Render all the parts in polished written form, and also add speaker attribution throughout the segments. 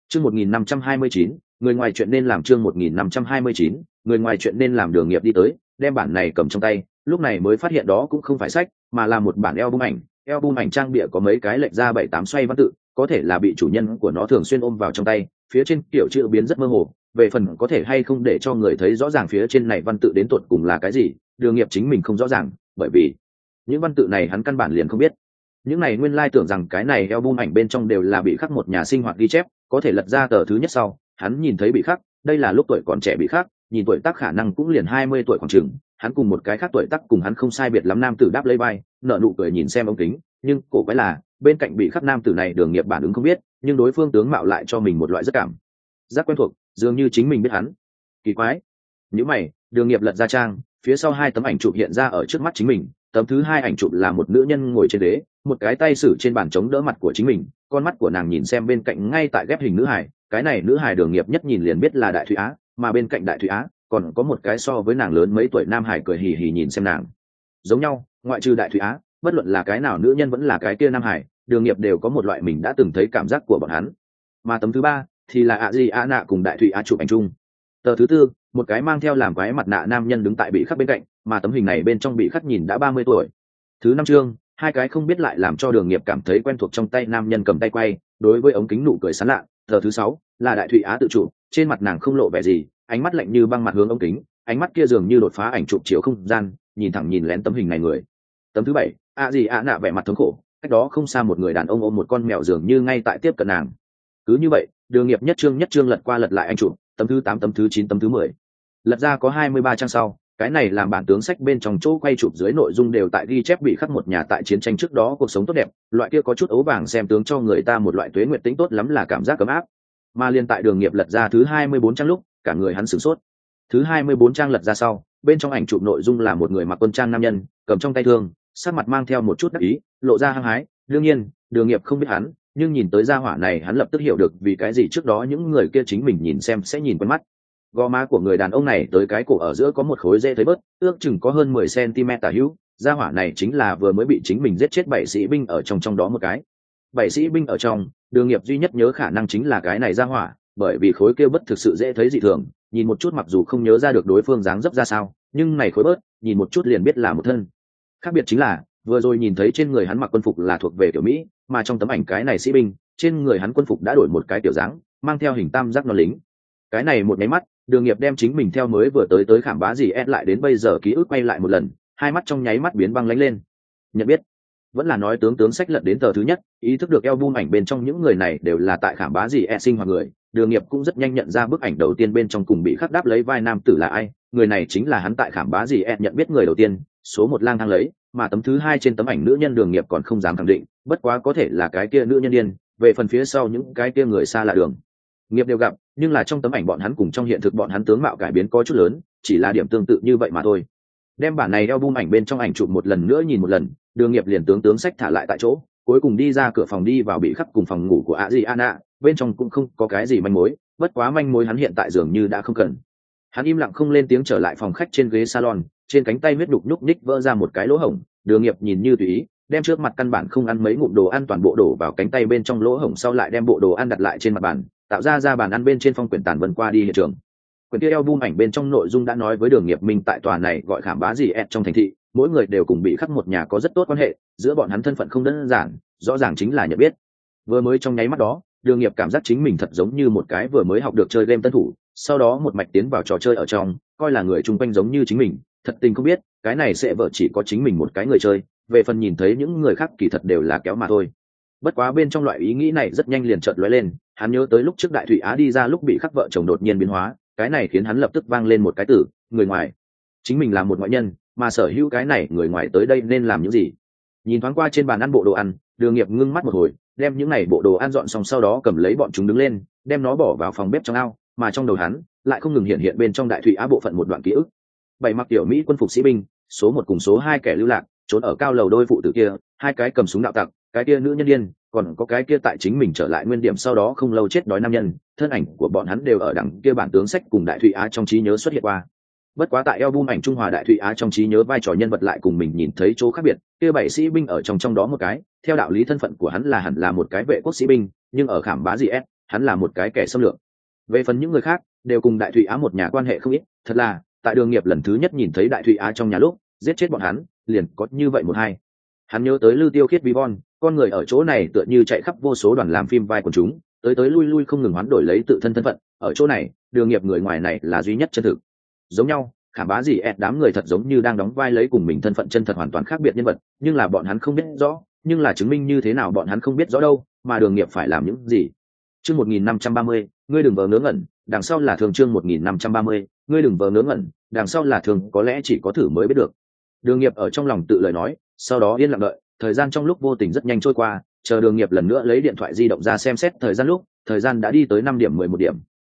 Speaker 1: Chương 1529, người ngoài chuyện nên làm. Chương 1529, người ngoài chuyện nên làm. Đường Nghiệp đi tới, đem bản này cầm trong tay, lúc này mới phát hiện đó cũng không phải sách, mà là một bản album ảnh. Album ảnh trang bìa có mấy cái lệch ra 7-8 xoay văn tự, có thể là bị chủ nhân của nó thường xuyên ôm vào trong tay, phía trên kiểu chữ biến rất mơ hồ, về phần có thể hay không để cho người thấy rõ ràng phía trên này văn tự đến tột cùng là cái gì, Đường Nghiệp chính mình không rõ ràng, bởi vì những văn tự này hắn căn bản liền không biết. Những này nguyên lai tưởng rằng cái này album ảnh bên trong đều là bị khắc một nhà sinh hoạt ghi chép, có thể lật ra tờ thứ nhất sau, hắn nhìn thấy bị khắc, đây là lúc tuổi còn trẻ bị khắc, nhìn tuổi tác khả năng cũng liền 20 tuổi khoảng chừng, hắn cùng một cái khác tuổi tác cùng hắn không sai biệt lắm nam tử đáp lấy vai, nở nụ cười nhìn xem ống kính, nhưng cổ quái là, bên cạnh bị khắc nam tử này Đường Nghiệp bản ứng không biết, nhưng đối phương tướng mạo lại cho mình một loại rất cảm giác quen thuộc, dường như chính mình biết hắn. Kỳ quái. Nhíu mày, Đường Nghiệp lật ra trang, phía sau hai tấm ảnh chụp hiện ra ở trước mắt chính mình, tấm thứ hai ảnh chụp là một nữ nhân ngồi trên ghế, một cái tay sử trên bàn chống đỡ mặt của chính mình, con mắt của nàng nhìn xem bên cạnh ngay tại ghép hình nữ hài, cái này nữ hài Đường Nghiệp nhất nhìn liền biết là Đại Thụy Á, mà bên cạnh Đại Thụy Á còn có một cái so với nàng lớn mấy tuổi nam hải cười hì hì nhìn xem nàng. Giống nhau, ngoại trừ Đại Thụy Á, bất luận là cái nào nữ nhân vẫn là cái kia nam hải, Đường Nghiệp đều có một loại mình đã từng thấy cảm giác của bọn hắn. Mà tấm thứ ba thì là ạ gì ạ nạ cùng Đại Thụy Á chụp ảnh chung. Tờ thứ tư, một cái mang theo làm quái mặt nạ nam nhân đứng tại bị khắc bên cạnh, mà tấm hình này bên trong bị khắc nhìn đã 30 tuổi. Thứ năm chương, hai cái không biết lại làm cho Đường Nghiệp cảm thấy quen thuộc trong tay nam nhân cầm tay quay, đối với ống kính nụ cười sán lạ. Tờ thứ sáu là Đại Thụy Á tự chụp, trên mặt nàng không lộ vẻ gì, ánh mắt lạnh như băng mặt hướng ống kính, ánh mắt kia dường như đột phá ảnh chụp chiếu không gian, nhìn thẳng nhìn lén tấm hình này người. Tấm thứ bảy, ạ gì ạ nạ vẻ mặt thống khổ, cách đó không xa một người đàn ông ôm một con mèo dường như ngay tại tiếp cận nàng. Cứ như vậy, Đường Nghiệp nhất chương lật qua lật lại ảnh chụp, tấm thứ 8, tấm thứ 9, tấm thứ 10. Lật ra có 23 trang sau, cái này làm bản tướng sách bên trong chỗ quay chụp dưới nội dung đều tại ghi chép bị khắc một nhà tại chiến tranh trước đó cuộc sống tốt đẹp, loại kia có chút ấu vàng xem tướng cho người ta một loại tuế nguyệt tĩnh tốt lắm là cảm giác ấm áp. Mà liên tại Đường Nghiệp lật ra thứ 24 trang lúc, cả người hắn sửng sốt. Thứ 24 trang lật ra sau, bên trong ảnh chụp nội dung là một người mặc quân trang nam nhân, cầm trong tay thương, sắc mặt mang theo một chút đắc ý, lộ ra hăng hái. Đương nhiên, Đường Nghiệp không biết hắn, nhưng nhìn tới gia hỏa này hắn lập tức hiểu được vì cái gì trước đó những người kia chính mình nhìn xem sẽ nhìn quen mắt. Gò má của người đàn ông này tới cái cổ ở giữa có một khối dễ thấy bớt, ước chừng có hơn 10 cm tả hữu, gia hỏa này chính là vừa mới bị chính mình giết chết 7 sĩ binh ở trong đó một cái. 7 sĩ binh ở trong, Đường Nghiệp duy nhất nhớ khả năng chính là cái này gia hỏa, bởi vì khối kia bớt thực sự dễ thấy dị thường, nhìn một chút mặc dù không nhớ ra được đối phương dáng dấp ra sao, nhưng này khối bớt, nhìn một chút liền biết là một thân. Khác biệt chính là, vừa rồi nhìn thấy trên người hắn mặc quân phục là thuộc về tiểu Mỹ, mà trong tấm ảnh cái này sĩ binh, trên người hắn quân phục đã đổi một cái tiểu dáng, mang theo hình tam giác non lính. Cái này một nháy mắt, Đường Nghiệp đem chính mình theo mới vừa tới khảm bá gì ép lại đến bây giờ ký ức quay lại một lần, hai mắt trong nháy mắt biến băng lãnh lên. Nhận biết, vẫn là nói tướng sách lật đến tờ thứ nhất, ý thức được album ảnh bên trong những người này đều là tại khảm bá gì ép sinh hoạt người, Đường Nghiệp cũng rất nhanh nhận ra bức ảnh đầu tiên bên trong cùng bị khắc đáp lấy vai nam tử là ai, người này chính là hắn tại khảm bá gì ép nhận biết người đầu tiên, số một lang thang lấy, mà tấm thứ hai trên tấm ảnh nữ nhân Đường Nghiệp còn không dám khẳng định, bất quá có thể là cái kia nữ nhân điên, về phần phía sau những cái kia người xa lạ Đường Nghiệp đều gặp, nhưng là trong tấm ảnh bọn hắn cùng trong hiện thực bọn hắn tướng mạo cải biến có chút lớn, chỉ là điểm tương tự như vậy mà thôi. Đem bản này album ảnh bên trong ảnh chụp một lần nữa nhìn một lần, Đường Nghiệp liền tướng sách thả lại tại chỗ, cuối cùng đi ra cửa phòng đi vào bị khắc cùng phòng ngủ của Adriana, bên trong cũng không có cái gì manh mối, bất quá manh mối hắn hiện tại dường như đã không cần. Hắn im lặng không lên tiếng trở lại phòng khách trên ghế salon, trên cánh tay huyết đục nhúc nhích vỡ ra một cái lỗ hổng, Đường Nghiệp nhìn như tùy ý, đem trước mặt căn bản không ăn mấy ngụm đồ ăn toàn bộ đổ vào cánh tay bên trong lỗ hổng sau lại đem bộ đồ ăn đặt lại trên mặt bàn, tạo ra bàn ăn bên trên phong quyển tàn vân qua đi hiện trường. Quyển kia album ảnh bên trong nội dung đã nói với Đường Nghiệp minh tại tòa này gọi khảm bá gì trong thành thị, mỗi người đều cùng bị khắc một nhà có rất tốt quan hệ, giữa bọn hắn thân phận không đơn giản, rõ ràng chính là nhận biết. Vừa mới trong nháy mắt đó, Đường Nghiệp cảm giác chính mình thật giống như một cái vừa mới học được chơi game tân thủ, sau đó một mạch tiến vào trò chơi ở trong, coi là người chung quanh giống như chính mình, thật tình không biết, cái này sẽ vợ chỉ có chính mình một cái người chơi, về phần nhìn thấy những người khác kỳ thật đều là kéo mà thôi. Bất quá bên trong loại ý nghĩ này rất nhanh liền chợt lóe lên, hắn nhớ tới lúc trước Đại Thụy Á đi ra lúc bị khắc vợ chồng đột nhiên biến hóa, cái này khiến hắn lập tức vang lên một cái từ, người ngoài. Chính mình là một ngoại nhân, mà sở hữu cái này người ngoài tới đây nên làm những gì? Nhìn thoáng qua trên bàn ăn bộ đồ ăn, Đường Nghiệp ngưng mắt một hồi, đem những này bộ đồ ăn dọn xong sau đó cầm lấy bọn chúng đứng lên, đem nó bỏ vào phòng bếp trong ao, mà trong đầu hắn lại không ngừng hiện bên trong Đại Thụy Á bộ phận một đoạn ký ức. 7 mặc tiểu Mỹ quân phục sĩ binh, số 1 cùng số 2 kẻ lưu lạc, trốn ở cao lầu đôi phụ tử kia, hai cái cầm súng đạo tặc, cái kia nữ nhân điên, còn có cái kia tại chính mình trở lại nguyên điểm sau đó không lâu chết đói nam nhân, thân ảnh của bọn hắn đều ở đằng kia bản tướng sách cùng Đại Thụy Á trong trí nhớ xuất hiện qua. Bất quá tại album ảnh Trung Hòa Đại Thụy Á trong trí nhớ vai trò nhân vật lại cùng mình nhìn thấy chỗ khác biệt, kia 7 sĩ binh ở trong đó một cái, theo đạo lý thân phận của hắn là hẳn là một cái vệ quốc sĩ binh, nhưng ở khảm bá gì hắn là một cái kẻ xâm lược. Về phần những người khác đều cùng Đại Thụy Á một nhà quan hệ không ít, thật là tại Đường Nghiệp lần thứ nhất nhìn thấy Đại Thụy Á trong nhà lúc giết chết bọn hắn liền có như vậy một hai. Hắn nhớ tới Lư Tiêu Khiết Vivon, con người ở chỗ này tựa như chạy khắp vô số đoàn làm phim vai quần chúng, tới tới lui lui không ngừng hoán đổi lấy tự thân thân phận. Ở chỗ này, Đường Nghiệp người ngoài này là duy nhất chân thực. Giống nhau, Khảm Bá gì đám người thật giống như đang đóng vai lấy cùng mình thân phận chân thật hoàn toàn khác biệt nhân vật, nhưng là bọn hắn không biết rõ, nhưng là chứng minh như thế nào bọn hắn không biết rõ đâu, mà Đường Nghiệp phải làm những gì. Chương 1530, ngươi đừng vờ ngớ ngẩn, đằng sau là thường. Chương 1530, ngươi đừng vờ ngớ ngẩn, đằng sau là thường, có lẽ chỉ có thử mới biết được. Đường Nghiệp ở trong lòng tự lời nói, sau đó yên lặng đợi. Thời gian trong lúc vô tình rất nhanh trôi qua, chờ Đường Nghiệp lần nữa lấy điện thoại di động ra xem xét thời gian lúc, thời gian đã đi tới 5:11.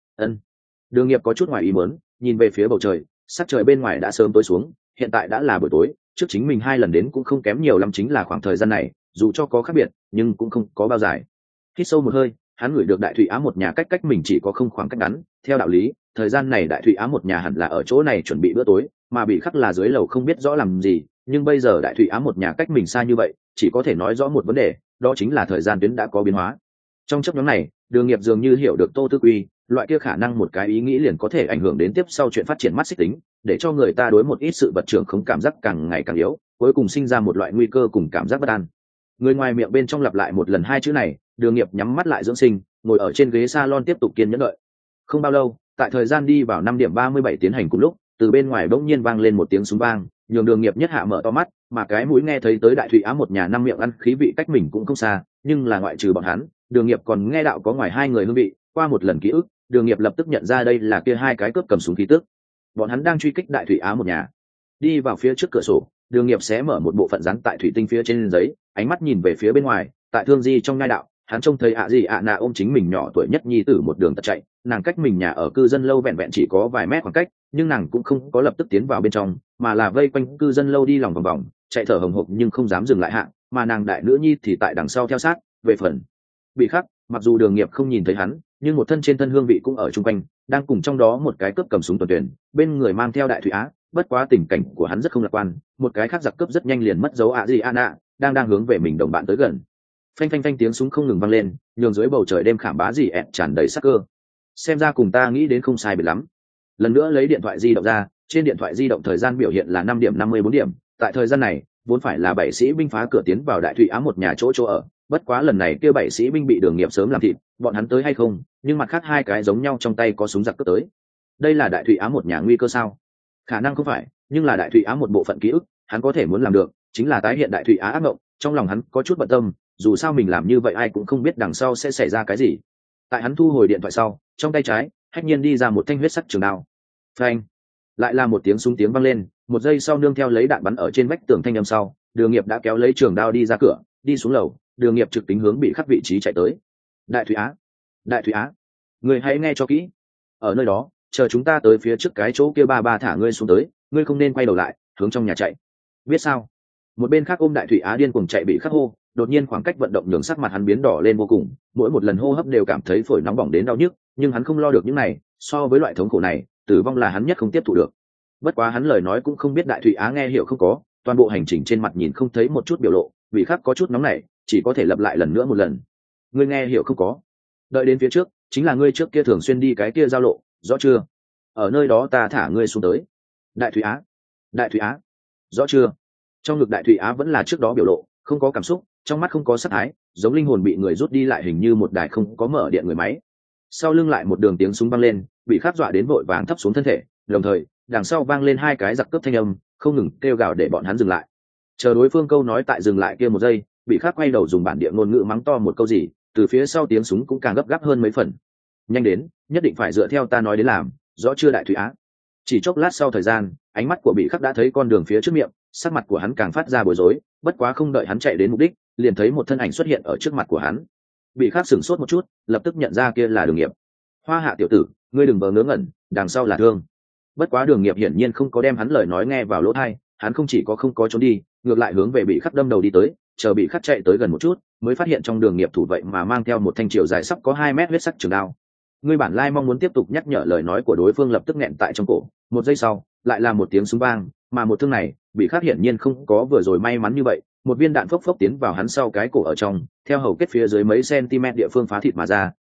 Speaker 1: Đường Nghiệp có chút ngoài ý muốn, nhìn về phía bầu trời, sắc trời bên ngoài đã sớm tối xuống, hiện tại đã là buổi tối, trước chính mình 2 lần đến cũng không kém nhiều lắm, chính là khoảng thời gian này, dù cho có khác biệt, nhưng cũng không có bao dài. Hít sâu một hơi, hắn ngửi được Đại Thụy Á một nhà cách mình chỉ có không khoảng cách ngắn, theo đạo lý, thời gian này Đại Thụy Á một nhà hẳn là ở chỗ này chuẩn bị bữa tối, mà bị khắc là dưới lầu không biết rõ làm gì, nhưng bây giờ Đại Thụy Á một nhà cách mình xa như vậy, chỉ có thể nói rõ một vấn đề, đó chính là thời gian tuyến đã có biến hóa. Trong chốc ngắn này, Đường Nghiệp dường như hiểu được Tô Tư Quy, loại kia khả năng một cái ý nghĩ liền có thể ảnh hưởng đến tiếp sau chuyện phát triển mắt xích tính, để cho người ta đối một ít sự vật trưởng không cảm giác càng ngày càng yếu, cuối cùng sinh ra một loại nguy cơ cùng cảm giác bất an. Người ngoài miệng bên trong lặp lại một lần 2 chữ này, Đường Nghiệp nhắm mắt lại dưỡng sinh, ngồi ở trên ghế salon tiếp tục kiên nhẫn đợi. Không bao lâu, tại thời gian đi vào 5:37 tiến hành cùng lúc, từ bên ngoài bỗng nhiên vang lên một tiếng súng vang, nhường Đường Nghiệp nhất hạ mở to mắt, mà cái mũi nghe thấy tới Đại Thụy Á một nhà 5 miệng ăn khí vị cách mình cũng không xa, nhưng là ngoại trừ bọn hắn, Đường Nghiệp còn nghe đạo có ngoài 2 người hương vị, qua một lần ký ức, Đường Nghiệp lập tức nhận ra đây là kia 2 cái cướp cầm súng khí tức. Bọn hắn đang truy kích Đại Thụy Á một nhà. Đi vào phía trước cửa sổ, Đường Nghiệp xé mở một bộ phận dán tại thủy tinh phía trên giấy, ánh mắt nhìn về phía bên ngoài, tại Thương Di trong nhai đạo, hắn trông thấy nà ôm chính mình nhỏ tuổi nhất nhi tử một đường tật chạy, nàng cách mình nhà ở cư dân lâu vẹn vẹn chỉ có vài mét khoảng cách, nhưng nàng cũng không có lập tức tiến vào bên trong, mà là vây quanh cư dân lâu đi lòng vòng vòng, chạy thở hồng hộc nhưng không dám dừng lại hạ, mà nàng đại nữ nhi thì tại đằng sau theo sát. Về phần bị khắc, mặc dù Đường Nghiệp không nhìn thấy hắn, nhưng một thân trên thân hương vị cũng ở chung quanh, đang cùng trong đó một cái cướp cầm súng tuần tuyển, bên người mang theo Đại Thụy Á, bất quá tình cảnh của hắn rất không lạc quan, một cái khác giặc cướp rất nhanh liền mất dấu Adriana, đang hướng về mình đồng bạn tới gần. Phanh phanh phanh tiếng súng không ngừng vang lên, nhường dưới bầu trời đêm Khảm Bá gì tràn đầy sắc cơ. Xem ra cùng ta nghĩ đến không sai biệt lắm. Lần nữa lấy điện thoại di động ra, trên điện thoại di động thời gian biểu hiện là 5:54. Tại thời gian này, vốn phải là 7 sĩ binh phá cửa tiến vào Đại Thụy Á một nhà chỗ ở, bất quá lần này kia 7 sĩ binh bị Đường Nghiệp sớm làm thịt, bọn hắn tới hay không, nhưng mặt khác 2 cái giống nhau trong tay có súng giặc cướp tới. Đây là Đại Thụy Á một nhà nguy cơ sao? Khả năng không phải, nhưng là Đại Thụy Á một bộ phận ký ức, hắn có thể muốn làm được, chính là tái hiện Đại Thụy Á ác mộng, trong lòng hắn có chút bận tâm, dù sao mình làm như vậy ai cũng không biết đằng sau sẽ xảy ra cái gì. Tại hắn thu hồi điện thoại sau, trong tay trái, hách nhiên đi ra một thanh huyết sắc trường đao. Phanh! Lại là một tiếng súng tiếng vang lên, một giây sau nương theo lấy đạn bắn ở trên vách tường thanh âm sau, Đường Nghiệp đã kéo lấy trường đao đi ra cửa, đi xuống lầu, Đường Nghiệp trực tính hướng bị khắc vị trí chạy tới. Đại Thụy Á! Đại Thụy Á! Người hãy nghe cho kỹ. Ở nơi đó, chờ chúng ta tới phía trước cái chỗ kia ba thả ngươi xuống tới, ngươi không nên quay đầu lại, hướng trong nhà chạy. Biết sao? Một bên khác ôm Đại Thụy Á điên cuồng chạy bị khắc hô, đột nhiên khoảng cách vận động nhường sắc mặt hắn biến đỏ lên vô cùng, mỗi một lần hô hấp đều cảm thấy phổi nóng bỏng đến đau nhức, nhưng hắn không lo được những này, so với loại thống khổ này, tử vong là hắn nhất không tiếp thụ được. Bất quá hắn lời nói cũng không biết Đại Thụy Á nghe hiểu không có, toàn bộ hành trình trên mặt nhìn không thấy một chút biểu lộ, vì khắc có chút nóng nảy, chỉ có thể lặp lại lần nữa một lần. Ngươi nghe hiểu không có? Đợi đến phía trước, chính là ngươi trước kia thường xuyên đi cái kia giao lộ, rõ chưa? Ở nơi đó ta thả ngươi xuống tới. Đại Thụy Á! Đại Thụy Á! Rõ chưa? Trong ngực Đại Thụy Á vẫn là trước đó biểu lộ, không có cảm xúc, trong mắt không có sắc thái, giống linh hồn bị người rút đi lại, hình như một đài không có mở điện người máy. Sau lưng lại một đường tiếng súng vang lên, bị khắc dọa đến vội vàng thấp xuống thân thể, đồng thời đằng sau vang lên 2 cái giặc cướp thanh âm, không ngừng kêu gào để bọn hắn dừng lại. Chờ đối phương câu nói tại dừng lại kia một giây, bị khắc quay đầu dùng bản địa ngôn ngữ mắng to một câu gì, từ phía sau tiếng súng cũng càng gấp gáp hơn mấy phần. Nhanh đến, nhất định phải dựa theo ta nói đến làm, rõ chưa Đại Thụy Á? Chỉ chốc lát sau thời gian, ánh mắt của bị khắc đã thấy con đường phía trước miệng, sắc mặt của hắn càng phát ra bối rối, bất quá không đợi hắn chạy đến mục đích, liền thấy một thân ảnh xuất hiện ở trước mặt của hắn. Bị khắc sửng sốt một chút, lập tức nhận ra kia là Đường Nghiệp. Hoa Hạ tiểu tử, ngươi đừng vờ ngớ ngẩn, đằng sau là thương. Bất quá Đường Nghiệp hiển nhiên không có đem hắn lời nói nghe vào lỗ tai, hắn không chỉ có không có trốn đi, ngược lại hướng về bị khắc đâm đầu đi tới, chờ bị khắc chạy tới gần một chút, mới phát hiện trong Đường Nghiệp thủ vậy mà mang theo một thanh chiều dài sắp có 2 mét huyết sắc trường đao. Ngươi bản lai mong muốn tiếp tục nhắc nhở lời nói của đối phương lập tức nghẹn tại trong cổ, một giây sau, lại là một tiếng súng vang, mà một thương này, bị khắc hiển nhiên không có vừa rồi may mắn như vậy, một viên đạn phốc phốc tiến vào hắn sau cái cổ ở trong, theo hầu kết phía dưới mấy cm địa phương phá thịt mà ra,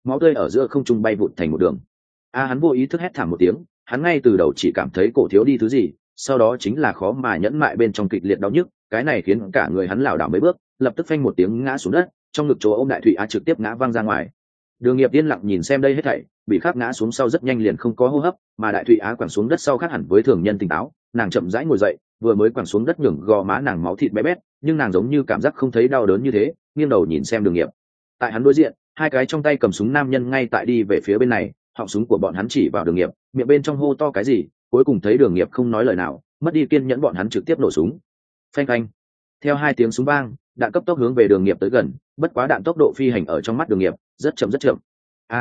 Speaker 1: máu tươi ở giữa không trung bay vụt thành một đường. Hắn vô ý thức hét thảm một tiếng, hắn ngay từ đầu chỉ cảm thấy cổ thiếu đi thứ gì, sau đó chính là khó mà nhẫn mại bên trong kịch liệt đau nhức, cái này khiến cả người hắn lảo đảo mấy bước, lập tức phanh một tiếng ngã xuống đất, trong ngực chỗ ôm đại thụy á trực tiếp ngã văng ra ngoài. Đường Nghiệp yên lặng nhìn xem đây hết thảy, bị khắc ngã xuống sau rất nhanh liền không có hô hấp, mà đại thụy á quẳng xuống đất sau khác hẳn với thường nhân tỉnh táo, nàng chậm rãi ngồi dậy, vừa mới quẳng xuống đất nhường gò má nàng máu thịt bé bét, nhưng nàng giống như cảm giác không thấy đau đớn như thế, nghiêng đầu nhìn xem Đường Nghiệp. Tại hắn đối diện, hai cái trong tay cầm súng nam nhân ngay tại đi về phía bên này, họng súng của bọn hắn chỉ vào Đường Nghiệp, miệng bên trong hô to cái gì, cuối cùng thấy Đường Nghiệp không nói lời nào, mất đi kiên nhẫn bọn hắn trực tiếp nổ súng. Phanh phanh. Theo hai tiếng súng vang, đạn cấp tốc hướng về Đường Nghiệp tới gần, bất quá đạn tốc độ phi hành ở trong mắt Đường Nghiệp rất chậm rất chậm.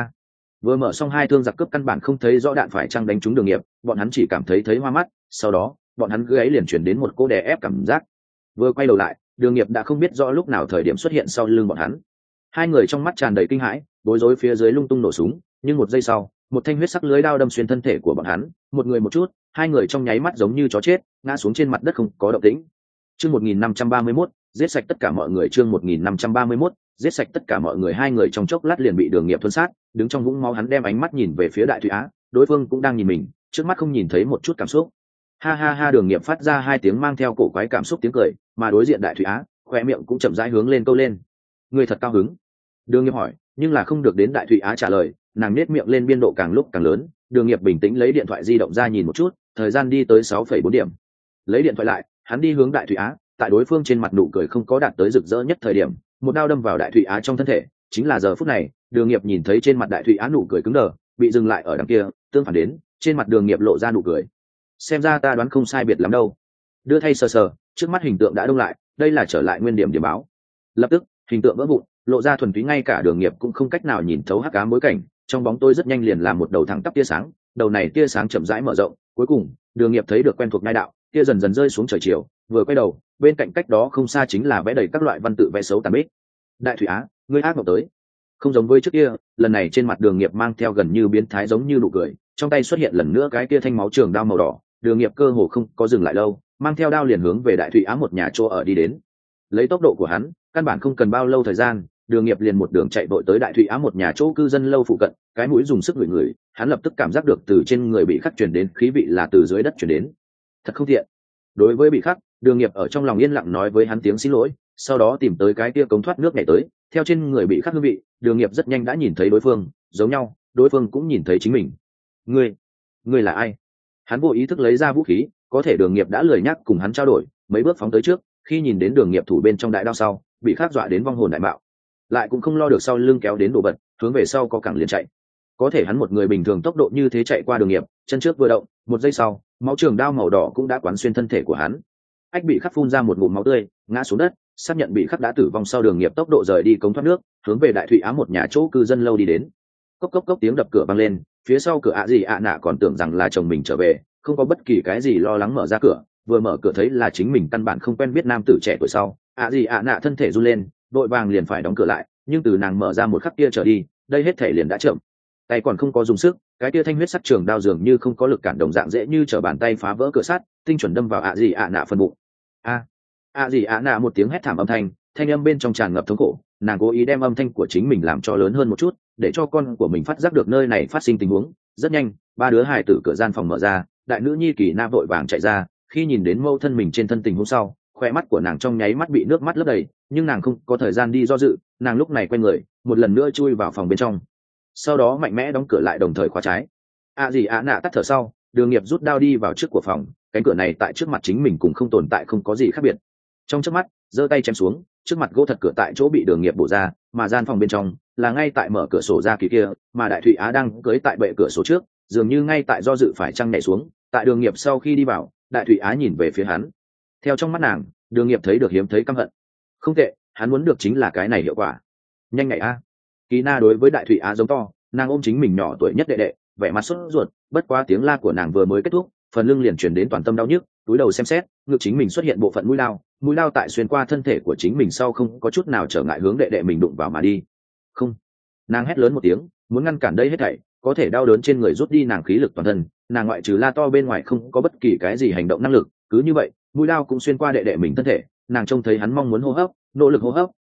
Speaker 1: Vừa mở xong hai thương giặc cướp căn bản không thấy rõ đạn phải chăng đánh trúng Đường Nghiệp, bọn hắn chỉ cảm thấy hoa mắt, sau đó bọn hắn gáy liền chuyển đến một cô đè ép cảm giác. Vừa quay đầu lại, Đường Nghiệp đã không biết rõ lúc nào thời điểm xuất hiện sau lưng bọn hắn. Hai người trong mắt tràn đầy kinh hãi, bối rối phía dưới lung tung nổ súng, nhưng một giây sau, một thanh huyết sắc lưới đao đâm xuyên thân thể của bọn hắn, một người một chút, hai người trong nháy mắt giống như chó chết, ngã xuống trên mặt đất không có động tĩnh. Chương 1531, giết sạch tất cả mọi người. Chương 1531, giết sạch tất cả mọi người. Hai người trong chốc lát liền bị Đường Nghiệp thuần sát, đứng trong vũng máu hắn đem ánh mắt nhìn về phía Đại Thụy Á, đối phương cũng đang nhìn mình, trước mắt không nhìn thấy một chút cảm xúc. Ha ha ha, Đường Nghiệp phát ra hai tiếng mang theo cổ quái cảm xúc tiếng cười, mà đối diện Đại Thụy Á, khóe miệng cũng chậm rãi hướng lên câu lên. Người thật cao hứng. Đường Nghiệp hỏi, nhưng là không được đến Đại Thụy Á trả lời, nàng nết miệng lên biên độ càng lúc càng lớn. Đường Nghiệp bình tĩnh lấy điện thoại di động ra nhìn một chút, thời gian đi tới 6,4 điểm. Lấy điện thoại lại, hắn đi hướng Đại Thụy Á, tại đối phương trên mặt nụ cười không có đạt tới rực rỡ nhất thời điểm, một đao đâm vào Đại Thụy Á trong thân thể. Chính là giờ phút này, Đường Nghiệp nhìn thấy trên mặt Đại Thụy Á nụ cười cứng đờ, bị dừng lại ở đằng kia, tương phản đến, trên mặt Đường Nghiệp lộ ra nụ cười. Xem ra ta đoán không sai biệt lắm đâu. Đưa thay sờ sờ, trước mắt hình tượng đã đông lại, đây là trở lại nguyên điểm điểm báo. Lập tức, hình tượng vỡ vụn, lộ ra thuần túy, ngay cả Đường Nghiệp cũng không cách nào nhìn thấu hắc ám bối cảnh, trong bóng tối rất nhanh liền làm một đầu thẳng tắp tia sáng, đầu này tia sáng chậm rãi mở rộng, cuối cùng, Đường Nghiệp thấy được quen thuộc ngai đạo, tia dần dần rơi xuống trời chiều, vừa quay đầu, bên cạnh cách đó không xa chính là vẽ đầy các loại văn tự vẽ xấu tàn bích. Đại Thụy Á, ngươi ác mộng tới. Không giống với trước kia, lần này trên mặt Đường Nghiệp mang theo gần như biến thái giống như nụ cười, trong tay xuất hiện lần nữa cái kia thanh máu trường đao màu đỏ. Đường Nghiệp cơ hồ không có dừng lại lâu, mang theo đao liền hướng về Đại Thụy Á một nhà chỗ ở đi đến. Lấy tốc độ của hắn, căn bản không cần bao lâu thời gian, Đường Nghiệp liền một đường chạy vội tới Đại Thụy Á một nhà chỗ cư dân lâu phụ cận, cái mũi dùng sức ngửi ngửi, hắn lập tức cảm giác được từ trên người bị khắc truyền đến khí vị là từ dưới đất truyền đến. Thật không thiện. Đối với bị khắc, Đường Nghiệp ở trong lòng yên lặng nói với hắn tiếng xin lỗi, sau đó tìm tới cái kia cống thoát nước nhảy tới, theo trên người bị khắc hương vị, Đường Nghiệp rất nhanh đã nhìn thấy đối phương, giống nhau, đối phương cũng nhìn thấy chính mình. Ngươi là ai? Hắn vô ý thức lấy ra vũ khí, có thể Đường Nghiệp đã lười nhắc cùng hắn trao đổi, mấy bước phóng tới trước, khi nhìn đến Đường Nghiệp thủ bên trong đại đao sau, bị khắc dọa đến vong hồn đại bạo, lại cũng không lo được sau lưng kéo đến đồ vật, hướng về sau có cẳng liền chạy. Có thể hắn một người bình thường tốc độ như thế chạy qua Đường Nghiệp, chân trước vừa động, một giây sau, máu trường đao màu đỏ cũng đã quán xuyên thân thể của hắn. Ách bị khắc phun ra một ngụm máu tươi, ngã xuống đất, xác nhận bị khắc đã tử vong sau Đường Nghiệp tốc độ rời đi cống thoát nước, hướng về Đại Thụy Á một nhà chỗ cư dân lâu đi đến. Cốc cốc cốc tiếng đập cửa vang lên, phía sau cửa gì nạ còn tưởng rằng là chồng mình trở về, không có bất kỳ cái gì lo lắng mở ra cửa, vừa mở cửa thấy là chính mình căn bản không quen biết nam tử trẻ tuổi sau, nạ thân thể run lên, vội vàng liền phải đóng cửa lại, nhưng từ nàng mở ra một khắc kia trở đi, đây hết thể liền đã chậm. Tay còn không có dùng sức, cái kia thanh huyết sắc trường đao dường như không có lực cản đồng dạng dễ như trở bàn tay phá vỡ cửa sắt, tinh chuẩn đâm vào nạ phần bụng. Nạ một tiếng hét thảm âm thanh âm bên trong tràn ngập thống khổ, nàng cố ý đem âm thanh của chính mình làm cho lớn hơn một chút, để cho con của mình phát giác được nơi này phát sinh tình huống. Rất nhanh, ba đứa hài tử cửa gian phòng mở ra, đại nữ nhi Kỳ Na vội vàng chạy ra, khi nhìn đến mâu thân mình trên thân tình huống sau, khoe mắt của nàng trong nháy mắt bị nước mắt lấp đầy, nhưng nàng không có thời gian đi do dự, nàng lúc này quay người, một lần nữa chui vào phòng bên trong, sau đó mạnh mẽ đóng cửa lại đồng thời khóa trái. Nạ tắt thở sau, Đường Nghiệp rút đao đi vào trước của phòng, cánh cửa này tại trước mặt chính mình cũng không tồn tại, không có gì khác biệt. Trong chớp mắt, giơ tay chém xuống, trước mặt gỗ thật cửa tại chỗ bị Đường Nghiệp bổ ra, mà gian phòng bên trong là ngay tại mở cửa sổ ra kỳ kia, mà Đại Thụy Á đang cưới tại bệ cửa sổ trước, dường như ngay tại do dự phải chăng nhảy xuống. Tại Đường Nghiệp sau khi đi vào, Đại Thụy Á nhìn về phía hắn, theo trong mắt nàng, Đường Nghiệp thấy được hiếm thấy căm hận. Không tệ, hắn muốn được chính là cái này hiệu quả. Nhanh nhảy a! Kỳ Na đối với Đại Thụy Á giống to, nàng ôm chính mình nhỏ tuổi nhất đệ đệ, vẻ mặt sốt ruột, bất quá tiếng la của nàng vừa mới kết thúc, phần lưng liền truyền đến toàn tâm đau nhức, túi đầu xem xét, ngực chính mình xuất hiện bộ phận mũi lao tại xuyên qua thân thể của chính mình sau không có chút nào trở ngại hướng đệ đệ mình đụng vào mà đi. Không! Nàng hét lớn một tiếng, muốn ngăn cản đây hết thảy, có thể đau đớn trên người rút đi nàng khí lực toàn thân, nàng ngoại trừ la to bên ngoài không có bất kỳ cái gì hành động năng lực, cứ như vậy, mũi lao cũng xuyên qua đệ đệ mình thân thể, nàng trông thấy hắn mong muốn hô hấp, nỗ lực hô hấp,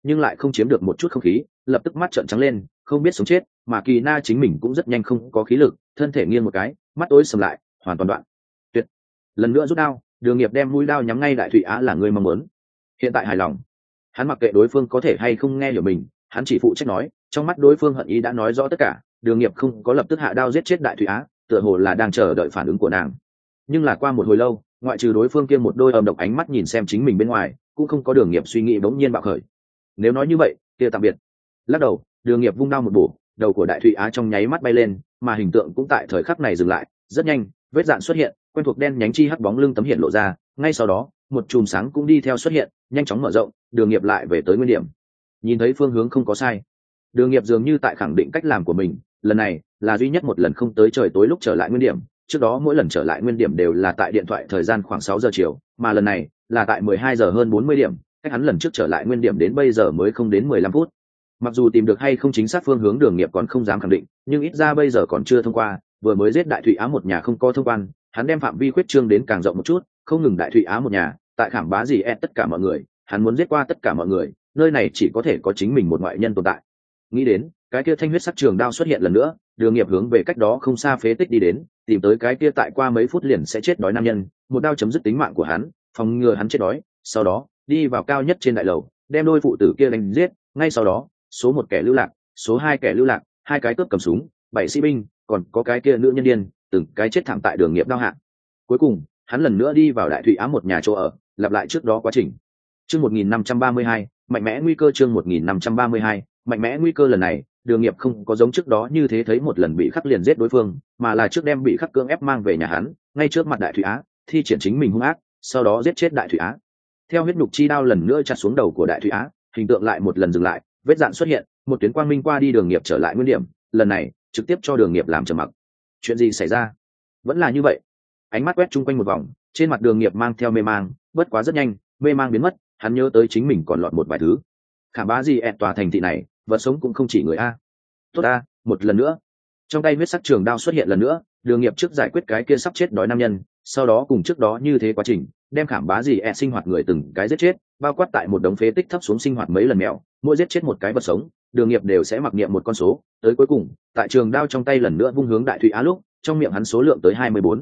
Speaker 1: nhưng lại không chiếm được một chút không khí, lập tức mắt trợn trắng lên, không biết sống chết, mà Kỳ Na chính mình cũng rất nhanh không có khí lực, thân thể nghiêng một cái, mắt tối sầm lại, hoàn toàn đoạn tuyệt. Lần nữa rút đao, Đường Nghiệp đem mũi đao nhắm ngay Đại Thụy Á là người mong muốn. Hiện tại hài lòng, hắn mặc kệ đối phương có thể hay không nghe hiểu mình, hắn chỉ phụ trách nói, trong mắt đối phương hận ý đã nói rõ tất cả. Đường Nghiệp không có lập tức hạ đao giết chết Đại Thụy Á, tựa hồ là đang chờ đợi phản ứng của nàng. Nhưng là qua một hồi lâu, ngoại trừ đối phương kia một đôi ầm độc ánh mắt nhìn xem chính mình bên ngoài, cũng không có Đường Nghiệp suy nghĩ bỗng nhiên bạo khởi. Nếu nói như vậy, kia tạm biệt. Lắc đầu, Đường Nghiệp vung đao một bổ, đầu của Đại Thụy Á trong nháy mắt bay lên, mà hình tượng cũng tại thời khắc này dừng lại. Rất nhanh, vết dạn xuất hiện, quen thuộc đen nhánh chi hắc bóng lưng tấm hiện lộ ra, ngay sau đó, một chùm sáng cũng đi theo xuất hiện, nhanh chóng mở rộng. Đường Nghiệp lại về tới nguyên điểm. Nhìn thấy phương hướng không có sai, Đường Nghiệp dường như tại khẳng định cách làm của mình, lần này là duy nhất một lần không tới trời tối lúc trở lại nguyên điểm. Trước đó mỗi lần trở lại nguyên điểm đều là tại điện thoại thời gian khoảng 6 giờ chiều, mà lần này là tại 12 giờ hơn 40 điểm, cách hắn lần trước trở lại nguyên điểm đến bây giờ mới không đến 15 phút. Mặc dù tìm được hay không chính xác phương hướng Đường Nghiệp còn không dám khẳng định, nhưng ít ra bây giờ còn chưa thông qua, vừa mới giết Đại Thụy Á một nhà không có thông quan, hắn đem phạm vi khuyết trương đến càng rộng một chút, không ngừng Đại Thụy Á một nhà, tại Khảm Bá gì tất cả mọi người, hắn muốn giết qua tất cả mọi người, nơi này chỉ có thể có chính mình một ngoại nhân tồn tại. Nghĩ đến, cái kia thanh huyết sắc trường đao xuất hiện lần nữa, Đường Nghiệp hướng về cách đó không xa phế tích đi đến, tìm tới cái kia tại qua mấy phút liền sẽ chết đói nam nhân, một đao chấm dứt tính mạng của hắn, phòng ngừa hắn chết đói, sau đó đi vào cao nhất trên đại lầu, đem đôi phụ tử kia đánh giết, ngay sau đó, số 1 kẻ lưu lạc, số 2 kẻ lưu lạc, 2 cái cướp cầm súng, 7 sĩ binh, còn có cái kia nữ nhân điên, từng cái chết thảm tại Đường Nghiệp đao hạ. Cuối cùng, hắn lần nữa đi vào Đại Thụy Á một nhà chỗ ở, lặp lại trước đó quá trình. Chương 1532, mạnh mẽ nguy cơ. Chương 1532, mạnh mẽ nguy cơ. Lần này, Đường Nghiệp không có giống trước đó như thế thấy một lần bị khắc liền giết đối phương, mà là trước đem bị khắc cưỡng ép mang về nhà hắn, ngay trước mặt Đại Thụy Á, thi triển chính mình hung ác, sau đó giết chết Đại Thụy Á. Theo huyết nhục chi đao lần nữa chặt xuống đầu của Đại Thụy Á, hình tượng lại một lần dừng lại, vết dạn xuất hiện, một tuyến quang minh qua đi, Đường Nghiệp trở lại nguyên điểm, lần này trực tiếp cho Đường Nghiệp làm trầm mặc. Chuyện gì xảy ra? Vẫn là như vậy. Ánh mắt quét chung quanh một vòng, trên mặt Đường Nghiệp mang theo mê mang, bất quá rất nhanh, mê mang biến mất, hắn nhớ tới chính mình còn lọt một vài thứ. Khảm Bá gì tòa thành thị này, vật sống cũng không chỉ người a. Tốt a, một lần nữa. Trong tay huyết sắc trường đao xuất hiện lần nữa, Đường Nghiệp trước giải quyết cái kia sắp chết đói nam nhân, sau đó cùng trước đó như thế quá trình, đem Khảm Bá gì sinh hoạt người từng cái giết chết, bao quát tại một đống phế tích thấp xuống sinh hoạt mấy lần mèo, mỗi giết chết một cái vật sống, Đường Nghiệp đều sẽ mặc niệm một con số, tới cuối cùng, tại trường đao trong tay lần nữa vung hướng Đại Thụy Á lúc, trong miệng hắn số lượng tới 24.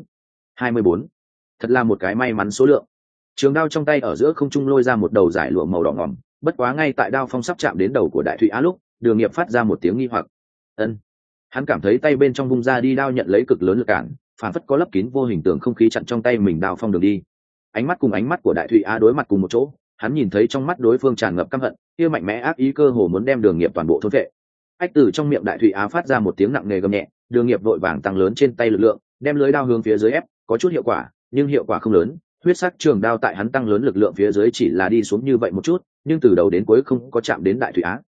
Speaker 1: 24. Thật là một cái may mắn số lượng. Trường đao trong tay ở giữa không trung lôi ra một đầu giải lụa màu đỏ ngòm, bất quá ngay tại đao phong sắp chạm đến đầu của Đại Thụy Á lúc, Đường Nghiệp phát ra một tiếng nghi hoặc. Ân. Hắn cảm thấy tay bên trong vung ra đi đao nhận lấy cực lớn lực cản, phản phất có lấp kín vô hình tường không khí chặn trong tay mình đao phong đường đi. Ánh mắt cùng ánh mắt của Đại Thụy Á đối mặt cùng một chỗ, hắn nhìn thấy trong mắt đối phương tràn ngập căm hận, kia mạnh mẽ ác ý cơ hồ muốn đem Đường Nghiệp toàn bộ thôn phệ. Ách từ trong miệng Đại Thụy Á phát ra một tiếng nặng nề gầm nhẹ, Đường Nghiệp vội vàng tăng lớn trên tay lực lượng, đem lưới đao hướng phía dưới ép, có chút hiệu quả, nhưng hiệu quả không lớn. Huyết sắc trường đao tại hắn tăng lớn lực lượng phía dưới chỉ là đi xuống như vậy một chút, nhưng từ đầu đến cuối không có chạm đến Đại Thụy Á.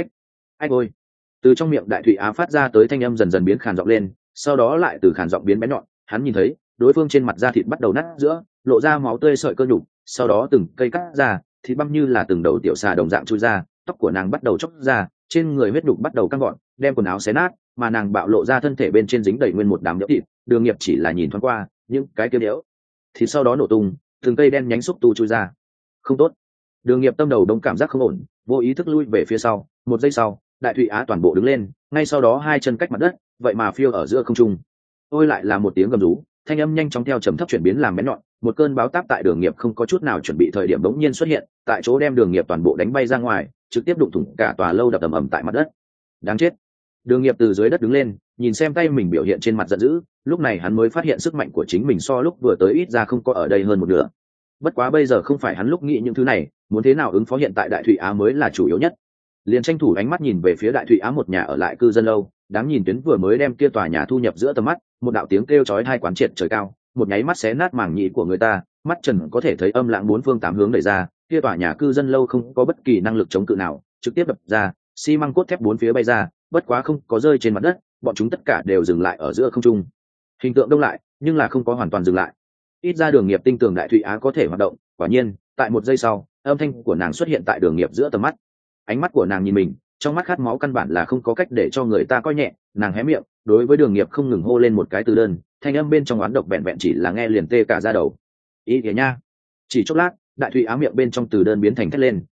Speaker 1: Ách ôi! Từ trong miệng Đại Thụy Á phát ra tới thanh âm dần dần biến khàn giọng lên, sau đó lại từ khàn giọng biến bén nhọn. Hắn nhìn thấy đối phương trên mặt da thịt bắt đầu nát giữa, lộ ra máu tươi sợi cơ nhục, sau đó từng cây cắt ra, thịt băm như là từng đầu tiểu xà đồng dạng chui ra, tóc của nàng bắt đầu chóc ra, trên người huyết nhục bắt đầu căng gọn, đem quần áo xé nát, mà nàng bạo lộ ra thân thể bên trên dính đầy nguyên một đám nhỡ thịt. Đường Nghiệp chỉ là nhìn thoáng qua, những cái kia nhỡ thì sau đó nổ tung, từng cây đen nhánh xúc tu chui ra. Không tốt. Đường Nghiệp tâm đầu đông cảm giác không ổn, vô ý thức lui về phía sau. Một giây sau, Đại Thụy Á toàn bộ đứng lên, ngay sau đó hai chân cách mặt đất, vậy mà phiêu ở giữa không trung. Ôi, lại là một tiếng gầm rú, thanh âm nhanh chóng theo trầm thấp chuyển biến làm bén nhọn, một cơn báo táp tại Đường Nghiệp không có chút nào chuẩn bị thời điểm bỗng nhiên xuất hiện, tại chỗ đem Đường Nghiệp toàn bộ đánh bay ra ngoài, trực tiếp đụng thủng cả tòa lâu, đập ầm ầm tại mặt đất. Đáng chết. Đường Nghiệp từ dưới đất đứng lên, nhìn xem tay mình biểu hiện trên mặt giận dữ, lúc này hắn mới phát hiện sức mạnh của chính mình so lúc vừa tới ít ra không có ở đây hơn một nửa. Bất quá bây giờ không phải hắn lúc nghĩ những thứ này, muốn thế nào ứng phó hiện tại Đại Thụy Á mới là chủ yếu nhất. Liền tranh thủ ánh mắt nhìn về phía Đại Thụy Á một nhà ở lại cư dân lâu, đáng nhìn tuyến vừa mới đem kia tòa nhà thu nhập giữa tầm mắt, một đạo tiếng kêu chói tai quán triệt trời cao, một nháy mắt xé nát màng nhĩ của người ta, mắt trần có thể thấy âm lãng bốn phương tám hướng đẩy ra, kia tòa nhà cư dân lâu không có bất kỳ năng lực chống cự nào, trực tiếp đập ra, xi măng cốt thép bốn phía bay ra, bất quá không có rơi trên mặt đất, bọn chúng tất cả đều dừng lại ở giữa không trung. Hình tượng đông lại, nhưng là không có hoàn toàn dừng lại. Ít ra Đường Nghiệp tin tưởng Đại Thụy Á có thể hoạt động, quả nhiên, tại một giây sau, âm thanh của nàng xuất hiện tại Đường Nghiệp giữa tầm mắt. Ánh mắt của nàng nhìn mình, trong mắt khát máu căn bản là không có cách để cho người ta coi nhẹ, nàng hé miệng, đối với Đường Nghiệp không ngừng hô lên một cái từ đơn, thanh âm bên trong oán độc vẹn vẹn chỉ là nghe liền tê cả da đầu. Ý kìa nha. Chỉ chốc lát, Đại Thụy Á miệng bên trong từ đơn biến thành thét lên,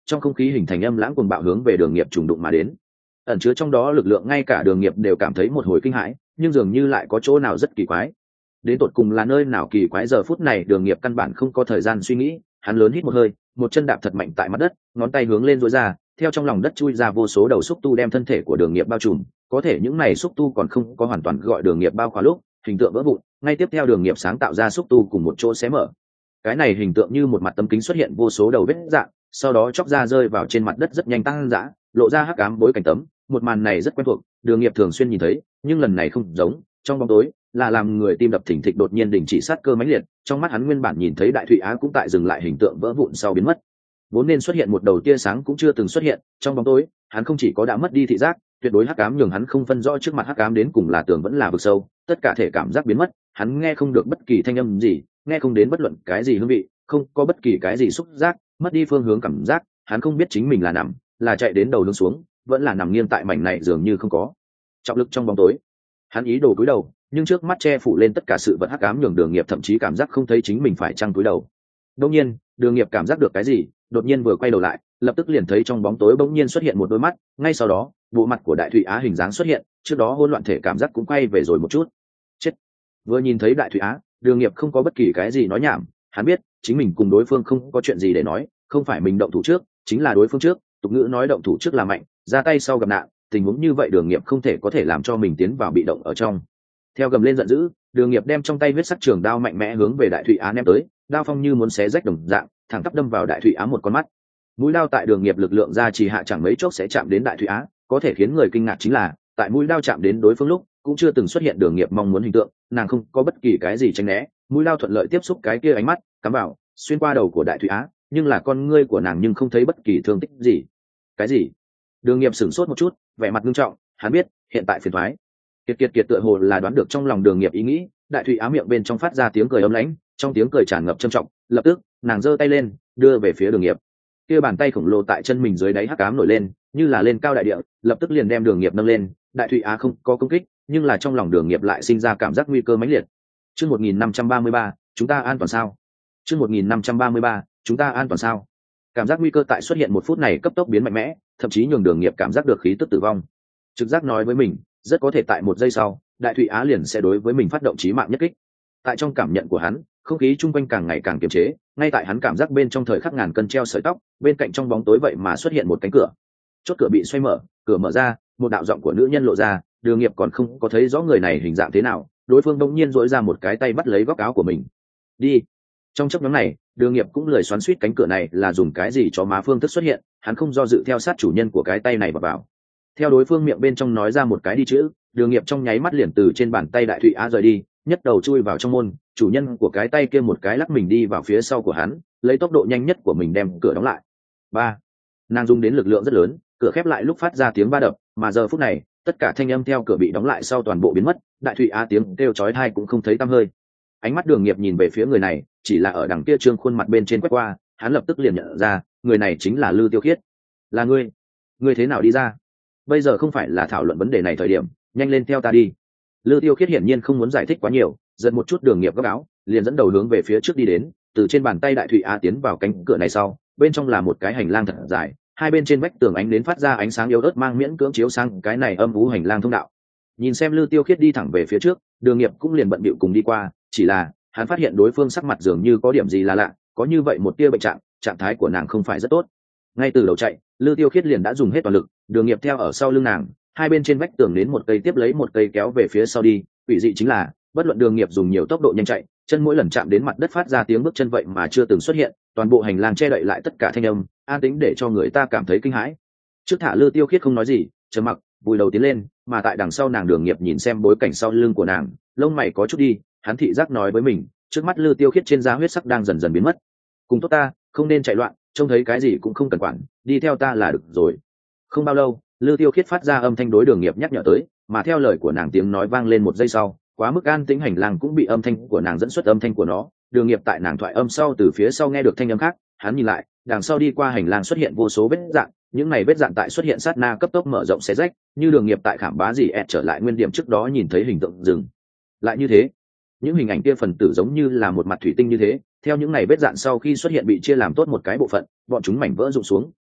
Speaker 1: trong không khí hình thành âm lãng cuồng bạo hướng về đường nghiệp trùng đụng mà đến. Ẩn chứa trong đó lực lượng ngay cả đường nghiệp đều cảm thấy một hồi kinh hãi, nhưng dường như lại có chỗ nào rất kỳ quái. Đến tột cùng là nơi nào kỳ quái, giờ phút này đường nghiệp căn bản không có thời gian suy nghĩ, hắn lớn hít một hơi, một chân đạp thật mạnh tại mặt đất, ngón tay hướng lên duỗi ra, theo trong lòng đất chui ra vô số đầu xúc tu đem thân thể của đường nghiệp bao trùm. Có thể những này xúc tu còn không có hoàn toàn gọi đường nghiệp bao khỏa lúc, hình tượng vỡ vụn, ngay tiếp theo đường nghiệp sáng tạo ra xúc tu cùng một chỗ xé mở. Cái này hình tượng như một mặt tấm kính xuất hiện vô số đầu vết rạn, sau đó chóc ra rơi vào trên mặt đất rất nhanh tăng dã, lộ ra hắc ám bối cảnh tấm. Một màn này rất quen thuộc, đường nghiệp thường xuyên nhìn thấy, nhưng lần này không giống. Trong bóng tối là làm người tim đập thình thịch đột nhiên đình chỉ sát cơ mãnh liệt, trong mắt hắn nguyên bản nhìn thấy Đại Thụy Á cũng tại dừng lại, hình tượng vỡ vụn sau biến mất. Vốn nên xuất hiện một đầu tia sáng cũng chưa từng xuất hiện. Trong bóng tối hắn không chỉ có đã mất đi thị giác, tuyệt đối hắc ám nhường hắn không phân rõ trước mặt hắc ám đến cùng là tường vẫn là vực sâu, tất cả thể cảm giác biến mất, hắn nghe không được bất kỳ thanh âm gì, nghe không đến bất luận cái gì hương vị, không có bất kỳ cái gì xúc giác, mất đi phương hướng cảm giác, hắn không biết chính mình là nằm, là chạy đến đầu hướng xuống, vẫn là nằm nghiêng tại mảnh này dường như không có trọng lực. Trong bóng tối hắn ý đồ cúi đầu, nhưng trước mắt che phủ lên tất cả sự vật hắc ám nhường đường nghiệp thậm chí cảm giác không thấy chính mình phải trăng cúi đầu. Đột nhiên đường nghiệp cảm giác được cái gì, đột nhiên vừa quay đầu lại, lập tức liền thấy trong bóng tối bỗng nhiên xuất hiện một đôi mắt, ngay sau đó bộ mặt của Đại Thụy Á hình dáng xuất hiện, trước đó hỗn loạn thể cảm giác cũng quay về rồi một chút. Chết! Vừa nhìn thấy Đại Thụy Á, đường nghiệp không có bất kỳ cái gì nói nhảm, hắn biết chính mình cùng đối phương không có chuyện gì để nói, không phải mình động thủ trước, chính là đối phương trước. Tục ngữ nói động thủ trước là mạnh, ra tay sau gặp nạn, tình huống như vậy đường nghiệp không thể có thể làm cho mình tiến vào bị động ở trong. Theo gầm lên giận dữ, đường nghiệp đem trong tay huyết sắc trường đao mạnh mẽ hướng về Đại Thụy Á ném tới, đao phong như muốn xé rách đồng dạng, thẳng tắp đâm vào Đại Thụy Á một con mắt. Mũi đao tại đường nghiệp lực lượng ra chỉ hạ chẳng mấy chốc sẽ chạm đến Đại Thụy Á, có thể khiến người kinh ngạc chính là tại mũi đao chạm đến đối phương lúc cũng chưa từng xuất hiện đường nghiệp mong muốn hình tượng, nàng không có bất kỳ cái gì tránh né, mũi đao thuận lợi tiếp xúc cái kia ánh mắt, cắm vào xuyên qua đầu của Đại Thụy Á, nhưng là con ngươi của nàng nhưng không thấy bất kỳ thương tích gì. Cái gì? Đường nghiệp sửng sốt một chút, vẻ mặt nghiêm trọng, hắn biết hiện tại phiền toái. Kiệt tựa hồ là đoán được trong lòng đường nghiệp ý nghĩ, Đại Thụy Á miệng bên trong phát ra tiếng cười ấm lãnh, trong tiếng cười tràn ngập trầm trọng, lập tức nàng giơ tay lên đưa về phía đường nghiệp. Kia bàn tay khổng lồ tại chân mình dưới đáy hắc ám nổi lên, như là lên cao đại địa, lập tức liền đem đường nghiệp nâng lên. Đại Thụy Á không có công kích, nhưng là trong lòng đường nghiệp lại sinh ra cảm giác nguy cơ mãnh liệt. Chương 1533, chúng ta an toàn sao? Chương 1533, chúng ta an toàn sao? Cảm giác nguy cơ tại xuất hiện một phút này cấp tốc biến mạnh mẽ, thậm chí nhường đường nghiệp cảm giác được khí tức tử vong. Trực giác nói với mình, rất có thể tại một giây sau, Đại Thụy Á liền sẽ đối với mình phát động chí mạng nhất kích. Tại trong cảm nhận của hắn, không khí chung quanh càng ngày càng kiềm chế, ngay tại hắn cảm giác bên trong thời khắc ngàn cân treo sợi tóc, bên cạnh trong bóng tối vậy mà xuất hiện một cánh cửa. Chốt cửa bị xoay mở, cửa mở ra, một đạo giọng của nữ nhân lộ ra, đường nghiệp còn không có thấy rõ người này hình dạng thế nào, đối phương bỗng nhiên duỗi ra một cái tay bắt lấy góc áo của mình. Đi. Trong chốc ngắn này, đường nghiệp cũng lười xoắn xuýt cánh cửa này là dùng cái gì cho má phương thức xuất hiện, hắn không do dự theo sát chủ nhân của cái tay này vào. Theo đối phương miệng bên trong nói ra một cái đi chữ, đường nghiệp trong nháy mắt liền từ trên bàn tay Đại Thụy Á rời đi, nhất đầu chui vào trong môn. Chủ nhân của cái tay kia một cái lắc mình đi vào phía sau của hắn, lấy tốc độ nhanh nhất của mình đem cửa đóng lại. Ba, nàng dùng đến lực lượng rất lớn, cửa khép lại lúc phát ra tiếng va đập, mà giờ phút này tất cả thanh âm theo cửa bị đóng lại sau toàn bộ biến mất, Đại Thụy Á tiếng kêu chói tai cũng không thấy tăm hơi. Ánh mắt đường nghiệp nhìn về phía người này, chỉ là ở đằng kia trương khuôn mặt bên trên quét qua, hắn lập tức liền nhận ra người này chính là Lư Tiêu Khiết. Là ngươi thế nào đi ra? Bây giờ không phải là thảo luận vấn đề này thời điểm, nhanh lên theo ta đi. Lư Tiêu Khiết hiển nhiên không muốn giải thích quá nhiều, giật một chút đường nghiệp góc áo, liền dẫn đầu hướng về phía trước đi đến. Từ trên bàn tay Đại Thụy Á tiến vào cánh cửa này sau, bên trong là một cái hành lang thật dài, hai bên trên vách tường ánh đến phát ra ánh sáng yếu ớt mang miễn cưỡng chiếu sang cái này âm u hành lang thông đạo. Nhìn xem Lư Tiêu Khiết đi thẳng về phía trước, đường nghiệp cũng liền bận bịu cùng đi qua, chỉ là hắn phát hiện đối phương sắc mặt dường như có điểm gì là lạ, có như vậy một tia bệnh trạng thái của nàng không phải rất tốt. Ngay từ đầu chạy, Lư Tiêu Khiết liền đã dùng hết toàn lực, đường nghiệp theo ở sau lưng nàng, hai bên trên vách tường đến một cây tiếp lấy một cây kéo về phía sau đi. Quỷ dị chính là, bất luận đường nghiệp dùng nhiều tốc độ nhanh chạy, chân mỗi lần chạm đến mặt đất phát ra tiếng bước chân vậy mà chưa từng xuất hiện, toàn bộ hành lang che đậy lại tất cả thanh âm, an tĩnh để cho người ta cảm thấy kinh hãi. Trước thả Lư Tiêu Khiết không nói gì, trầm mặc, vùi đầu tiến lên, mà tại đằng sau nàng đường nghiệp nhìn xem bối cảnh sau lưng của nàng, lông mày có chút đi, hắn thị giác nói với mình, trước mắt Lư Tiêu Khiết trên da huyết sắc đang dần dần biến mất. Cùng tốt ta, không nên chạy loạn, trông thấy cái gì cũng không cần quản, đi theo ta là được rồi. Không bao lâu, Lư Tiêu Khiết phát ra âm thanh đối đường nghiệp nhắc nhở tới, mà theo lời của nàng tiếng nói vang lên một giây sau, quá mức an tĩnh hành lang cũng bị âm thanh của nàng dẫn xuất âm thanh của nó. Đường nghiệp tại nàng thoại âm sau từ phía sau nghe được thanh âm khác, hắn nhìn lại, đằng sau đi qua hành lang xuất hiện vô số vết dạn, những này vết dạn tại xuất hiện sát na cấp tốc mở rộng xé rách, như đường nghiệp tại khảm bá gì ẹt trở lại nguyên điểm trước đó nhìn thấy hình tượng dừng lại như thế. Những hình ảnh kia phần tử giống như là một mặt thủy tinh như thế, theo những này vết dạn sau khi xuất hiện bị chia làm tốt một cái bộ phận, bọn chúng mảnh vỡ rụng xuống,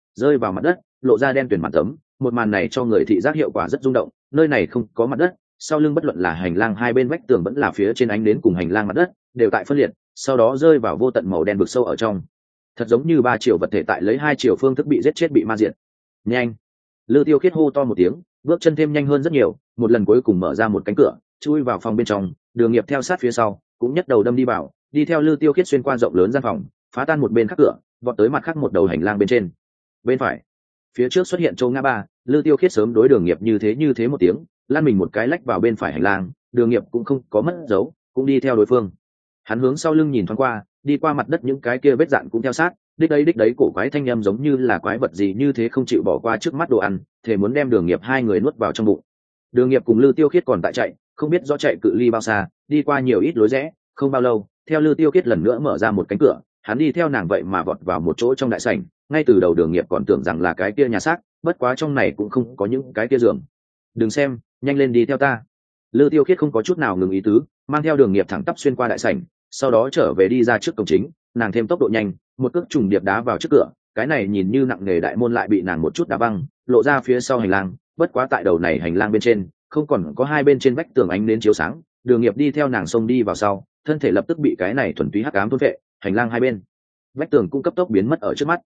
Speaker 1: rơi vào mặt đất, lộ ra đen tuyển mặt tấm. Một màn này cho người thị giác hiệu quả rất rung động, nơi này không có mặt đất, sau lưng bất luận là hành lang hai bên vách tường vẫn là phía trên ánh đến cùng hành lang mặt đất đều tại phân liệt, sau đó rơi vào vô tận màu đen vực sâu ở trong. Thật giống như 3 chiều vật thể tại lấy 2 chiều phương thức bị giết chết, bị ma diệt. Nhanh! Lư Tiêu Khiết hô to một tiếng, bước chân thêm nhanh hơn rất nhiều, một lần cuối cùng mở ra một cánh cửa, chui vào phòng bên trong. Đường Nghiệp theo sát phía sau, cũng nhất đầu đâm đi vào, đi theo Lư Tiêu Khiết xuyên qua rộng lớn gian phòng, phá tan một bên khác cửa, vọt tới mặt khác một đầu hành lang bên trên. Bên phải, phía trước xuất hiện Châu ngã ba. Lư Tiêu Khiết sớm đối Đường Nghiệp như thế một tiếng, lan mình một cái lách vào bên phải hành lang. Đường Nghiệp cũng không có mất dấu, cũng đi theo đối phương. Hắn hướng sau lưng nhìn thoáng qua, đi qua mặt đất những cái kia vết dạn cũng theo sát. Đích đấy cổ quái thanh âm giống như là quái vật gì như thế không chịu bỏ qua trước mắt đồ ăn, thể muốn đem Đường Nghiệp hai người nuốt vào trong bụng. Đường Nghiệp cùng Lư Tiêu Khiết còn tại chạy, không biết rõ chạy cự ly bao xa, đi qua nhiều ít lối rẽ, không bao lâu, theo Lư Tiêu Khiết lần nữa mở ra một cánh cửa, hắn đi theo nàng vậy mà vọt vào một chỗ trong đại sảnh. Ngay từ đầu Đường Nghiệp còn tưởng rằng là cái kia nhà xác, bất quá trong này cũng không có những cái kia giường. Đừng xem, nhanh lên đi theo ta. Lư Tiêu Khiết không có chút nào ngừng ý tứ, mang theo Đường Nghiệp thẳng tắp xuyên qua đại sảnh, sau đó trở về đi ra trước cổng chính. Nàng thêm tốc độ nhanh, một cước trùng điệp đá vào trước cửa, cái này nhìn như nặng nề đại môn lại bị nàng một chút đá văng, lộ ra phía sau hành lang. Bất quá tại đầu này hành lang bên trên không còn có hai bên trên vách tường ánh đến chiếu sáng. Đường Nghiệp đi theo nàng xông đi vào sau, thân thể lập tức bị cái này thuần túy hắc ám thôn vệ. Hành lang hai bên vách tường cũng cấp tốc biến mất ở trước mắt.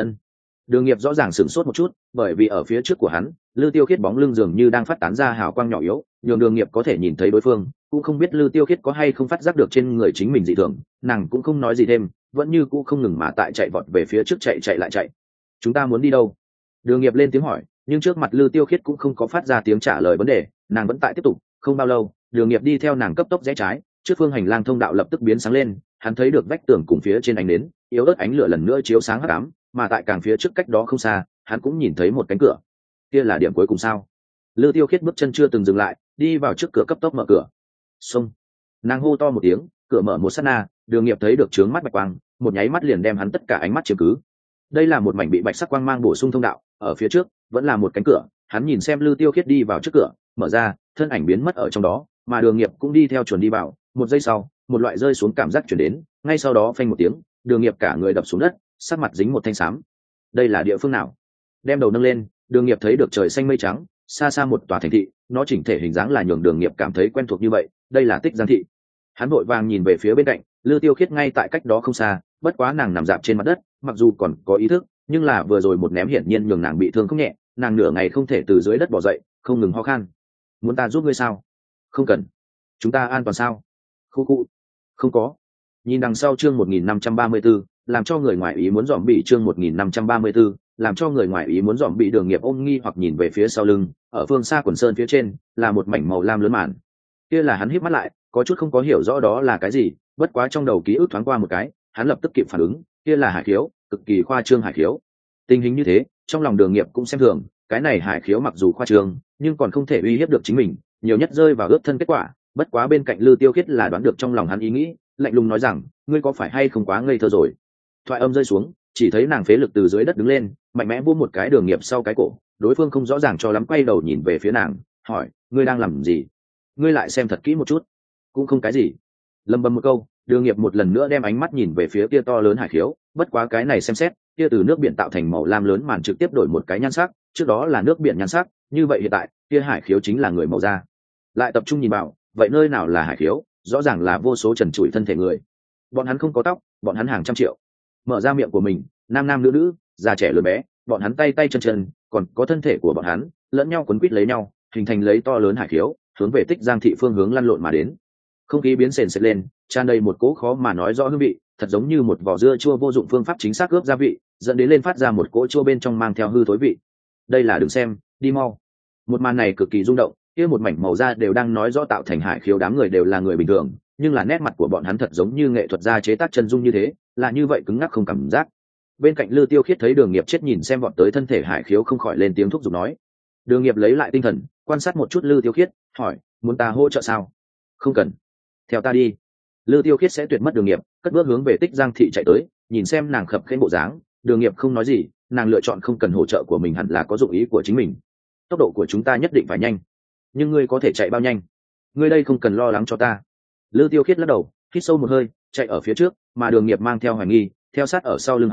Speaker 1: Đường Nghiệp rõ ràng sửng sốt một chút, bởi vì ở phía trước của hắn, Lư Tiêu Khiết bóng lưng dường như đang phát tán ra hào quang nhỏ yếu, nhường Đường Nghiệp có thể nhìn thấy đối phương, cũng không biết Lư Tiêu Khiết có hay không phát giác được trên người chính mình dị thường. Nàng cũng không nói gì thêm, vẫn như cũ không ngừng mà tại chạy vọt về phía trước, chạy lại chạy. Chúng ta muốn đi đâu? Đường Nghiệp lên tiếng hỏi, nhưng trước mặt Lư Tiêu Khiết cũng không có phát ra tiếng trả lời vấn đề, nàng vẫn tại tiếp tục. Không bao lâu, Đường Nghiệp đi theo nàng cấp tốc rẽ trái, trước phương hành lang thông đạo lập tức biến sáng lên, hắn thấy được vách tường cùng phía trên ánh nến, yếu ớt ánh lửa lần nữa chiếu sáng hắc ám, mà tại càng phía trước cách đó không xa, hắn cũng nhìn thấy một cánh cửa. Kia là điểm cuối cùng sao? Lư Tiêu Khiết bước chân chưa từng dừng lại, đi vào trước cửa cấp tốc mở cửa. Xông! Nàng hô to một tiếng, cửa mở một sát na, Đường Nghiệp thấy được chướng mắt bạch quang, một nháy mắt liền đem hắn tất cả ánh mắt chiếm cứ. Đây là một mảnh bị bạch sắc quang mang bổ sung thông đạo, ở phía trước vẫn là một cánh cửa. Hắn nhìn xem Lư Tiêu Khiết đi vào trước cửa, mở ra, thân ảnh biến mất ở trong đó, mà Đường Nghiệp cũng đi theo chuẩn đi vào. Một giây sau, một loại rơi xuống cảm giác chuyển đến, ngay sau đó phanh một tiếng, Đường Nghiệp cả người đập xuống đất, sắc mặt dính một thanh xám. Đây là địa phương nào? Đem đầu nâng lên, Đường Nghiệp thấy được trời xanh mây trắng, xa xa một tòa thành thị, nó chỉnh thể hình dáng là nhường Đường Nghiệp cảm thấy quen thuộc như vậy. Đây là Tích Giang thị. Hắn vội vàng nhìn về phía bên cạnh, Lư Tiêu Khiết ngay tại cách đó không xa, bất quá nàng nằm dạp trên mặt đất, mặc dù còn có ý thức, nhưng là vừa rồi một ném hiển nhiên nhường nàng bị thương không nhẹ, nàng nửa ngày không thể từ dưới đất bò dậy, không ngừng ho khan. Muốn ta giúp ngươi sao? Không cần. Chúng ta an toàn sao? Khu. Không có. Nhìn đằng sau chương 1534, làm cho người ngoài ý muốn dòm bị chương 1534, làm cho người ngoài ý muốn dòm bị. Đường Nghiệp ôm nghi hoặc nhìn về phía sau lưng, ở phương xa quần sơn phía trên là một mảnh màu lam lớn màn. Kia là hắn híp mắt lại, có chút không có hiểu rõ đó là cái gì, bất quá trong đầu ký ức thoáng qua một cái, hắn lập tức kịp phản ứng, kia là hải khiếu, cực kỳ khoa trương hải khiếu. Tình hình như thế, trong lòng Đường Nghiệp cũng xem thường, cái này hải khiếu mặc dù khoa trương, nhưng còn không thể uy hiếp được chính mình, nhiều nhất rơi vào ướt thân kết quả. Bất quá bên cạnh Lư Tiêu Khiết là đoán được trong lòng hắn ý nghĩ, lạnh lùng nói rằng, ngươi có phải hay không quá ngây thơ rồi? Thoại âm rơi xuống, chỉ thấy nàng phế lực từ dưới đất đứng lên, mạnh mẽ vỗ một cái Đường Nghiệp sau cái cổ. Đối phương không rõ ràng cho lắm, quay đầu nhìn về phía nàng, hỏi, ngươi đang làm gì? Ngươi lại xem thật kỹ một chút. Cũng không cái gì. Lầm bầm một câu, Đường Nghiệp một lần nữa đem ánh mắt nhìn về phía kia to lớn hải khiếu. Bất quá cái này xem xét, kia từ nước biển tạo thành màu lam lớn màn trực tiếp đổi một cái nhan sắc, trước đó là nước biển nhan sắc, như vậy hiện tại kia hải khiếu chính là người màu da. Lại tập trung nhìn vào, vậy nơi nào là hải khiếu? Rõ ràng là vô số trần trụi thân thể người. Bọn hắn không có tóc, bọn hắn hàng trăm triệu. Mở ra miệng của mình, nam nam nữ nữ, già trẻ lớn bé, bọn hắn tay tay chân chân, còn có thân thể của bọn hắn lẫn nhau quấn quýt lấy nhau, hình thành lấy to lớn hải khiếu, hướng về Tích Giang thị phương hướng lăn lộn mà đến. Không khí biến sền sệt lên, tràn đầy một cỗ khó mà nói rõ hương vị, thật giống như một vỏ dưa chua vô dụng phương pháp chính xác ướp gia vị, dẫn đến lên phát ra một cỗ chua bên trong mang theo hư thối vị. Đây là đừng xem, đi mau. Một màn này cực kỳ rung động, kia một mảnh màu da đều đang nói rõ tạo thành hải khiếu đám người đều là người bình thường, nhưng là nét mặt của bọn hắn thật giống như nghệ thuật gia chế tác chân dung như thế, là như vậy cứng ngắc không cảm giác. Bên cạnh Lư Tiêu Khiết thấy Đường Nghiệp chết nhìn xem vọt tới thân thể hải khiếu, không khỏi lên tiếng thúc giục nói. Đường Nghiệp lấy lại tinh thần, quan sát một chút Lư Tiêu Khiết, hỏi, muốn ta hỗ trợ sao? Không cần, theo ta đi. Lư Tiêu Khiết sẽ tuyệt mất Đường Nghiệp, cất bước hướng về Tích Giang thị chạy tới, nhìn xem nàng khập khênh bộ dáng, Đường Nghiệp không nói gì, nàng lựa chọn không cần hỗ trợ của mình hẳn là có dụng ý của chính mình. Tốc độ của chúng ta nhất định phải nhanh, nhưng ngươi có thể chạy bao nhanh? Ngươi đây không cần lo lắng cho ta. Lư Tiêu Khiết lắc đầu, hít sâu một hơi, chạy ở phía trước, mà Đường Nghiệp mang theo hoài nghi, theo sát ở sau lưng hắn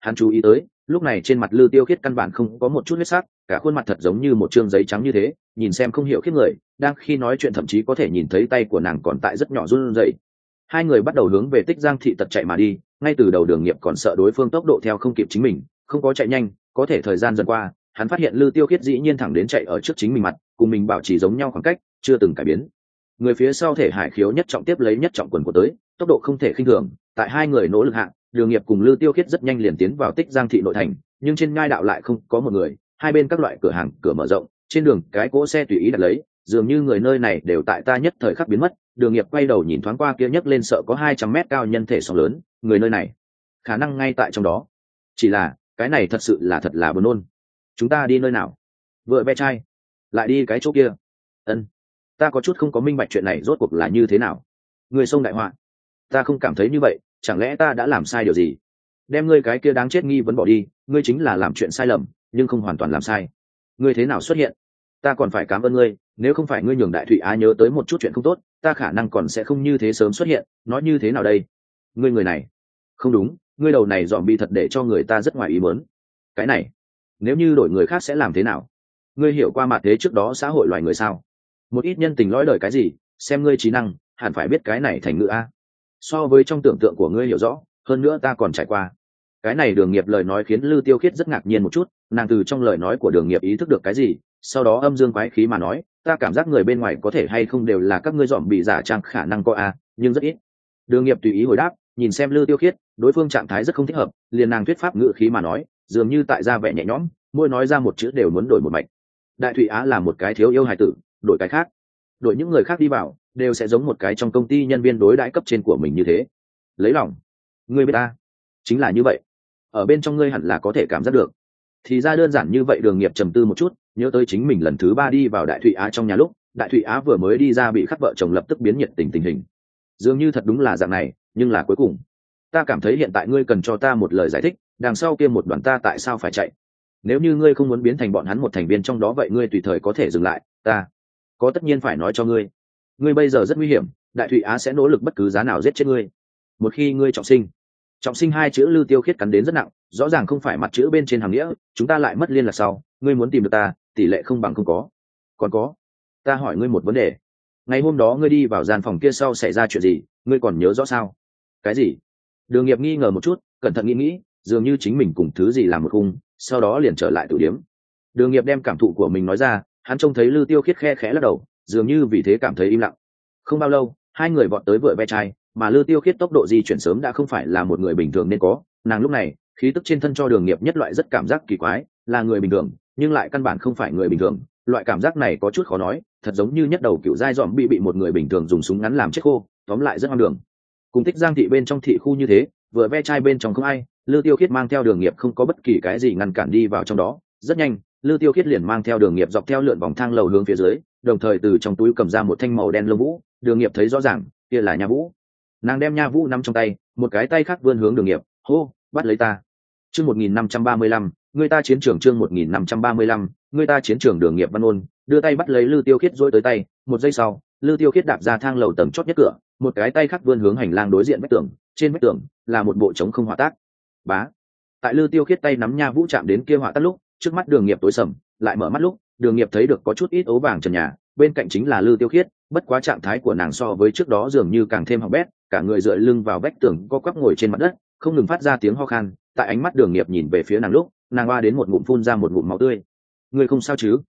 Speaker 1: hắn chú ý tới lúc này trên mặt Lư Tiêu Khiết căn bản không có một chút huyết sắc, cả khuôn mặt thật giống như một trương giấy trắng như thế, nhìn xem không hiểu khiếp người, đang khi nói chuyện thậm chí có thể nhìn thấy tay của nàng còn tại rất nhỏ run rẩy. Hai người bắt đầu hướng về Tích Giang thị tật chạy mà đi, ngay từ đầu Đường Nghiệp còn sợ đối phương tốc độ theo không kịp chính mình, không có chạy nhanh, có thể thời gian dần qua, hắn phát hiện Lư Tiêu Khiết dĩ nhiên thẳng đến chạy ở trước chính mình mặt, cùng mình bảo trì giống nhau khoảng cách, chưa từng cải biến. Người phía sau thể hải khiếu nhất trọng tiếp lấy nhất trọng quần của tới, tốc độ không thể khinh thường, tại hai người nỗ lực hạ, Đường Nghiệp cùng Lư Tiêu Khiết rất nhanh liền tiến vào Tích Giang thị nội thành, nhưng trên ngai đạo lại không có một người, hai bên các loại cửa hàng cửa mở rộng, trên đường cái cỗ xe tùy ý đặt lấy, dường như người nơi này đều tại ta nhất thời khắc biến mất. Đường Nghiệp quay đầu nhìn thoáng qua kia nhấc lên sợ có 200 mét cao nhân thể sóng lớn, người nơi này khả năng ngay tại trong đó. Chỉ là cái này thật sự là thật là buồn nôn. Chúng ta đi nơi nào? Vựa ve chai, lại đi cái chỗ kia. Ân, ta có chút không có minh bạch chuyện này rốt cuộc là như thế nào. Người sông đại họa, ta không cảm thấy như vậy, chẳng lẽ ta đã làm sai điều gì? Đem ngươi cái kia đáng chết nghi vấn bỏ đi, ngươi chính là làm chuyện sai lầm nhưng không hoàn toàn làm sai. Ngươi thế nào xuất hiện? Ta còn phải cảm ơn ngươi, nếu không phải ngươi nhường Đại Thụy Á nhớ tới một chút chuyện không tốt, ta khả năng còn sẽ không như thế sớm xuất hiện. Nói như thế nào đây? Ngươi người này không đúng, ngươi đầu này dòm bị thật để cho người ta rất ngoài ý muốn. Cái này nếu như đổi người khác sẽ làm thế nào? Ngươi hiểu qua mặt thế trước đó xã hội loài người sao? Một ít nhân tình lõi đời cái gì, xem ngươi trí năng hẳn phải biết cái này thành ngữ a. So với trong tưởng tượng của ngươi hiểu rõ, hơn nữa ta còn trải qua. Cái này Đường Nghiệp lời nói khiến Lư Tiêu Khiết rất ngạc nhiên một chút, nàng từ trong lời nói của Đường Nghiệp ý thức được cái gì, sau đó âm dương quái khí mà nói, ta cảm giác người bên ngoài có thể hay không đều là các ngươi dòm bị giả trang, khả năng có a, nhưng rất ít. Đường Nghiệp tùy ý hồi đáp, nhìn xem Lư Tiêu Khiết, đối phương trạng thái rất không thích hợp, liền nàng thuyết pháp ngữ khí mà nói, dường như tại ra vẻ nhẹ nhõm, mỗi nói ra một chữ đều muốn đổi một mạch. Đại Thụy Á là một cái thiếu yêu hài tử, đổi cái khác, đổi những người khác đi vào, đều sẽ giống một cái trong công ty nhân viên đối đãi cấp trên của mình như thế. Lấy lòng, ngươi biết ta, chính là như vậy. Ở bên trong ngươi hẳn là có thể cảm giác được. Thì ra đơn giản như vậy. Đường Nghiệp trầm tư một chút, nhớ tới chính mình lần thứ 3 đi vào Đại Thụy Á trong nhà lúc, Đại Thụy Á vừa mới đi ra bị khắc vợ chồng lập tức biến nhiệt tình tình hình. Dường như thật đúng là dạng này, nhưng là cuối cùng, ta cảm thấy hiện tại ngươi cần cho ta một lời giải thích, đằng sau kia một đoàn ta tại sao phải chạy. Nếu như ngươi không muốn biến thành bọn hắn một thành viên trong đó, vậy ngươi tùy thời có thể dừng lại, ta có tất nhiên phải nói cho ngươi. Ngươi bây giờ rất nguy hiểm, Đại Thụy Á sẽ nỗ lực bất cứ giá nào giết chết ngươi. Một khi ngươi trọng sinh hai chữ Lư Tiêu Khiết cắn đến rất nặng, rõ ràng không phải mặt chữ bên trên hàng nghĩa, chúng ta lại mất liên lạc sau, ngươi muốn tìm được ta, tỷ lệ không bằng không có. Còn có, ta hỏi ngươi một vấn đề, ngày hôm đó ngươi đi vào gian phòng kia sau xảy ra chuyện gì, ngươi còn nhớ rõ sao? Cái gì? Đường Nghiệp nghi ngờ một chút, cẩn thận nghĩ, dường như chính mình cùng thứ gì làm một khung, sau đó liền trở lại tử điếm. Đường Nghiệp đem cảm thụ của mình nói ra, hắn trông thấy Lư Tiêu Khiết khe khẽ lắc đầu, dường như vì thế cảm thấy im lặng. Không bao lâu, hai người vọt tới vựa ve chai, mà Lư Tiêu Khiết tốc độ di chuyển sớm đã không phải là một người bình thường nên có. Nàng lúc này khí tức trên thân cho Đường Nghiệp nhất loại rất cảm giác kỳ quái, là người bình thường nhưng lại căn bản không phải người bình thường. Loại cảm giác này có chút khó nói, thật giống như nhất đầu cựu giai dòm bị một người bình thường dùng súng ngắn làm chết khô, tóm lại rất hoang đường. Cùng Tích Giang thị bên trong thị khu như thế, vừa ve chai bên trong không ai, Lư Tiêu Khiết mang theo Đường Nghiệp không có bất kỳ cái gì ngăn cản đi vào trong đó. Rất nhanh, Lư Tiêu Khiết liền mang theo Đường Nghiệp dọc theo lượn vòng thang lầu hướng phía dưới, đồng thời từ trong túi cầm ra một thanh màu đen lông vũ. Đường Nghiệp thấy rõ ràng, kia là nha vũ. Nàng đem nha vũ nắm trong tay, một cái tay khác vươn hướng Đường Nghiệp, hô, bắt lấy ta. Chương 1535, người ta chiến trường. Chương 1535, người ta chiến trường. Đường Nghiệp văn ôn, đưa tay bắt lấy Lư Tiêu Khiết dỗi tới tay. Một giây sau, Lư Tiêu Khiết đạp ra thang lầu tầng chót nhất cửa, một cái tay khác vươn hướng hành lang đối diện vách tường. Trên vách tường là một bộ trống không hỏa tác. Bá. Tại Lư Tiêu Khiết tay nắm nha vũ chạm đến kia hỏa tác lúc, trước mắt Đường Nghiệp tối sầm, lại mở mắt lúc, Đường Nghiệp thấy được có chút ít ấu vàng trần nhà, bên cạnh chính là Lư Tiêu Khiết, bất quá trạng thái của nàng so với trước đó dường như càng thêm hỏng bét, cả người dựa lưng vào vách tường, co quắp ngồi trên mặt đất, không ngừng phát ra tiếng ho khan. Tại ánh mắt Đường Nghiệp nhìn về phía nàng lúc, nàng oa đến một ngụm phun ra một ngụm máu tươi. Ngươi không sao chứ?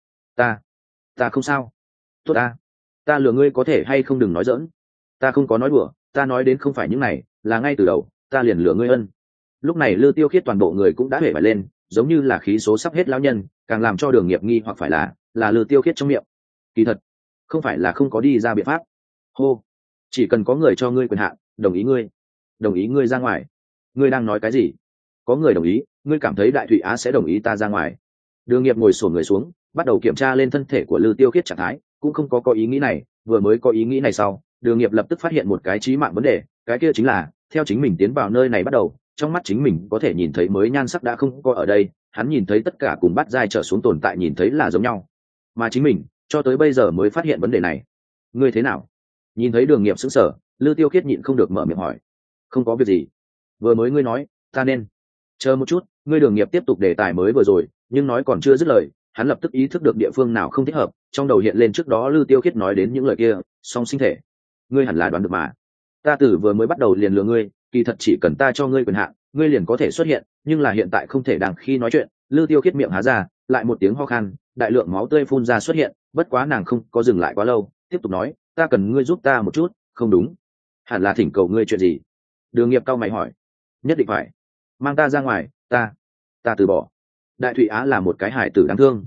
Speaker 1: Ta không sao. Tốt ta lừa ngươi có thể hay không, đừng nói giỡn. Ta không có nói đùa, ta nói đến không phải những này, là ngay từ đầu ta liền lừa ngươi ân. Lúc này Lư Tiêu Khiết toàn bộ người cũng đã hể vải lên, giống như là khí số sắp hết lão nhân, càng làm cho Đường Nghiệp nghi hoặc phải là Lư Tiêu Khiết trong miệng kỳ thật không phải là không có đi ra biện pháp. Hô, chỉ cần có người cho ngươi quyền hạn, đồng ý ngươi ra ngoài. Ngươi đang nói cái gì? Có người đồng ý, ngươi cảm thấy Đại Thụy Á sẽ đồng ý ta ra ngoài? Đường Nghiệp ngồi xổm người xuống, bắt đầu kiểm tra lên thân thể của Lư Tiêu Khiết trạng thái, cũng không có ý nghĩ này. Vừa mới có ý nghĩ này sau, Đường Nghiệp lập tức phát hiện một cái chí mạng vấn đề, cái kia chính là theo chính mình tiến vào nơi này bắt đầu, trong mắt chính mình có thể nhìn thấy mới nhan sắc đã không có ở đây, hắn nhìn thấy tất cả cùng bát giai trở xuống tồn tại nhìn thấy là giống nhau, mà chính mình cho tới bây giờ mới phát hiện vấn đề này. Ngươi thế nào? Nhìn thấy Đường Nghiệp sững sờ, Lư Tiêu Khiết nhịn không được mở miệng hỏi. Không có việc gì. Vừa mới ngươi nói ta nên Chờ một chút, ngươi Đường Nghiệp tiếp tục đề tài mới vừa rồi, nhưng nói còn chưa dứt lời, hắn lập tức ý thức được địa phương nào không thích hợp, trong đầu hiện lên trước đó Lư Tiêu Khiết nói đến những lời kia, song sinh thể. Ngươi hẳn là đoán được mà. Ta từ vừa mới bắt đầu liền lừa ngươi, kỳ thật chỉ cần ta cho ngươi quyền hạn, ngươi liền có thể xuất hiện, nhưng là hiện tại không thể. Đang khi nói chuyện, Lư Tiêu Khiết miệng há ra, lại một tiếng ho khan, đại lượng máu tươi phun ra xuất hiện, bất quá nàng không có dừng lại quá lâu, tiếp tục nói, ta cần ngươi giúp ta một chút. Không đúng, hẳn là thỉnh cầu ngươi chuyện gì? Đường Nghiệp cau mày hỏi. Nhất định phải mang ta ra ngoài. Ta từ bỏ. Đại Thụy Á là một cái hài tử đáng thương,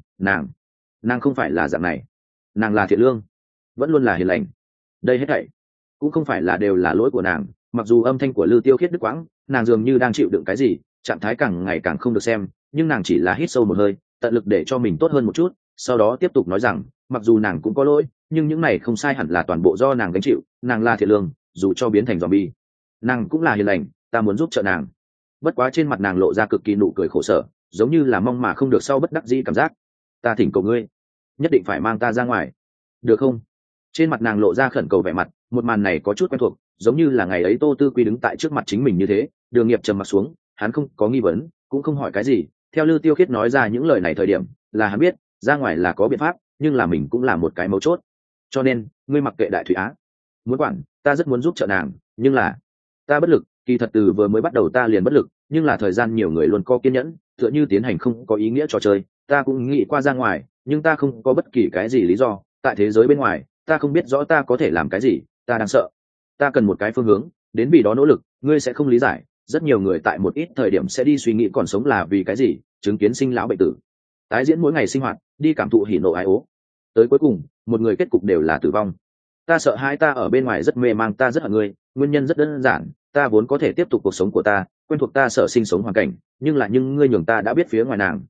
Speaker 1: nàng không phải là dạng này, nàng là thiện lương, vẫn luôn là hiền lành. Đây hết thảy cũng không phải là đều là lỗi của nàng. Mặc dù âm thanh của Lư Tiêu Khiết đứt quãng, nàng dường như đang chịu đựng cái gì, trạng thái càng ngày càng không được xem, nhưng nàng chỉ là hít sâu một hơi, tận lực để cho mình tốt hơn một chút, sau đó tiếp tục nói rằng, mặc dù nàng cũng có lỗi, nhưng những này không sai hẳn là toàn bộ do nàng gánh chịu. Nàng là thiện lương, dù cho biến thành zombie, nàng cũng là hiền lành, ta muốn giúp trợ nàng. Bất quá trên mặt nàng lộ ra cực kỳ nụ cười khổ sở, giống như là mong mà không được sau bất đắc dĩ cảm giác. Ta thỉnh cầu ngươi, nhất định phải mang ta ra ngoài, được không? Trên mặt nàng lộ ra khẩn cầu vẻ mặt, một màn này có chút quen thuộc, giống như là ngày ấy Tô Tư Quy đứng tại trước mặt chính mình như thế. Đường Nghiệp trầm mặt xuống, hắn không có nghi vấn, cũng không hỏi cái gì. Theo Lư Tiêu Khiết nói ra những lời này thời điểm, là hắn biết ra ngoài là có biện pháp, nhưng là mình cũng là một cái mấu chốt. Cho nên ngươi mặc kệ Đại Thụy Á, muốn quản, ta rất muốn giúp trợ nàng, nhưng là ta bất lực. Kỳ thật từ vừa mới bắt đầu ta liền bất lực, nhưng là thời gian nhiều người luôn có kiên nhẫn, tựa như tiến hành không có ý nghĩa trò chơi. Ta cũng nghĩ qua ra ngoài, nhưng ta không có bất kỳ cái gì lý do. Tại thế giới bên ngoài, ta không biết rõ ta có thể làm cái gì, ta đang sợ. Ta cần một cái phương hướng, đến vì đó nỗ lực. Ngươi sẽ không lý giải, rất nhiều người tại một ít thời điểm sẽ đi suy nghĩ còn sống là vì cái gì, chứng kiến sinh lão bệnh tử, tái diễn mỗi ngày sinh hoạt, đi cảm thụ hỉ nộ ái ố, tới cuối cùng một người kết cục đều là tử vong. Ta sợ hãi, ta ở bên ngoài rất mê mang, ta rất hận ngươi. Nguyên nhân rất đơn giản, ta vốn có thể tiếp tục cuộc sống của ta, quen thuộc ta sợ sinh sống hoàn cảnh, nhưng ngươi nhường ta đã biết phía ngoài nàng.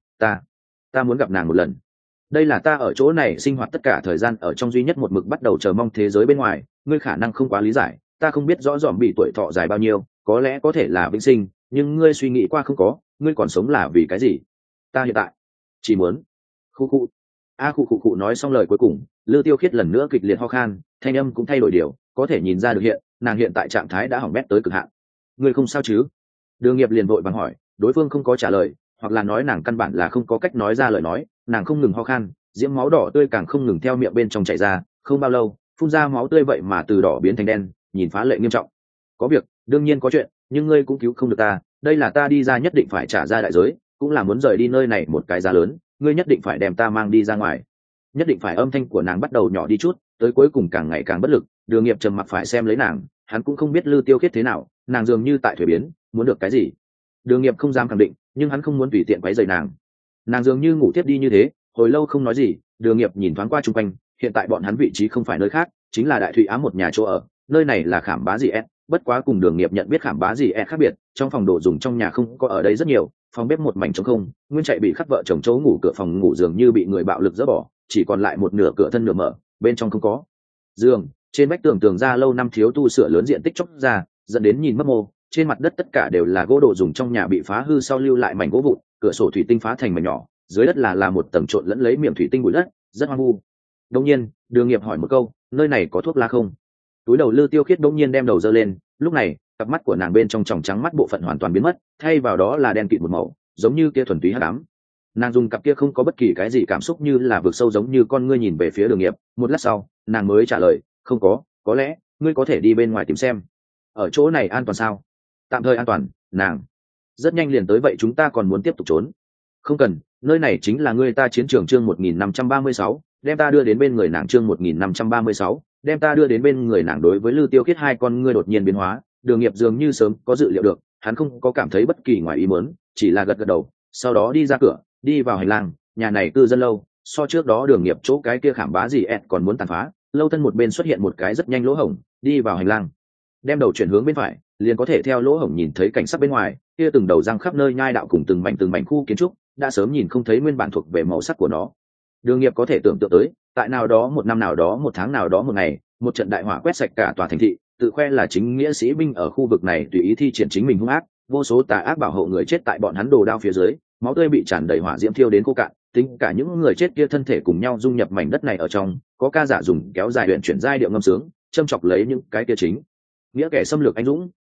Speaker 1: Ta muốn gặp nàng một lần. Đây là ta ở chỗ này sinh hoạt tất cả thời gian ở trong duy nhất một mực bắt đầu chờ mong thế giới bên ngoài. Ngươi khả năng không quá lý giải, ta không biết rõ dòm bị tuổi thọ dài bao nhiêu, có lẽ có thể là vĩnh sinh, nhưng ngươi suy nghĩ qua không có, ngươi còn sống là vì cái gì? Ta hiện tại chỉ muốn khu khu khu khu. Nói xong lời cuối cùng, Lư Tiêu Khiết lần nữa kịch liệt ho khan, thanh âm cũng thay đổi điều, có thể nhìn ra được nàng hiện tại trạng thái đã hỏng bét tới cực hạn. Ngươi không sao chứ? Đường Nghiệp liền vội vàng hỏi. Đối phương không có trả lời, hoặc là nói nàng căn bản là không có cách nói ra lời nói. Nàng không ngừng ho khan, diễm máu đỏ tươi càng không ngừng theo miệng bên trong chảy ra, không bao lâu phun ra máu tươi vậy mà từ đỏ biến thành đen, nhìn phá lệ nghiêm trọng. Có việc, đương nhiên có chuyện, nhưng ngươi cũng cứu không được ta. Đây là ta đi ra nhất định phải trả ra đại giới, cũng là muốn rời đi nơi này một cái giá lớn. Ngươi nhất định phải đem ta mang đi ra ngoài, nhất định phải. Âm thanh của nàng bắt đầu nhỏ đi chút, tới cuối cùng càng ngày càng bất lực. Đường Nghiệp trầm mặc phải xem lấy nàng, hắn cũng không biết Lư Tiêu Khiết thế nào, nàng dường như tại thuế biến, muốn được cái gì. Đường Nghiệp không dám khẳng định, nhưng hắn không muốn tùy tiện quấy rầy nàng dường như ngủ tiếp đi như thế, hồi lâu không nói gì. Đường Nghiệp nhìn thoáng qua chung quanh, hiện tại bọn hắn vị trí không phải nơi khác, chính là Đại Thụy Á một nhà chỗ ở. Nơi này là Khảm Bá Dì S, bất quá cùng Đường Nghiệp nhận biết Khảm Bá Dì S khác biệt, trong phòng đồ dùng trong nhà không có ở đây rất nhiều, phòng bếp một mảnh trống không, nguyên chạy bị khắc vợ chồng chỗ ngủ, cửa phòng ngủ dường như bị người bạo lực dỡ bỏ, chỉ còn lại một nửa cửa thân nửa mở, bên trong không có giường. Trên vách tường ra lâu năm thiếu tu sửa lớn diện tích chóc ra, dẫn đến nhìn mấp mô. Trên mặt đất tất cả đều là gỗ đồ dùng trong nhà bị phá hư sau lưu lại mảnh gỗ vụn, cửa sổ thủy tinh phá thành mảnh nhỏ, dưới đất là một tầng trộn lẫn lấy miệng thủy tinh bụi đất, rất hoang vu. Đông nhiên Đường Nghiệp hỏi một câu, nơi này có thuốc lá không? Túi đầu Lư Tiêu Khiết đông nhiên đem đầu giơ lên, lúc này cặp mắt của nàng bên trong tròng trắng mắt bộ phận hoàn toàn biến mất, thay vào đó là đen kịt một màu, giống như kia thuần túy hắc ám. Nàng dùng cặp kia không có bất kỳ cái gì cảm xúc, như là vực sâu giống như con ngươi nhìn về phía Đường Nghiệp. Một lát sau nàng mới trả lời, không có lẽ ngươi có thể đi bên ngoài tìm xem. Ở chỗ này an toàn sao? Tạm thời an toàn. Nàng rất nhanh liền tới, vậy chúng ta còn muốn tiếp tục trốn? Không cần, nơi này chính là ngươi ta chiến trường. Chương 1536, đem ta đưa đến bên người nàng. Chương 1536, đem ta đưa đến bên người nàng. Đối với Lư Tiêu Khiết hai con ngươi đột nhiên biến hóa, Đường Nghiệp dường như sớm có dự liệu được, hắn không có cảm thấy bất kỳ ngoài ý muốn, chỉ là gật gật đầu, sau đó đi ra cửa, đi vào hành lang. Nhà này cư dân lâu, so trước đó Đường Nghiệp chỗ cái kia Khảm Bá Dì S còn muốn tàn phá. Lâu thân một bên xuất hiện một cái rất nhanh lỗ hổng, đi vào hành lang, đem đầu chuyển hướng bên phải, liền có thể theo lỗ hổng nhìn thấy cảnh sắc bên ngoài. Kia từng đầu răng khắp nơi nhai đạo cùng từng mảnh khu kiến trúc đã sớm nhìn không thấy nguyên bản thuộc về màu sắc của nó. Đường Nghiệp có thể tưởng tượng tới, tại nào đó một năm nào đó một tháng nào đó một ngày, một trận đại hỏa quét sạch cả tòa thành thị, tự khoe là chính nghĩa sĩ binh ở khu vực này tùy ý thi triển chính mình hung ác, vô số tà ác bảo hộ người chết tại bọn hắn đồ đao phía dưới, máu tươi bị tràn đầy hỏa diễm thiêu đến khô cạn, tính cả những người chết kia thân thể cùng nhau dung nhập mảnh đất này ở trong. Có ca giả dùng kéo dài luyện chuyển giai điệu ngâm sướng, châm chọc lấy những cái kia chính nghĩa kẻ xâm lược anh dũng,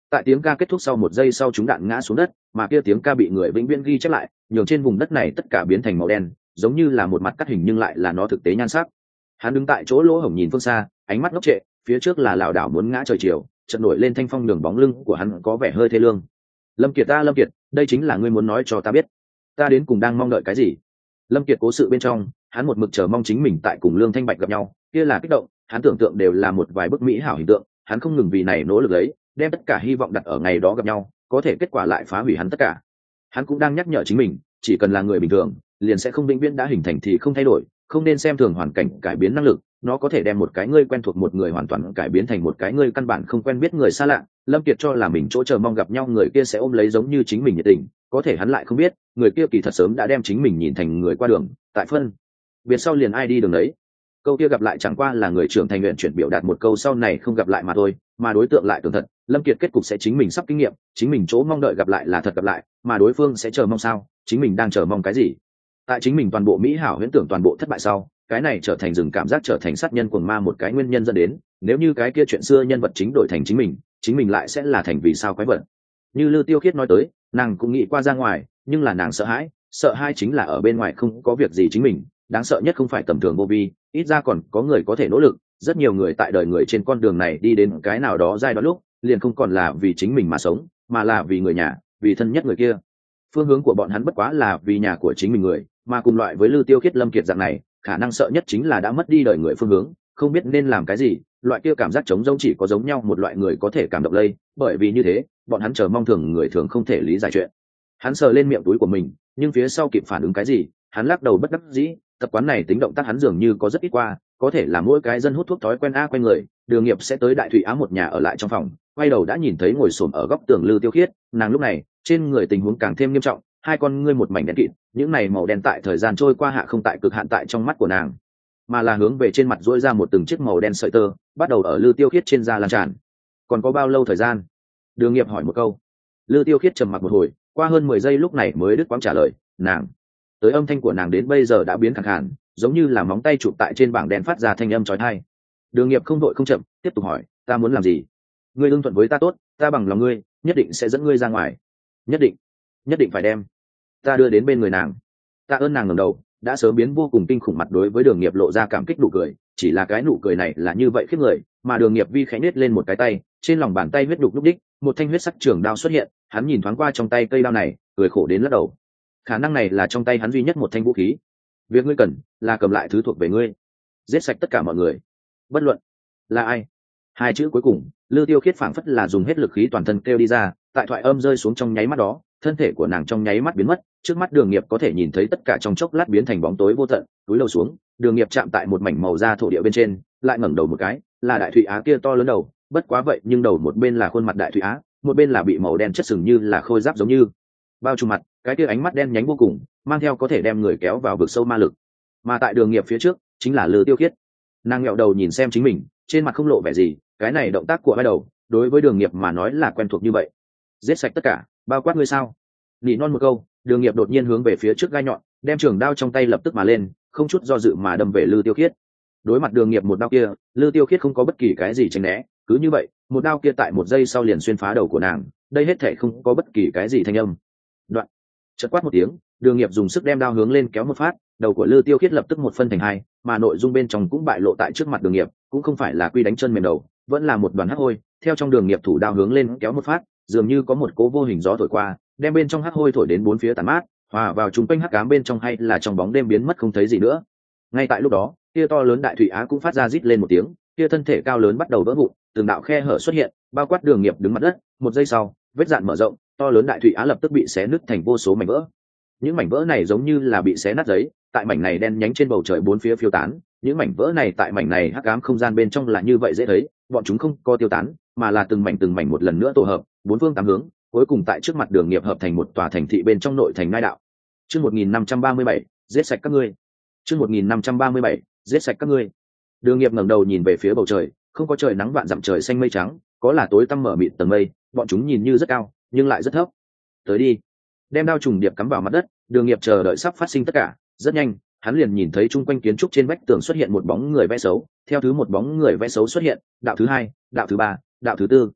Speaker 1: Tại tiếng ca kết thúc sau 1 giây sau chúng đạn ngã xuống đất, mà kia tiếng ca bị người vĩnh viễn ghi chép lại, nhường trên vùng đất này tất cả biến thành màu đen, giống như là một mặt cắt hình nhưng lại là nó thực tế nhan sắc. Hắn đứng tại chỗ lỗ hổng nhìn phương xa, ánh mắt ngốc trệ, phía trước là lảo đảo muốn ngã trời chiều, chợt nổi lên thanh phong đường bóng lưng của hắn có vẻ hơi thê lương. Lâm Kiệt ta Lâm Kiệt, đây chính là ngươi muốn nói cho ta biết. Ta đến cùng đang mong đợi cái gì? Lâm Kiệt cố sự bên trong, hắn một mực chờ mong chính mình tại cùng Lương Thanh Bạch gặp nhau, kia là kích động, hắn tưởng tượng đều là một vài bức mỹ hảo hình tượng, hắn không ngừng vì này nỗ lực lấy, đem tất cả hy vọng đặt ở ngày đó gặp nhau, có thể kết quả lại phá hủy hắn tất cả. Hắn cũng đang nhắc nhở chính mình, chỉ cần là người bình thường, liền sẽ không vĩnh viễn đã hình thành thì không thay đổi, không nên xem thường hoàn cảnh cải biến năng lực, nó có thể đem một cái ngươi quen thuộc một người hoàn toàn cải biến thành một cái ngươi căn bản không quen biết người xa lạ. Lâm Kiệt cho là mình chỗ chờ mong gặp nhau người kia sẽ ôm lấy giống như chính mình nhiệt tình, có thể hắn lại không biết, người kia kỳ thật sớm đã đem chính mình nhìn thành người qua đường, tại phân biệt sau liền ai đi đường đấy. Câu kia gặp lại chẳng qua là người trưởng thành nguyện chuyển biểu đạt một câu sau này không gặp lại mà thôi, mà đối tượng lại tưởng thật. Lâm Kiệt kết cục sẽ chính mình sắp kinh nghiệm, chính mình chỗ mong đợi gặp lại là thật gặp lại, mà đối phương sẽ chờ mong sao, chính mình đang chờ mong cái gì. Tại chính mình toàn bộ mỹ hảo huyễn tưởng toàn bộ thất bại sau, cái này trở thành rừng cảm giác trở thành sát nhân cuồng ma một cái nguyên nhân dẫn đến, nếu như cái kia chuyện xưa nhân vật chính đổi thành chính mình lại sẽ là thành vì sao quái vật. Như Lư Tiêu Khiết nói tới, nàng cũng nghĩ qua ra ngoài, nhưng là nàng sợ hãi chính là ở bên ngoài không có việc gì chính mình, đáng sợ nhất không phải tầm thường vô vi, ít ra còn có người có thể nỗ lực. Rất nhiều người tại đời người trên con đường này đi đến cái nào đó giai đoạn lúc, liền không còn là vì chính mình mà sống, mà là vì người nhà, vì thân nhất người kia. Phương hướng của bọn hắn bất quá là vì nhà của chính mình người, mà cùng loại với Lư Tiêu Khiết Lâm Kiệt dạng này, khả năng sợ nhất chính là đã mất đi đời người phương hướng, không biết nên làm cái gì. Loại kia cảm giác trống rỗng chỉ có giống nhau một loại người có thể cảm động lây, bởi vì như thế, bọn hắn chờ mong thường người thường không thể lý giải chuyện. Hắn sờ lên miệng túi của mình, nhưng phía sau kịp phản ứng cái gì, hắn lắc đầu bất đắc dĩ. Tập quán này tính động tác hắn dường như có rất ít qua, có thể là mỗi cái dân hút thuốc thói quen quanh người. Đường Nghiệp sẽ tới Đại Thụy Á một nhà ở lại trong phòng, quay đầu đã nhìn thấy ngồi xổm ở góc tường Lư Tiêu Khiết, nàng lúc này trên người tình huống càng thêm nghiêm trọng, hai con ngươi một mảnh đen kịt, những này màu đen tại thời gian trôi qua hạ không tại cực hạn tại trong mắt của nàng, mà là hướng về trên mặt duỗi ra một từng chiếc màu đen sợi tơ, bắt đầu ở Lư Tiêu Khiết trên da lan tràn. Còn có bao lâu thời gian? Đường Nghiệp hỏi một câu. Lư Tiêu Khiết trầm mặc một hồi, qua hơn 10 giây lúc này mới đứt quãng trả lời, nàng. Tới âm thanh của nàng đến bây giờ đã biến khàn khàn, giống như là móng tay chụp tại trên bảng đen phát ra thanh âm chói tai. Đường Nghiệp không đội không chậm, tiếp tục hỏi, ta muốn làm gì? Ngươi ưng thuận với ta tốt, ta bằng lòng ngươi, nhất định sẽ dẫn ngươi ra ngoài. Nhất định phải đem ta đưa đến bên người nàng. Ta ơn. Nàng ngẩng đầu, đã sớm biến vô cùng kinh khủng mặt đối với Đường Nghiệp lộ ra cảm kích nụ cười, chỉ là cái nụ cười này là như vậy khiếp người, mà Đường Nghiệp vi khẽ nết lên một cái tay, trên lòng bàn tay huyết đục lúc đích, một thanh huyết sắc trường đao xuất hiện, hắn nhìn thoáng qua trong tay cây đao này, cười khổ đến lắc đầu. Khả năng này là trong tay hắn duy nhất một thanh vũ khí. Việc ngươi cần là cầm lại thứ thuộc về ngươi, giết sạch tất cả mọi người, bất luận là ai. Hai chữ cuối cùng, Lư Tiêu Khiết phảng phất là dùng hết lực khí toàn thân kêu đi ra, tại thoại âm rơi xuống trong nháy mắt đó, thân thể của nàng trong nháy mắt biến mất, trước mắt Đường Nghiệp có thể nhìn thấy tất cả trong chốc lát biến thành bóng tối vô tận. Túi lâu xuống, Đường Nghiệp chạm tại một mảnh màu da thổ địa bên trên, lại ngẩng đầu một cái, là Đại Thụy Á kia to lớn đầu, bất quá vậy nhưng đầu một bên là khuôn mặt Đại Thụy Á, một bên là bị màu đen chất sừng như là khôi giáp giống như bao trùm mặt, cái kia ánh mắt đen nhánh vô cùng, mang theo có thể đem người kéo vào vực sâu ma lực. Mà tại Đường Nghiệp phía trước chính là Lư Tiêu Khiết. Nàng nghẹo đầu nhìn xem chính mình, trên mặt không lộ vẻ gì, cái này động tác của hai đầu đối với Đường Nghiệp mà nói là quen thuộc như vậy. Giết sạch tất cả, bao quát ngươi sao? Nỉ non một câu, Đường Nghiệp đột nhiên hướng về phía trước gai nhọn, đem trường đao trong tay lập tức mà lên, không chút do dự mà đâm về Lư Tiêu Khiết. Đối mặt Đường Nghiệp một đao kia, Lư Tiêu Khiết không có bất kỳ cái gì tránh né, cứ như vậy, một đao kia tại 1 giây sau liền xuyên phá đầu của nàng, đây hết thảy không có bất kỳ cái gì thanh âm. Đoạn. Chợt quát một tiếng, Đường Nghiệp dùng sức đem đao hướng lên kéo một phát, đầu của Lư Tiêu Khiết lập tức một phân thành hai, mà nội dung bên trong cũng bại lộ tại trước mặt Đường Nghiệp, cũng không phải là quy đánh chân mềm đầu, vẫn là một đoàn hắc hôi, theo trong Đường Nghiệp thủ đao hướng lên kéo một phát, dường như có một cỗ vô hình gió thổi qua, đem bên trong hắc hôi thổi đến bốn phía tàn mát, hòa vào chúng quanh hắc ám bên trong hay là trong bóng đêm biến mất không thấy gì nữa. Ngay tại lúc đó, kia to lớn Đại Thụy Á cũng phát ra rít lên một tiếng, kia thân thể cao lớn bắt đầu vỡ vụn, từng đạo khe hở xuất hiện, bao quát Đường Nghiệp đứng mặt đất. 1 giây sau, vết dạn mở rộng, to lớn Đại Thụy Á lập tức bị xé nứt thành vô số mảnh vỡ. Những mảnh vỡ này giống như là bị xé nát giấy, tại mảnh này đen nhánh trên bầu trời bốn phía phiêu tán. Những mảnh vỡ này tại mảnh này hắc ám không gian bên trong là như vậy dễ thấy, bọn chúng không có tiêu tán, mà là từng mảnh một lần nữa tổ hợp, bốn phương tám hướng, cuối cùng tại trước mặt Đường Nghiệp hợp thành một tòa thành thị bên trong nội thành Ngai Đạo. Chương 1537, giết sạch các ngươi. Chương 1537, giết sạch các ngươi. Đường Nghiệp ngẩng đầu nhìn về phía bầu trời, không có trời nắng vạn dặm trời xanh mây trắng, có là tối tăm mở mịt tầng mây, bọn chúng nhìn như rất cao, nhưng lại rất thấp. Tới đi. Đem đao trùng điệp cắm vào mặt đất, Đường Nghiệp chờ đợi sắp phát sinh tất cả, rất nhanh, hắn liền nhìn thấy chung quanh kiến trúc trên vách tường xuất hiện một bóng người vẽ xấu, theo thứ một bóng người vẽ xấu xuất hiện, đạo thứ hai, đạo thứ ba, đạo thứ tư.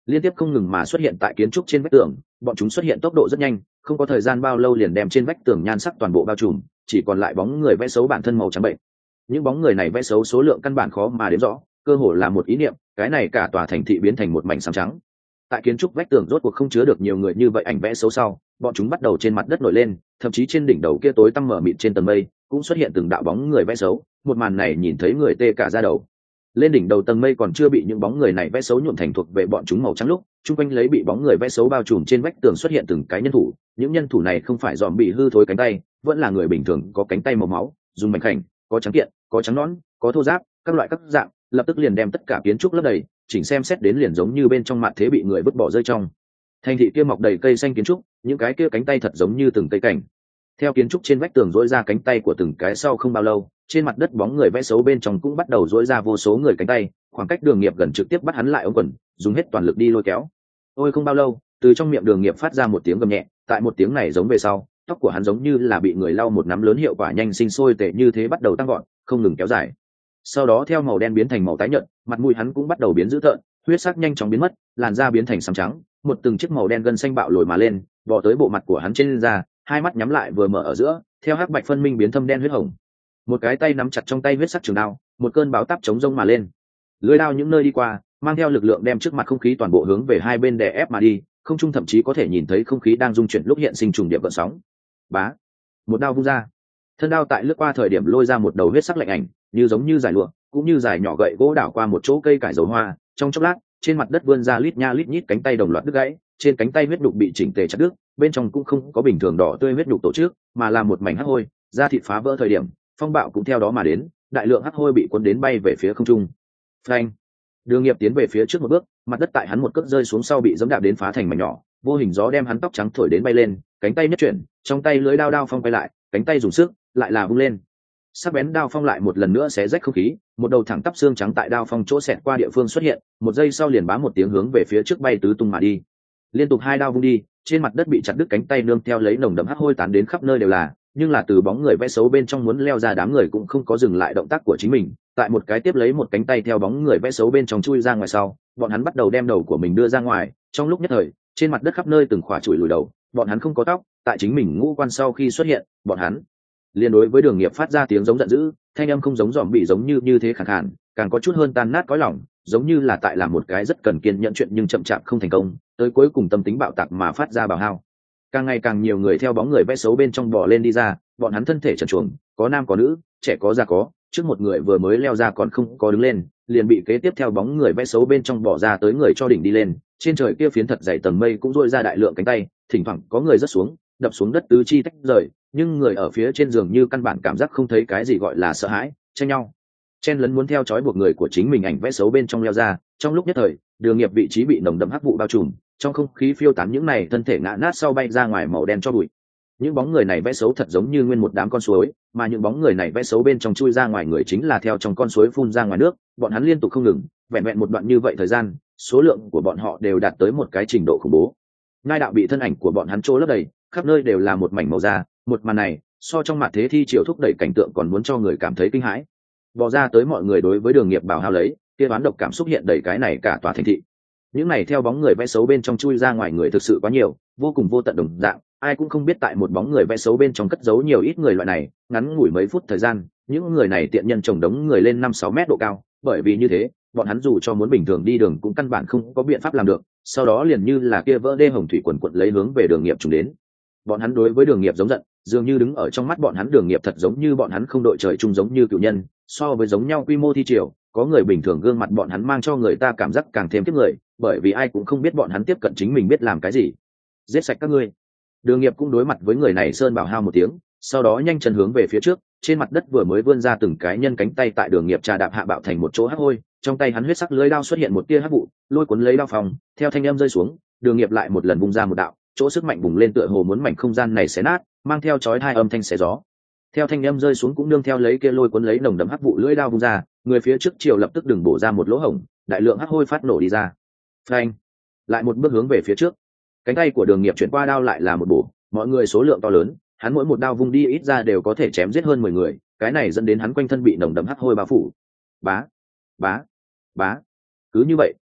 Speaker 1: liên tiếp không ngừng mà xuất hiện tại kiến trúc trên vách tường. Bọn chúng xuất hiện tốc độ rất nhanh, không có thời gian bao lâu liền đem trên vách tường nhan sắc toàn bộ bao trùm, chỉ còn lại bóng người vẽ xấu bản thân màu trắng bệnh. Những bóng người này vẽ xấu số lượng căn bản khó mà đếm rõ, cơ hồ là một ý niệm, cái này cả tòa thành thị biến thành một mảnh xám trắng. Tại kiến trúc vách tường rốt cuộc không chứa được nhiều người như vậy ảnh vẽ xấu sau, bọn chúng bắt đầu trên mặt đất nổi lên, thậm chí trên đỉnh đầu kia tối tăm mở mịt trên tầng mây cũng xuất hiện từng đạo bóng người vẽ xấu. Một màn này nhìn thấy người tê cả da đầu. Lên đỉnh đầu tầng mây còn chưa bị những bóng người này vẽ xấu nhuộm thành thuộc về bọn chúng màu trắng lúc, chung quanh lấy bị bóng người vẽ xấu bao trùm trên vách tường xuất hiện từng cái nhân thủ. Những nhân thủ này không phải dòm bị hư thối cánh tay, vẫn là người bình thường, có cánh tay màu máu, dùng mảnh khảnh, có trắng kiện, có trắng nõn, có thô ráp, các loại các dạng, lập tức liền đem tất cả kiến trúc lấp đầy, chỉnh xem xét đến liền giống như bên trong mạn thế bị người vứt bỏ rơi trong. Thành thị kia mọc đầy cây xanh kiến trúc, những cái kia cánh tay thật giống như từng cây cảnh. Theo kiến trúc trên vách tường rỗi ra cánh tay của từng cái sau không bao lâu, trên mặt đất bóng người vẽ xấu bên trong cũng bắt đầu rỗi ra vô số người cánh tay, khoảng cách Đường Nghiệp gần trực tiếp bắt hắn lại ống quần, dùng hết toàn lực đi lôi kéo. Ôi không bao lâu, từ trong miệng Đường Nghiệp phát ra một tiếng gầm nhẹ, tại một tiếng này giống về sau, tóc của hắn giống như là bị người lau một nắm lớn, hiệu quả nhanh sinh sôi tệ như thế bắt đầu tăng gọn, không ngừng kéo dài. Sau đó theo màu đen biến thành màu tái nhợt, mặt mũi hắn cũng bắt đầu biến dữ tợn, huyết sắc nhanh chóng biến mất, làn da biến thành xám trắng, một từng chiếc màu đen gân xanh bạo lồi mà lên, bò tới bộ mặt của hắn trên da, hai mắt nhắm lại vừa mở ở giữa, theo hắc bạch phân minh biến thâm đen huyết hồng. Một cái tay nắm chặt trong tay huyết sắc trường đao, một cơn báo táp chống rông mà lên. Lưỡi đao những nơi đi qua, mang theo lực lượng đem trước mặt không khí toàn bộ hướng về hai bên đè ép mà đi, không trung thậm chí có thể nhìn thấy không khí đang rung chuyển lúc hiện sinh trùng điệp gợn sóng. Bá, một đao vung ra. Thân đao tại lướt qua thời điểm lôi ra một đầu huyết sắc lạnh ảnh, như giống như dài lụa, cũng như dài nhỏ gậy gỗ đảo qua một chỗ cây cải dầu hoa, trong chốc lát, trên mặt đất vươn ra lít nha lít nhít cánh tay đồng loạt đứt gãy, trên cánh tay huyết đục bị chỉnh tề chặt đứt, bên trong cũng không có bình thường đỏ tươi huyết đục tổ chức, mà là một mảnh hắc hôi, da thịt phá vỡ thời điểm, phong bạo cũng theo đó mà đến, đại lượng hắc hôi bị cuốn đến bay về phía không trung. Phanh! Đường Nghiệp tiến về phía trước một bước, mặt đất tại hắn một cước rơi xuống sau bị giẫm đạp đến phá thành mảnh nhỏ, vô hình gió đem hắn tóc trắng thổi đến bay lên, cánh tay nhất chuyển, trong tay lưỡi đao đao phong quay lại, cánh tay dùng sức, lại là vung lên. Sắc bén đao phong lại một lần nữa xé rách không khí, một đầu thẳng tắp xương trắng tại đao phong chỗ xẹt qua địa phương xuất hiện, một giây sau liền bám một tiếng hướng về phía trước bay tứ tung mà đi. Liên tục hai đao vung đi, trên mặt đất bị chặt đứt cánh tay nương theo lấy nồng đậm hắc hôi tán đến khắp nơi đều là, nhưng là từ bóng người vẽ xấu bên trong muốn leo ra đám người cũng không có dừng lại động tác của chính mình, tại một cái tiếp lấy một cánh tay theo bóng người vẽ xấu bên trong chui ra ngoài sau, bọn hắn bắt đầu đem đầu của mình đưa ra ngoài, trong lúc nhất thời, trên mặt đất khắp nơi từng khỏa chùi lùi đầu, bọn hắn không có tóc, tại chính mình ngũ quan sau khi xuất hiện, bọn hắn liền đối với Đường Nghiệp phát ra tiếng giống giận dữ, thanh âm không giống dòm bị giống như thế khàn khàn, càng có chút hơn tan nát cõi lòng, giống như là tại làm một cái rất cần kiên nhẫn chuyện nhưng chậm chạp không thành công, tới cuối cùng tâm tính bạo tạc mà phát ra bào hao. Càng ngày càng nhiều người theo bóng người vẽ xấu bên trong bò lên đi ra, bọn hắn thân thể trần truồng, có nam có nữ, trẻ có già có, trước một người vừa mới leo ra còn không có đứng lên, liền bị kế tiếp theo bóng người vẽ xấu bên trong bỏ ra tới người cho đỉnh đi lên. Trên trời kia phiến thật dày tầng mây cũng rôi ra đại lượng cánh tay, thỉnh thoảng có người rớt xuống, đập xuống đất tứ chi tách rời, nhưng người ở phía trên giường như căn bản cảm giác không thấy cái gì gọi là sợ hãi, tranh nhau chen lấn muốn theo trói buộc người của chính mình ảnh vẽ xấu bên trong leo ra. Trong lúc nhất thời, Đường Nghiệp vị trí bị nồng đậm hắc vụ bao trùm, trong không khí phiêu tán những này thân thể ngã nát sau bay ra ngoài màu đen cho bụi. Những bóng người này vẽ xấu thật giống như nguyên một đám con suối, mà những bóng người này vẽ xấu bên trong chui ra ngoài người chính là theo trong con suối phun ra ngoài nước, bọn hắn liên tục không ngừng, vẹn vẹn một đoạn như vậy thời gian, số lượng của bọn họ đều đạt tới một cái trình độ khủng bố. Ngai đạo bị thân ảnh của bọn hắn trô lấp đầy, khắp nơi đều là một mảnh màu da, một màn này so trong mặt thế thi triều thúc đẩy cảnh tượng còn muốn cho người cảm thấy kinh hãi. Bò ra tới mọi người đối với Đường Nghiệp bảo hao lấy, kia đoán độc cảm xúc hiện đầy cái này cả tòa thành thị. Những này theo bóng người vẽ xấu bên trong chui ra ngoài người thực sự quá nhiều, vô cùng vô tận đồng dạng, ai cũng không biết tại một bóng người vẽ xấu bên trong cất giấu nhiều ít người loại này. Ngắn ngủi mấy phút thời gian, những người này tiện nhân chồng đống người lên 5-6 mét độ cao, bởi vì như thế, bọn hắn dù cho muốn bình thường đi đường cũng căn bản không có biện pháp làm được. Sau đó liền như là kia vỡ đê hồng thủy quần quật lấy hướng về Đường Nghiệp trùng đến. Bọn hắn đối với Đường Nghiệp giống giận, dường như đứng ở trong mắt bọn hắn Đường Nghiệp thật giống như bọn hắn không đội trời chung, giống như cựu nhân. So với giống nhau quy mô thi triều, có người bình thường gương mặt bọn hắn mang cho người ta cảm giác càng thêm kiếp người, bởi vì ai cũng không biết bọn hắn tiếp cận chính mình biết làm cái gì. Giết sạch các ngươi. Đường Nghiệp cũng đối mặt với người này sơn bảo hao một tiếng, sau đó nhanh chân hướng về phía trước, trên mặt đất vừa mới vươn ra từng cái nhân cánh tay tại Đường Nghiệp trà đạp hạ bạo thành một chỗ hắc hôi, trong tay hắn huyết sắc lưỡi đao xuất hiện một tia hắc vụ, lôi cuốn lấy đao phòng, theo thanh âm rơi xuống, Đường Nghiệp lại một lần vung ra một đạo, chỗ sức mạnh bùng lên tựa hồ muốn mảnh không gian này xé nát, mang theo chói tai âm thanh xé gió. Theo thanh âm rơi xuống cũng nương theo lấy kia lôi cuốn lấy nồng đậm hắc vụ lưỡi đao vung ra, người phía trước chiều lập tức đừng bổ ra một lỗ hổng, đại lượng hắc hôi phát nổ đi ra. Phanh! Lại một bước hướng về phía trước, cánh tay của Đường Nghiệp chuyển qua đao lại là một bổ, mọi người số lượng to lớn, hắn mỗi một đao vung đi ít ra đều có thể chém giết hơn 10 người, cái này dẫn đến hắn quanh thân bị nồng đậm hắc hôi bao phủ. Bá, bá, bá. Cứ như vậy,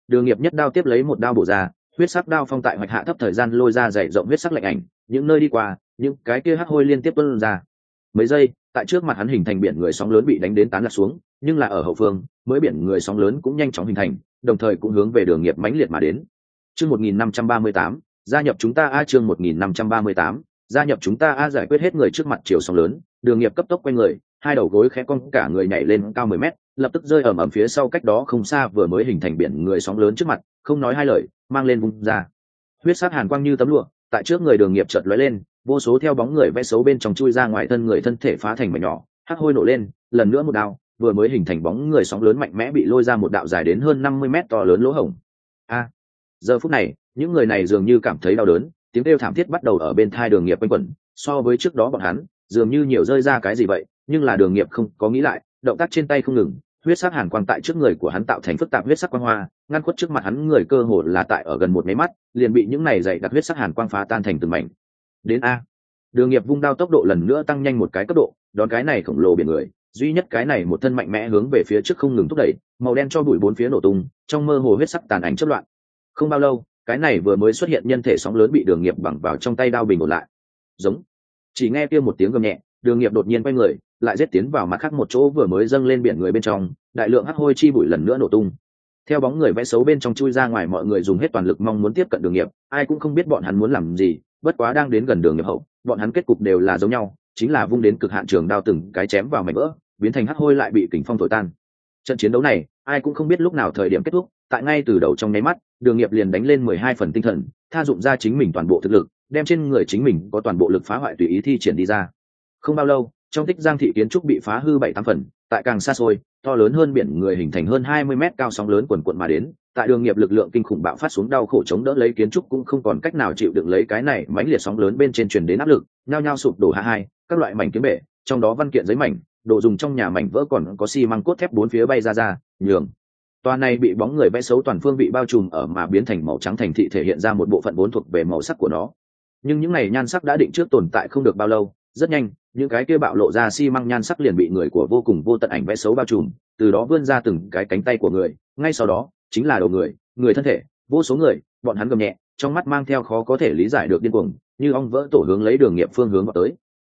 Speaker 1: đường nghiệp nhất đao tiếp lấy một đao bổ ra, huyết sắc đao phong tại hoạch hạ thấp thời gian lôi ra dày rộng huyết sắc lạnh ảnh, những nơi đi qua những cái kia hắc hôi liên tiếp tuôn ra. Mấy giây, tại trước mặt hắn hình thành biển người sóng lớn bị đánh đến tán lạc xuống, nhưng là ở hậu phương mới biển người sóng lớn cũng nhanh chóng hình thành, đồng thời cũng hướng về đường nghiệp mãnh liệt mà đến. Chương 1538, gia nhập chúng ta chương 1538, gia nhập chúng ta giải quyết hết người trước mặt chiều sóng lớn, đường nghiệp cấp tốc quay người, hai đầu gối khẽ cong cả người nhảy lên cao 10 mét, lập tức rơi ầm ầm phía sau cách đó không xa vừa mới hình thành biển người sóng lớn trước mặt, không nói hai lời, mang lên vung ra. Huyết sắc hàn quang như tấm lụa, tại trước người đường nghiệp chợt lóe lên, vô số theo bóng người vẽ xấu bên trong chui ra ngoài thân người, thân thể phá thành mảnh nhỏ, hắc hôi nổ lên, lần nữa một đao, vừa mới hình thành bóng người sóng lớn mạnh mẽ bị lôi ra một đạo dài đến hơn 50 mét to lớn lỗ hổng. Giờ phút này, những người này dường như cảm thấy đau đớn, tiếng kêu thảm thiết bắt đầu ở bên thai đường nghiệp quanh quẩn, so với trước đó bọn hắn, dường như nhiều rơi ra cái gì vậy, nhưng là đường nghiệp không có nghĩ lại, động tác trên tay không ngừng, huyết sắc hàn quang tại trước người của hắn tạo thành phức tạp huyết sắc quang hoa, ngăn khuất trước mặt hắn người, cơ hồ là tại ở gần một máy mắt, liền bị những này dày đặc huyết sắc hàn quang phá tan thành từng mảnh. Đến đường nghiệp vung đao tốc độ lần nữa tăng nhanh một cái cấp độ, đón cái này khổng lồ biển người, duy nhất cái này một thân mạnh mẽ hướng về phía trước không ngừng thúc đẩy, màu đen cho bụi bốn phía nổ tung, trong mơ hồ huyết sắc tàn ảnh chớp loạn. Không bao lâu, cái này vừa mới xuất hiện nhân thể sóng lớn bị đường nghiệp bằng vào trong tay đao bình ổn lại. Giống. Chỉ nghe kia một tiếng gầm nhẹ, đường nghiệp đột nhiên quay người, lại giết tiến vào mặt khác một chỗ vừa mới dâng lên biển người bên trong, đại lượng hắc hôi chi bụi lần nữa nổ tung. Theo bóng người vẽ xấu bên trong chui ra ngoài, mọi người dùng hết toàn lực mong muốn tiếp cận đường nghiệp, ai cũng không biết bọn hắn muốn làm gì, bất quá đang đến gần đường nghiệp hậu, bọn hắn kết cục đều là giống nhau, chính là vung đến cực hạn trường đao từng cái chém vào mảnh vỡ, biến thành hắc hôi lại bị kình phong thổi tan. Trận chiến đấu này, ai cũng không biết lúc nào thời điểm kết thúc, tại ngay từ đầu trong nháy mắt, đường nghiệp liền đánh lên 12 phần tinh thần, tha dụng ra chính mình toàn bộ thực lực, đem trên người chính mình có toàn bộ lực phá hoại tùy ý thi triển đi ra. Không bao lâu, trong tích giang thị kiến trúc bị phá hư 7-8 phần, tại càng xa xôi, to lớn hơn biển người hình thành hơn 20 mét cao sóng lớn quần quận mà đến, tại đường nghiệp lực lượng kinh khủng bạo phát xuống, đau khổ chống đỡ lấy kiến trúc cũng không còn cách nào chịu đựng lấy cái này mãnh liệt sóng lớn bên trên truyền đến áp lực, nhao nhao sụp đổ hai, các loại mảnh kiếm bể, trong đó văn kiện giấy mảnh, đồ dùng trong nhà mảnh vỡ, còn có xi măng cốt thép bốn phía bay ra, nhường toa này bị bóng người vẽ xấu toàn phương vị bao trùm ở mà biến thành màu trắng thành thị thể hiện ra một bộ phận vốn thuộc về màu sắc của nó. Nhưng những này nhan sắc đã định trước tồn tại không được bao lâu, rất nhanh những cái kia bạo lộ ra xi măng nhan sắc liền bị người của vô cùng vô tận ảnh vẽ xấu bao trùm, từ đó vươn ra từng cái cánh tay của người, ngay sau đó chính là đầu người thân thể, vô số người, bọn hắn gầm nhẹ, trong mắt mang theo khó có thể lý giải được điên cuồng, như ong vỡ tổ hướng lấy đường nghiệp phương hướng vào tới.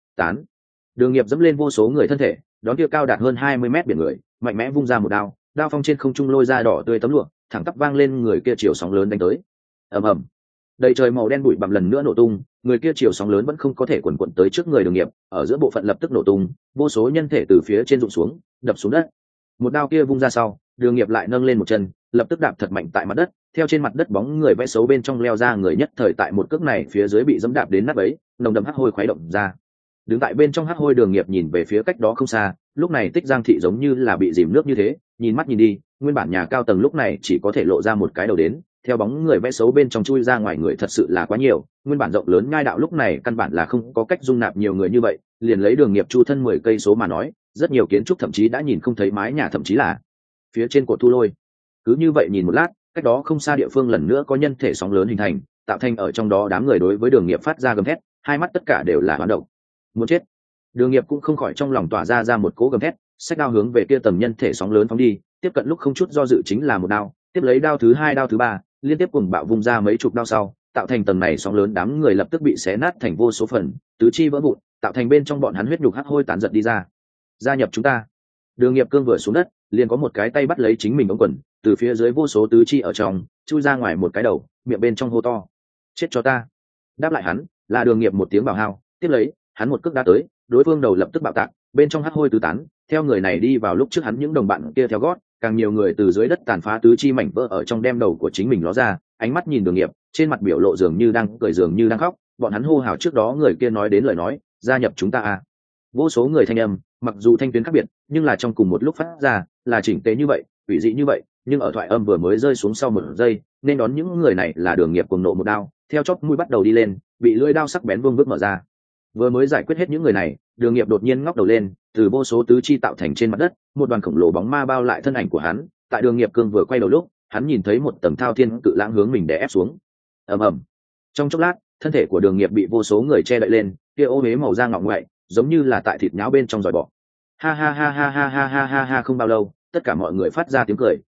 Speaker 1: Đường nghiệp dẫm lên vô số người thân thể, đón kia cao đạt hơn 20 mét biển người, mạnh mẽ vung ra một đao, đao phong trên không trung lôi ra đỏ tươi tấm lụa, thẳng tắp vang lên, người kia chiều sóng lớn đánh tới. Ầm ầm. Đầy trời màu đen bụi bặm lần nữa nổ tung, người kia chiều sóng lớn vẫn không có thể quần quật tới trước người đường nghiệp, ở giữa bộ phận lập tức nổ tung, vô số nhân thể từ phía trên rụng xuống, đập xuống đất. Một đao kia vung ra sau, đường nghiệp lại nâng lên một chân, lập tức đạp thật mạnh tại mặt đất, theo trên mặt đất bóng người vẽ xấu bên trong leo ra, người nhất thời tại một cước này phía dưới bị dẫm đạp đến nát bấy, nồng đậm hắc hôi khuấy động ra. Đứng tại bên trong hắc hôi, đường nghiệp nhìn về phía cách đó không xa, lúc này tích giang thị giống như là bị dìm nước như thế, nhìn mắt nhìn đi, nguyên bản nhà cao tầng lúc này chỉ có thể lộ ra một cái đầu đến, theo bóng người vẽ xấu bên trong chui ra ngoài người thật sự là quá nhiều, nguyên bản rộng lớn ngai đạo lúc này căn bản là không có cách dung nạp nhiều người như vậy, liền lấy đường nghiệp chu thân 10 cây số mà nói, rất nhiều kiến trúc thậm chí đã nhìn không thấy mái nhà, thậm chí là phía trên cột thu lôi. Cứ như vậy nhìn một lát, cách đó không xa địa phương lần nữa có nhân thể sóng lớn hình thành, tạo thành ở trong đó đám người đối với đường nghiệp phát ra gầm thét, hai mắt tất cả đều là hoán động. Muốn chết. Đường nghiệp cũng không khỏi trong lòng tỏa ra một cỗ gầm thét, xách đao hướng về kia tầm nhân thể sóng lớn phóng đi, tiếp cận lúc không chút do dự chính là một đao, tiếp lấy đao thứ hai, đao thứ ba, liên tiếp cùng bạo vung ra mấy chục đao sau, tạo thành tầng này sóng lớn, đám người lập tức bị xé nát thành vô số phần, tứ chi vỡ vụn, tạo thành bên trong bọn hắn huyết nhục hắc hôi tán giật đi ra. Gia nhập chúng ta. Đường nghiệp cương vừa xuống đất, liền có một cái tay bắt lấy chính mình ống quần, từ phía dưới vô số tứ chi ở trong chui ra ngoài một cái đầu, miệng bên trong hô to: chết cho ta. Đáp lại hắn là đường nghiệp một tiếng bảo hao, tiếp lấy hắn một cước đá tới, đối phương đầu lập tức bạo tạc, bên trong hắc hôi tứ tán, theo người này đi vào lúc trước hắn những đồng bạn kia theo gót, càng nhiều người từ dưới đất tàn phá tứ chi mảnh vỡ ở trong đem đầu của chính mình ló ra, ánh mắt nhìn đường nghiệp, trên mặt biểu lộ dường như đang cười dường như đang khóc, bọn hắn hô hào trước đó người kia nói đến lời nói: gia nhập chúng ta à. Vô số người thanh âm, mặc dù thanh tuyến khác biệt, nhưng là trong cùng một lúc phát ra, là chỉnh tế như vậy, ủy dị như vậy, nhưng ở thoại âm vừa mới rơi xuống sau một giây, nên đón những người này là đường nghiệp cuồng nộ một đao, theo chóp mũi bắt đầu đi lên, bị lưỡi đao sắc bén vương vức mở ra. Vừa mới giải quyết hết những người này, đường nghiệp đột nhiên ngóc đầu lên, từ vô số tứ chi tạo thành trên mặt đất, một đoàn khổng lồ bóng ma bao lại thân ảnh của hắn, tại đường nghiệp cương vừa quay đầu lúc, hắn nhìn thấy một tầng thao thiên cự lãng hướng mình đè ép xuống. Ầm ầm. Trong chốc lát, thân thể của đường nghiệp bị vô số người che đậy lên, kia ô huế màu da ngọ ngoại, giống như là tại thịt nháo bên trong giòi bọ. Ha ha ha ha ha ha ha ha ha, không bao lâu, tất cả mọi người phát ra tiếng cười,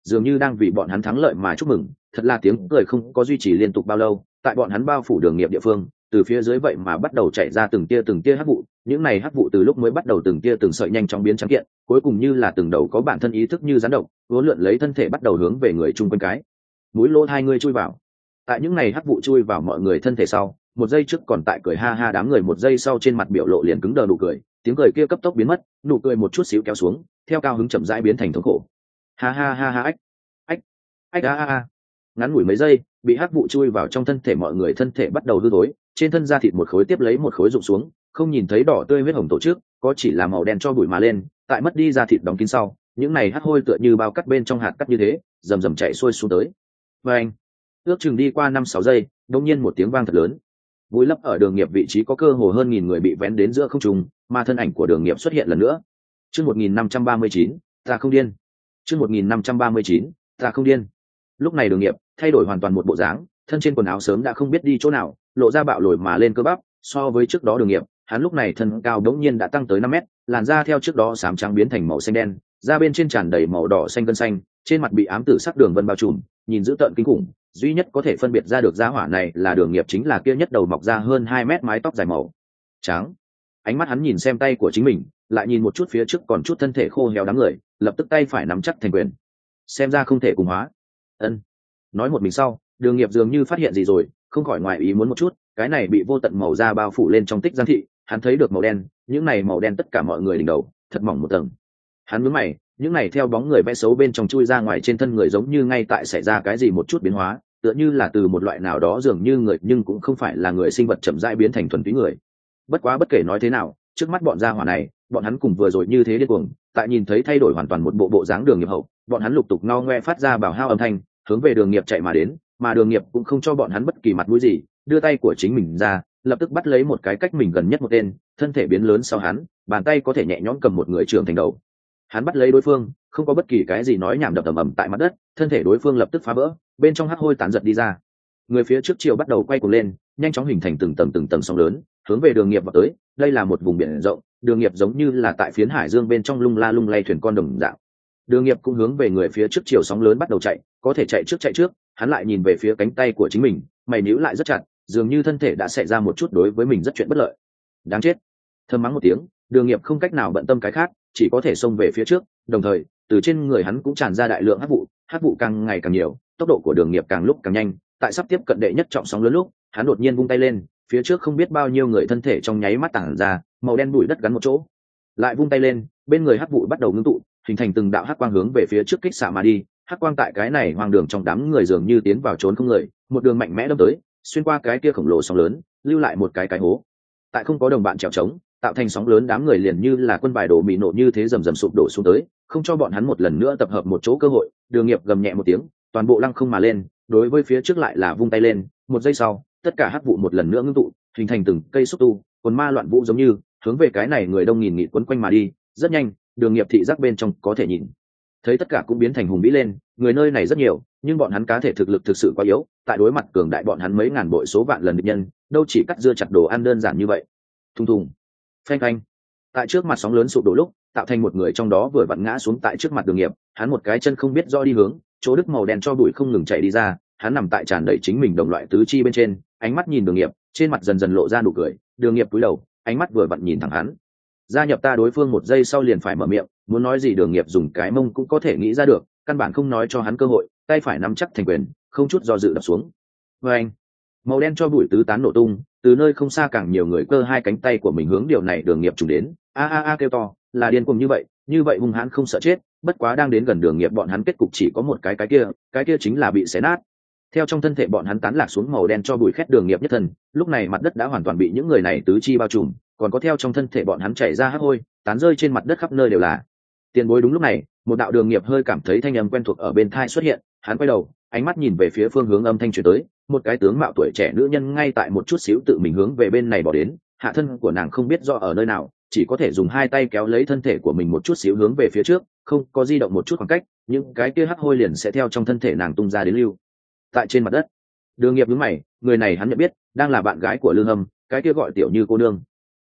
Speaker 1: dường như đang vì bọn hắn thắng lợi mà chúc mừng. Thật là tiếng cười không có duy trì liên tục bao lâu, tại bọn hắn bao phủ đường nghiệp địa phương, từ phía dưới vậy mà bắt đầu chạy ra từng tia hắc vụ. Những này hắc vụ từ lúc mới bắt đầu từng tia từng sợi nhanh chóng biến trắng kiện, cuối cùng như là từng đầu có bản thân ý thức như rắn độc, uốn lượn lấy thân thể bắt đầu hướng về người chung quanh cái mũi lỗ hai người chui vào. Tại những này hắc vụ chui vào mọi người thân thể sau, một giây trước còn tại cười ha ha đám người một giây sau trên mặt biểu lộ liền cứng đờ nụ cười, tiếng cười kia cấp tốc biến mất, nụ cười một chút xíu kéo xuống, theo cao hứng chậm rãi biến thành thống khổ. Ha ha ha ha ách ách ách a a a. Ngắn ngủi mấy giây, bị hắc vụ chui vào trong thân thể mọi người thân thể bắt đầu hư thối, trên thân da thịt một khối tiếp lấy một khối rụng xuống, không nhìn thấy đỏ tươi huyết hồng tổ chức, có chỉ là màu đen cho bụi mà lên, tại mất đi da thịt đóng kín sau, những này hắc hôi tựa như bao cắt bên trong hạt cắt như thế, rầm rầm chạy xuôi xuống tới. Và anh, ước chừng đi qua 5-6 giây, đột nhiên một tiếng vang thật lớn. Vùi lấp ở đường nghiệp vị trí có cơ hồ hơn 1000 người bị vén đến giữa không trung, mà thân ảnh của đường nghiệp xuất hiện lần nữa. Chương 1539, ta không điên. Chương 1539, ta không điên. Lúc này đường nghiệp thay đổi hoàn toàn một bộ dáng, thân trên quần áo sớm đã không biết đi chỗ nào, lộ ra bạo lồi mà lên cơ bắp. So với trước đó đường nghiệp, hắn lúc này thân cao đống nhiên đã tăng tới 5 mét, làn da theo trước đó xám trắng biến thành màu xanh đen, da bên trên tràn đầy màu đỏ xanh gân xanh, trên mặt bị ám tử sắc đường vân bao trùm, nhìn dữ tợn kinh khủng. Duy nhất có thể phân biệt ra được gia hỏa này là đường nghiệp chính là kia nhất đầu mọc ra hơn 2 mét mái tóc dài màu trắng. Ánh mắt hắn nhìn xem tay của chính mình, lại nhìn một chút phía trước còn chút thân thể khô héo đám người, lập tức tay phải nắm chắc thành quyền. Xem ra không thể cùng hóa. Ân. Nói một mình sau, đường nghiệp dường như phát hiện gì rồi, không khỏi ngoài ý muốn một chút, cái này bị vô tận màu da bao phủ lên trong tích giang thị, hắn thấy được màu đen, những này màu đen tất cả mọi người đỉnh đầu, thật mỏng một tầng. Hắn nhướng mày, những này theo bóng người vẽ xấu bên trong chui ra ngoài trên thân người giống như ngay tại xảy ra cái gì một chút biến hóa, tựa như là từ một loại nào đó dường như người nhưng cũng không phải là người sinh vật chậm rãi biến thành thuần túy người. Bất quá bất kể nói thế nào, trước mắt bọn gia hỏa này, bọn hắn cùng vừa rồi như thế điên cuồng, tại nhìn thấy thay đổi hoàn toàn một bộ dáng đường nghiệp hậu, bọn hắn lục tục ngao ngoe phát ra bảo hao âm thanh, hướng về đường nghiệp chạy mà đến, mà đường nghiệp cũng không cho bọn hắn bất kỳ mặt mũi gì, đưa tay của chính mình ra, lập tức bắt lấy một cái cách mình gần nhất một tên, thân thể biến lớn sau hắn, bàn tay có thể nhẹ nhõm cầm một người trưởng thành đầu. Hắn bắt lấy đối phương, không có bất kỳ cái gì nói nhảm đập ầm ầm tại mặt đất, thân thể đối phương lập tức phá vỡ, bên trong hắc hôi tán giật đi ra. Người phía trước chiều bắt đầu quay cuồng lên, nhanh chóng hình thành từng tầng sóng lớn, hướng về đường nghiệp vào tới. Đây là một vùng biển rộng, đường nghiệp giống như là tại phiến hải dương bên trong lung la lung lay thuyền con đồng dạng. Đường nghiệp cũng hướng về người phía trước chiều sóng lớn bắt đầu chạy, có thể chạy trước, hắn lại nhìn về phía cánh tay của chính mình, mày níu lại rất chặt, dường như thân thể đã xảy ra một chút đối với mình rất chuyện bất lợi. Đáng chết! Thầm mắng một tiếng, đường nghiệp không cách nào bận tâm cái khác, chỉ có thể xông về phía trước, đồng thời từ trên người hắn cũng tràn ra đại lượng hắc vụ càng ngày càng nhiều, tốc độ của đường nghiệp càng lúc càng nhanh. Tại sắp tiếp cận đệ nhất trọng sóng lớn lúc, hắn đột nhiên vung tay lên, phía trước không biết bao nhiêu người thân thể trong nháy mắt tản ra, màu đen bụi đất gắn một chỗ. Lại vung tay lên, bên người hắc vụ bắt đầu ngưng tụ, hình thành từng đạo hắc quang hướng về phía trước kích xạ mà đi. Hắc quang tại cái này hoang đường trong đám người dường như tiến vào trốn không người, một đường mạnh mẽ đâm tới, xuyên qua cái kia khổng lồ sóng lớn, lưu lại một cái hố. Tại không có đồng bạn trèo trống, tạo thành sóng lớn đám người liền như là quân bài đổ mì nổ như thế rầm rầm sụp đổ xuống tới, không cho bọn hắn một lần nữa tập hợp một chỗ cơ hội. Đường nghiệp gầm nhẹ một tiếng, toàn bộ lăng không mà lên, đối với phía trước lại là vung tay lên, một giây sau, tất cả hắc vụ một lần nữa ngưng tụ, hình thành từng cây xúc tu, quần ma loạn vũ giống như hướng về cái này người đông nghìn nghịt quấn quanh mà đi. Rất nhanh, đường nghiệp thị giác bên trong có thể nhìn thấy tất cả cũng biến thành hùng vĩ lên. Người nơi này rất nhiều, nhưng bọn hắn cá thể thực lực thực sự quá yếu, tại đối mặt cường đại bọn hắn mấy ngàn bội số vạn lần địch nhân, đâu chỉ cắt dưa chặt đồ ăn đơn giản như vậy. Thùng thùng, phanh phanh. Tại trước mặt sóng lớn sụp đổ lúc, tạo thành một người trong đó vừa vặn ngã xuống tại trước mặt đường nghiệp, hắn một cái chân không biết rõ đi hướng, chỗ đứt màu đen cho bụi không ngừng chảy đi ra, hắn nằm tại tràn đầy chính mình đồng loại tứ chi bên trên, ánh mắt nhìn đường nghiệp, trên mặt dần dần lộ ra nụ cười. Đường nghiệp cúi đầu, ánh mắt vừa vặn nhìn thẳng hắn. Gia nhập ta đối phương một giây sau liền phải mở miệng, muốn nói gì đường nghiệp dùng cái mông cũng có thể nghĩ ra được, căn bản không nói cho hắn cơ hội, tay phải nắm chắc thành quyền, không chút do dự đập xuống. Và anh, màu đen cho bụi tứ tán nổ tung, từ nơi không xa càng nhiều người cơ hai cánh tay của mình hướng điều này đường nghiệp trùng đến. A a a kêu to, là điên cuồng như vậy hung hãn không sợ chết. Bất quá đang đến gần đường nghiệp bọn hắn kết cục chỉ có một cái kia chính là bị xé nát. Theo trong thân thể bọn hắn tán lạc xuống màu đen cho bụi khét đường nghiệp nhất thân, lúc này mặt đất đã hoàn toàn bị những người này tứ chi bao trùm, còn có theo trong thân thể bọn hắn chảy ra hắc hôi, tán rơi trên mặt đất khắp nơi đều là. Tiền bối đúng lúc này, một đạo đường nghiệp hơi cảm thấy thanh âm quen thuộc ở bên tai xuất hiện, hắn quay đầu, ánh mắt nhìn về phía phương hướng âm thanh truyền tới, một cái tướng mạo tuổi trẻ nữ nhân ngay tại một chút xíu tự mình hướng về bên này bỏ đến, hạ thân của nàng không biết do ở nơi nào, chỉ có thể dùng hai tay kéo lấy thân thể của mình một chút xíu hướng về phía trước, không có di động một chút khoảng cách, những cái kia hắc hôi liền sẽ theo trong thân thể nàng tung ra đến lưu tại trên mặt đất. Đường nghiệp nhướng mày, người này hắn nhận biết, đang là bạn gái của Lương Hâm, cái kia gọi Tiểu Như cô nương.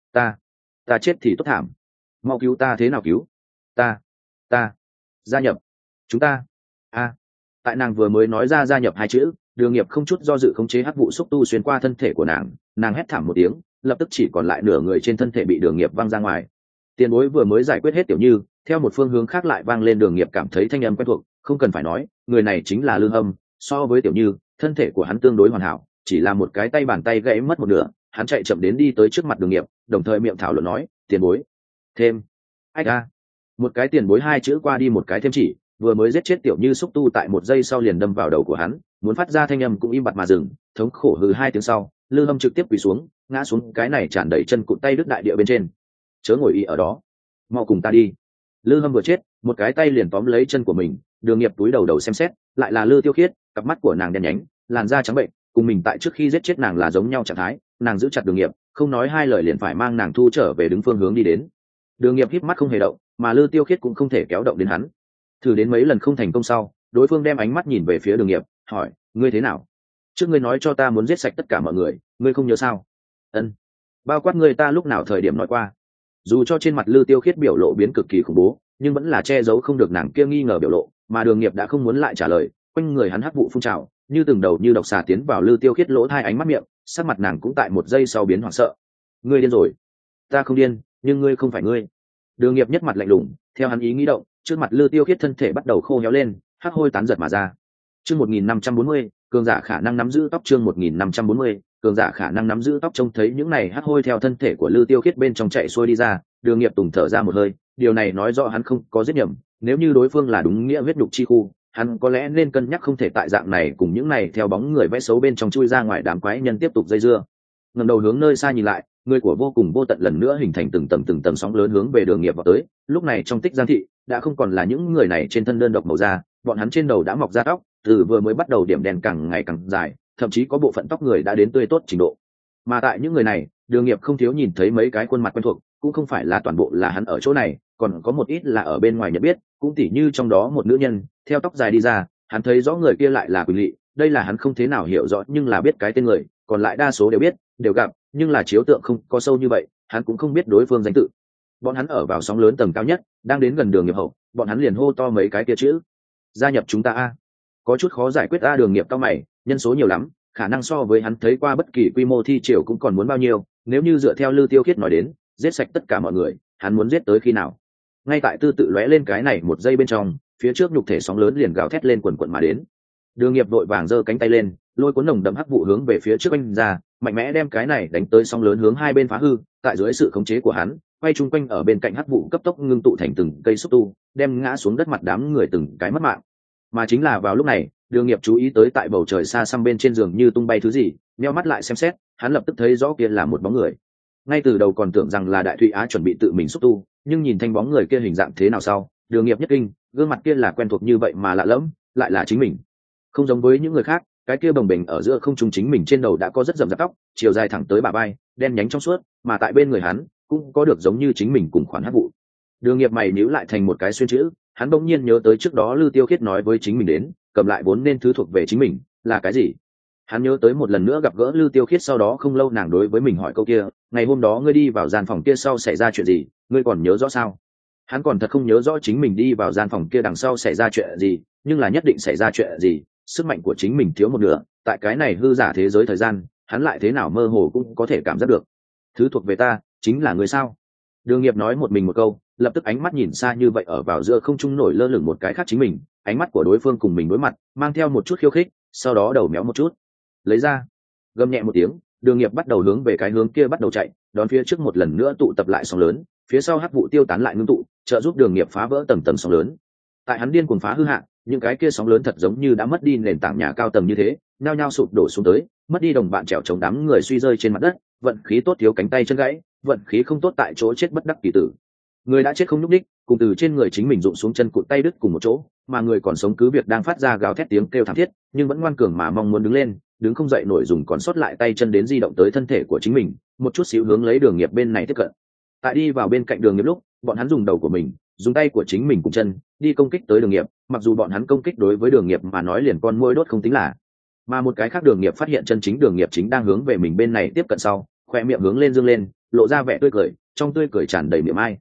Speaker 1: Ta chết thì tốt thảm, mau cứu ta, thế nào cứu ta gia nhập chúng ta. Tại nàng vừa mới nói ra gia nhập hai chữ, đường nghiệp không chút do dự khống chế hắc vụ xúc tu xuyên qua thân thể của nàng hét thảm một tiếng, lập tức chỉ còn lại nửa người trên thân thể bị đường nghiệp văng ra ngoài. Tiền bối vừa mới giải quyết hết Tiểu Như, theo một phương hướng khác lại vang lên đường nghiệp cảm thấy thanh âm quen thuộc, không cần phải nói, người này chính là Lương Hâm. So với Tiểu Như, thân thể của hắn tương đối hoàn hảo, chỉ là một cái tay bàn tay gãy mất một nửa. Hắn chạy chậm đến đi tới trước mặt đường nghiệp, đồng thời miệng thảo luận nói, tiền bối thêm ách a. Một cái tiền bối hai chữ qua đi một cái thêm chỉ, vừa mới giết chết Tiểu Như xúc tu tại một giây sau liền đâm vào đầu của hắn, muốn phát ra thanh âm cũng im bặt mà dừng. Thống khổ hừ hai tiếng sau, Lương Hâm trực tiếp quỳ xuống, ngã xuống cái này tràn đầy chân cụt tay đứt đại địa bên trên. Chớ ngồi y ở đó, mau cùng ta đi. Lư Hâm vừa chết, một cái tay liền tóm lấy chân của mình. Đường nghiệp túi đầu đầu xem xét, lại là Lư Tiêu Khiết, cặp mắt của nàng đen nhánh, làn da trắng bệnh, cùng mình tại trước khi giết chết nàng là giống nhau trạng thái. Nàng giữ chặt đường nghiệp, không nói hai lời liền phải mang nàng thu trở về đứng phương hướng đi đến. Đường nghiệp híp mắt không hề động, mà Lư Tiêu Khiết cũng không thể kéo động đến hắn. Thử đến mấy lần không thành công sau, đối phương đem ánh mắt nhìn về phía đường nghiệp, hỏi, ngươi thế nào? Trước ngươi nói cho ta muốn giết sạch tất cả mọi người, ngươi không nhớ sao? Ân, bao quát ngươi ta lúc nào thời điểm nói qua. Dù cho trên mặt Lư Tiêu Khiết biểu lộ biến cực kỳ khủng bố, nhưng vẫn là che giấu không được nàng kia nghi ngờ biểu lộ, mà đường nghiệp đã không muốn lại trả lời. Quanh người hắn hắc vụ phun trào, như từng đầu như độc xà tiến vào Lư Tiêu Khiết lỗ tai ánh mắt miệng, sắc mặt nàng cũng tại một giây sau biến hoảng sợ. Ngươi điên rồi? Ta không điên, nhưng ngươi không phải ngươi. Đường nghiệp nhất mặt lạnh lùng, theo hắn ý nghĩ động, trước mặt Lư Tiêu Khiết thân thể bắt đầu khô héo lên, hắc hôi tán giật mà ra. Chương 1540, cường giả khả năng nắm giữ tóc. Chương 1540, cường giả khả năng nắm giữ tóc. Trông thấy những này hắc hôi theo thân thể của Lư Tiêu Khiết bên trong chạy xuôi đi ra, đường nghiệp tùng thở ra một hơi. Điều này nói rõ hắn không có giết nhầm, nếu như đối phương là đúng nghĩa huyết nhục chi khu, hắn có lẽ nên cân nhắc không thể tại dạng này cùng những này theo bóng người vẽ xấu bên trong chui ra ngoài đám quái nhân tiếp tục dây dưa. Ngẩng đầu hướng nơi xa nhìn lại, người của vô cùng vô tận lần nữa hình thành từng tầng sóng lớn hướng về đường nghiệp vào tới. Lúc này trong tích giang thị đã không còn là những người này trên thân đơn độc màu da, bọn hắn trên đầu đã mọc da tóc, từ vừa mới bắt đầu điểm đen càng ngày càng dài, thậm chí có bộ phận tóc người đã đến tươi tốt trình độ. Mà tại những người này, đường nghiệp không thiếu nhìn thấy mấy cái khuôn mặt quen thuộc, cũng không phải là toàn bộ là hắn ở chỗ này, còn có một ít là ở bên ngoài nhận biết, cũng tỉ như trong đó một nữ nhân theo tóc dài đi ra, hắn thấy rõ người kia lại là Quỳnh Lị. Đây là hắn không thế nào hiểu rõ nhưng là biết cái tên người, còn lại đa số đều biết, đều gặp, nhưng là chiếu tượng không có sâu như vậy, hắn cũng không biết đối phương danh tự. Bọn hắn ở vào sóng lớn tầng cao nhất, đang đến gần đường nghiệp hậu, bọn hắn liền hô to mấy cái kia chữ: gia nhập chúng ta a. Có chút khó giải quyết a. Đường nghiệp cao mày, nhân số nhiều lắm, khả năng so với hắn thấy qua bất kỳ quy mô thi triều cũng còn muốn bao nhiêu. Nếu như dựa theo Lư Tiêu Khiết nói đến, giết sạch tất cả mọi người, hắn muốn giết tới khi nào? Ngay tại tư tự lóe lên cái này một giây bên trong, phía trước nhục thể sóng lớn liền gào thét lên quần quần mà đến. Đường nghiệp vội vàng giơ cánh tay lên, lôi cuốn nồng đậm hắc vụ hướng về phía trước anh ra, mạnh mẽ đem cái này đánh tới sóng lớn hướng hai bên phá hư. Tại dưới sự khống chế của hắn, quay chung quanh ở bên cạnh hắc vụ cấp tốc ngưng tụ thành từng cây xúc tu, đem ngã xuống đất mặt đám người từng cái mất mạng. Mà chính là vào lúc này, đường nghiệp chú ý tới tại bầu trời xa xăm bên trên giường như tung bay thứ gì, nheo mắt lại xem xét, hắn lập tức thấy rõ kia là một bóng người. Ngay từ đầu còn tưởng rằng là Đại Thụy Á chuẩn bị tự mình xúc tu, nhưng nhìn thanh bóng người kia hình dạng thế nào sau, đường nghiệp nhất kinh, gương mặt kia là quen thuộc như vậy mà lạ lẫm, lại là chính mình. Không giống với những người khác, cái kia bồng bềnh ở giữa không trung chính mình trên đầu đã có rất rậm rạp tóc, chiều dài thẳng tới bả vai, đen nhánh trong suốt, mà tại bên người hắn cũng có được giống như chính mình cùng khoản hắc vụ. Đường nghiệp mày nhíu lại thành một cái xuyên chữ, hắn bỗng nhiên nhớ tới trước đó Lư Tiêu Khiết nói với chính mình đến, cầm lại vốn nên thứ thuộc về chính mình, là cái gì? Hắn nhớ tới một lần nữa gặp gỡ Lư Tiêu Khiết sau đó không lâu nàng đối với mình hỏi câu kia, ngày hôm đó ngươi đi vào gian phòng kia sau xảy ra chuyện gì, ngươi còn nhớ rõ sao? Hắn còn thật không nhớ rõ chính mình đi vào gian phòng kia đằng sau xảy ra chuyện gì, nhưng là nhất định xảy ra chuyện gì, sức mạnh của chính mình thiếu một nửa, tại cái này hư giả thế giới thời gian, hắn lại thế nào mơ hồ cũng có thể cảm giác được. Thứ thuộc về ta, chính là người sao? Đường nghiệp nói một mình một câu, lập tức ánh mắt nhìn xa như vậy ở vào giữa không trung nổi lơ lửng một cái khác chính mình, ánh mắt của đối phương cùng mình đối mặt, mang theo một chút khiêu khích, sau đó đầu méo một chút. Lấy ra, gầm nhẹ một tiếng, đường nghiệp bắt đầu hướng về cái hướng kia bắt đầu chạy, đón phía trước một lần nữa tụ tập lại sóng lớn, phía sau hắc vụ tiêu tán lại ngưng tụ, trợ giúp đường nghiệp phá vỡ tầng sóng lớn. Tại hắn điên cuồng phá hư hạ, những cái kia sóng lớn thật giống như đã mất đi nền tảng nhà cao tầng như thế, nhao nhao sụp đổ xuống tới, mất đi đồng bạn trèo chống đám người suy rơi trên mặt đất, vận khí tốt thiếu cánh tay chân gãy, vận khí không tốt tại chỗ chết bất đắc kỳ tử. Người đã chết không nhúc đích, cùng từ trên người chính mình rụng xuống chân cụt tay đứt cùng một chỗ, mà người còn sống cứ việc đang phát ra gào thét tiếng kêu thảm thiết, nhưng vẫn ngoan cường mà mong muốn đứng lên, đứng không dậy nổi dùng còn sót lại tay chân đến di động tới thân thể của chính mình, một chút xíu hướng lấy đường nghiệp bên này tiếp cận. Tại đi vào bên cạnh đường nghiệp lúc, bọn hắn dùng đầu của mình, dùng tay của chính mình cùng chân đi công kích tới đường nghiệp, mặc dù bọn hắn công kích đối với đường nghiệp mà nói liền con muỗi đốt không tính là, mà một cái khác đường nghiệp phát hiện chân chính đường nghiệp chính đang hướng về mình bên này tiếp cận sau, khoe miệng hướng lên dương lên, lộ ra vẻ tươi cười, trong tươi cười tràn đầy miệng ai.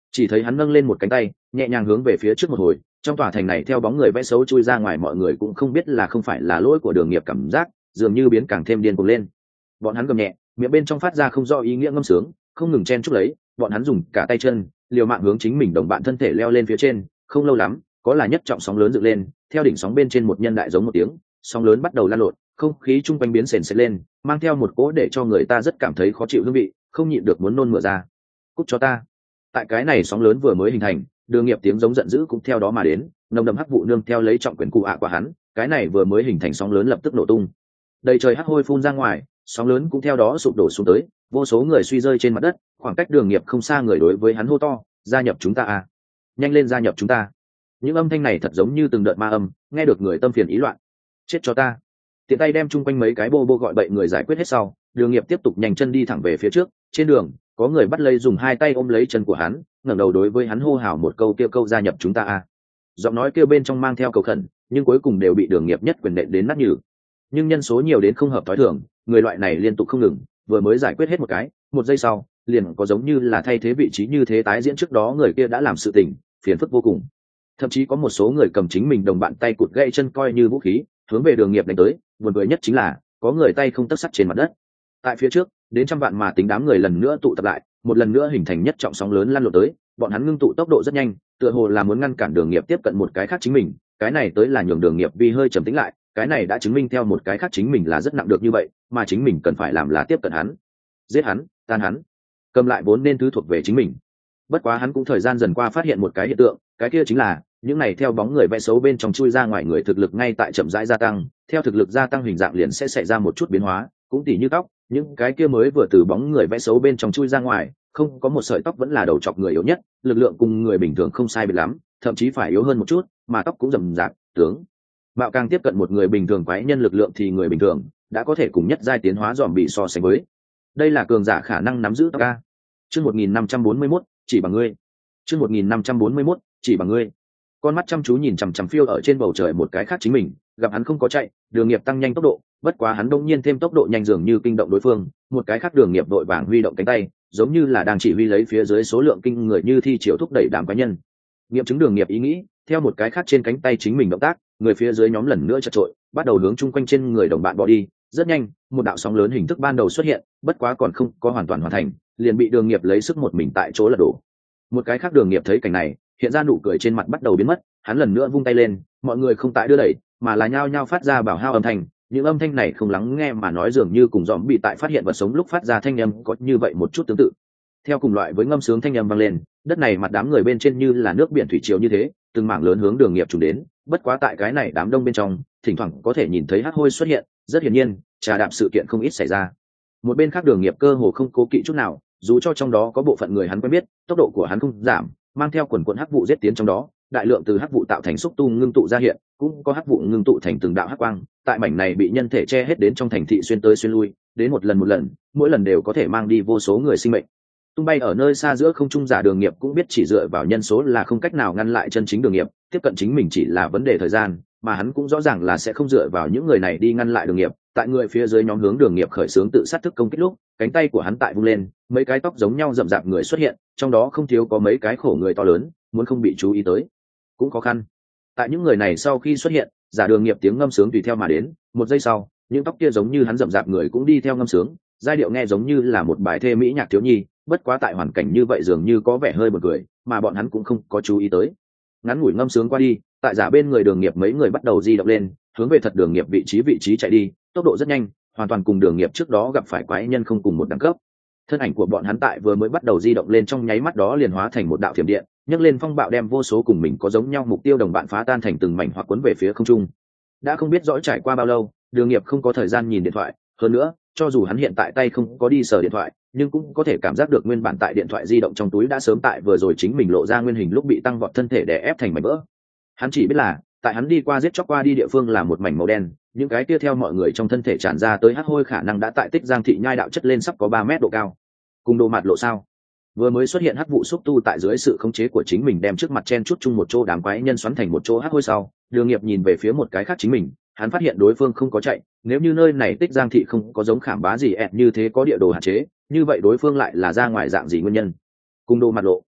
Speaker 1: Chỉ thấy hắn nâng lên một cánh tay nhẹ nhàng hướng về phía trước một hồi, trong tòa thành này theo bóng người vẽ xấu chui ra ngoài, mọi người cũng không biết là không phải là lỗi của Đường Nghiệp, cảm giác dường như biến càng thêm điên cuồng lên. Bọn hắn gầm nhẹ, miệng bên trong phát ra không do ý nghĩa ngâm sướng, không ngừng chen chúc lấy. Bọn hắn dùng cả tay chân liều mạng hướng chính mình đồng bạn thân thể leo lên phía trên. Không lâu lắm, có là nhất trọng sóng lớn dựng lên, theo đỉnh sóng bên trên một nhân đại giống một tiếng, sóng lớn bắt đầu lan lộn, không khí chung quanh biến sền sệt lên, mang theo một cỗ để cho người ta rất cảm thấy khó chịu hương vị, không nhịn được muốn nôn mửa ra. Cút cho ta! Tại cái này sóng lớn vừa mới hình thành, Đường Nghiệp tiếng giống giận dữ cũng theo đó mà đến, nồng đậm hắc vụ nương theo lấy trọng quyền cụ ạ của hắn, cái này vừa mới hình thành sóng lớn lập tức nổ tung, đầy trời hắc hôi phun ra ngoài, sóng lớn cũng theo đó sụp đổ xuống tới, vô số người suy rơi trên mặt đất. Khoảng cách Đường Nghiệp không xa người đối với hắn hô to, gia nhập chúng ta à, nhanh lên gia nhập chúng ta. Những âm thanh này thật giống như từng đợt ma âm, nghe được người tâm phiền ý loạn. Chết cho ta! Tiện tay đem chung quanh mấy cái bô gọi bậy người giải quyết hết sau, Đường Nghiệp tiếp tục nhanh chân đi thẳng về phía trước. Trên đường có người bắt lấy dùng hai tay ôm lấy chân của hắn, ngẩng đầu đối với hắn hô hào một câu, kêu câu gia nhập chúng ta à. Giọng nói kêu bên trong mang theo cầu khẩn, nhưng cuối cùng đều bị Đường Nghiệp nhất quyền nện đến nát nhừ. Nhưng nhân số nhiều đến không hợp thói thường, người loại này liên tục không ngừng, vừa mới giải quyết hết một cái, một giây sau liền có giống như là thay thế vị trí như thế tái diễn trước đó người kia đã làm sự tình, phiền phức vô cùng. Thậm chí có một số người cầm chính mình đồng bạn tay cụt gãy chân coi như vũ khí, hướng về Đường Nghiệp đánh tới. Buồn cười nhất chính là có người tay không tấc sắt trên mặt đất. Tại phía trước, đến trăm vạn mà tính đám người lần nữa tụ tập lại, một lần nữa hình thành nhất trọng sóng lớn lan lộn tới. Bọn hắn ngưng tụ tốc độ rất nhanh, tựa hồ là muốn ngăn cản Đường Nghiệp tiếp cận một cái khác chính mình. Cái này tới là nhường Đường Nghiệp vì hơi trầm tĩnh lại, cái này đã chứng minh theo một cái khác chính mình là rất nặng được như vậy, mà chính mình cần phải làm là tiếp cận hắn, giết hắn, tan hắn, cầm lại vốn nên thứ thuộc về chính mình. Bất quá hắn cũng thời gian dần qua phát hiện một cái hiện tượng, cái kia chính là những này theo bóng người vẽ xấu bên trong chui ra ngoài người thực lực ngay tại chậm rãi gia tăng, theo thực lực gia tăng hình dạng liền sẽ xảy ra một chút biến hóa, cũng tỉ như tóc, những cái kia mới vừa từ bóng người vẽ xấu bên trong chui ra ngoài, không có một sợi tóc vẫn là đầu chọc người yếu nhất, lực lượng cùng người bình thường không sai biệt lắm, thậm chí phải yếu hơn một chút, mà tóc cũng rậm rạp, tướng mạo càng tiếp cận một người bình thường quái nhân lực lượng thì người bình thường đã có thể cùng nhất giai tiến hóa dòm bị so sánh với. Đây là cường giả khả năng nắm giữ tóc a. Chương 1541, chỉ bằng ngươi. Chương 1541, chỉ bằng ngươi. Con mắt chăm chú nhìn chằm chằm phiêu ở trên bầu trời một cái khác chính mình, gặp hắn không có chạy, Đường Nghiệp tăng nhanh tốc độ, bất quá hắn đông nhiên thêm tốc độ nhanh dường như kinh động đối phương, một cái khác Đường Nghiệp đội vàng huy động cánh tay, giống như là đang chỉ huy lấy phía dưới số lượng kinh người như thi triều thúc đẩy đám quái nhân. Nghiệm chứng Đường Nghiệp ý nghĩ, theo một cái khác trên cánh tay chính mình động tác, người phía dưới nhóm lần nữa chật trội, bắt đầu hướng chung quanh trên người đồng bạn bỏ đi. Rất nhanh, một đạo sóng lớn hình thức ban đầu xuất hiện, bất quá còn không có hoàn toàn hoàn thành, liền bị Đường Nghiệp lấy sức một mình tại chỗ lật đổ. Một cái khác Đường Nghiệp thấy cảnh này, hiện ra nụ cười trên mặt bắt đầu biến mất, hắn lần nữa vung tay lên, mọi người không tại đưa đẩy, mà là nhao nhao phát ra bảo hao âm thanh. Những âm thanh này không lắng nghe mà nói dường như cùng dòm bị tại phát hiện vật sống lúc phát ra thanh âm có như vậy một chút tương tự. Theo cùng loại với ngâm sướng thanh âm vang lên, đất này mặt đám người bên trên như là nước biển thủy triều như thế, từng mảng lớn hướng Đường Nghiệp trùng đến. Bất quá tại cái này đám đông bên trong, thỉnh thoảng có thể nhìn thấy hắc hôi xuất hiện, rất hiển nhiên, trà đạp sự kiện không ít xảy ra. Một bên khác Đường Nghiệp cơ hồ không cố kỵ chút nào, dù cho trong đó có bộ phận người hắn quen biết, tốc độ của hắn không giảm, mang theo quần quần hắc vụ giết tiến trong đó, đại lượng từ hắc vụ tạo thành xúc tu ngưng tụ ra hiện, cũng có hắc vụ ngưng tụ thành từng đạo hắc quang, tại mảnh này bị nhân thể che hết đến trong thành thị xuyên tới xuyên lui, đến một lần, mỗi lần đều có thể mang đi vô số người sinh mệnh. Tung bay ở nơi xa giữa không trung giả Đường Nghiệp cũng biết chỉ dựa vào nhân số là không cách nào ngăn lại chân chính Đường Nghiệp, tiếp cận chính mình chỉ là vấn đề thời gian, mà hắn cũng rõ ràng là sẽ không dựa vào những người này đi ngăn lại Đường Nghiệp. Tại người phía dưới nhóm hướng Đường Nghiệp khởi xướng tự sát thức công kích lúc, cánh tay của hắn tại vung lên, mấy cái tóc giống nhau rậm rạp người xuất hiện, trong đó không thiếu có mấy cái khổ người to lớn, muốn không bị chú ý tới cũng khó khăn. Tại những người này sau khi xuất hiện, giả Đường Nghiệp tiếng ngâm sướng tùy theo mà đến, một giây sau, những tóc kia giống như hắn rậm rạp người cũng đi theo ngâm sướng, giai điệu nghe giống như là một bài thê mỹ nhạc thiếu nhi, bất quá tại hoàn cảnh như vậy dường như có vẻ hơi buồn cười, mà bọn hắn cũng không có chú ý tới. Ngắn ngủi ngâm sướng qua đi, tại giả bên người Đường Nghiệp mấy người bắt đầu di động lên, hướng về thật Đường Nghiệp vị trí chạy đi, tốc độ rất nhanh, hoàn toàn cùng Đường Nghiệp trước đó gặp phải quái nhân không cùng một đẳng cấp. Thân ảnh của bọn hắn tại vừa mới bắt đầu di động lên trong nháy mắt đó liền hóa thành một đạo thiểm điện, nhấc lên phong bạo đem vô số cùng mình có giống nhau mục tiêu đồng bạn phá tan thành từng mảnh hoặc cuốn về phía không trung. Đã không biết rõ trải qua bao lâu, Đường Nghiệp không có thời gian nhìn điện thoại, hơn nữa, cho dù hắn hiện tại tay không có đi sờ điện thoại, nhưng cũng có thể cảm giác được nguyên bản tại điện thoại di động trong túi đã sớm tại vừa rồi chính mình lộ ra nguyên hình lúc bị tăng vọt thân thể đè ép thành mảnh vỡ. Hắn chỉ biết là, tại hắn đi qua giết chóc qua đi địa phương là một mảnh màu đen, những cái kia theo mọi người trong thân thể tràn ra tới hắc hôi khả năng đã tại Tích Giang thị nhai đạo chất lên sắp có 3 mét độ cao. Cùng đồ mặt lộ sao? Vừa mới xuất hiện hắc vụ xúc tu tại dưới sự khống chế của chính mình đem trước mặt chen chút chung một chỗ đám quái nhân xoắn thành một chỗ hắc hôi sau, Đường Nghiệp nhìn về phía một cái khác chính mình, hắn phát hiện đối phương không có chạy, nếu như nơi này Tích Giang thị không có giống Khảm Bá gì ẹt như thế có địa đồ hạn chế, như vậy đối phương lại là ra ngoài dạng gì nguyên nhân? Cùng đồ mặt lộ.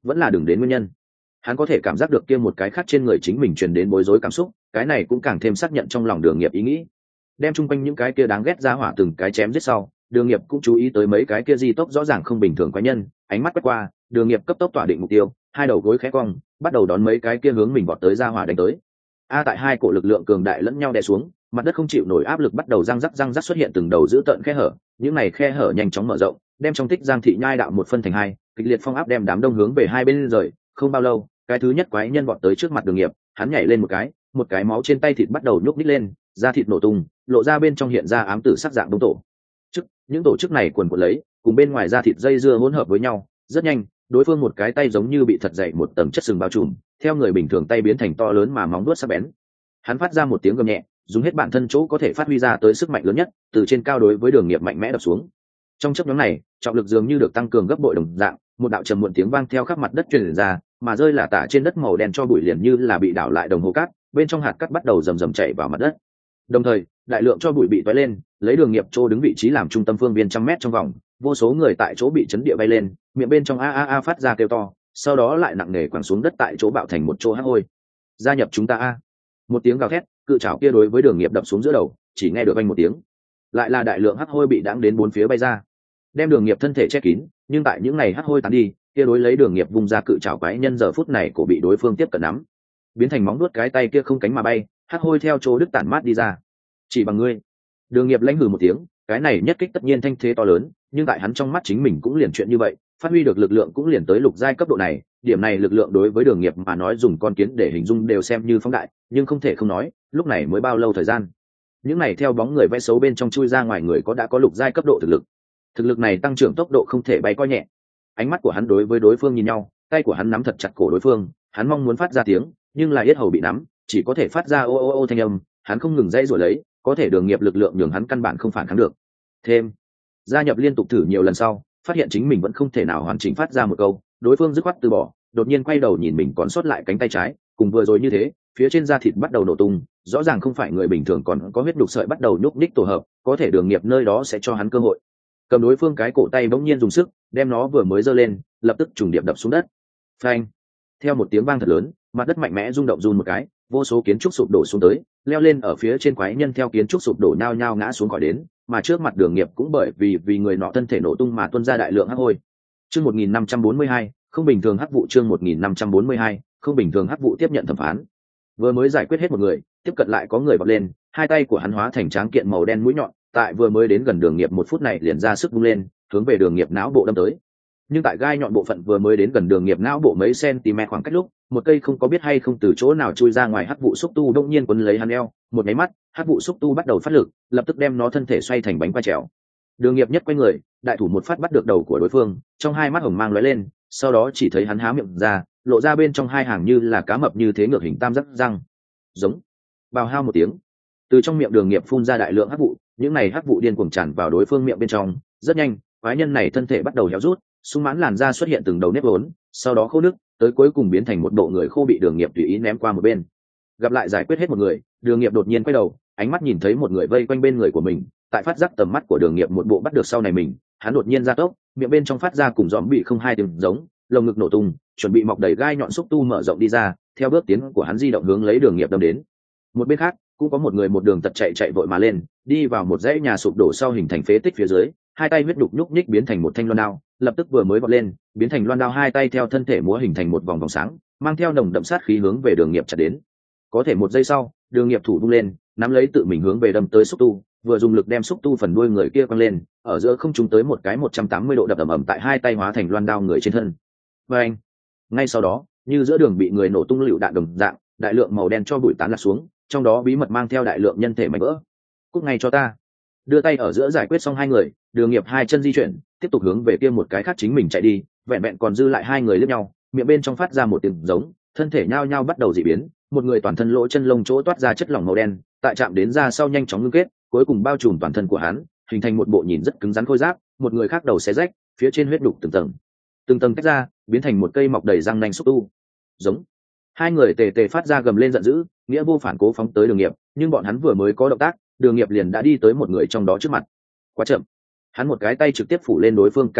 Speaker 1: vẫn là đừng đến nguyên nhân. Hắn có thể cảm giác được kia một cái khác trên người chính mình truyền đến bối rối cảm xúc, cái này cũng càng thêm xác nhận trong lòng Đường Nghiệp ý nghĩ. Đem chung quanh những cái kia đáng ghét ra hỏa từng cái chém giết sau, Đường Nghiệp cũng chú ý tới mấy cái kia di tốc rõ ràng không bình thường quái nhân, ánh mắt quét qua, Đường Nghiệp cấp tốc tỏa định mục tiêu, hai đầu gối khẽ cong, bắt đầu đón mấy cái kia hướng mình vọt tới ra hỏa đánh tới. Tại hai cổ lực lượng cường đại lẫn nhau đè xuống, mặt đất không chịu nổi áp lực bắt đầu răng rắc xuất hiện từng đầu dữ tợn khe hở, những này khe hở nhanh chóng mở rộng, đem trong tích Giang thị nhai đạo một phân thành hai, kịch liệt phong áp đem đám đông hướng về hai bên rời. Không bao lâu, cái thứ nhất quái nhân vọt tới trước mặt Đường Nghiệp, hắn nhảy lên một cái máu trên tay thịt bắt đầu nhúc nhích lên, da thịt nổ tung, lộ ra bên trong hiện ra ám tử sắc dạng đông tổ chức. Những tổ chức này quần quật lấy, cùng bên ngoài da thịt dây dưa hỗn hợp với nhau, rất nhanh, đối phương một cái tay giống như bị thật dày một tầng chất sừng bao trùm, theo người bình thường tay biến thành to lớn mà móng vuốt sắc bén. Hắn phát ra một tiếng gầm nhẹ, dùng hết bản thân chỗ có thể phát huy ra tới sức mạnh lớn nhất, từ trên cao đối với Đường Nghiệp mạnh mẽ đập xuống. Trong chớp nhoáng này, trọng lực dường như được tăng cường gấp bội đồng dạng, một đạo trầm muộn tiếng vang theo khắp mặt đất truyền ra, mà rơi là tả trên đất màu đen cho bụi liền như là bị đảo lại đồng hồ cát, bên trong hạt cát bắt đầu rầm rầm chảy vào mặt đất. Đồng thời, đại lượng cho bụi bị tóe lên, lấy Đường Nghiệp chỗ đứng vị trí làm trung tâm phương viên trăm mét trong vòng, vô số người tại chỗ bị chấn địa bay lên, miệng bên trong a phát ra kêu to, sau đó lại nặng nề quẳng xuống đất tại chỗ bạo thành một chỗ hắc hôi. Gia nhập chúng ta a! Một tiếng gào thét, cự trảo kia đối với Đường Nghiệp đập xuống giữa đầu, chỉ nghe được vang một tiếng, lại là đại lượng hắc hôi bị đãng đến bốn phía bay ra, đem Đường Nghiệp thân thể che kín. Nhưng tại những ngày hắc hôi tán đi, kia đối lấy Đường Nghiệp vung ra cự trảo quái nhân giờ phút này cổ bị đối phương tiếp cận nắm, biến thành móng vuốt cái tay kia không cánh mà bay, hắc hôi theo chỗ đứt tản mát đi ra. Chỉ bằng ngươi. Đường Nghiệp lãnh hừ một tiếng, cái này nhất kích tất nhiên thanh thế to lớn, nhưng tại hắn trong mắt chính mình cũng liền chuyện như vậy, phát huy được lực lượng cũng liền tới lục giai cấp độ này, điểm này lực lượng đối với Đường Nghiệp mà nói dùng con kiến để hình dung đều xem như phóng đại, nhưng không thể không nói, lúc này mới bao lâu thời gian. Những này theo bóng người vẽ xấu bên trong chui ra ngoài người đã có lục giai cấp độ thực lực. Thực lực này tăng trưởng tốc độ không thể bay coi nhẹ. Ánh mắt của hắn đối với đối phương nhìn nhau, tay của hắn nắm thật chặt cổ đối phương, hắn mong muốn phát ra tiếng, nhưng là yết hầu bị nắm, chỉ có thể phát ra ô ô ô thanh âm, hắn không ngừng dãy rồi lấy, có thể Đường Nghiệp lực lượng nhường hắn căn bản không phản kháng được. Thêm, gia nhập liên tục thử nhiều lần sau, phát hiện chính mình vẫn không thể nào hoàn chỉnh phát ra một câu, đối phương dứt khoát từ bỏ, đột nhiên quay đầu nhìn mình còn sót lại cánh tay trái, cùng vừa rồi như thế, phía trên da thịt bắt đầu nổ tung, rõ ràng không phải người bình thường còn có huyết đục sợi bắt đầu nhúc nhích tổ hợp, có thể Đường Nghiệp nơi đó sẽ cho hắn cơ hội. Cầm đối phương cái cổ tay bỗng nhiên dùng sức, đem nó vừa mới giơ lên, lập tức trùng điệp đập xuống đất. Phanh! Theo một tiếng vang thật lớn, mặt đất mạnh mẽ rung động run một cái, vô số kiến trúc sụp đổ xuống tới, leo lên ở phía trên quái nhân theo kiến trúc sụp đổ nhao nhao ngã xuống khỏi đến, mà trước mặt Đường Nghiệp cũng bởi vì người nọ thân thể nổ tung mà tuôn ra đại lượng hắc hôi. Chương 1542, không bình thường hắc vụ. Chương 1542, không bình thường hắc vụ. Tiếp nhận thẩm phán. Vừa mới giải quyết hết một người, tiếp cận lại có người vọt lên, hai tay của hắn hóa thành tráng kiện màu đen mũi nhọn, tại vừa mới đến gần Đường Nghiệp một phút này liền ra sức vung lên, hướng về Đường Nghiệp não bộ đâm tới. Nhưng tại gai nhọn bộ phận vừa mới đến gần Đường Nghiệp não bộ mấy cm khoảng cách lúc, một cây không có biết hay không từ chỗ nào chui ra ngoài hắc vụ xúc tu đông nhiên quấn lấy hắn eo, một cái mắt, hắc vụ xúc tu bắt đầu phát lực, lập tức đem nó thân thể xoay thành bánh quay trèo. Đường Nghiệp nhất quay người, đại thủ một phát bắt được đầu của đối phương, trong hai mắt hồng mang lóe lên, sau đó chỉ thấy hắn há miệng ra, lộ ra bên trong hai hàng như là cá mập như thế ngược hình tam giác răng. Giống. Bào hao một tiếng, từ trong miệng Đường Nghiệp phun ra đại lượng hắc vụ, những này hắc vụ điên cuồng tràn vào đối phương miệng bên trong, rất nhanh, quái nhân này thân thể bắt đầu héo rút, sung mãn làn da xuất hiện từng đầu nếp vốn, sau đó khô nước, tới cuối cùng biến thành một bộ người khô bị Đường Nghiệp tùy ý ném qua một bên. Gặp lại giải quyết hết một người, Đường Nghiệp đột nhiên quay đầu, ánh mắt nhìn thấy một người vây quanh bên người của mình, tại phát giác tầm mắt của Đường Nghiệp một bộ bắt được sau này mình, hắn đột nhiên ra tốc, miệng bên trong phát ra cùng giòm bị không hai tiếng giống, lồng ngực nổ tung, chuẩn bị mọc đầy gai nhọn xúc tu mở rộng đi ra, theo bước tiến của hắn di động hướng lấy Đường Nghiệp đâm đến. Một bên khác, cũng có một người một đường tật chạy vội mà lên, đi vào một dãy nhà sụp đổ sau hình thành phế tích phía dưới, hai tay huyết đục nhúc nhích biến thành một thanh loan đao, lập tức vừa mới vọt lên, biến thành loan đao hai tay theo thân thể múa hình thành một vòng vòng sáng, mang theo nồng đậm sát khí hướng về Đường Nghiệp chặt đến. Có thể một giây sau, Đường Nghiệp thủ vung lên, nắm lấy tự mình hướng về đâm tới xúc tu, vừa dùng lực đem xúc tu phần đuôi người kia quăng lên, ở giữa không trung tới một cái 180 độ đập ầm tại hai tay hóa thành loan đao người trên thân. Và anh, ngay sau đó, như giữa đường bị người nổ tung lựu đạn đồng dạng, đại lượng màu đen cho bụi tán lạc xuống, trong đó bí mật mang theo đại lượng nhân thể mảnh vỡ. Cút ngay cho ta. Đưa tay ở giữa giải quyết xong hai người, Đường Nghiệp hai chân di chuyển, tiếp tục hướng về kia một cái khác chính mình chạy đi, vẹn vẹn còn dư lại hai người liếc nhau, miệng bên trong phát ra một tiếng giống, thân thể nhao nhao bắt đầu dị biến, một người toàn thân lỗ chân lông chỗ toát ra chất lỏng màu đen, tại chạm đến da sau nhanh chóng ngưng kết, cuối cùng bao trùm toàn thân của hắn, hình thành một bộ nhìn rất cứng rắn khôi giáp, một người khác đầu xé rách, phía trên huyết đục từng tầng tách ra, biến thành một cây mọc đầy răng nanh xúc tu. Giống. Hai người tề tề phát ra gầm lên giận dữ, nghĩa vô phản cố phóng tới Đường Nghiệp, nhưng bọn hắn vừa mới có động tác, Đường Nghiệp liền đã đi tới một người trong đó trước mặt. Quá chậm. Hắn một cái tay trực tiếp phủ lên đối phương cả khuôn mặt,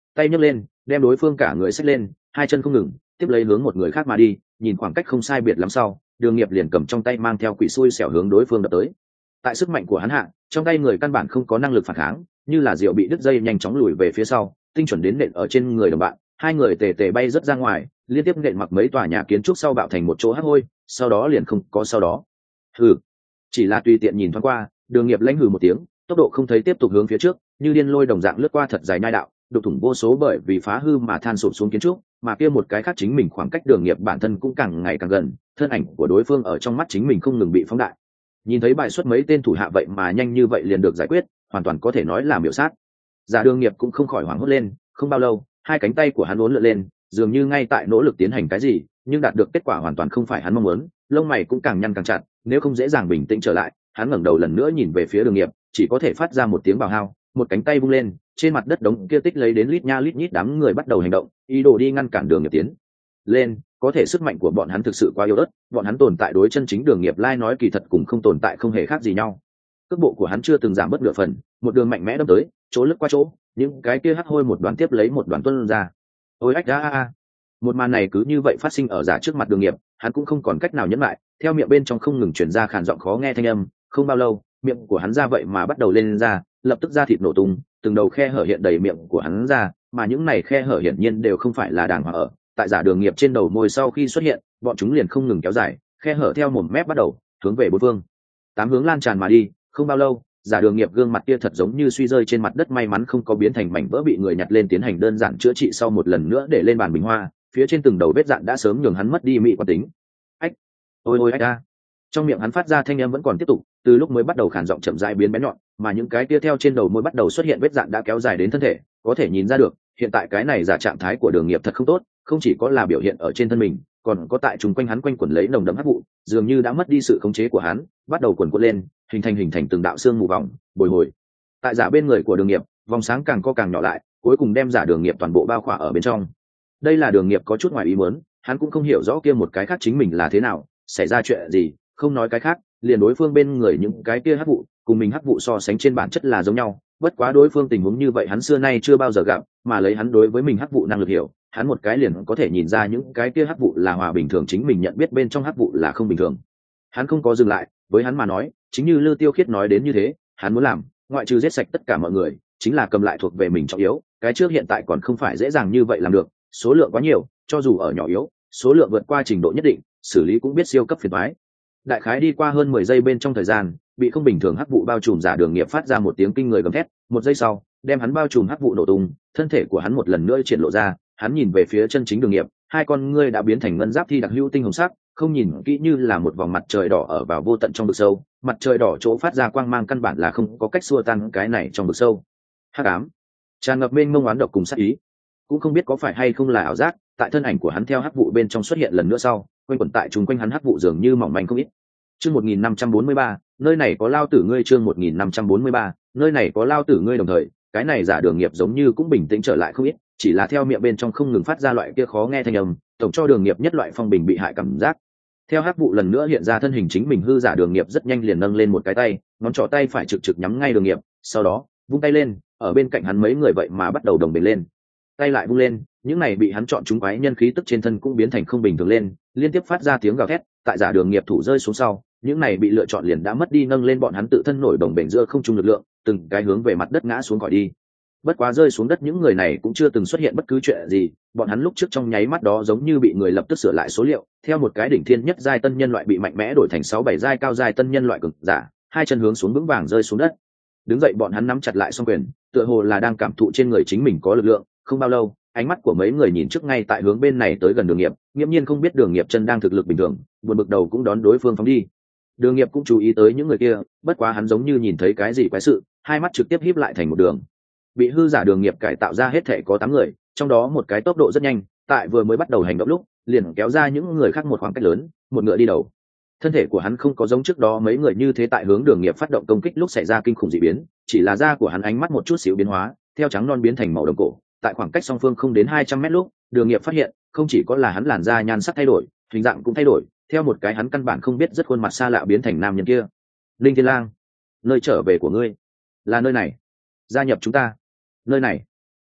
Speaker 1: tay nhấc lên đem đối phương cả người xách lên, hai chân không ngừng tiếp lấy hướng một người khác mà đi. Nhìn khoảng cách không sai biệt lắm sau, Đường Nghiệp liền cầm trong tay mang theo quỷ xui xẻo hướng đối phương đập tới. Tại sức mạnh của hắn hạ, trong tay người căn bản không có năng lực phản kháng, như là diều bị đứt dây nhanh chóng lùi về phía sau, tinh chuẩn đến nện ở trên người đồng bạn. Hai người tề tề bay rất ra ngoài, liên tiếp nện mặc mấy tòa nhà kiến trúc sau bạo thành một chỗ hắc hôi, sau đó liền không có sau đó. Hừ, chỉ là tùy tiện nhìn thoáng qua, Đường Nghiệp lãnh hừ một tiếng, tốc độ không thấy tiếp tục hướng phía trước, như điên lôi đồng dạng lướt qua thật dài nhai đạo, đục thủng vô số bởi vì phá hư mà than sụp xuống kiến trúc, mà kia một cái khác chính mình khoảng cách Đường Nghiệp bản thân cũng càng ngày càng gần, thân ảnh của đối phương ở trong mắt chính mình không ngừng bị phóng đại. Nhìn thấy bại suất mấy tên thủ hạ vậy mà nhanh như vậy liền được giải quyết, hoàn toàn có thể nói là miểu sát. Giả Đường Nghiệp cũng không khỏi hoảng hốt lên, không bao lâu, hai cánh tay của hắn uốn lượn lên, dường như ngay tại nỗ lực tiến hành cái gì, nhưng đạt được kết quả hoàn toàn không phải hắn mong muốn, lông mày cũng càng nhăn càng chặt, nếu không dễ dàng bình tĩnh trở lại. Hắn ngẩng đầu lần nữa nhìn về phía Đường Nghiệp, chỉ có thể phát ra một tiếng bào hao, một cánh tay vung lên, trên mặt đất đống kia tích lấy đến lít nha lít nhít đám người bắt đầu hành động, ý đồ đi ngăn cản Đường Nghiệp tiến lên. Có thể sức mạnh của bọn hắn thực sự quá yếu ớt, bọn hắn tồn tại đối chân chính Đường Nghiệp lai nói kỳ thật cùng không tồn tại không hề khác gì nhau. Cước bộ của hắn chưa từng giảm bất nửa phần, một đường mạnh mẽ đâm tới, chỗ lướt qua chỗ, những cái kia hắc hôi một đoàn tiếp lấy một đoàn tuôn ra. Ôi ách a! Một màn này cứ như vậy phát sinh ở Giả trước mặt Đường Nghiệp, hắn cũng không còn cách nào nhẫn lại, theo miệng bên trong không ngừng truyền ra khàn giọng khó nghe thanh âm. Không bao lâu, miệng của hắn ra vậy mà bắt đầu lên ra, lập tức da thịt nổ tung, từng đầu khe hở hiện đầy miệng của hắn ra, mà những này khe hở hiển nhiên đều không phải là đàng hoàng ở. Tại Giả Đường Nghiệp trên đầu môi sau khi xuất hiện, bọn chúng liền không ngừng kéo dài, khe hở theo mồm mép bắt đầu hướng về bốn phương tám hướng lan tràn mà đi. Không bao lâu, Giả Đường Nghiệp gương mặt kia thật giống như suy rơi trên mặt đất, may mắn không có biến thành mảnh vỡ, bị người nhặt lên tiến hành đơn giản chữa trị sau một lần nữa để lên bàn bình hoa, phía trên từng đầu vết dạn đã sớm nhường hắn mất đi mỹ quan tính. Ách, ôi ách a! Trong miệng hắn phát ra thanh âm vẫn còn tiếp tục, từ lúc mới bắt đầu khản giọng chậm rãi biến bén nhọn, mà những cái kia theo trên đầu môi bắt đầu xuất hiện vết dạn đã kéo dài đến thân thể, có thể nhìn ra được, hiện tại cái này Giả trạng thái của Đường Nghiệp thật không tốt, không chỉ có là biểu hiện ở trên thân mình, còn có tại chung quanh hắn quanh quẩn lấy nồng đậm hắc vụ, dường như đã mất đi sự khống chế của hắn, bắt đầu cuộn cuộn lên, hình thành từng đạo xương mù vòng, bồi hồi. Tại Giả bên người của Đường Nghiệp, vòng sáng càng co càng nhỏ lại, cuối cùng đem Giả Đường Nghiệp toàn bộ bao khỏa ở bên trong. Đây là Đường Nghiệp có chút ngoài ý muốn, hắn cũng không hiểu rõ kia một cái khác chính mình là thế nào, xảy ra chuyện gì, không nói cái khác, liền đối phương bên người những cái kia hắc vụ, cùng mình hắc vụ so sánh trên bản chất là giống nhau, bất quá đối phương tình huống như vậy hắn xưa nay chưa bao giờ gặp, mà lấy hắn đối với mình hắc vụ năng lực hiểu, hắn một cái liền có thể nhìn ra những cái kia hắc vụ là hòa bình thường, chính mình nhận biết bên trong hắc vụ là không bình thường. Hắn không có dừng lại, với hắn mà nói, chính như Lư Tiêu Khiết nói đến như thế, hắn muốn làm, ngoại trừ giết sạch tất cả mọi người, chính là cầm lại thuộc về mình trọng yếu, cái trước hiện tại còn không phải dễ dàng như vậy làm được, số lượng quá nhiều, cho dù ở nhỏ yếu, số lượng vượt qua trình độ nhất định, xử lý cũng biết siêu cấp phiền toái. Đại khái đi qua hơn 10 giây bên trong thời gian, bị không bình thường hắc vụ bao trùm, Giả Đường Nghiệp phát ra một tiếng kinh người gầm thét, một giây sau, đem hắn bao trùm hắc vụ nổ tung, thân thể của hắn một lần nữa triển lộ ra, hắn nhìn về phía chân chính Đường Nghiệp, hai con ngươi đã biến thành ngân giáp thi đặc hữu tinh hồng sắc, không nhìn kỹ như là một vòng mặt trời đỏ ở vào vô tận trong vực sâu, mặt trời đỏ chỗ phát ra quang mang căn bản là không có cách xua tan cái này trong vực sâu. Hắc ám, tràn ngập mênh mông oán độc cùng sát ý, cũng không biết có phải hay không là ảo giác, tại thân ảnh của hắn theo hắc vụ bên trong xuất hiện lần nữa sau, quanh quẩn tại chúng quanh hắn hắc vụ dường như mỏng manh không ít. Chương 1543, nơi này có lao tử ngươi. Chương 1543, nơi này có lao tử ngươi. Đồng thời, cái này Giả Đường Nghiệp giống như cũng bình tĩnh trở lại không ít, chỉ là theo miệng bên trong không ngừng phát ra loại kia khó nghe thanh âm, tổng cho Đường Nghiệp nhất loại phong bình bị hại cảm giác. Theo hắc vụ lần nữa hiện ra thân hình chính mình hư, Giả Đường Nghiệp rất nhanh liền nâng lên một cái tay, ngón trỏ tay phải trực trực nhắm ngay Đường Nghiệp, sau đó vung tay lên, ở bên cạnh hắn mấy người vậy mà bắt đầu đồng bền lên. Tay lại vung lên, những này bị hắn chọn chúng quái nhân khí tức trên thân cũng biến thành không bình thường lên, liên tiếp phát ra tiếng gào thét. Tại Giả Đường Nghiệp thủ rơi xuống sau, những này bị lựa chọn liền đã mất đi nâng lên bọn hắn tự thân nổi đồng bền giữa không trung lực lượng, từng cái hướng về mặt đất ngã xuống khỏi đi. Bất quá rơi xuống đất những người này cũng chưa từng xuất hiện bất cứ chuyện gì, bọn hắn lúc trước trong nháy mắt đó giống như bị người lập tức sửa lại số liệu, theo một cái đỉnh thiên nhất giai tân nhân loại bị mạnh mẽ đổi thành 6-7 giai cao giai tân nhân loại cực giả, hai chân hướng xuống vững vàng rơi xuống đất. Đứng dậy bọn hắn nắm chặt lại song quyền, tựa hồ là đang cảm thụ trên người chính mình có lực lượng. Không bao lâu, ánh mắt của mấy người nhìn trước ngay tại hướng bên này tới gần Đường Nghiệp, nghiễm nhiên không biết Đường Nghiệp chân đang thực lực bình thường, buồn bực đầu cũng đón đối phương phóng đi. Đường Nghiệp cũng chú ý tới những người kia, bất quá hắn giống như nhìn thấy cái gì quái sự, hai mắt trực tiếp híp lại thành một đường. Bị hư giả Đường Nghiệp cải tạo ra hết thể có 8 người, trong đó một cái tốc độ rất nhanh, tại vừa mới bắt đầu hành động lúc, liền kéo ra những người khác một khoảng cách lớn, một ngựa đi đầu. Thân thể của hắn không có giống trước đó mấy người như thế tại hướng Đường Nghiệp phát động công kích lúc xảy ra kinh khủng dị biến, chỉ là da của hắn ánh mắt một chút xíu biến hóa, theo trắng non biến thành màu đồng cổ. Tại khoảng cách song phương không đến 200 mét lúc, Đường Nghiệp phát hiện, không chỉ có là hắn làn da nhan sắc thay đổi, hình dạng cũng thay đổi, theo một cái hắn căn bản không biết rất khuôn mặt xa lạ biến thành nam nhân kia. Linh Thiên Lang, nơi trở về của ngươi là nơi này, gia nhập chúng ta. Nơi này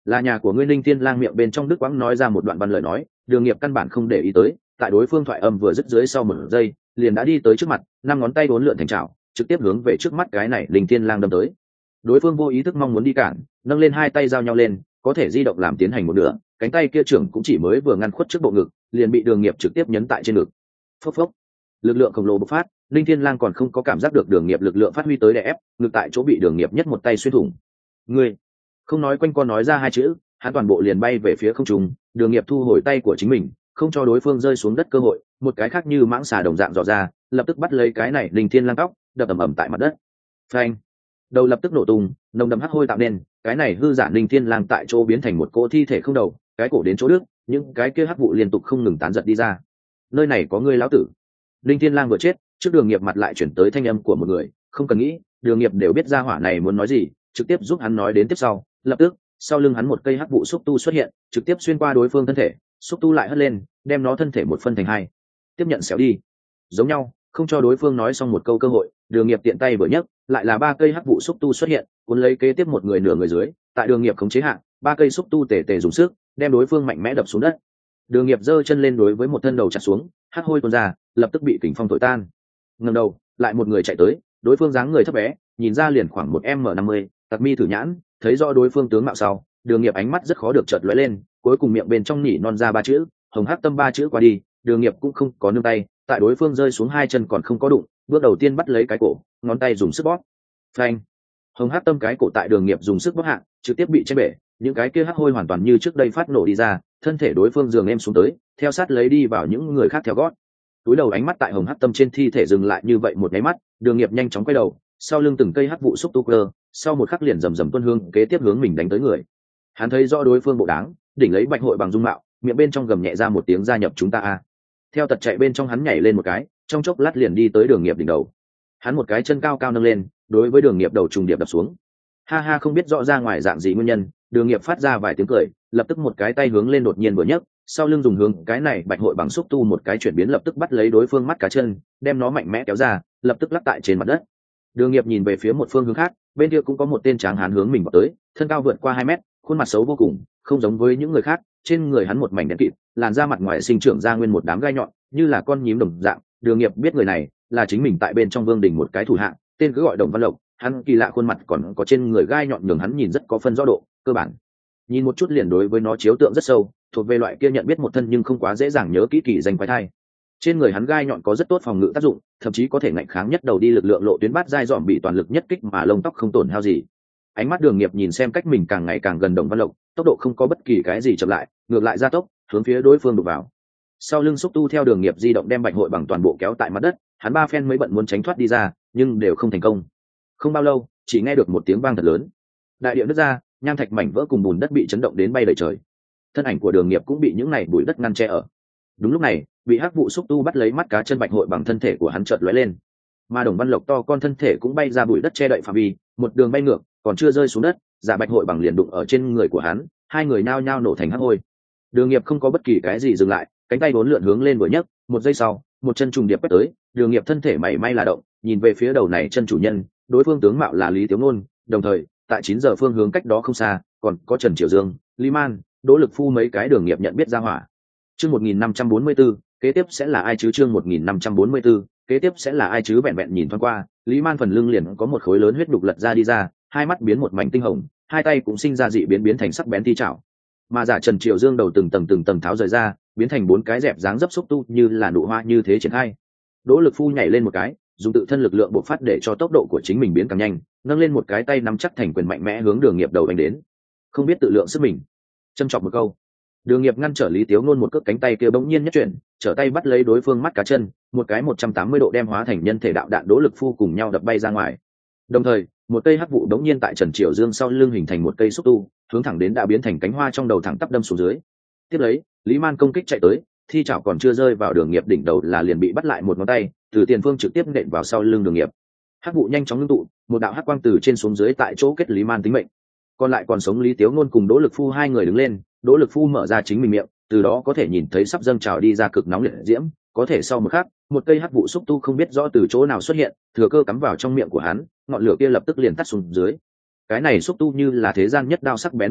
Speaker 1: là nhà của ngươi. Linh Thiên Lang miệng bên trong đức quãng nói ra một đoạn văn lời nói, Đường Nghiệp căn bản không để ý tới, tại đối phương thoại âm vừa dứt dưới sau một giây liền đã đi tới trước mặt, năm ngón tay uốn lượn thành chảo, trực tiếp hướng về trước mắt cái này Linh Thiên Lang đâm tới. Đối phương vô ý thức mong muốn đi cản, nâng lên hai tay giao nhau lên, có thể di động làm tiến hành một nửa, cánh tay kia trưởng cũng chỉ mới vừa ngăn khuất trước bộ ngực, liền bị Đường Nghiệp trực tiếp nhấn tại trên ngực. Phốc phốc, lực lượng khổng lồ bộc phát, Linh Thiên Lang còn không có cảm giác được Đường Nghiệp lực lượng phát huy tới đè ép, ngực tại chỗ bị Đường Nghiệp nhất một tay xuyên thủng. Ngươi không nói quanh co nói ra hai chữ, hắn toàn bộ liền bay về phía không trung. Đường Nghiệp thu hồi tay của chính mình, không cho đối phương rơi xuống đất cơ hội, một cái khác như mãng xà đồng dạng dò ra, lập tức bắt lấy cái này Linh Thiên Lang tóc, đập ầm ầm tại mặt đất. Phanh, đầu lập tức nổ tung, nồng đậm hắc hôi tạo nên cái này hư giả Linh Thiên Lang tại chỗ biến thành một cỗ thi thể không đầu, cái cổ đến chỗ đứt, những cái kia hắc vụ liên tục không ngừng tán giật đi ra. Nơi này có ngươi lão tử. Linh Thiên Lang vừa chết, trước Đường Nghiệp mặt lại chuyển tới thanh âm của một người, không cần nghĩ, Đường Nghiệp đều biết ra hỏa này muốn nói gì, trực tiếp giúp hắn nói đến tiếp sau. Lập tức sau lưng hắn một cây hắc vụ xúc tu xuất hiện, trực tiếp xuyên qua đối phương thân thể, xúc tu lại hất lên, đem nó thân thể một phân thành hai. Tiếp nhận xéo đi. Giống nhau, không cho đối phương nói xong một câu cơ hội, Đường Nghiệp tiện tay vừa nhấc, lại là ba cây hắc vụ xúc tu xuất hiện, cuốn lấy kế tiếp một người nửa người dưới, tại Đường Nghiệp khống chế hạ, ba cây xúc tu tề tề dùng sức, đem đối phương mạnh mẽ đập xuống đất. Đường Nghiệp giơ chân lên đối với một thân đầu chặt xuống, hắc hôi tuôn ra, lập tức bị kình phong thổi tan. Ngẩng đầu, lại một người chạy tới, đối phương dáng người thấp bé, nhìn ra liền khoảng 1m50, tặc mi thử nhãn, thấy rõ đối phương tướng mạo sau, Đường Nghiệp ánh mắt rất khó được chợt lóe lên, cuối cùng miệng bên trong nhỉ non ra ba chữ, Hồng Hắc Tâm ba chữ qua đi, Đường Nghiệp cũng không có nương tay, tại đối phương rơi xuống hai chân còn không có đụng, bước đầu tiên bắt lấy cái cổ, ngón tay dùng sức bóp. Phanh! Hồng Hắc Tâm cái cổ tại Đường Nghiệp dùng sức bóp hạ, trực tiếp bị chém bể, những cái kia hắc hôi hoàn toàn như trước đây phát nổ đi ra, thân thể đối phương giường em xuống tới, theo sát lấy đi vào những người khác theo gót. Túi đầu ánh mắt tại Hồng Hắc Tâm trên thi thể dừng lại như vậy một cái mắt, Đường Nghiệp nhanh chóng quay đầu, sau lưng từng cây hắc vụ xúc tu cơ, sau một khắc liền rầm rầm tuôn hương, kế tiếp hướng mình đánh tới người. Hắn thấy rõ đối phương bộ đáng, đỉnh lấy bạch hội bằng dung mạo, miệng bên trong gầm nhẹ ra một tiếng gia nhập chúng ta a. Theo tật chạy bên trong hắn nhảy lên một cái, trong chốc lát liền đi tới Đường Nghiệp đỉnh đầu. Hắn một cái chân cao cao nâng lên, đối với Đường Nghiệp đầu trùng điệp đập xuống. Ha ha, không biết rõ ra ngoài dạng gì nguyên nhân, Đường Nghiệp phát ra vài tiếng cười, lập tức một cái tay hướng lên đột nhiên vừa nhấc, sau lưng dùng hướng cái này bạch hội bằng xúc tu một cái chuyển biến, lập tức bắt lấy đối phương mắt cá chân, đem nó mạnh mẽ kéo ra, lập tức lắc tại trên mặt đất. Đường Nghiệp nhìn về phía một phương hướng khác, bên kia cũng có một tên tráng hán hướng mình vào tới, thân cao vượt qua 2 mét, khuôn mặt xấu vô cùng, không giống với những người khác, trên người hắn một mảnh đen kịt, làn da mặt ngoài sinh trưởng ra nguyên một đám gai nhọn, như là con nhím đồng dạng. Đường Nghiệp biết người này là chính mình tại bên trong Vương Đình một cái thủ hạ, tên cứ gọi Đồng Văn Lộc. Hắn kỳ lạ khuôn mặt còn có trên người gai nhọn nhường hắn nhìn rất có phân rõ độ, cơ bản nhìn một chút liền đối với nó chiếu tượng rất sâu, thuộc về loại kia nhận biết một thân nhưng không quá dễ dàng nhớ kỹ kỳ danh quái thai. Trên người hắn gai nhọn có rất tốt phòng ngự tác dụng, thậm chí có thể ngạnh kháng nhất đầu đi lực lượng lộ tuyến bát giai dòm bị toàn lực nhất kích mà lông tóc không tổn hao gì. Ánh mắt Đường Nghiệp nhìn xem cách mình càng ngày càng gần Đồng Văn Lộc, tốc độ không có bất kỳ cái gì chậm lại, ngược lại gia tốc, hướng phía đối phương đụng vào. Sau lưng xúc tu theo Đường Nghiệp di động đem bạch hội bằng toàn bộ kéo tại mặt đất, hắn ba phen mới bận muốn tránh thoát đi ra, nhưng đều không thành công. Không bao lâu, chỉ nghe được một tiếng vang thật lớn, đại địa nứt ra, nham thạch mảnh vỡ cùng bùn đất bị chấn động đến bay đầy trời. Thân ảnh của Đường Nghiệp cũng bị những này bụi đất ngăn che ở. Đúng lúc này, bị hắc vụ xúc tu bắt lấy mắt cá chân bạch hội bằng thân thể của hắn chợt lóe lên, mà Đồng Văn Lộc to con thân thể cũng bay ra bụi đất che đậy phạm vi, một đường bay ngược, còn chưa rơi xuống đất, giả bạch hội bằng liền đụng ở trên người của hắn, hai người nao nhao nổ thành hắc hôi. Đường Nghiệp không có bất kỳ cái gì dừng lại, cánh tay bốn lượn hướng lên vừa nhấc, một giây sau, một chân trùng điệp quét tới, Đường Nghiệp thân thể mảy may là động, nhìn về phía đầu này chân chủ nhân, đối phương tướng mạo là Lý Tiếu Nôn, đồng thời tại 9 giờ phương hướng cách đó không xa còn có Trần Triều Dương, Lý Man, Đỗ Lực Phu mấy cái Đường Nghiệp nhận biết ra hỏa. Chương 1544, kế tiếp sẽ là ai chứ? Chương 1544, kế tiếp sẽ là ai chứ? Vẹn vẹn nhìn thoáng qua, Lý Man phần lưng liền có một khối lớn huyết đục lật ra đi ra, hai mắt biến một mảnh tinh hồng, hai tay cũng sinh ra dị biến thành sắc bén thi chảo. Mà giả Trần Triều Dương đầu từng tầng tháo rời ra, biến thành 4 cái dẹp dáng dấp xúc tu như là nụ hoa như thế triển khai. Đỗ Lực Phu nhảy lên một cái, dùng tự thân lực lượng bộc phát để cho tốc độ của chính mình biến càng nhanh, nâng lên một cái tay nắm chắc thành quyền mạnh mẽ hướng Đường Nghiệp đầu đánh đến. Không biết tự lượng sức mình, châm chọc một câu. Đường Nghiệp ngăn trở Lý Tiếu Nôn một cước, cánh tay kia bỗng nhiên nhất chuyển, trở tay bắt lấy đối phương mắt cá chân, một cái 180 độ đem hóa thành nhân thể đạo đạn Đỗ Lực Phu cùng nhau đập bay ra ngoài. Đồng thời, một cây hắc vụ bỗng nhiên tại Trần Triều Dương sau lưng hình thành một cây xúc tu, hướng thẳng đến đã biến thành cánh hoa trong đầu thẳng tắp đâm xuống dưới. Tiếp lấy, Lý Man công kích chạy tới, thi chảo còn chưa rơi vào Đường Nghiệp đỉnh đầu là liền bị bắt lại một ngón tay, từ tiền phương trực tiếp nện vào sau lưng Đường Nghiệp. Hắc vụ nhanh chóng ngưng tụ, một đạo hắc quang từ trên xuống dưới tại chỗ kết Lý Man tính mệnh. Còn lại còn sống Lý Tiếu Nôn cùng Đỗ Lực Phu hai người đứng lên, Đỗ Lực Phu mở ra chính mình miệng, từ đó có thể nhìn thấy sắp dâng trào đi ra cực nóng liệt diễm, có thể sau một khắc, một cây hắc vụ xúc tu không biết rõ từ chỗ nào xuất hiện, thừa cơ cắm vào trong miệng của hắn, ngọn lửa kia lập tức liền tắt xuống dưới. Cái này xúc tu như là thế gian nhất đao sắc bén đồng dạng,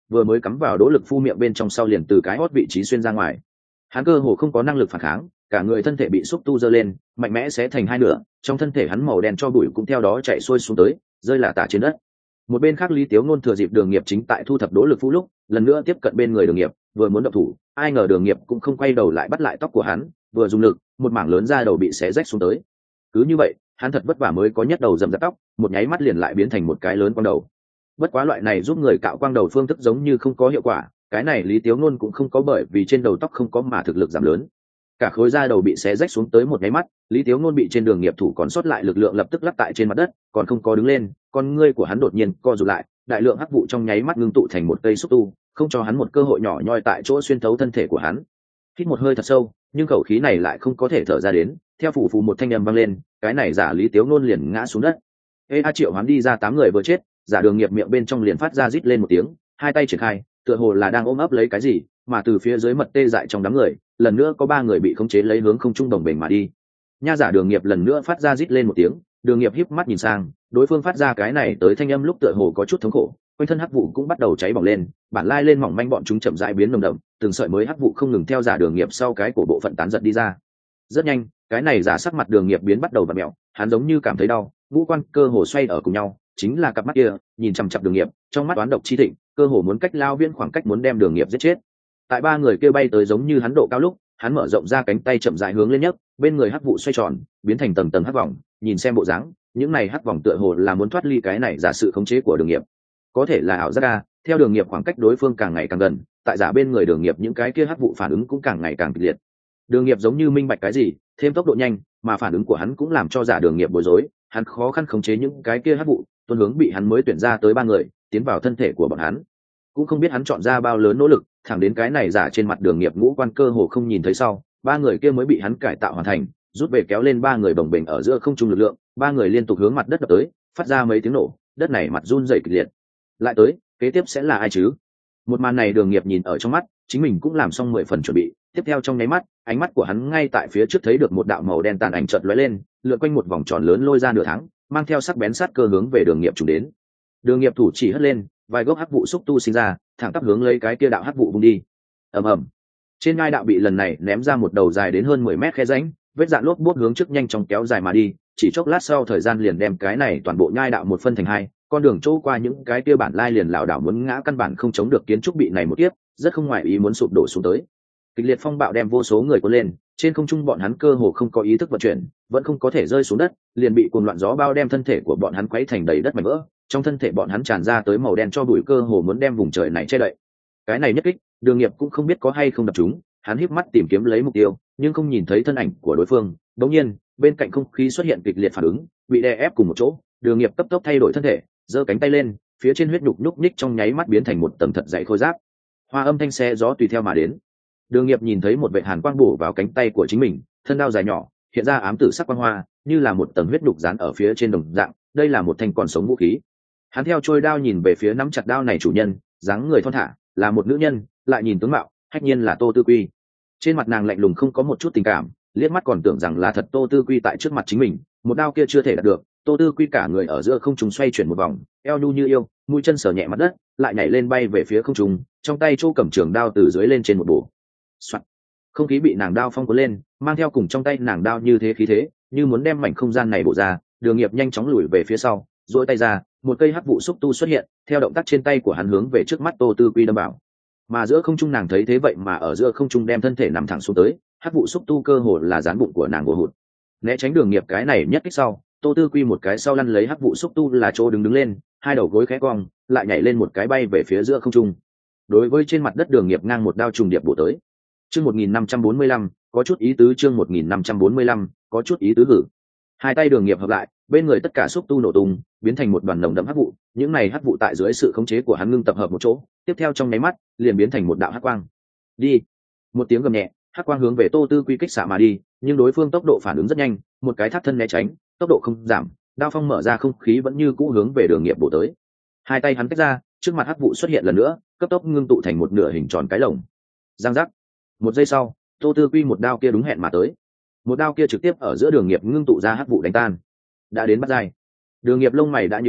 Speaker 1: vừa mới cắm vào đỗ lực phu miệng bên trong sau liền từ cái hót vị trí xuyên ra ngoài. Hắn cơ hồ không có năng lực phản kháng, cả người thân thể bị xúc tu giơ lên, mạnh mẽ xé thành hai nửa, trong thân thể hắn màu đen cho bụi cũng theo đó chạy xuôi xuống tới, rơi lả tả trên đất. Một bên khác Lý Tiếu Ngôn thừa dịp Đường Nghiệp chính tại thu thập đỗ lực phu lúc, lần nữa tiếp cận bên người Đường Nghiệp, vừa muốn động thủ, ai ngờ Đường Nghiệp cũng không quay đầu lại bắt lại tóc của hắn, vừa dùng lực, một mảng lớn da đầu bị xé rách xuống tới. Cứ như vậy, hắn thật vất vả mới có nhất đầu rậm rạp tóc, một nháy mắt liền lại biến thành một cái lớn quang đầu. Bất quá loại này giúp người cạo quang đầu phương thức giống như không có hiệu quả, cái này Lý Tiếu Ngôn cũng không có, bởi vì trên đầu tóc không có mà thực lực giảm lớn. Cả khối da đầu bị xé rách xuống tới một nháy mắt, Lý Tiếu Ngôn bị trên Đường Nghiệp thủ còn sót lại lực lượng lập tức lắc tại trên mặt đất, còn không có đứng lên, con ngươi của hắn đột nhiên co rụt lại, đại lượng hắc vụ trong nháy mắt ngưng tụ thành một cây xúc tu, không cho hắn một cơ hội nhỏ nhoi tại chỗ xuyên thấu thân thể của hắn. Hít một hơi thật sâu, nhưng khẩu khí này lại không có thể thở ra đến, theo phủ phù một thanh âm vang lên, cái này giả Lý Tiếu Ngôn liền ngã xuống đất. Triệu Hoán đi ra 8 người vừa chết, giả Đường Nghiệp miệng bên trong liền phát ra rít lên một tiếng, hai tay triển khai, tựa hồ là đang ôm ấp lấy cái gì, mà từ phía dưới mật tê dại trong đám người, lần nữa có 3 người bị khống chế lấy hướng không trung đồng bền mà đi. Nha giả Đường Nghiệp lần nữa phát ra rít lên một tiếng, Đường Nghiệp híp mắt nhìn sang, đối phương phát ra cái này tới thanh âm lúc tựa hồ có chút thống khổ, quanh thân hắc vụ cũng bắt đầu cháy bỏng lên, bản lai lên mỏng manh bọn chúng chậm rãi biến nồng đậm, từng sợi mới hắc vụ không ngừng theo giả Đường Nghiệp sau cái cổ bộ phận tán giật đi ra. Rất nhanh, cái này giả sắc mặt Đường Nghiệp biến bắt đầu vặn mèo, hắn giống như cảm thấy đau, ngũ quan cơ hồ xoay ở cùng nhau, chính là cặp mắt kia nhìn chằm chằm Đường Nghiệp, trong mắt toán độc chi thịnh, cơ hồ muốn cách lao viễn khoảng cách muốn đem Đường Nghiệp giết chết. Tại 3 người kia bay tới giống như hắn độ cao lúc, hắn mở rộng ra cánh tay chậm rãi hướng lên nhấc, bên người hắc vụ xoay tròn, biến thành tầng tầng hắc vòng, nhìn xem bộ dáng, những này hắc vòng tựa hồ là muốn thoát ly cái này giả sự khống chế của Đường Nghiệp. Có thể là ảo giác a, theo Đường Nghiệp khoảng cách đối phương càng ngày càng gần, tại giả bên người Đường Nghiệp những cái kia hắc vụ phản ứng cũng càng ngày càng kịch liệt. Đường Nghiệp giống như minh bạch cái gì, thêm tốc độ nhanh, mà phản ứng của hắn cũng làm cho giả Đường Nghiệp bối rối, hắn khó khăn khống chế những cái kia hắc vụ, tuôn hướng bị hắn mới tuyển ra tới 3 người, tiến vào thân thể của bọn hắn. Cũng không biết hắn chọn ra bao lớn nỗ lực, thẳng đến cái này giả trên mặt Đường Nghiệp ngũ quan cơ hồ không nhìn thấy sau, 3 người kia mới bị hắn cải tạo hoàn thành, rút về kéo lên 3 người bồng bềnh ở giữa không trung lực lượng, 3 người liên tục hướng mặt đất đập tới, phát ra mấy tiếng nổ, đất này mặt run rẩy kịch liệt. Lại tới, kế tiếp sẽ là ai chứ? Một màn này Đường Nghiệp nhìn ở trong mắt, chính mình cũng làm xong 10 phần chuẩn bị, tiếp theo trong nháy mắt, ánh mắt của hắn ngay tại phía trước thấy được một đạo màu đen tàn ảnh chợt lóe lên, lượn quanh một vòng tròn lớn lôi ra nửa tháng, mang theo sắc bén sát cơ hướng về Đường Nghiệp chủ đến. Đường Nghiệp thủ chỉ hất lên, vài gốc hắc vụ xúc tu sinh ra, thẳng tắp hướng lấy cái kia đạo hắc vụ vung đi. Ầm ầm. Trên ngai đạo bị lần này ném ra một đầu dài đến hơn 10 mét khe rãnh, vết dạn lốp bút hướng trước nhanh chóng kéo dài mà đi, chỉ chốc lát sau thời gian liền đem cái này toàn bộ nhai đạo một phân thành hai, con đường chỗ qua những cái kia bản lai liền lảo đảo muốn ngã căn bản không chống được kiến trúc bị này một tiếp, rất không ngoại ý muốn sụp đổ xuống tới. Kịch liệt phong bạo đem vô số người cuốn lên, trên không trung bọn hắn cơ hồ không có ý thức vận chuyển, vẫn không có thể rơi xuống đất, liền bị cuồng loạn gió bao đem thân thể của bọn hắn quấy thành đầy đất mảnh vỡ, trong thân thể bọn hắn tràn ra tới màu đen cho bụi cơ hồ muốn đem vùng trời này che đậy. Cái này nhất kích, Đường Nghiệp cũng không biết có hay không đập chúng, hắn híp mắt tìm kiếm lấy mục tiêu, nhưng không nhìn thấy thân ảnh của đối phương. Đột nhiên, bên cạnh không khí xuất hiện kịch liệt phản ứng, bị đè ép cùng một chỗ, Đường Nghiệp cấp tốc thay đổi thân thể, giơ cánh tay lên, phía trên huyết nhục nhúc nhích trong nháy mắt biến thành một tầng thật dày khôi giáp. Hoa âm thanh xe gió tùy theo mà đến. Đường Nghiệp nhìn thấy một vệt hàn quang bổ vào cánh tay của chính mình, thân đao dài nhỏ, hiện ra ám tử sắc quang hoa, như là một tầng huyết nhục dán ở phía trên đồng dạng, đây là một thanh còn sống vũ khí. Hắn theo trôi đao nhìn về phía nắm chặt đao này chủ nhân, dáng người thon thả, là một nữ nhân, lại nhìn tướng mạo, hách nhiên là Tô Tư Quy. Trên mặt nàng lạnh lùng không có một chút tình cảm, liếc mắt còn tưởng rằng là thật Tô Tư Quy tại trước mặt chính mình, một đao kia chưa thể đạt được, Tô Tư Quy cả người ở giữa không trung xoay chuyển một vòng, eo nhu như yêu, mũi chân sờ nhẹ mặt đất, lại nhảy lên bay về phía không trung, trong tay chỗ cầm trường đao từ dưới lên trên một bổ. Soạn. Không khí bị nàng đao phong cuốn lên, mang theo cùng trong tay nàng đao như thế khí thế, như muốn đem mảnh không gian này bổ ra. Đường Nghiệp nhanh chóng lùi về phía sau, duỗi tay ra, một cây hắc vụ xúc tu xuất hiện, theo động tác trên tay của hắn hướng về trước mắt Tô Tư Quy đâm vào. Mà giữa không trung nàng thấy thế vậy mà ở giữa không trung đem thân thể nằm thẳng xuống tới, hắc vụ xúc tu cơ hồ là dán bụng của nàng bổ hụt. Né tránh Đường Nghiệp cái này nhất kích sau, Tô Tư Quy một cái sau lăn lấy hắc vụ xúc tu là chỗ đứng lên, hai đầu gối khẽ cong, lại nhảy lên một cái bay về phía giữa không trung. Đối với trên mặt đất Đường Nghiệp ngang một đao trùng điệp bổ tới. Chương 1545, có chút ý tứ, chương 1545, có chút ý tứ gử. Hai tay Đường Nghiệp hợp lại, bên người tất cả xúc tu nổ tung, biến thành một đoàn nồng đậm hắc vụ, những này hắc vụ tại dưới sự khống chế của hắn ngưng tập hợp một chỗ, tiếp theo trong nháy mắt, liền biến thành một đạo hắc quang. Đi. Một tiếng gầm nhẹ, hắc quang hướng về Tô Tư Quy kích xạ mà đi, nhưng đối phương tốc độ phản ứng rất nhanh, một cái thắt thân né tránh, tốc độ không giảm, đao phong mở ra không khí vẫn như cũ hướng về Đường Nghiệp bổ tới. Hai tay hắn tách ra, trước mặt hắc vụ xuất hiện lần nữa, cấp tốc ngưng tụ thành một nửa hình tròn cái lồng. Giang giác. Một giây sau, Tô Tư Quy một đao kia đúng hẹn mà tới. Một đao kia trực tiếp ở giữa Đường Nghiệp ngưng tụ ra hắc vụ đánh tan. Đã đến bắt dai. Đường Nghiệp lông mày đã nhíu lại,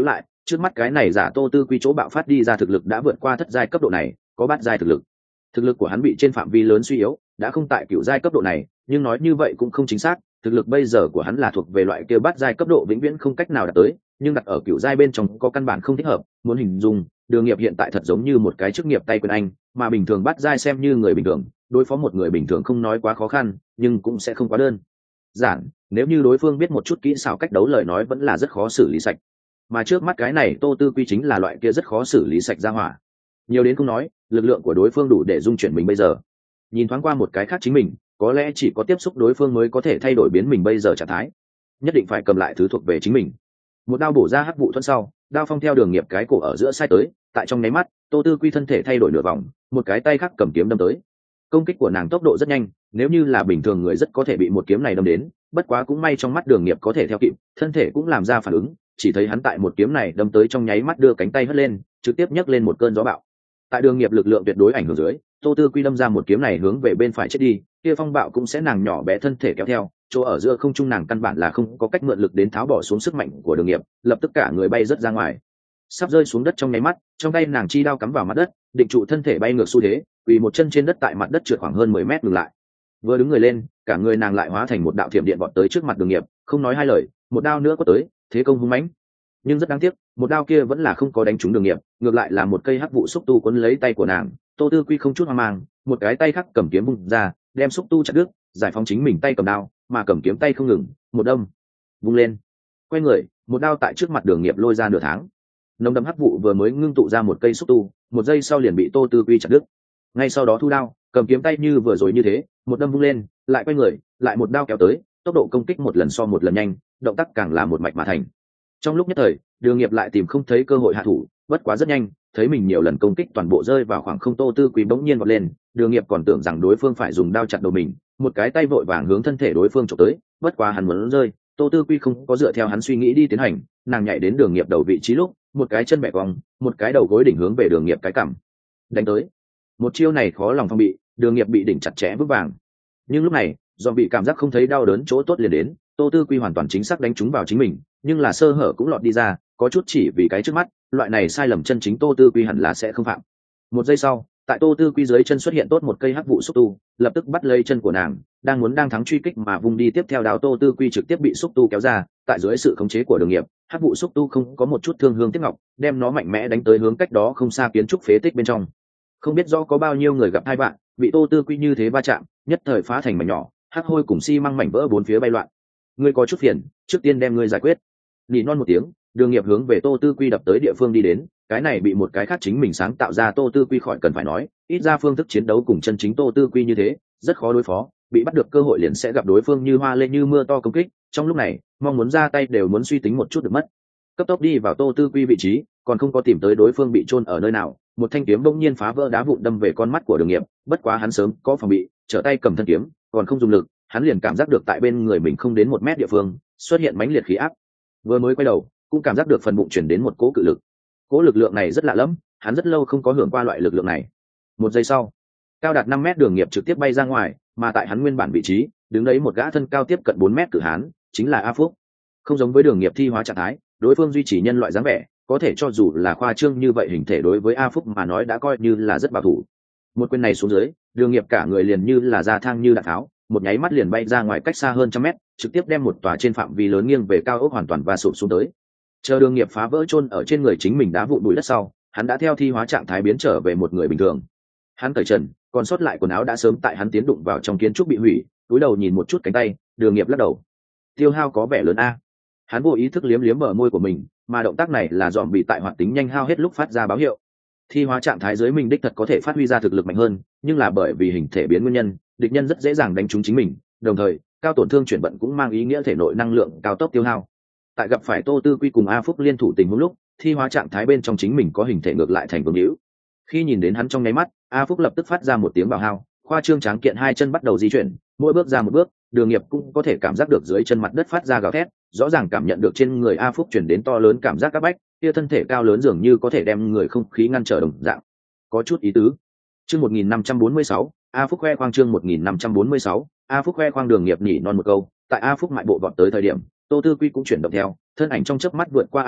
Speaker 1: Trước mắt cái này giả Tô Tư Quy chỗ bạo phát đi ra thực lực đã vượt qua thất giai cấp độ này, có bát giai thực lực của hắn bị trên phạm vi lớn suy yếu, đã không tại cửu giai cấp độ này, nhưng nói như vậy cũng không chính xác, thực lực bây giờ của hắn là thuộc về loại kia bát giai cấp độ vĩnh viễn không cách nào đạt tới, nhưng đặt ở cửu giai bên trong có căn bản không thích hợp, muốn hình dung, Đường Nghiệp hiện tại thật giống như một cái chức nghiệp tay quyền anh, mà bình thường bát giai xem như người bình thường, đối phó một người bình thường không nói quá khó khăn, nhưng cũng sẽ không quá đơn giản, nếu như đối phương biết một chút kỹ xảo cách đấu lời nói vẫn là rất khó xử lý sạch. Mà trước mắt cái này Tô Tư Quy chính là loại kia rất khó xử lý sạch ra hỏa. Nhiều đến không nói, lực lượng của đối phương đủ để dung chuyển mình bây giờ. Nhìn thoáng qua một cái khác chính mình, có lẽ chỉ có tiếp xúc đối phương mới có thể thay đổi biến mình bây giờ trạng thái. Nhất định phải cầm lại thứ thuộc về chính mình. Một đao bổ ra hắc vụ thuận sau, đao phong theo Đường Nghiệp cái cổ ở giữa sai tới, tại trong nháy mắt, Tô Tư Quy thân thể thay đổi nửa vòng, một cái tay khác cầm kiếm đâm tới. Công kích của nàng tốc độ rất nhanh, nếu như là bình thường người rất có thể bị một kiếm này đâm đến, bất quá cũng may trong mắt Đường Nghiệp có thể theo kịp, thân thể cũng làm ra phản ứng, chỉ thấy hắn tại một kiếm này đâm tới trong nháy mắt đưa cánh tay hất lên, trực tiếp nhấc lên một cơn gió bạo. Tại Đường Nghiệp lực lượng tuyệt đối ảnh hưởng dưới, Tô Tư Quy đâm ra một kiếm này hướng về bên phải chết đi, kia phong bạo cũng sẽ nàng nhỏ bé thân thể kéo theo, chỗ ở giữa không trung nàng căn bản là không có cách mượn lực đến tháo bỏ xuống sức mạnh của Đường Nghiệp, lập tức cả người bay rất ra ngoài. Sắp rơi xuống đất trong nháy mắt, trong tay nàng chi đao cắm vào mặt đất, định trụ thân thể bay ngược xu thế, quỳ một chân trên đất tại mặt đất trượt khoảng hơn 10 mét ngừng lại. Vừa đứng người lên, cả người nàng lại hóa thành một đạo thiểm điện vọt tới trước mặt Đường Nghiệp, không nói hai lời, một đao nữa có tới, thế công hung mãnh. Nhưng rất đáng tiếc, một đao kia vẫn là không có đánh trúng Đường Nghiệp, ngược lại là một cây hắc vụ xúc tu cuốn lấy tay của nàng. Tô Tư Quy không chút hoang mang, một cái tay khác cầm kiếm vung ra, đem xúc tu chặt đứt, giải phóng chính mình tay cầm đao, mà cầm kiếm tay không ngừng, một đâm, vung lên, quay người, một đao tại trước mặt Đường Nghiệp lôi ra nửa tháng. Nồng đậm hắc vụ vừa mới ngưng tụ ra một cây xúc tu, một giây sau liền bị Tô Tư Quy chặt đứt. Ngay sau đó thu đao, cầm kiếm tay như vừa rồi như thế, một đâm vung lên, lại quay người, lại một đao kéo tới, tốc độ công kích một lần so một lần nhanh, động tác càng là một mạch mà thành. Trong lúc nhất thời, Đường Nghiệp lại tìm không thấy cơ hội hạ thủ, bất quá rất nhanh, thấy mình nhiều lần công kích toàn bộ rơi vào khoảng không, Tô Tư Quý bỗng nhiên vọt lên, Đường Nghiệp còn tưởng rằng đối phương phải dùng đao chặt đầu mình, một cái tay vội vàng hướng thân thể đối phương chụp tới, bất quá hắn muốn rơi, Tô Tư Quý không có dựa theo hắn suy nghĩ đi tiến hành, nàng nhảy đến Đường Nghiệp đầu vị trí lúc, một cái chân bẻ cong, một cái đầu gối đỉnh hướng về Đường Nghiệp cái cằm, đánh tới. Một chiêu này khó lòng phòng bị, Đường Nghiệp bị đỉnh chặt chẽ vững vàng. Nhưng lúc này, do bị cảm giác không thấy đau đớn chỗ tốt liền đến, Tô Tư Quy hoàn toàn chính xác đánh trúng vào chính mình, nhưng là sơ hở cũng lọt đi ra, có chút chỉ vì cái trước mắt, loại này sai lầm chân chính Tô Tư Quy hẳn là sẽ không phạm. Một giây sau, tại Tô Tư Quy dưới chân xuất hiện tốt một cây hắc vụ xúc tu, lập tức bắt lấy chân của nàng, đang thắng truy kích mà vung đi tiếp theo đào, Tô Tư Quy trực tiếp bị xúc tu kéo ra, tại dưới sự khống chế của Đường Nghiệp, hắc vụ xúc tu không có một chút thương hương tiếc ngọc, đem nó mạnh mẽ đánh tới hướng cách đó không xa kiến trúc phế tích bên trong. Không biết rõ có bao nhiêu người gặp hai bạn bị Tô Tư Quy như thế va chạm, nhất thời phá thành mảnh nhỏ, hắc hôi cùng xi măng mảnh vỡ bốn phía bay loạn. Ngươi có chút phiền, trước tiên đem ngươi giải quyết. Nỉ non một tiếng, Đường Nghiệp hướng về Tô Tư Quy đập tới địa phương đi đến, cái này bị một cái khác chính mình sáng tạo ra Tô Tư Quy khỏi cần phải nói, ít ra phương thức chiến đấu cùng chân chính Tô Tư Quy như thế, rất khó đối phó, bị bắt được cơ hội liền sẽ gặp đối phương như hoa lên như mưa to công kích, trong lúc này, mong muốn ra tay đều muốn suy tính một chút được mất. Cấp tốc đi vào Tô Tư Quy vị trí, còn không có tìm tới đối phương bị chôn ở nơi nào, một thanh kiếm bỗng nhiên phá vỡ đá vụn đâm về con mắt của Đường Nghiệp, bất quá hắn sớm có phòng bị, trở tay cầm thân kiếm, còn không dùng lực, hắn liền cảm giác được tại bên người mình không đến 1 mét địa phương xuất hiện mãnh liệt khí áp. Vừa mới quay đầu, cũng cảm giác được phần bụng chuyển đến một cỗ cự lực. Cỗ lực lượng này rất lạ lẫm, hắn rất lâu không có hưởng qua loại lực lượng này. Một giây sau, cao đạt 5 mét Đường Nghiệp trực tiếp bay ra ngoài, mà tại hắn nguyên bản vị trí, đứng đấy một gã thân cao tiếp cận 4 mét cử hán, chính là A Phúc. Không giống với Đường Nghiệp thi hóa trạng thái, đối phương duy trì nhân loại dáng vẻ, có thể cho dù là khoa trương như vậy hình thể đối với A Phúc mà nói đã coi như là rất bảo thủ. Một quyền này xuống dưới, Đường Nghiệp cả người liền như là ra thang như đạn tháo, một nháy mắt liền bay ra ngoài cách xa hơn 100 mét, trực tiếp đem một tòa trên phạm vi lớn nghiêng về cao ốc hoàn toàn và sụp xuống tới. Chờ Đường Nghiệp phá vỡ chôn ở trên người chính mình đá vụn bụi đất sau, hắn đã theo thi hóa trạng thái biến trở về một người bình thường. Hắn cởi trần, còn sót lại quần áo đã sớm tại hắn tiến đụng vào trong kiến trúc bị hủy, cúi đầu nhìn một chút cánh tay, Đường Nghiệp lắc đầu. Tiêu hao có vẻ lớn a. Hắn vô ý thức liếm liếm bờ môi của mình, mà động tác này là dòm bị tại hoạt tính nhanh hao hết lúc phát ra báo hiệu. Thi hóa trạng thái dưới mình đích thật có thể phát huy ra thực lực mạnh hơn, nhưng là bởi vì hình thể biến nguyên nhân, địch nhân rất dễ dàng đánh trúng chính mình, đồng thời cao tổn thương chuyển vận cũng mang ý nghĩa thể nội năng lượng cao tốc tiêu hao. Tại gặp phải Tô Tư Quy cùng A Phúc liên thủ tình huống lúc, thi hóa trạng thái bên trong chính mình có hình thể ngược lại thành vương hữu. Khi nhìn đến hắn trong nháy mắt, A Phúc lập tức phát ra một tiếng bào hao, khoa trương tráng kiện hai chân bắt đầu di chuyển, mỗi bước ra một bước, Đường Nghiệp cũng có thể cảm giác được dưới chân mặt đất phát ra gào thét, rõ ràng cảm nhận được trên người A Phúc truyền đến to lớn cảm giác áp bách, kia thân thể cao lớn dường như có thể đem người không khí ngăn trở đồng dạng. Có chút ý tứ. Chương 1546, A Phúc khoe khoang, chương 1546, A Phúc khoe khoang. Đường Nghiệp nhỉ non một câu, tại A Phúc mại bộ vọt tới thời điểm, Tô Tư Quy cũng chuyển động theo, thân ảnh trong chớp mắt vượt qua A Phúc,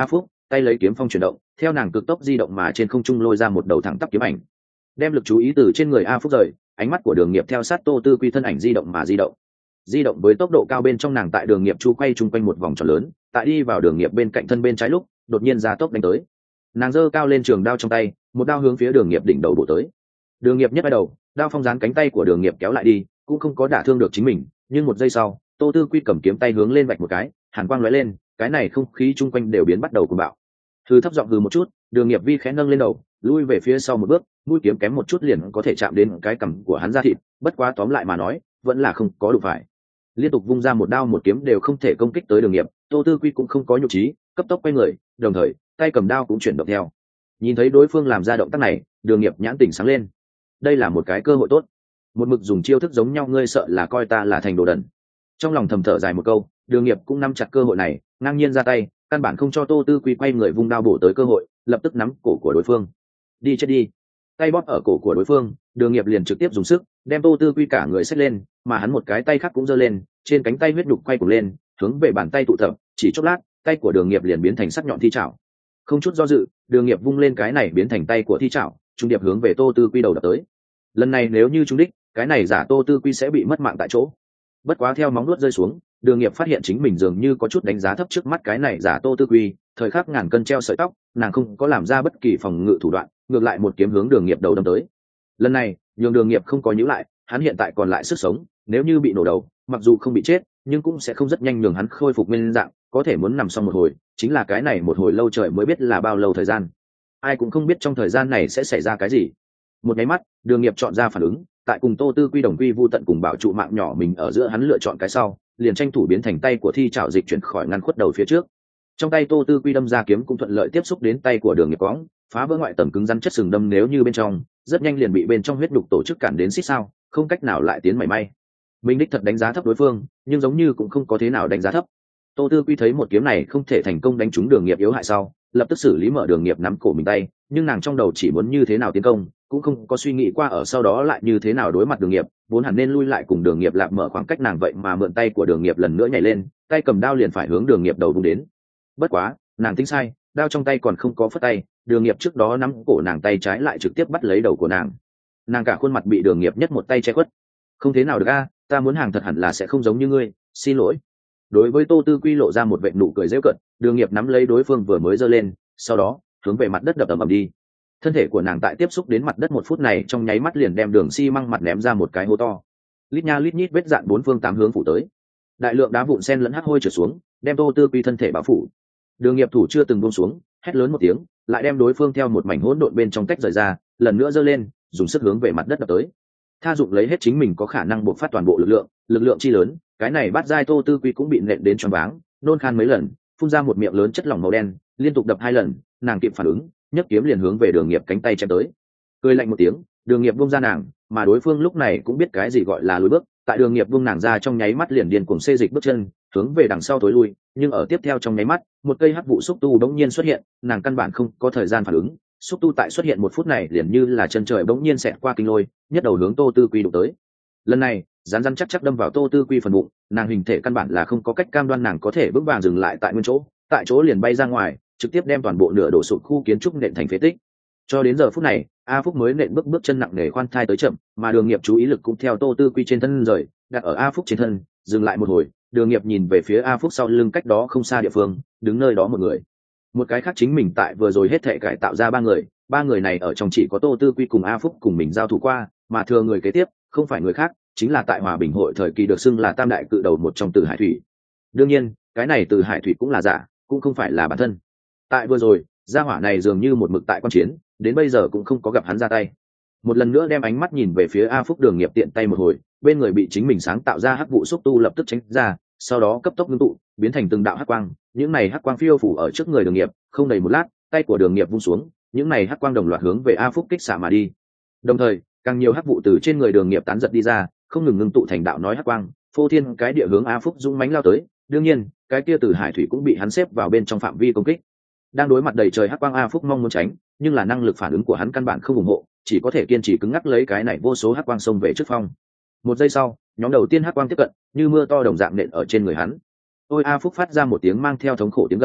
Speaker 1: tay lấy kiếm phong chuyển động, theo nàng cực tốc di động mà trên không trung lôi ra một đầu thẳng tắp kiếm ảnh, đem lực chú ý từ trên người A Phúc rời. Ánh mắt của Đường Nghiệp theo sát Tô Tư Quy thân ảnh di động mà di động với tốc độ cao bên trong nàng tại Đường Nghiệp chu quay chung quanh một vòng tròn lớn, tại đi vào Đường Nghiệp bên cạnh thân bên trái lúc đột nhiên ra tốc đánh tới. Nàng giơ cao lên trường đao trong tay, một đao hướng phía Đường Nghiệp đỉnh đầu bổ tới. Đường Nghiệp nhất bay đầu, đao phong dán cánh tay của Đường Nghiệp kéo lại đi, cũng không có đả thương được chính mình, nhưng một giây sau Tô Tư Quy cầm kiếm tay hướng lên vạch một cái, hàn quang lóe lên, cái này không khí chung quanh đều biến bắt đầu cuồng bạo. Hừ thấp giọng hừ một chút, Đường Nghiệp vi khẽ nâng lên đầu, lui về phía sau một bước, mũi kiếm kém một chút liền có thể chạm đến cái cằm của hắn ra thịt, bất quá tóm lại mà nói vẫn là không có đủ phải. Liên tục vung ra một đao một kiếm đều không thể công kích tới Đường Nghiệp, Tô Tư Quy cũng không có nhục trí, cấp tốc quay người, đồng thời tay cầm đao cũng chuyển động theo. Nhìn thấy đối phương làm ra động tác này, Đường Nghiệp nhãn tỉnh sáng lên. Đây là một cái cơ hội tốt. Một mực dùng chiêu thức giống nhau, ngươi sợ là coi ta là thành đồ đần. Trong lòng thầm thở dài một câu, Đường Nghiệp cũng nắm chặt cơ hội này, ngang nhiên ra tay, căn bản không cho Tô Tư Quy quay người vung đao bổ tới cơ hội, lập tức nắm cổ của đối phương. Đi chết đi. Tay bóp ở cổ của đối phương, Đường Nghiệp liền trực tiếp dùng sức đem Tô Tư Quy cả người xách lên, mà hắn một cái tay khác cũng giơ lên, trên cánh tay huyết đục quay cuồng lên, hướng về bàn tay tụ tập, chỉ chốc lát, tay của Đường Nghiệp liền biến thành sắc nhọn thi chảo. Không chút do dự, Đường Nghiệp vung lên cái này biến thành tay của thi chảo, trung điệp hướng về Tô Tư Quy đầu đập tới. Lần này nếu như trúng đích, cái này giả Tô Tư Quy sẽ bị mất mạng tại chỗ. Bất quá theo móng vuốt rơi xuống, Đường Nghiệp phát hiện chính mình dường như có chút đánh giá thấp trước mắt cái này giả Tô Tư Quy, thời khắc ngàn cân treo sợi tóc, nàng không có làm ra bất kỳ phòng ngự thủ đoạn, ngược lại một kiếm hướng Đường Nghiệp đầu đâm tới. Lần này, nhường Đường Nghiệp không có nhíu lại, hắn hiện tại còn lại sức sống, nếu như bị nổ đầu, mặc dù không bị chết, nhưng cũng sẽ không rất nhanh nhường hắn khôi phục nguyên dạng, có thể muốn nằm xong một hồi, chính là cái này một hồi lâu trời mới biết là bao lâu thời gian. Ai cũng không biết trong thời gian này sẽ xảy ra cái gì. Một cái mắt, Đường Nghiệp chọn ra phản ứng, tại cùng Tô Tư Quy đồng quy vu tận cùng bảo trụ mạng nhỏ mình ở giữa, hắn lựa chọn cái sau, liền tranh thủ biến thành tay của thi trảo dịch chuyển khỏi ngăn khuất đầu phía trước. Trong tay Tô Tư Quy đâm ra kiếm cũng thuận lợi tiếp xúc đến tay của Đường Nghiệp cõng, phá vỡ ngoại tầng cứng rắn chất sừng đâm, nếu như bên trong rất nhanh liền bị bên trong huyết đục tổ chức cản đến xít sao, không cách nào lại tiến mảy may. Mình đích thật đánh giá thấp đối phương, nhưng giống như cũng không có thế nào đánh giá thấp. Tô Tư Quy thấy một kiếm này không thể thành công đánh trúng Đường Nghiệp yếu hại sau, lập tức xử lý mở Đường Nghiệp nắm cổ mình tay, nhưng nàng trong đầu chỉ muốn như thế nào tiến công, cũng không có suy nghĩ qua ở sau đó lại như thế nào đối mặt Đường Nghiệp, vốn hẳn nên lui lại cùng Đường Nghiệp lạp mở khoảng cách, nàng vậy mà mượn tay của Đường Nghiệp lần nữa nhảy lên, tay cầm đao liền phải hướng Đường Nghiệp đầu vung đến. Bất quá, nàng tính sai, đao trong tay còn không có phất tay, Đường Nghiệp trước đó nắm cổ nàng tay trái lại trực tiếp bắt lấy đầu của nàng. Nàng cả khuôn mặt bị Đường Nghiệp nhất một tay che khuất. Không thế nào được a, ta muốn hàng thật hẳn là sẽ không giống như ngươi, xin lỗi. Đối với Tô Tư Quy lộ ra một vệt nụ cười giễu cợt, Đường Nghiệp nắm lấy đối phương vừa mới giơ lên, sau đó hướng về mặt đất đập ầm ầm đi. Thân thể của nàng tại tiếp xúc đến mặt đất một phút này trong nháy mắt liền đem đường xi măng mặt ném ra một cái hố to. Lít nha lít nhít vết dạn bốn phương tám hướng phủ tới. Đại lượng đá vụn sen lẫn hắc hôi trượt xuống, đem Tô Tư Quy thân thể bao phủ. Đường Nghiệp thủ chưa từng buông xuống, hét lớn một tiếng, lại đem đối phương theo một mảnh hỗn độn bên trong tách rời ra, lần nữa giơ lên, dùng sức hướng về mặt đất đập tới. Tha dụng lấy hết chính mình có khả năng bộc phát toàn bộ lực lượng chi lớn, cái này bắt giai Tô Tư Quy cũng bị nện đến choáng váng, nôn khan mấy lần, phun ra một miệng lớn chất lỏng màu đen, liên tục đập 2 lần, nàng kịp phản ứng, nhấc kiếm liền hướng về Đường Nghiệp cánh tay chém tới. Cười lạnh một tiếng, Đường Nghiệp buông ra nàng, mà đối phương lúc này cũng biết cái gì gọi là lùi bước, tại Đường Nghiệp buông nàng ra trong nháy mắt liền điên cuồng xê dịch bước chân, hướng về đằng sau tối lui, nhưng ở tiếp theo trong nháy mắt, một cây hắc vụ xúc tu bỗng nhiên xuất hiện, nàng căn bản không có thời gian phản ứng, xúc tu tại xuất hiện một phút này liền như là chân trời bỗng nhiên xẹt qua kinh lôi, nhất đầu hướng Tô Tư Quy đụng tới. Lần này, rắn rắn chắc chắc đâm vào Tô Tư Quy phần bụng, nàng hình thể căn bản là không có cách cam đoan nàng có thể vững vàng dừng lại tại nguyên chỗ, tại chỗ liền bay ra ngoài, trực tiếp đem toàn bộ nửa đổ sụp khu kiến trúc nện thành phế tích. Cho đến giờ phút này, A Phúc mới nện bước chân nặng nề khoan thai tới chậm, mà Đường Nghiệp chú ý lực cũng theo Tô Tư Quy trên thân rời, đặt ở A Phúc trên thân, dừng lại một hồi, Đường Nghiệp nhìn về phía A Phúc sau lưng cách đó không xa địa phương, đứng nơi đó một người. Một cái khác chính mình tại vừa rồi hết thệ cải tạo ra ba người này ở trong chỉ có Tô Tư Quy cùng A Phúc cùng mình giao thủ qua, mà thừa người kế tiếp không phải người khác, chính là tại Hòa Bình hội thời kỳ được xưng là tam đại cự đầu một trong Từ Hải Thủy. Đương nhiên, cái này Từ Hải Thủy cũng là giả, cũng không phải là bản thân. Tại vừa rồi, gia hỏa này dường như một mực tại quan chiến, đến bây giờ cũng không có gặp hắn ra tay. Một lần nữa đem ánh mắt nhìn về phía A Phúc, Đường Nghiệp tiện tay một hồi, bên người bị chính mình sáng tạo ra hắc vụ xúc tu lập tức tránh ra, sau đó cấp tốc ngưng tụ, biến thành từng đạo hắc quang, những này hắc quang phiêu phủ ở trước người Đường Nghiệp, không đầy một lát, tay của Đường Nghiệp vung xuống, những này hắc quang đồng loạt hướng về A Phúc kích xạ mà đi. Đồng thời, càng nhiều hắc vụ từ trên người Đường Nghiệp tán giật đi ra, không ngừng ngưng tụ thành đạo nói hắc quang, phô thiên cái địa hướng A Phúc dũng mãnh lao tới. Đương nhiên, cái kia Từ Hải Thủy cũng bị hắn xếp vào bên trong phạm vi công kích. Đang đối mặt đầy trời hắc quang, A Phúc mong muốn tránh, nhưng là năng lực phản ứng của hắn căn bản không ủng hộ, chỉ có thể kiên trì cứng ngắc lấy cái này vô số hắc quang xông về trước phong. Một giây sau, nhóm đầu tiên hắc quang tiếp cận, như mưa to đồng dạng nện ở trên người hắn. Ôi! A Phúc phát ra một tiếng mang theo thống khổ tiếng gầm,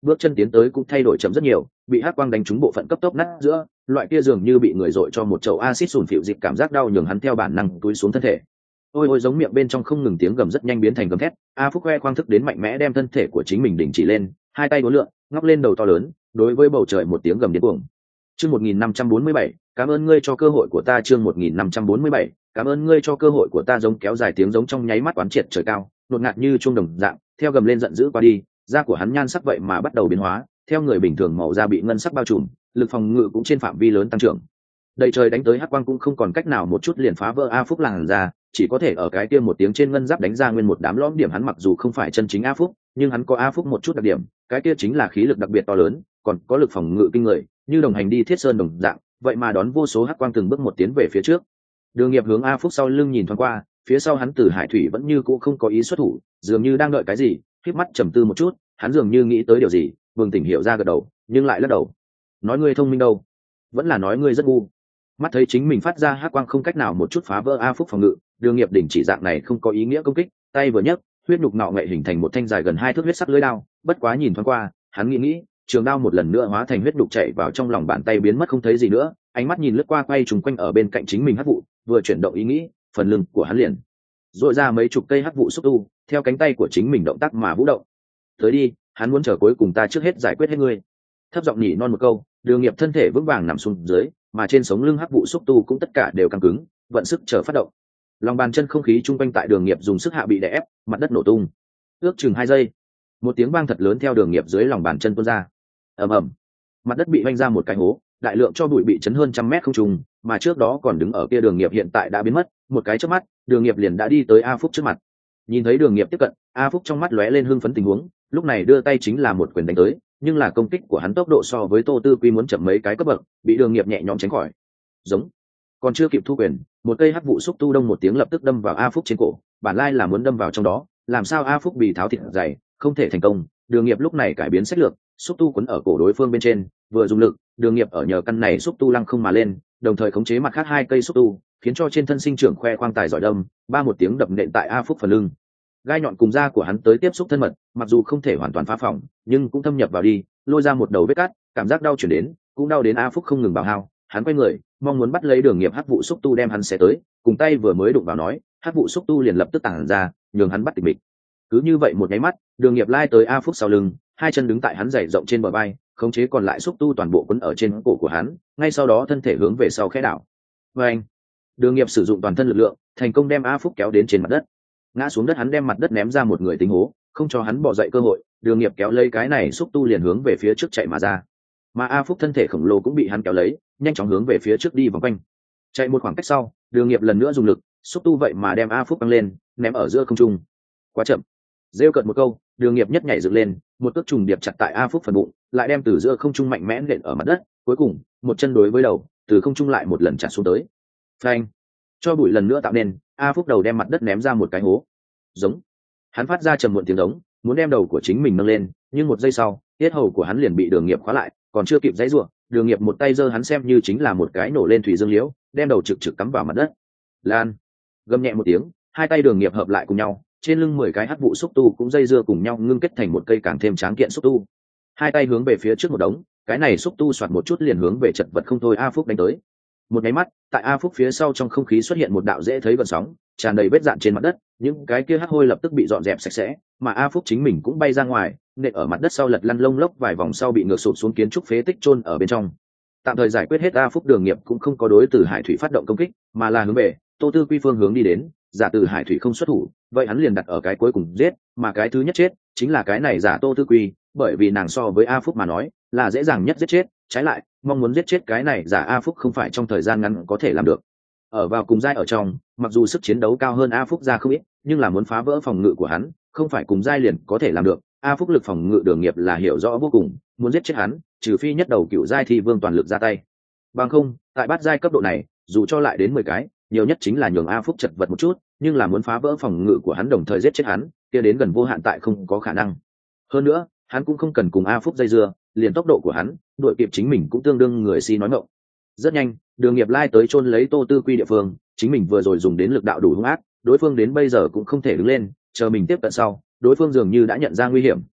Speaker 1: bước chân tiến tới cũng thay đổi chậm rất nhiều, bị hắc quang đánh trúng bộ phận cấp tốc nát giữa, loại kia dường như bị người dội cho một chậu axit sùn phịu dịp, cảm giác đau nhường hắn theo bản năng túi xuống thân thể. Ôi ôi, giống miệng bên trong không ngừng tiếng gầm rất nhanh biến thành gầm thét. A Phúc khoe khoang thức đến mạnh mẽ đem thân thể của chính mình đỉnh chỉ lên, hai tay uốn lượn, ngóc lên đầu to lớn, đối với bầu trời một tiếng gầm điên cuồng. Chương 1547, cảm ơn ngươi cho cơ hội của ta. Chương 1547, cảm ơn ngươi cho cơ hội của ta. Giống kéo dài tiếng giống trong nháy mắt quán triệt trời cao, đột ngạt như chuông đồng dạng, theo gầm lên giận dữ qua đi, da của hắn nhan sắc vậy mà bắt đầu biến hóa, theo người bình thường màu da bị ngân sắc bao trùm, lực phòng ngự cũng trên phạm vi lớn tăng trưởng. Đầy trời đánh tới hắc quang cũng không còn cách nào một chút liền phá vỡ A Phúc làn da, chỉ có thể ở cái kia một tiếng trên ngân giáp đánh ra nguyên một đám lõm điểm. Hắn mặc dù không phải chân chính A Phúc, nhưng hắn có A Phúc một chút đặc điểm, cái kia chính là khí lực đặc biệt to lớn, còn có lực phòng ngự kinh người, như đồng hành đi thiết sơn đồng dạng, vậy mà đón vô số hắc quang từng bước một tiến về phía trước. Đường Nghiệp hướng A Phúc sau lưng nhìn thoáng qua, phía sau hắn Từ Hải Thủy vẫn như cũ không có ý xuất thủ, dường như đang đợi cái gì, khép mắt trầm tư một chút, hắn dường như nghĩ tới điều gì, bừng tỉnh hiểu ra gật đầu, nhưng lại lắc đầu. Nói ngươi thông minh đâu, vẫn là nói ngươi rất ngu. Mắt thấy chính mình phát ra hắc quang không cách nào một chút phá vỡ A Phúc phòng ngự, Đường Nghiệp đỉnh chỉ dạng này không có ý nghĩa công kích, tay vừa nhấc, huyết nhục nọ nghệ hình thành một thanh dài gần 2 thước huyết sắc lưỡi đao, bất quá nhìn thoáng qua, hắn nghĩ, trường đao một lần nữa hóa thành huyết nhục chạy vào trong lòng bàn tay biến mất không thấy gì nữa, ánh mắt nhìn lướt qua quay trùng quanh ở bên cạnh chính mình hắc vụ, vừa chuyển động ý nghĩ, phần lưng của hắn liền rọi ra mấy chục cây hắc vụ xúc tu, theo cánh tay của chính mình động tác mà vũ động. Tới đi, hắn muốn chờ cuối cùng ta trước hết giải quyết hết ngươi. Thấp giọng nhỉ non một câu, Đường Nghiệp thân thể vững vàng nằm xuống dưới, mà trên sống lưng hắc vụ xúc tu cũng tất cả đều căng cứng, vận sức chờ phát động. Lòng bàn chân không khí chung quanh tại Đường Nghiệp dùng sức hạ bị đè ép, mặt đất nổ tung. Ước chừng 2 giây, một tiếng vang thật lớn theo Đường Nghiệp dưới lòng bàn chân tuôn ra. Ầm ầm, mặt đất bị vanh ra một cái hố, đại lượng cho bụi bị chấn hơn 100 mét không trung, mà trước đó còn đứng ở kia Đường Nghiệp hiện tại đã biến mất, một cái chớp mắt, Đường Nghiệp liền đã đi tới A Phúc trước mặt. Nhìn thấy Đường Nghiệp tiếp cận, A Phúc trong mắt lóe lên hưng phấn tình huống, lúc này đưa tay chính là một quyền đánh tới, nhưng là công kích của hắn tốc độ so với Tô Tư Quy muốn chậm mấy cái cấp bậc, bị Đường Nghiệp nhẹ nhõm tránh khỏi. Giống, còn chưa kịp thu quyền, một cây hắc vụ xúc tu đông một tiếng lập tức đâm vào A Phúc trên cổ, bản lai là muốn đâm vào trong đó, làm sao A Phúc bị tháo thịt dày, không thể thành công. Đường Nghiệp lúc này cải biến sách lược, xúc tu quấn ở cổ đối phương bên trên, vừa dùng lực, Đường Nghiệp ở nhờ căn này xúc tu lăng không mà lên, đồng thời khống chế mặt khác 2 cây xúc tu, khiến cho trên thân sinh trưởng khoe khoang tài giỏi đâm, ba một tiếng đập nện tại A Phúc phần lưng. Gai nhọn cùng da của hắn tới tiếp xúc thân mật, mặc dù không thể hoàn toàn phá phỏng, nhưng cũng thâm nhập vào đi, lôi ra một đầu vết cắt, cảm giác đau chuyển đến, cũng đau đến A Phúc không ngừng bào hao. Hắn quay người, mong muốn bắt lấy Đường Nghiệp hắc vụ xúc tu đem hắn xé tới, cùng tay vừa mới đụng vào nói, hắc vụ xúc tu liền lập tức tản ra, nhường hắn bắt tịch mịch. Cứ như vậy một nháy mắt, Đường Nghiệp lai tới A Phúc sau lưng, 2 chân đứng tại hắn dày rộng trên bờ vai, khống chế còn lại xúc tu toàn bộ quấn ở trên cổ của hắn, ngay sau đó thân thể hướng về sau khẽ đảo. Vâng, Đường Nghiệp sử dụng toàn thân lực lượng, thành công đem A Phúc kéo đến trên mặt đất. Ngã xuống đất, hắn đem mặt đất ném ra một người tính hố, không cho hắn bỏ dậy cơ hội. Đường Nghiệp kéo lấy cái này xúc tu liền hướng về phía trước chạy mà ra, mà A Phúc thân thể khổng lồ cũng bị hắn kéo lấy, nhanh chóng hướng về phía trước đi vòng quanh. Chạy một khoảng cách sau, Đường Nghiệp lần nữa dùng lực, xúc tu vậy mà đem A Phúc băng lên, ném ở giữa không trung. Quá chậm. Rêu cợt một câu, Đường Nghiệp nhất nhảy dựng lên, một cước trùng điệp chặt tại A Phúc phần bụng, lại đem từ giữa không trung mạnh mẽ nện ở mặt đất, cuối cùng một chân đối với đầu, từ không trung lại một lần chặt xuống tới. Phanh! Cho bụi lần nữa tạo nên, A Phúc đầu đem mặt đất ném ra một cái hố. Giống! Hắn phát ra trầm muộn tiếng giống, muốn đem đầu của chính mình nâng lên, nhưng một giây sau, tiết hầu của hắn liền bị Đường Nghiệp khóa lại, còn chưa kịp giãy giụa, Đường Nghiệp một tay giơ hắn xem như chính là một cái nổ lên thủy dương liễu, đem đầu trực trực cắm vào mặt đất. Lan! Gầm nhẹ một tiếng, 2 tay Đường Nghiệp hợp lại cùng nhau, trên lưng 10 cái hắc vụ xúc tu cũng dây dưa cùng nhau ngưng kết thành một cây càng thêm tráng kiện xúc tu. 2 tay hướng về phía trước một đống, cái này xúc tu soạt một chút liền hướng về chật vật không thôi A Phúc đánh tới. Một nháy mắt, tại A Phúc phía sau trong không khí xuất hiện một đạo dễ thấy gợn sóng, tràn đầy vết dạn trên mặt đất, những cái kia hắc hôi lập tức bị dọn dẹp sạch sẽ, mà A Phúc chính mình cũng bay ra ngoài, nện ở mặt đất sau lật lăn lông lốc vài vòng sau bị ngược sụp xuống kiến trúc phế tích chôn ở bên trong. Tạm thời giải quyết hết A Phúc, Đường Nghiệp cũng không có đối Từ Hải Thủy phát động công kích, mà là hướng về Tô Tư Quy phương hướng đi đến. Giả Từ Hải Thủy không xuất thủ, vậy hắn liền đặt ở cái cuối cùng giết, mà cái thứ nhất chết chính là cái này giả Tô Tư Quy, bởi vì nàng so với A Phúc mà nói là dễ dàng nhất giết chết, trái lại mong muốn giết chết cái này giả A Phúc không phải trong thời gian ngắn có thể làm được. Ở vào cùng giai ở trong, mặc dù sức chiến đấu cao hơn A Phúc ra không ít, nhưng là muốn phá vỡ phòng ngự của hắn không phải cùng giai liền có thể làm được. A Phúc lực phòng ngự Đường Nghiệp là hiểu rõ vô cùng, muốn giết chết hắn trừ phi nhất đầu cựu giai thì vương toàn lực ra tay, bằng không tại bát giai cấp độ này dù cho lại đến 10 cái, nhiều nhất chính là nhường A Phúc chật vật một chút, nhưng là muốn phá vỡ phòng ngự của hắn đồng thời giết chết hắn kia đến gần vô hạn tại không có khả năng. Hơn nữa hắn cũng không cần cùng A Phúc dây dưa, liền tốc độ của hắn đuổi kịp chính mình cũng tương đương người si nói ngọng. Rất nhanh, Đường Nghiệp lai tới chôn lấy Tô Tư Quy địa phương, chính mình vừa rồi dùng đến lực đạo đủ hung ác, đối phương đến bây giờ cũng không thể đứng lên, chờ mình tiếp cận sau, đối phương dường như đã nhận ra nguy hiểm,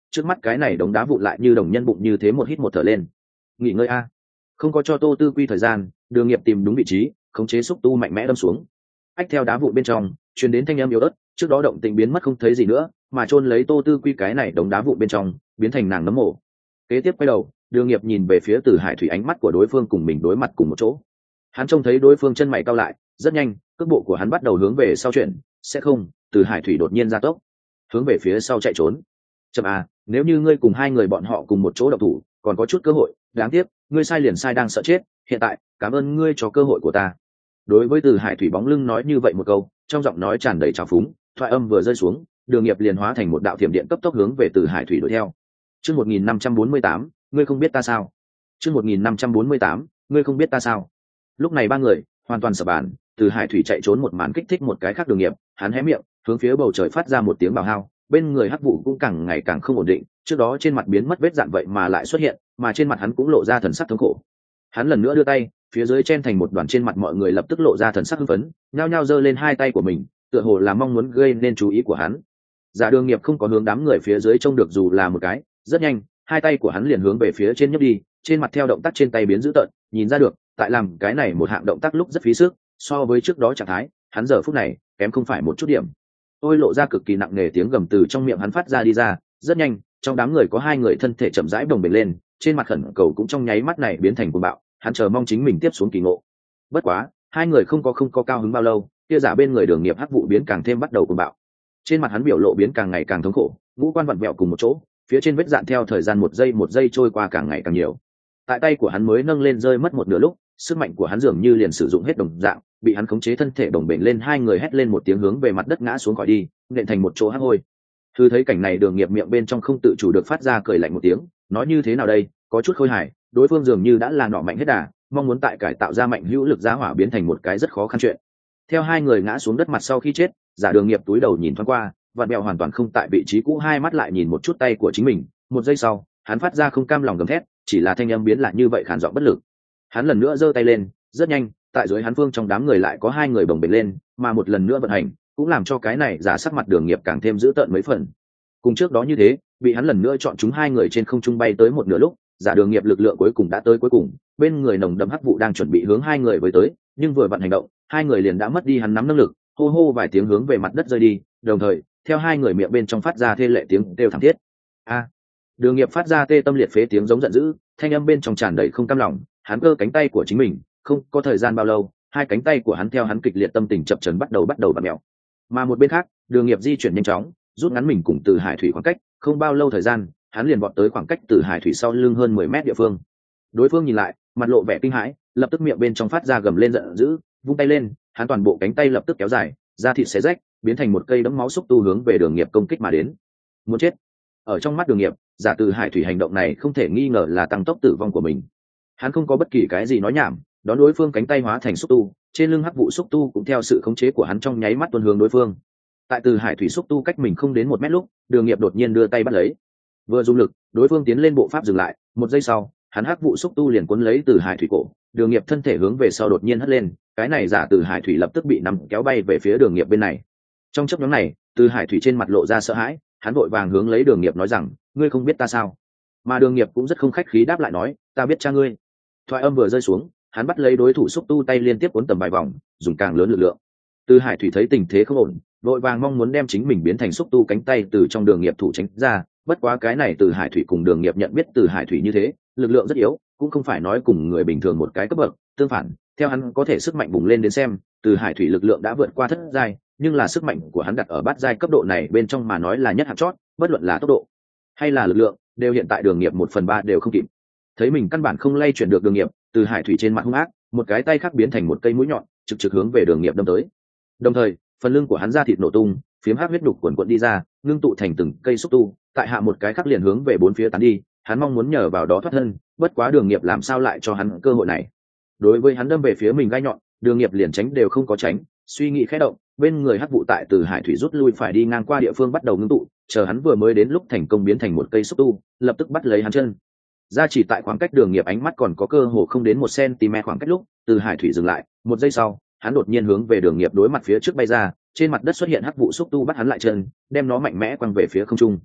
Speaker 1: trước mắt cái này đống đá vụn lại như đồng nhân bụng như thế một hít một thở lên. Nghỉ ngơi a. Không có cho Tô Tư Quy thời gian, Đường Nghiệp tìm đúng vị trí, khống chế xúc tu mạnh mẽ đâm xuống. Ách theo đá vụn bên trong truyền đến thanh âm yếu ớt, trước đó động tĩnh biến mất không thấy gì nữa, mà chôn lấy Tô Tư Quy cái này đống đá vụn bên trong biến thành nàng nấm mổ. Kế tiếp quay đầu, Đường Nghiệp nhìn về phía Từ Hải Thủy, ánh mắt của đối phương cùng mình đối mặt cùng một chỗ. Hắn trông thấy đối phương chân mày cau lại, rất nhanh cước bộ của hắn bắt đầu hướng về sau chuyển. Sẽ không, Từ Hải Thủy đột nhiên gia tốc hướng về phía sau chạy trốn. Chậm à, nếu như ngươi cùng hai người bọn họ cùng một chỗ độc thủ còn có chút cơ hội, đáng tiếc ngươi sai liền sai đang sợ chết. Hiện tại cảm ơn ngươi cho cơ hội của ta. Đối với Từ Hải Thủy bóng lưng nói như vậy một câu, trong giọng nói tràn đầy trào phúng. Thoại âm vừa rơi xuống, Đường Nghiệp liền hóa thành một đạo thiểm điện cấp tốc hướng về Từ Hải Thủy đuổi theo. Chương 1548, ngươi không biết ta sao? Chương 1548, ngươi không biết ta sao? Lúc này ba người hoàn toàn sập bàn. Từ Hải Thủy chạy trốn một màn kích thích một cái khác Đường Nghiệp, hắn hé miệng hướng phía bầu trời phát ra một tiếng bào hao, bên người hắc vụ cũng càng ngày càng không ổn định, trước đó trên mặt biến mất vết dạn vậy mà lại xuất hiện, mà trên mặt hắn cũng lộ ra thần sắc thống khổ. Hắn lần nữa đưa tay, phía dưới chen thành một đoàn, trên mặt mọi người lập tức lộ ra thần sắc hưng phấn, nhao nhao giơ lên hai tay của mình, tựa hồ là mong muốn gây nên chú ý của hắn. Giả Đường Nghiệp không có hướng đám người phía dưới trông được dù là một cái, rất nhanh hai tay của hắn liền hướng về phía trên nhấp đi, trên mặt theo động tác trên tay biến dữ tợn, nhìn ra được tại làm cái này một hạng động tác lúc rất phí sức, so với trước đó trạng thái hắn giờ phút này kém không phải một chút điểm. Ôi, lộ ra cực kỳ nặng nề tiếng gầm từ trong miệng hắn phát ra đi ra, rất nhanh trong đám người có hai người thân thể chậm rãi đồng bền lên, trên mặt khẩn cầu cũng trong nháy mắt này biến thành cuồng bạo, hắn chờ mong chính mình tiếp xuống kỳ ngộ. Bất quá hai người không có cao hứng bao lâu, kia giả bên người Đường Nghiệp hắc vụ biến càng thêm bắt đầu cuồng bạo, trên mặt hắn biểu lộ biến càng ngày càng thống khổ, ngũ quan vặn vẹo cùng một chỗ, phía trên vết dạn theo thời gian một giây trôi qua càng ngày càng nhiều. Tại tay của hắn mới nâng lên rơi mất một nửa lúc, sức mạnh của hắn dường như liền sử dụng hết đồng dạng, bị hắn khống chế thân thể đồng bền lên, hai người hét lên một tiếng hướng về mặt đất ngã xuống khỏi đi, nện thành một chỗ hắc hôi. Thư thấy cảnh này, Đường Nghiệp miệng bên trong không tự chủ được phát ra cười lạnh một tiếng, nói như thế nào đây, có chút khôi hài, đối phương dường như đã là nọ mạnh hết đà, mong muốn tại cải tạo ra mạnh hữu lực giá hỏa biến thành một cái rất khó khăn chuyện. Theo hai người ngã xuống đất mặt sau khi chết, giả Đường Nghiệp túi đầu nhìn thoáng qua, vặn bèo hoàn toàn không tại vị trí cũ, hai mắt lại nhìn một chút tay của chính mình, một giây sau hắn phát ra không cam lòng gầm thét, chỉ là thanh âm biến lại như vậy khàn giọng bất lực. Hắn lần nữa giơ tay lên, rất nhanh tại dưới hắn phương trong đám người lại có hai người bồng bềnh lên, mà một lần nữa vận hành cũng làm cho cái này giả sắc mặt Đường Nghiệp càng thêm dữ tợn mấy phần. Cùng trước đó như thế, bị hắn lần nữa chọn chúng hai người trên không trung bay tới một nửa lúc, giả Đường Nghiệp lực lượng cuối cùng đã tới cuối cùng, bên người nồng đậm hắc vụ đang chuẩn bị hướng hai người với tới, nhưng vừa vận hành động, hai người liền đã mất đi hắn nắm năng lực, hô hô vài tiếng hướng về mặt đất rơi đi, đồng thời theo hai người miệng bên trong phát ra thê lệ tiếng kêu thảm thiết. A! Đường Nghiệp phát ra tê tâm liệt phế tiếng giống giận dữ, thanh âm bên trong tràn đầy không cam lòng, hắn cơ cánh tay của chính mình, không có thời gian bao lâu, hai cánh tay của hắn theo hắn kịch liệt tâm tình chập chờn bắt đầu vặn mèo. Mà một bên khác, Đường Nghiệp di chuyển nhanh chóng, rút ngắn mình cùng Từ Hải Thủy khoảng cách, không bao lâu thời gian, hắn liền vọt tới khoảng cách Từ Hải Thủy sau lưng hơn 10 mét địa phương. Đối phương nhìn lại, mặt lộ vẻ kinh hãi, lập tức miệng bên trong phát ra gầm lên giận dữ, vung tay lên, hắn toàn bộ cánh tay lập tức kéo dài, da thịt xé rách, biến thành một cây đấm máu xúc tu hướng về Đường Nghiệp công kích mà đến. Muốn chết. Ở trong mắt Đường Nghiệp, giả Từ Hải Thủy hành động này không thể nghi ngờ là tăng tốc tử vong của mình. Hắn không có bất kỳ cái gì nói nhảm, đón đối phương cánh tay hóa thành xúc tu, trên lưng hắc vụ xúc tu cũng theo sự khống chế của hắn trong nháy mắt tuôn hướng đối phương. Tại Từ Hải Thủy xúc tu cách mình không đến 1 mét lúc, Đường Nghiệp đột nhiên đưa tay bắt lấy, vừa dùng lực, đối phương tiến lên bộ pháp dừng lại, một giây sau, hắn hắc vụ xúc tu liền cuốn lấy Từ Hải Thủy cổ, Đường Nghiệp thân thể hướng về sau đột nhiên hất lên, cái này giả Từ Hải Thủy lập tức bị nắm kéo bay về phía Đường Nghiệp bên này. Trong chốc ngắn này, Từ Hải Thủy trên mặt lộ ra sợ hãi, hắn vội vàng hướng lấy Đường Nghiệp nói rằng, ngươi không biết ta sao? Mà Đường Nghiệp cũng rất không khách khí đáp lại nói, ta biết cha ngươi. Thoại âm vừa rơi xuống, hắn bắt lấy đối thủ xúc tu tay liên tiếp cuốn tầm vài vòng, dùng càng lớn lực lượng. Từ Hải Thủy thấy tình thế không ổn, vội vàng mong muốn đem chính mình biến thành xúc tu cánh tay từ trong Đường Nghiệp thủ tránh ra, bất quá cái này Từ Hải Thủy cùng Đường Nghiệp nhận biết Từ Hải Thủy như thế, lực lượng rất yếu, cũng không phải nói cùng người bình thường một cái cấp bậc, tương phản, theo hắn có thể sức mạnh bùng lên đến xem, Từ Hải Thủy lực lượng đã vượt qua thất giai, nhưng là sức mạnh của hắn đặt ở bát giai cấp độ này bên trong mà nói là nhất hạng chót, bất luận là tốc độ hay là lực lượng, đều hiện tại Đường Nghiệp 1/3 đều không kịp. Thấy mình căn bản không lay chuyển được Đường Nghiệp, Từ Hải Thủy trên mặt hung ác, một cái tay khác biến thành một cây mũi nhọn, trực trực hướng về Đường Nghiệp đâm tới. Đồng thời, phần lưng của hắn da thịt nổ tung, phiếm hắc huyết đục cuộn cuộn đi ra, ngưng tụ thành từng cây xúc tu, tại hạ một cái khác liền hướng về bốn phía tán đi, hắn mong muốn nhờ vào đó thoát thân, bất quá Đường Nghiệp làm sao lại cho hắn cơ hội này. Đối với hắn đâm về phía mình gai nhọn, Đường Nghiệp liền tránh đều không có tránh, suy nghĩ khẽ động, bên người hắc vụ tại Từ Hải Thủy rút lui phải đi ngang qua địa phương bắt đầu ngưng tụ, chờ hắn vừa mới đến lúc thành công biến thành một cây xúc tu, lập tức bắt lấy hắn chân. Ra chỉ tại khoảng cách Đường Nghiệp ánh mắt còn có cơ hồ không đến 1 cm khoảng cách lúc, Từ Hải Thủy dừng lại, một giây sau, hắn đột nhiên hướng về Đường Nghiệp đối mặt phía trước bay ra, trên mặt đất xuất hiện hắc vụ xúc tu bắt hắn lại chân, đem nó mạnh mẽ quăng về phía không trung.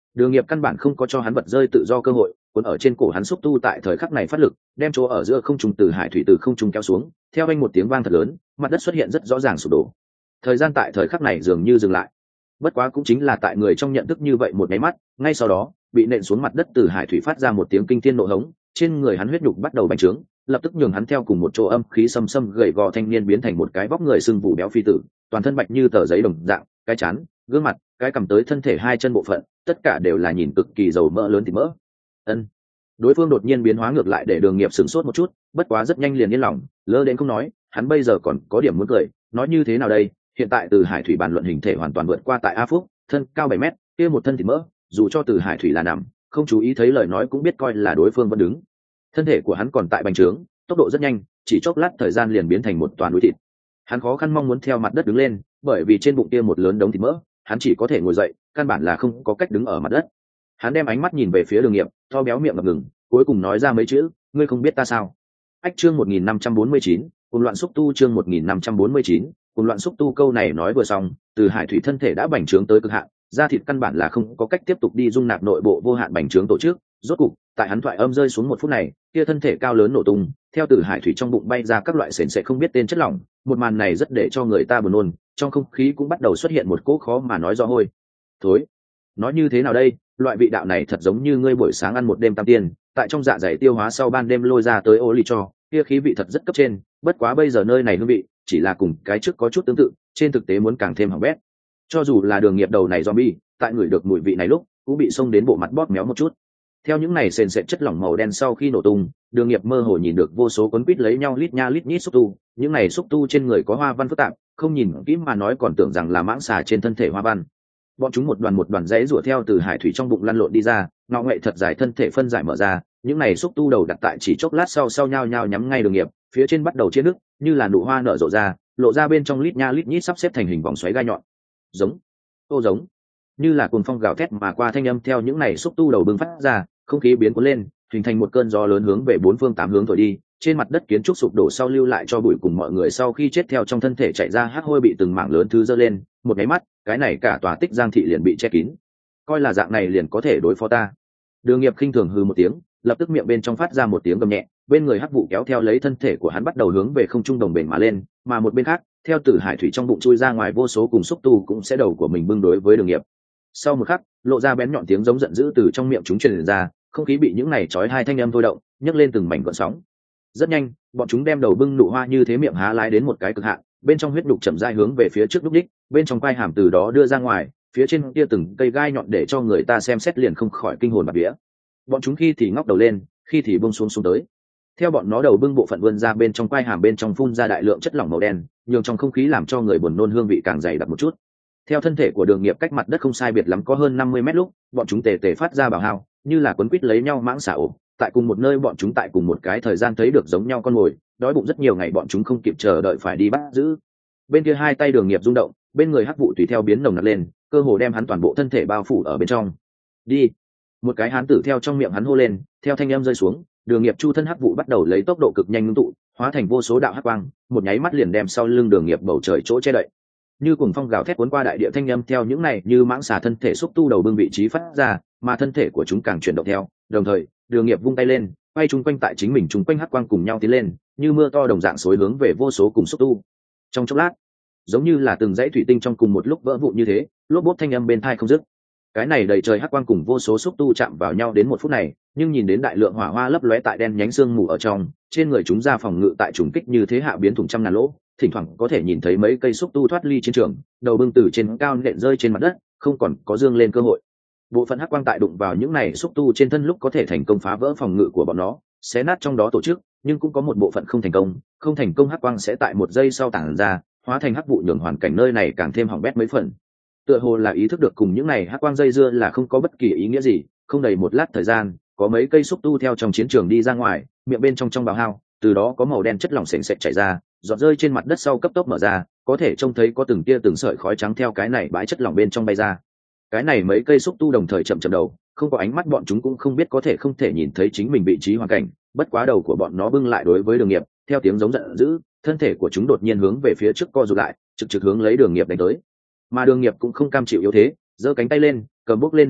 Speaker 1: Đường Nghiệp căn bản không có cho hắn vật rơi tự do cơ hội, cuốn ở trên cổ hắn xúc tu tại thời khắc này phát lực, đem chỗ ở giữa không trung từ hải thủy từ không trung kéo xuống, theo anh một tiếng vang thật lớn, mặt đất xuất hiện rất rõ ràng sụp đổ. Thời gian tại thời khắc này dường như dừng lại. Bất quá cũng chính là tại người trong nhận thức như vậy một cái mắt, ngay sau đó, bị nện xuống mặt đất từ hải thủy phát ra một tiếng kinh thiên nộ hống, trên người hắn huyết nhục bắt đầu bành trướng, lập tức nhường hắn theo cùng một chỗ âm khí xâm xâm gầy gò thanh niên biến thành một cái vóc người sưng vụ béo phi tử, toàn thân bạch như tờ giấy đồng dạng, cái chán, gương mặt, cái cầm tới thân thể hai chân bộ phận, tất cả đều là nhìn cực kỳ dầu mỡ lớn thịt mỡ. Ân. Đối phương đột nhiên biến hóa ngược lại để Đường Nghiệp sửng sốt một chút, bất quá rất nhanh liền yên lòng, lơ đến không nói, hắn bây giờ còn có điểm muốn cười, nói như thế nào đây, hiện tại từ hải thủy bàn luận hình thể hoàn toàn vượt qua tại A Phúc, thân cao 7 mét, kia một thân thịt mỡ, dù cho từ hải thủy là nằm, không chú ý thấy lời nói cũng biết coi là đối phương vẫn đứng. Thân thể của hắn còn tại bành trướng, tốc độ rất nhanh, chỉ chốc lát thời gian liền biến thành một toàn núi thịt. Hắn khó khăn mong muốn theo mặt đất đứng lên, bởi vì trên bụng kia một lớn đống thịt mỡ, hắn chỉ có thể ngồi dậy, căn bản là không có cách đứng ở mặt đất. Hắn đem ánh mắt nhìn về phía Đường Nghiệp, to béo miệng ngập ngừng, cuối cùng nói ra mấy chữ, ngươi không biết ta sao? Ách chương 1549, cùng loạn xúc tu chương 1549, cùng loạn xúc tu câu này nói vừa xong, từ hải thủy thân thể đã bành trướng tới cực hạn, da thịt căn bản là không có cách tiếp tục đi dung nạp nội bộ vô hạn bành trướng tổ chức, rốt cục, tại hắn thoại âm rơi xuống một phút này, kia thân thể cao lớn nổ tung, theo từ hải thủy trong bụng bay ra các loại sền sệt không biết tên chất lỏng, một màn này rất để cho người ta buồn nôn, trong không khí cũng bắt đầu xuất hiện một cỗ khó mà nói rõ hôi thối. Nói như thế nào đây, loại vị đạo này thật giống như ngươi buổi sáng ăn một đêm tam tiên, tại trong dạ dày tiêu hóa sau ban đêm lôi ra tới ô ly cho, kia khí vị thật rất cấp trên, bất quá bây giờ nơi này hương vị chỉ là cùng cái trước có chút tương tự, trên thực tế muốn càng thêm hỏng bét. Cho dù là Đường Nghiệp đầu này zombie, tại ngửi được mùi vị này lúc, cũng bị xông đến bộ mặt bóp méo một chút. Theo những này sền sệt chất lỏng màu đen sau khi nổ tung, Đường Nghiệp mơ hồ nhìn được vô số quấn quít lấy nhau lít nha lít nhít xúc tu, những này xúc tu trên người có hoa văn phức tạp, không nhìn kỹ mà nói còn tưởng rằng là mãng xà trên thân thể hoa văn. Bọn chúng một đoàn rẽ rủa theo từ hải thủy trong bụng lăn lộn đi ra, ngọ nghệ thật dài thân thể phân giải mở ra, những này xúc tu đầu đặt tại chỉ chốc lát sau nhau nhắm ngay Đường Nghiệp, phía trên bắt đầu chia nước, như là nụ hoa nở rộ ra, lộ ra bên trong lít nha lít nhít sắp xếp thành hình vòng xoáy gai nhọn. Giống, như là cuồng phong gào thét mà qua thanh âm theo những này xúc tu đầu bừng phát ra, không khí biến cuốn lên, hình thành một cơn gió lớn hướng về bốn phương tám hướng thổi đi, trên mặt đất kiến trúc sụp đổ sau lưu lại cho bụi cùng mọi người sau khi chết theo trong thân thể chạy ra hắc hôi bị từng mảng lớn thứ dơ lên, một cái mắt, cái này cả tòa Tích Giang thị liền bị che kín. Coi là dạng này liền có thể đối phó ta. Đường Nghiệp khinh thường hừ một tiếng, lập tức miệng bên trong phát ra một tiếng gầm nhẹ, bên người hắc vụ kéo theo lấy thân thể của hắn bắt đầu hướng về không trung đồng bền mà lên, mà một bên khác, theo từ hải thủy trong bụng chui ra ngoài vô số cùng xúc tu cũng sẽ đầu của mình bưng đối với Đường Nghiệp. Sau một khắc, lộ ra bén nhọn tiếng giống giận dữ từ trong miệng chúng truyền ra, không khí bị những này chói hai thanh âm thôi động, nhấc lên từng mảnh gợn sóng. Rất nhanh, bọn chúng đem đầu bưng nụ hoa như thế miệng há lái đến một cái cực hạn, bên trong huyết đục chậm rãi hướng về phía trước lúc đích, bên trong quai hàm từ đó đưa ra ngoài, phía trên kia từng cây gai nhọn để cho người ta xem xét liền không khỏi kinh hồn bạt vía. Bọn chúng khi thì ngóc đầu lên, khi thì buông xuống tới. Theo bọn nó đầu bưng bộ phận vươn ra bên trong quai hàm bên trong phun ra đại lượng chất lỏng màu đen, nhường trong không khí làm cho người buồn nôn hương vị càng dày đặc một chút. Theo thân thể của Đường Nghiệp cách mặt đất không sai biệt lắm có hơn 50 mét lúc, bọn chúng tề tề phát ra bào hào, như là quấn quít lấy nhau mãng xà ổ, tại cùng một nơi bọn chúng tại cùng một cái thời gian thấy được giống nhau con mồi, đói bụng rất nhiều ngày bọn chúng không kịp chờ đợi phải đi bắt giữ. Bên kia hai tay Đường Nghiệp rung động, bên người hắc vụ tùy theo biến nồng nặc lên, cơ hồ đem hắn toàn bộ thân thể bao phủ ở bên trong. Đi! Một cái hán tử theo trong miệng hắn hô lên, theo thanh âm rơi xuống, Đường Nghiệp chu thân hắc vụ bắt đầu lấy tốc độ cực nhanh ngưng tụ, hóa thành vô số đạo hắc quang, một nháy mắt liền đem sau lưng Đường Nghiệp bầu trời chỗ che đậy. Như cuồng phong gào thét cuốn qua đại địa thanh âm theo những này như mãng xà thân thể xúc tu đầu bưng vị trí phát ra, mà thân thể của chúng càng chuyển động theo, đồng thời, Đường Nghiệp vung tay lên, quay chung quanh tại chính mình chung quanh hắc quang cùng nhau tiến lên, như mưa to đồng dạng xối hướng về vô số cùng xúc tu. Trong chốc lát, giống như là từng dãy thủy tinh trong cùng một lúc vỡ vụn như thế, lốp bốp thanh âm bên tai không dứt. Cái này đầy trời hắc quang cùng vô số xúc tu chạm vào nhau đến một phút này, nhưng nhìn đến đại lượng hỏa hoa lấp lóe tại đen nhánh xương mù ở trong, trên người chúng ra phòng ngự tại trùng kích như thế hạ biến thủng trăm ngàn lỗ, thỉnh thoảng có thể nhìn thấy mấy cây xúc tu thoát ly chiến trường, đầu bưng từ trên cao nện rơi trên mặt đất, không còn có dương lên cơ hội. Bộ phận hắc quang tại đụng vào những này xúc tu trên thân lúc có thể thành công phá vỡ phòng ngự của bọn nó, xé nát trong đó tổ chức, nhưng cũng có một bộ phận không thành công hắc quang sẽ tại một giây sau tản ra, hóa thành hắc vụ nhường hoàn cảnh nơi này càng thêm hỏng bét mấy phần. Tựa hồ là ý thức được cùng những này hắc quang dây dưa là không có bất kỳ ý nghĩa gì, không đầy một lát thời gian, có mấy cây xúc tu theo trong chiến trường đi ra ngoài, miệng bên trong bào hao, từ đó có màu đen chất lỏng sền sệt chảy ra, giọt rơi trên mặt đất sau cấp tốc mở ra, có thể trông thấy có từng tia từng sợi khói trắng theo cái này bãi chất lỏng bên trong bay ra. Cái này mấy cây xúc tu đồng thời chậm đầu, không có ánh mắt bọn chúng cũng không biết có thể không thể nhìn thấy chính mình vị trí hoàn cảnh, bất quá đầu của bọn nó bưng lại đối với Đường Nghiệp, theo tiếng giống giận dữ, thân thể của chúng đột nhiên hướng về phía trước co rụt lại, trực hướng lấy Đường Nghiệp đánh tới. Mà Đường Nghiệp cũng không cam chịu yếu thế, giơ cánh tay lên, cầm bốc lên nằm đấm,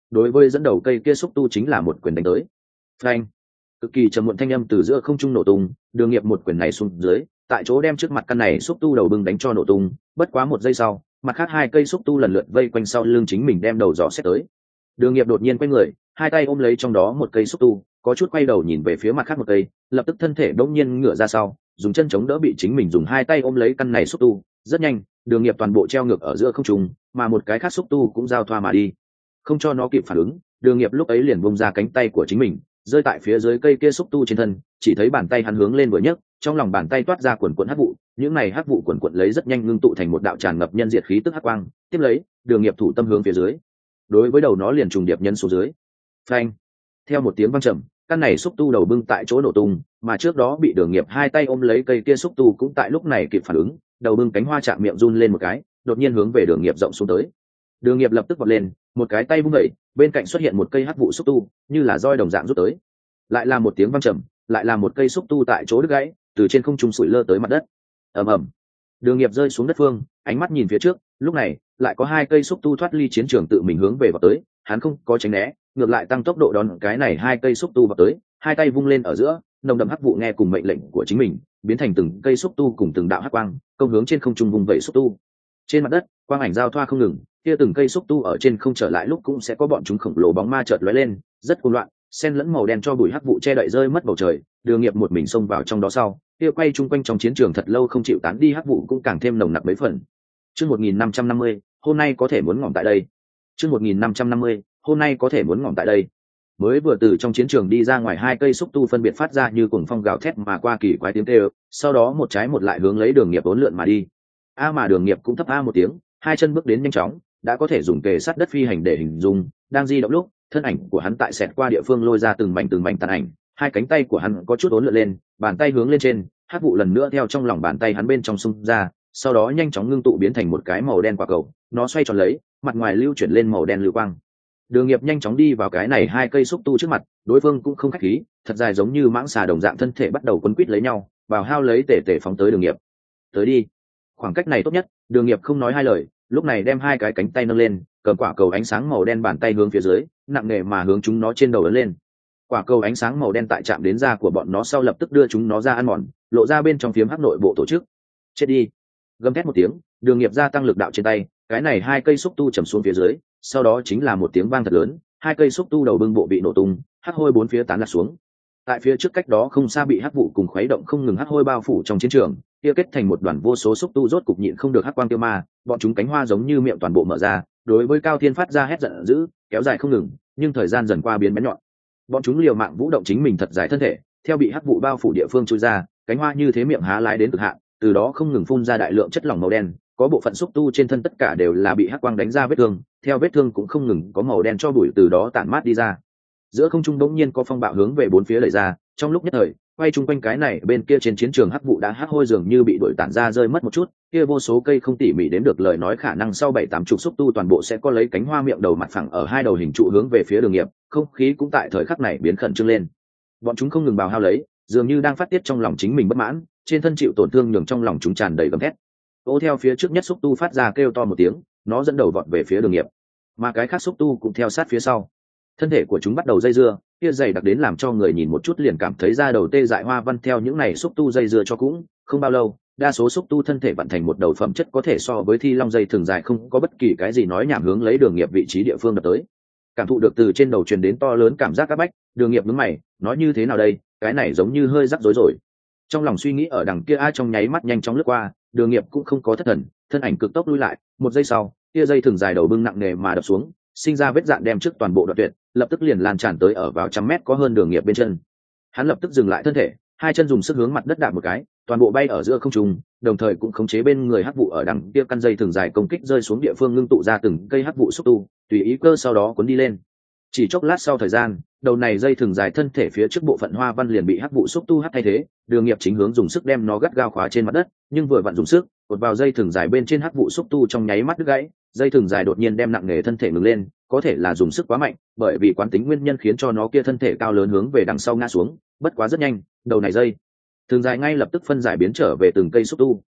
Speaker 1: đối với dẫn đầu cây kia xúc tu chính là một quyền đánh tới. Phanh! Cực kỳ trầm muộn thanh âm từ giữa không trung nổ tung, Đường Nghiệp một quyền này xuống dưới, tại chỗ đem trước mặt căn này xúc tu đầu bưng đánh cho nổ tung. Bất quá một giây sau, mặt khác hai cây xúc tu lần lượt vây quanh sau lưng chính mình đem đầu dò xét tới. Đường Nghiệp đột nhiên quay người, hai tay ôm lấy trong đó một cây xúc tu, có chút quay đầu nhìn về phía mặt khác một cây, lập tức thân thể đột nhiên ngửa ra sau, dùng chân chống đỡ bị chính mình dùng hai tay ôm lấy căn này xúc tu. Rất nhanh, Đường Nghiệp toàn bộ treo ngược ở giữa không trung, mà một cái khác xúc tu cũng giao thoa mà đi. Không cho nó kịp phản ứng, Đường Nghiệp lúc ấy liền bung ra cánh tay của chính mình, rơi tại phía dưới cây kia xúc tu trên thân, chỉ thấy bàn tay hắn hướng lên vừa nhấc, trong lòng bàn tay toát ra quần quần hắc vụ, những này hắc vụ quần quần lấy rất nhanh ngưng tụ thành một đạo tràn ngập nhân diệt khí tức hắc quang, tiếp lấy, Đường Nghiệp thủ tâm hướng phía dưới. Đối với đầu nó liền trùng điệp nhân xuống dưới. Phanh! Theo một tiếng vang trầm, căn này xúc tu đầu bưng tại chỗ nổ tung, mà trước đó bị Đường Nghiệp hai tay ôm lấy cây kia xúc tu cũng tại lúc này kịp phản ứng, đầu bưng cánh hoa chạm miệng run lên một cái, đột nhiên hướng về Đường Nghiệp rộng xuống tới. Đường Nghiệp lập tức vọt lên, một cái tay vung đẩy, bên cạnh xuất hiện một cây hắc vụ xúc tu, như là roi đồng dạng rút tới. Lại là một tiếng vang trầm, lại là một cây xúc tu tại chỗ đứt gãy, từ trên không trung sủi lơ tới mặt đất. Ầm ầm. Đường Nghiệp rơi xuống đất phương, ánh mắt nhìn phía trước, lúc này lại có hai cây xúc tu thoát ly chiến trường tự mình hướng về vào tới, hắn không có tránh né, ngược lại tăng tốc độ đón cái này hai cây xúc tu vào tới, hai tay vung lên ở giữa, nồng đậm hắc vụ nghe cùng mệnh lệnh của chính mình, biến thành từng cây xúc tu cùng từng đạo hắc quang, công hướng trên không trung vùng vẫy xúc tu. Trên mặt đất, quang ảnh giao thoa không ngừng, kia từng cây xúc tu ở trên không trở lại lúc cũng sẽ có bọn chúng khổng lồ bóng ma chợt lóe lên, rất hỗn loạn, xen lẫn màu đen cho bụi hắc vụ che đậy rơi mất bầu trời. Đường Nghiệp một mình xông vào trong đó sau, kia quay chung quanh trong chiến trường thật lâu không chịu tán đi hắc vụ cũng càng thêm nồng nặc mấy phần. Chương 1550, hôm nay có thể muốn ngỏm tại đây. Chương 1550, hôm nay có thể muốn ngỏm tại đây. Mới vừa từ trong chiến trường đi ra ngoài, hai cây xúc tu phân biệt phát ra như cuồng phong gào thét mà qua kỳ quái tiếng kêu, sau đó một trái một lại hướng lấy Đường Nghiệp uốn lượn mà đi. Mà Đường Nghiệp cũng thấp một tiếng, hai chân bước đến nhanh chóng, đã có thể dùng kề sát đất phi hành để hình dung, đang di động lúc, thân ảnh của hắn tại xẹt qua địa phương lôi ra từng mảnh tàn ảnh, hai cánh tay của hắn có chút uốn lượn lên, bàn tay hướng lên trên, hắc vụ lần nữa theo trong lòng bàn tay hắn bên trong xung ra, sau đó nhanh chóng ngưng tụ biến thành một cái màu đen quả cầu, nó xoay tròn lấy, mặt ngoài lưu chuyển lên màu đen lưu quang. Đường Nghiệp nhanh chóng đi vào cái này hai cây xúc tu trước mặt, đối phương cũng không khách khí, thật dài giống như mãng xà đồng dạng thân thể bắt đầu quấn quýt lấy nhau, vào hao lấy tể phóng tới Đường Nghiệp. Tới đi. Khoảng cách này tốt nhất, Đường Nghiệp không nói hai lời, lúc này đem hai cái cánh tay nâng lên, cầm quả cầu ánh sáng màu đen bàn tay hướng phía dưới, nặng nề mà hướng chúng nó trên đầu ấn lên. Quả cầu ánh sáng màu đen tại chạm đến da của bọn nó sau lập tức đưa chúng nó ra ăn mòn, lộ ra bên trong phiếm hắc nội bộ tổ chức. Chết đi. Gầm thét một tiếng, Đường Nghiệp gia tăng lực đạo trên tay, cái này hai cây xúc tu chầm xuống phía dưới, sau đó chính là một tiếng vang thật lớn, hai cây xúc tu đầu bưng bộ bị nổ tung, hắc hôi bốn phía tán lạc xuống. Tại phía trước cách đó không xa bị hắc vụ cùng khuấy động không ngừng hắc hôi bao phủ trong chiến trường, kia kết thành một đoàn vô số xúc tu rốt cục nhịn không được hắc quang tiêu ma, bọn chúng cánh hoa giống như miệng toàn bộ mở ra, đối với Cao Thiên phát ra hét giận dữ, kéo dài không ngừng, nhưng thời gian dần qua biến bén nhọn. Bọn chúng liều mạng vũ động chính mình thật dài thân thể, theo bị hắc vụ bao phủ địa phương chui ra, cánh hoa như thế miệng há lái đến cực hạn, từ đó không ngừng phun ra đại lượng chất lỏng màu đen, có bộ phận xúc tu trên thân tất cả đều là bị hắc quang đánh ra vết thương, theo vết thương cũng không ngừng có màu đen cho bụi từ đó tản mát đi ra. Giữa không trung bỗng nhiên có phong bạo hướng về bốn phía đẩy ra, trong lúc nhất thời, quay chung quanh cái này bên kia trên chiến trường hắc vụ đã hắc hôi dường như bị đuổi tản ra rơi mất một chút, kia vô số cây không tỉ mỉ đếm được lời nói khả năng sau 7-8 chục xúc tu toàn bộ sẽ có lấy cánh hoa miệng đầu mặt phẳng ở hai đầu hình trụ hướng về phía Đường Nghiệp, không khí cũng tại thời khắc này biến khẩn trương lên. Bọn chúng không ngừng bào hao lấy, dường như đang phát tiết trong lòng chính mình bất mãn, trên thân chịu tổn thương nhường trong lòng chúng tràn đầy gầm thét. Ô theo phía trước nhất xúc tu phát ra kêu to một tiếng, nó dẫn đầu vọt về phía Đường Nghiệp, mà cái khác xúc tu cũng theo sát phía sau. Thân thể của chúng bắt đầu dây dưa, kia dày đặc đến làm cho người nhìn một chút liền cảm thấy da đầu tê dại hoa văn theo những này xúc tu dây dưa cho cũng không bao lâu, đa số xúc tu thân thể vận thành một đầu phẩm chất có thể so với thi long dây thường dài, không có bất kỳ cái gì nói nhảm hướng lấy Đường Nghiệp vị trí địa phương đập tới. Cảm thụ được từ trên đầu truyền đến to lớn cảm giác áp bách, Đường Nghiệp nhướng mày, nói như thế nào đây, cái này giống như hơi rắc rối rồi. Trong lòng suy nghĩ ở đằng kia trong nháy mắt nhanh chóng lướt qua, Đường Nghiệp cũng không có thất thần, thân ảnh cực tốc lui lại, một giây sau, kia dây thường dài đầu bưng nặng nề mà đập xuống, sinh ra vết dạn đem trước toàn bộ đoạn tuyệt, lập tức liền lan tràn tới ở vào 100 mét có hơn Đường Nghiệp bên chân. Hắn lập tức dừng lại thân thể, hai chân dùng sức hướng mặt đất đạp một cái, toàn bộ bay ở giữa không trung, đồng thời cũng khống chế bên người hắc vụ ở đằng kia căn dây thường dài công kích rơi xuống địa phương ngưng tụ ra từng cây hắc vụ xúc tu, tùy ý cơ sau đó cuốn đi lên. Chỉ chốc lát sau thời gian, đầu này dây thường dài thân thể phía trước bộ phận hoa văn liền bị hắc vụ xúc tu hắt thay thế, Đường Nghiệp chính hướng dùng sức đem nó gắt gao khóa trên mặt đất, nhưng vừa vặn dùng sức, cột vào dây thường dài bên trên hắc vụ xúc tu trong nháy mắt đứt gãy, dây thường dài đột nhiên đem nặng nề thân thể ngừng lên, có thể là dùng sức quá mạnh, bởi vì quán tính nguyên nhân khiến cho nó kia thân thể cao lớn hướng về đằng sau ngã xuống, bất quá rất nhanh, đầu này dây thường dài ngay lập tức phân giải biến trở về từng cây xúc tu.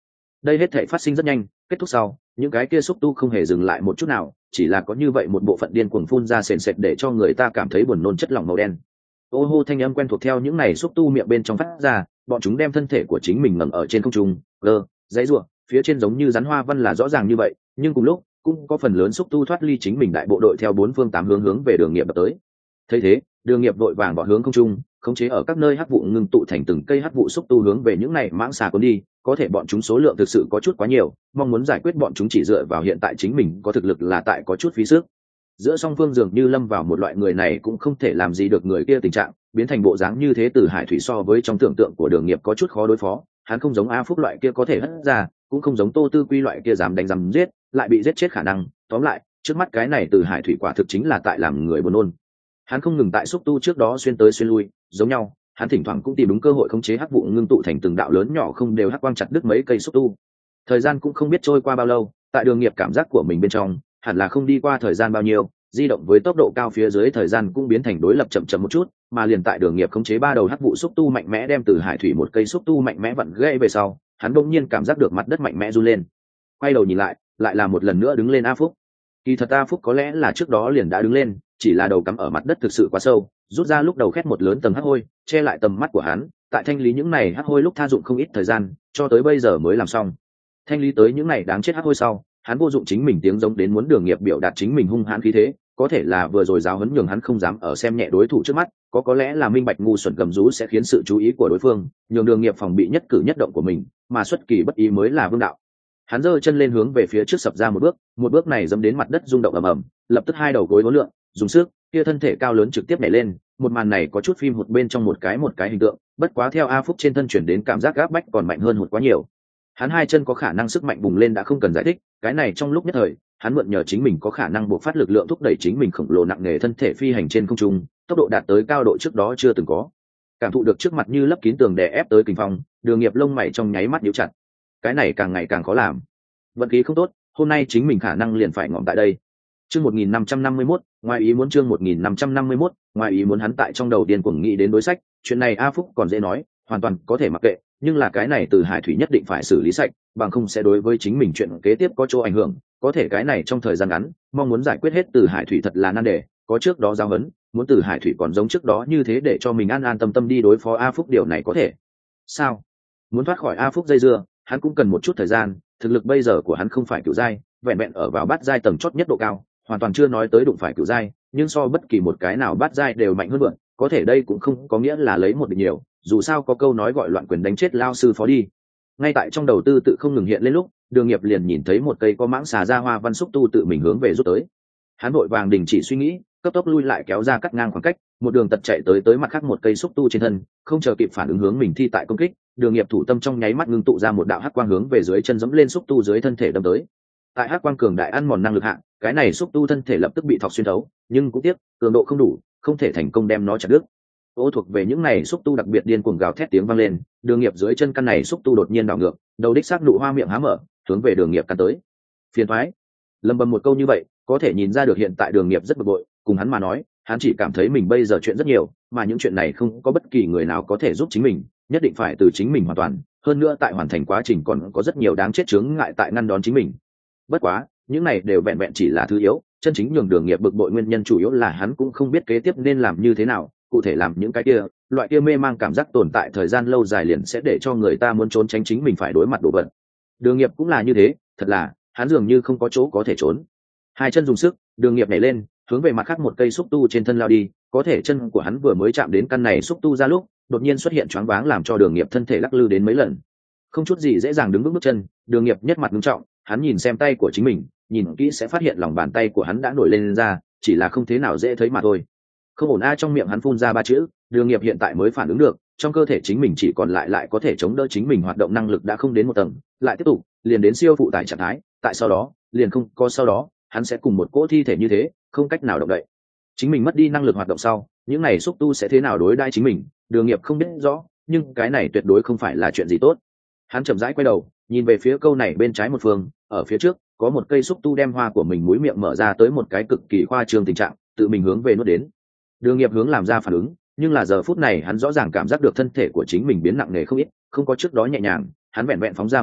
Speaker 1: Đây hết thể phát sinh rất nhanh, kết thúc sau những cái kia xúc tu không hề dừng lại một chút nào, chỉ là có như vậy một bộ phận điên cuồng phun ra sền sệt để cho người ta cảm thấy buồn nôn chất lỏng màu đen. Ô hô thanh âm quen thuộc theo những này xúc tu miệng bên trong phát ra, bọn chúng đem thân thể của chính mình ngẩng ở trên không trung, dãy rùa, phía trên giống như rắn hoa văn là rõ ràng như vậy, nhưng cùng lúc cũng có phần lớn xúc tu thoát ly chính mình đại bộ đội theo bốn phương tám hướng hướng về Đường Nghiệp đập tới. Thấy thế, Đường Nghiệp vội vàng bỏ hướng không trung, khống chế ở các nơi hắc vụ ngưng tụ thành từng cây hắc vụ xúc tu hướng về những này mãng xà cuốn đi, có thể bọn chúng số lượng thực sự có chút quá nhiều, mong muốn giải quyết bọn chúng chỉ dựa vào hiện tại chính mình có thực lực là tại có chút phí sức. Giữa song phương dường như lâm vào một loại người này cũng không thể làm gì được người kia tình trạng, biến thành bộ dáng như thế. Từ Hải Thủy so với trong tưởng tượng của Đường Nghiệp có chút khó đối phó, hắn không giống A Phúc loại kia có thể hất ra, cũng không giống Tô Tư Quy loại kia dám đánh dám giết, lại bị giết chết khả năng. Tóm lại, trước mắt cái này Từ Hải Thủy quả thực chính là tại làm người buồn nôn. Hắn không ngừng tại xúc tu trước đó xuyên tới xuyên lui, giống nhau, hắn thỉnh thoảng cũng tìm đúng cơ hội khống chế hắc vụ ngưng tụ thành từng đạo lớn nhỏ không đều hắc quang chặt đứt mấy cây xúc tu. Thời gian cũng không biết trôi qua bao lâu, tại Đường Nghiệp cảm giác của mình bên trong, hẳn là không đi qua thời gian bao nhiêu, di động với tốc độ cao phía dưới thời gian cũng biến thành đối lập chậm chậm một chút, mà liền tại Đường Nghiệp khống chế ba đầu hắc vụ xúc tu mạnh mẽ đem Từ Hải Thủy một cây xúc tu mạnh mẽ vặn gãy về sau, hắn đột nhiên cảm giác được mặt đất mạnh mẽ run lên. Quay đầu nhìn lại là một lần nữa đứng lên A Phúc. Kỳ thật A Phúc có lẽ là trước đó liền đã đứng lên, chỉ là đầu cắm ở mặt đất thực sự quá sâu, rút ra lúc đầu khét một lớn tầng hắc hôi, che lại tầm mắt của hắn. Tại thanh lý những này hắc hôi lúc tha dụng không ít thời gian, cho tới bây giờ mới làm xong. Thanh lý tới những này đáng chết hắc hôi sau, hắn vô dụng chính mình tiếng giống đến muốn Đường Nghiệp biểu đạt chính mình hung hãn khí thế, có thể là vừa rồi giáo huấn nhường hắn không dám ở xem nhẹ đối thủ trước mắt, có lẽ là minh bạch ngu xuẩn gầm rú sẽ khiến sự chú ý của đối phương, nhường Đường Nghiệp phòng bị nhất cử nhất động của mình, mà xuất kỳ bất ý mới là vương đạo. Hắn giơ chân lên hướng về phía trước sập ra một bước này dẫm đến mặt đất rung động ầm ầm, lập tức hai đầu gối uốn lượn, dùng sức, kia thân thể cao lớn trực tiếp nhảy lên. Một màn này có chút phim hụt bên trong một cái hình tượng, bất quá theo A Phúc trên thân chuyển đến cảm giác áp bách còn mạnh hơn hụt quá nhiều. Hắn hai chân có khả năng sức mạnh bùng lên đã không cần giải thích, cái này trong lúc nhất thời, hắn mượn nhờ chính mình có khả năng buộc phát lực lượng thúc đẩy chính mình khổng lồ nặng nề thân thể phi hành trên không trung, tốc độ đạt tới cao độ trước đó chưa từng có. Cảm thụ được trước mặt như lấp kín tường đè ép tới kình phong, Đường Nghiệp lông mày trong nháy mắt nhíu chặt. Cái này càng ngày càng khó làm. Vận khí không tốt, hôm nay chính mình khả năng liền phải ngỏm tại đây. Chương 1551, ngoài ý muốn chương 1551, ngoài ý muốn hắn tại trong đầu điên cuồng nghĩ đến đối sách, chuyện này A Phúc còn dễ nói, hoàn toàn có thể mặc kệ, nhưng là cái này Từ Hải Thủy nhất định phải xử lý sạch, bằng không sẽ đối với chính mình chuyện kế tiếp có chỗ ảnh hưởng, có thể cái này trong thời gian ngắn, mong muốn giải quyết hết Từ Hải Thủy thật là nan đề, có trước đó giao hấn, muốn Từ Hải Thủy còn giống trước đó như thế để cho mình an an tâm tâm đi đối phó A Phúc điều này có thể. Sao? Muốn thoát khỏi A Phúc dây dưa, hắn cũng cần một chút thời gian, thực lực bây giờ của hắn không phải cửu giai, vẹn vẹn ở vào bát giai tầng chót nhất độ cao, hoàn toàn chưa nói tới đụng phải cửu giai, nhưng so bất kỳ một cái nào bát giai đều mạnh hơn vượn, có thể đây cũng không có nghĩa là lấy một địch nhiều, dù sao có câu nói gọi loạn quyền đánh chết lao sư phó đi. Ngay tại trong đầu tư tự không ngừng hiện lên lúc, Đường Nghiệp liền nhìn thấy một cây có mãng xà ra hoa văn xúc tu tự mình hướng về rút tới. Hắn vội vàng đình chỉ suy nghĩ, cấp tốc lui lại kéo ra cắt ngang khoảng cách, một đường tật chạy tới mặt khác một cây xúc tu trên thân, không chờ kịp phản ứng hướng mình thi tại công kích, Đường Nghiệp thủ tâm trong nháy mắt ngưng tụ ra một đạo hắc quang hướng về dưới chân giẫm lên xúc tu dưới thân thể đâm tới. Tại hắc quang cường đại ăn mòn năng lực hạng, cái này xúc tu thân thể lập tức bị thọc xuyên thấu, nhưng cũng tiếc cường độ không đủ, không thể thành công đem nó chặt đứt. Ô thuộc về những này xúc tu đặc biệt điên cuồng gào thét tiếng vang lên, Đường Nghiệp dưới chân căn này xúc tu đột nhiên đảo ngược, đầu đích xác nụ hoa miệng há mở, hướng về Đường Nghiệp cắn tới. Phiền toái. Lâm bầm một câu như vậy, có thể nhìn ra được hiện tại Đường Nghiệp rất bực bội, cùng hắn mà nói, hắn chỉ cảm thấy mình bây giờ chuyện rất nhiều, mà những chuyện này không có bất kỳ người nào có thể giúp chính mình, nhất định phải từ chính mình hoàn toàn, hơn nữa tại hoàn thành quá trình còn có rất nhiều đáng chết chướng ngại tại ngăn đón chính mình. Bất quá, những này đều vẹn vẹn chỉ là thứ yếu, chân chính nhường Đường Nghiệp bực bội nguyên nhân chủ yếu là hắn cũng không biết kế tiếp nên làm như thế nào, cụ thể làm những cái kia, loại kia mê mang cảm giác tồn tại thời gian lâu dài liền sẽ để cho người ta muốn trốn tránh chính mình phải đối mặt đồ vật. Đường Nghiệp cũng là như thế, thật là, hắn dường như không có chỗ có thể trốn. Hai chân dùng sức, Đường Nghiệp nhảy lên, hướng về mặt khác một cây xúc tu trên thân lao đi, có thể chân của hắn vừa mới chạm đến căn này xúc tu ra lúc, đột nhiên xuất hiện choáng váng làm cho Đường Nghiệp thân thể lắc lư đến mấy lần. Không chút gì dễ dàng đứng vững bước chân, Đường Nghiệp nhất mặt nghiêm trọng, hắn nhìn xem tay của chính mình, nhìn kỹ sẽ phát hiện lòng bàn tay của hắn đã nổi lên ra, chỉ là không thế nào dễ thấy mà thôi. Không ổn a, trong miệng hắn phun ra ba chữ, Đường Nghiệp hiện tại mới phản ứng được, trong cơ thể chính mình chỉ còn lại có thể chống đỡ chính mình hoạt động năng lực đã không đến một tầng, lại tiếp tục, liền đến siêu phụ tải trạng thái, tại sau đó, liền không có sau đó, hắn sẽ cùng một cỗ thi thể như thế, không cách nào động đậy. Chính mình mất đi năng lực hoạt động sau, những này xúc tu sẽ thế nào đối đãi chính mình, Đường Nghiệp không biết rõ, nhưng cái này tuyệt đối không phải là chuyện gì tốt. Hắn chậm rãi quay đầu, nhìn về phía câu này bên trái một phương, ở phía trước có một cây xúc tu đem hoa của mình mũi miệng mở ra tới một cái cực kỳ khoa trương tình trạng, tự mình hướng về nuốt đến. Đường Nghiệp hướng làm ra phản ứng, nhưng là giờ phút này hắn rõ ràng cảm giác được thân thể của chính mình biến nặng nề không ít, không có trước đó nhẹ nhàng, hắn vẹn vẹn phóng ra một cước,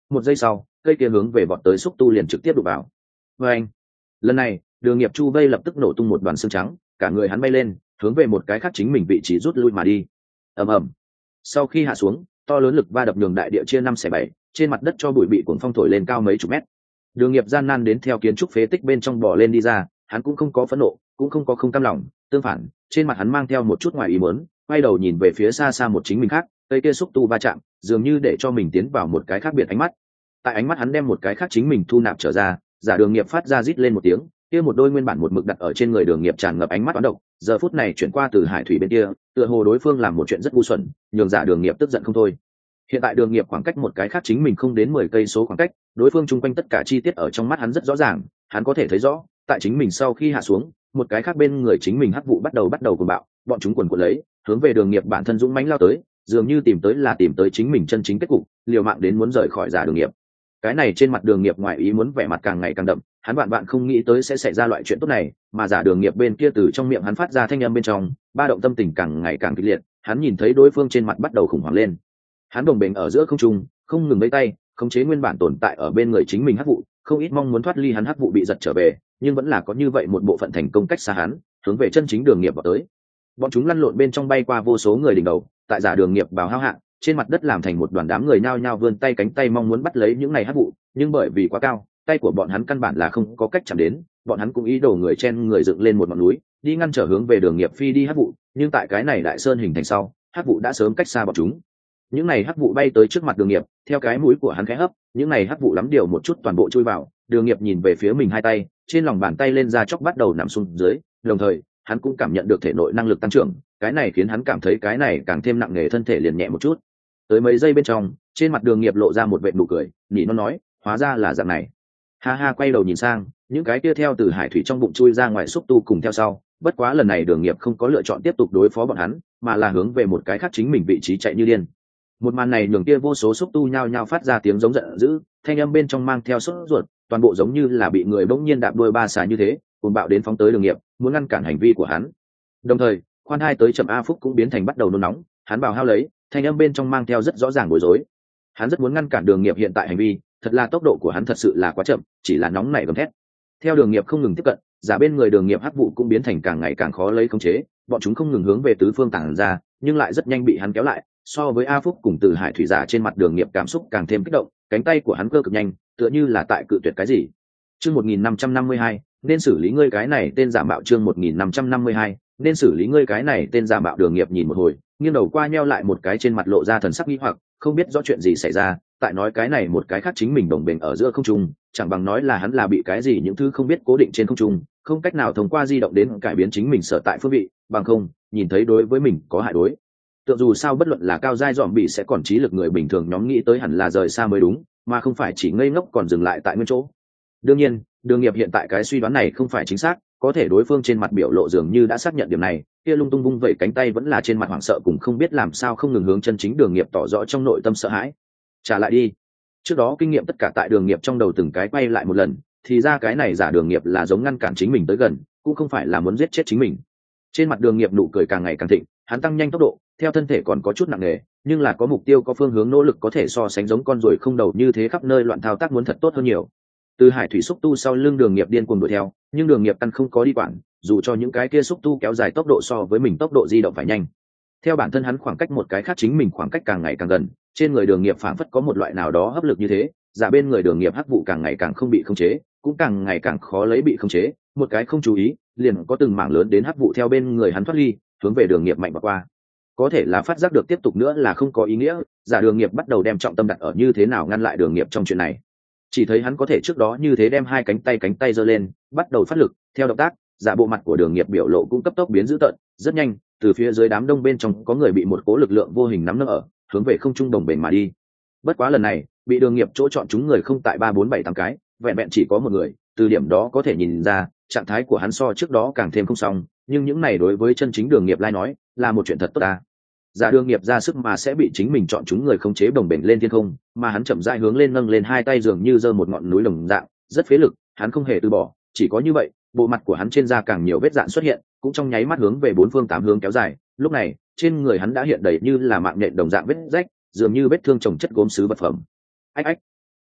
Speaker 1: một giây sau cây kia hướng về vọt tới xúc tu liền trực tiếp đụng vào. Và anh, lần này Đường Nghiệp chu vây lập tức nổ tung một đoàn xương trắng, cả người hắn bay lên hướng về một cái khác chính mình vị trí rút lui mà đi. Ầm ầm. Sau khi hạ xuống, to lớn lực va đập nhường đại địa chia 5/7, trên mặt đất cho bụi bị cuồng phong thổi lên cao mấy chục mét. Đường Nghiệp gian nan đến theo kiến trúc phế tích bên trong bò lên đi ra, hắn cũng không có phẫn nộ, cũng không có không cam lòng, tương phản, trên mặt hắn mang theo một chút ngoài ý muốn, quay đầu nhìn về phía xa xa một chính mình khác, cây kia xúc tu va chạm, dường như để cho mình tiến vào một cái khác biệt ánh mắt. Tại ánh mắt hắn đem một cái khác chính mình thu nạp trở ra, giả Đường Nghiệp phát ra rít lên một tiếng, kia một đôi nguyên bản một mực đặt ở trên người Đường Nghiệp tràn ngập ánh mắt toán độc, giờ phút này chuyển qua từ hải thủy bên kia, tựa hồ đối phương làm một chuyện rất ngu xuẩn, nhường giả Đường Nghiệp tức giận không thôi. Hiện tại Đường Nghiệp khoảng cách một cái khác chính mình không đến 10 cây số khoảng cách, đối phương chung quanh tất cả chi tiết ở trong mắt hắn rất rõ ràng, hắn có thể thấy rõ, tại chính mình sau khi hạ xuống, một cái khác bên người chính mình hắc vụ bắt đầu cuồng bạo, bọn chúng quần cuộn lấy, hướng về Đường Nghiệp bản thân dũng mãnh lao tới, dường như tìm tới chính mình chân chính kết cục, liều mạng đến muốn rời khỏi giả Đường Nghiệp. Cái này trên mặt Đường Nghiệp ngoài ý muốn vẻ mặt càng ngày càng đậm, hắn bạn không nghĩ tới sẽ xảy ra loại chuyện tốt này, mà giả Đường Nghiệp bên kia từ trong miệng hắn phát ra thanh âm bên trong, ba động tâm tình càng ngày càng kịch liệt, hắn nhìn thấy đối phương trên mặt bắt đầu khủng hoảng lên. Hắn đồng bền ở giữa không trung, không ngừng vẫy tay, khống chế nguyên bản tồn tại ở bên người chính mình hắc vụ, không ít mong muốn thoát ly hắn hắc vụ bị giật trở về, nhưng vẫn là có như vậy một bộ phận thành công cách xa hắn, hướng về chân chính Đường Nghiệp vào tới. Bọn chúng lăn lộn bên trong bay qua vô số người đỉnh đầu, tại giả Đường Nghiệp bào hao hạn, trên mặt đất làm thành một đoàn đám người nhao nhao vươn tay cánh tay mong muốn bắt lấy những này hắc vụ, nhưng bởi vì quá cao, tay của bọn hắn căn bản là không có cách chạm đến, bọn hắn cũng ý đồ người chen người dựng lên một ngọn núi, đi ngăn trở hướng về Đường Nghiệp phi đi hắc vụ, nhưng tại cái này đại sơn hình thành sau, hắc vụ đã sớm cách xa bọn chúng. Những này hắc vụ bay tới trước mặt Đường Nghiệp, theo cái mũi của hắn khẽ hấp, những này hắc vụ lắm điều một chút toàn bộ chui vào. Đường Nghiệp nhìn về phía mình hai tay, trên lòng bàn tay lên da chóc bắt đầu nằm xuống dưới, đồng thời hắn cũng cảm nhận được thể nội năng lực tăng trưởng, cái này khiến hắn cảm thấy cái này càng thêm nặng nề, thân thể liền nhẹ một chút. Tới mấy giây bên trong, trên mặt Đường Nghiệp lộ ra một vệt nụ cười, nhỉ nó nói, hóa ra là dạng này. Ha ha, quay đầu nhìn sang, những cái kia theo từ hải thủy trong bụng chui ra ngoài xúc tu cùng theo sau, bất quá lần này Đường Nghiệp không có lựa chọn tiếp tục đối phó bọn hắn, mà là hướng về một cái khác chính mình vị trí chạy như điên. Một màn này nhường kia vô số xúc tu nhao nhao phát ra tiếng giống giận dữ, thanh âm bên trong mang theo sốt ruột, toàn bộ giống như là bị người bỗng nhiên đạp đuôi ba xà như thế, cuồng bạo đến phóng tới Đường Nghiệp, muốn ngăn cản hành vi của hắn. Đồng thời, khoan hai tới chậm A Phúc cũng biến thành bắt đầu nôn nóng, hắn bào hao lấy, thanh âm bên trong mang theo rất rõ ràng bối rối. Hắn rất muốn ngăn cản Đường Nghiệp hiện tại hành vi, thật là tốc độ của hắn thật sự là quá chậm, chỉ là nóng nảy gầm thét. Theo Đường Nghiệp không ngừng tiếp cận, giả bên người Đường Nghiệp hắc vụ cũng biến thành càng ngày càng khó lấy khống chế, bọn chúng không ngừng hướng về tứ phương tản ra, nhưng lại rất nhanh bị hắn kéo lại. So với A Phúc cùng từ hải thủy giả trên mặt Đường Nghiệp cảm xúc càng thêm kích động, cánh tay của hắn cơ cực nhanh, tựa như là tại cự tuyệt cái gì. Chương 1552, nên xử lý ngươi cái này tên giả mạo. Chương 1552, nên xử lý ngươi cái này tên giả mạo. Đường Nghiệp nhìn một hồi, nghiêng đầu qua nheo lại một cái, trên mặt lộ ra thần sắc nghi hoặc, không biết rõ chuyện gì xảy ra. Tại nói cái này một cái khác chính mình đồng bền ở giữa không trung, chẳng bằng nói là hắn là bị cái gì những thứ không biết cố định trên không trung, không cách nào thông qua di động đến cải biến chính mình sở tại phương vị, bằng không nhìn thấy đối với mình có hại đối tượng, dù sao bất luận là cao giai dòm bị sẽ còn trí lực người bình thường nhóm nghĩ tới hẳn là rời xa mới đúng, mà không phải chỉ ngây ngốc còn dừng lại tại nguyên chỗ. Đương nhiên Đường Nghiệp hiện tại cái suy đoán này không phải chính xác, có thể đối phương trên mặt biểu lộ dường như đã xác nhận điểm này, kia lung tung vung vẩy cánh tay vẫn là trên mặt hoảng sợ cùng không biết làm sao, không ngừng hướng chân chính Đường Nghiệp tỏ rõ trong nội tâm sợ hãi. Trả lại đi. Trước đó kinh nghiệm tất cả tại Đường Nghiệp trong đầu từng cái quay lại một lần, thì ra cái này giả Đường Nghiệp là giống ngăn cản chính mình tới gần, cũng không phải là muốn giết chết chính mình. Trên mặt Đường Nghiệp nụ cười càng ngày càng thịnh, hắn tăng nhanh tốc độ, theo thân thể còn có chút nặng nề, nhưng là có mục tiêu có phương hướng nỗ lực có thể so sánh giống con ruồi không đầu như thế khắp nơi loạn thao tác muốn thật tốt hơn nhiều. Từ hải thủy xúc tu sau lưng Đường Nghiệp điên cuồng đuổi theo, nhưng Đường Nghiệp căn không có đi quản, dù cho những cái kia xúc tu kéo dài tốc độ so với mình tốc độ di động phải nhanh. Theo bản thân hắn khoảng cách một cái khác chính mình khoảng cách càng ngày càng gần, trên người Đường Nghiệp phảng phất có một loại nào đó hấp lực như thế, giả bên người Đường Nghiệp hắc vụ càng ngày càng không bị khống chế, cũng càng ngày càng khó lấy bị khống chế, một cái không chú ý, liền có từng mảng lớn đến hắc vụ theo bên người hắn thoát ly, hướng về Đường Nghiệp mạnh vào qua. Có thể là phát giác được tiếp tục nữa là không có ý nghĩa, giả Đường Nghiệp bắt đầu đem trọng tâm đặt ở như thế nào ngăn lại Đường Nghiệp trong chuyện này. Chỉ thấy hắn có thể trước đó như thế đem hai cánh tay giơ lên, bắt đầu phát lực, theo động tác, giả bộ mặt của Đường Nghiệp biểu lộ cũng cấp tốc biến dữ tợn, rất nhanh, từ phía dưới đám đông bên trong có người bị một cố lực lượng vô hình nắm nâng ở, hướng về không trung đồng bền mà đi. Bất quá lần này, bị Đường Nghiệp chỗ chọn chúng người không tại 3 4 7 8 cái, vẹn vẹn chỉ có một người, từ điểm đó có thể nhìn ra, trạng thái của hắn so trước đó càng thêm không xong, nhưng những này đối với chân chính Đường Nghiệp lai nói, là một chuyện thật tốt ta. Giả Đường Nghiệp ra sức mà sẽ bị chính mình chọn chúng người không chế đồng bền lên thiên không, mà hắn chậm rãi hướng lên nâng lên hai tay dường như giơ một ngọn núi đồng dạng, rất phế lực, hắn không hề từ bỏ, chỉ có như vậy, bộ mặt của hắn trên da càng nhiều vết rạn xuất hiện, cũng trong nháy mắt hướng về 4 phương 8 hướng kéo dài, lúc này, trên người hắn đã hiện đầy như là mạng nhện đồng dạng vết rách, dường như vết thương chồng chất gốm sứ vật phẩm. Ách ách.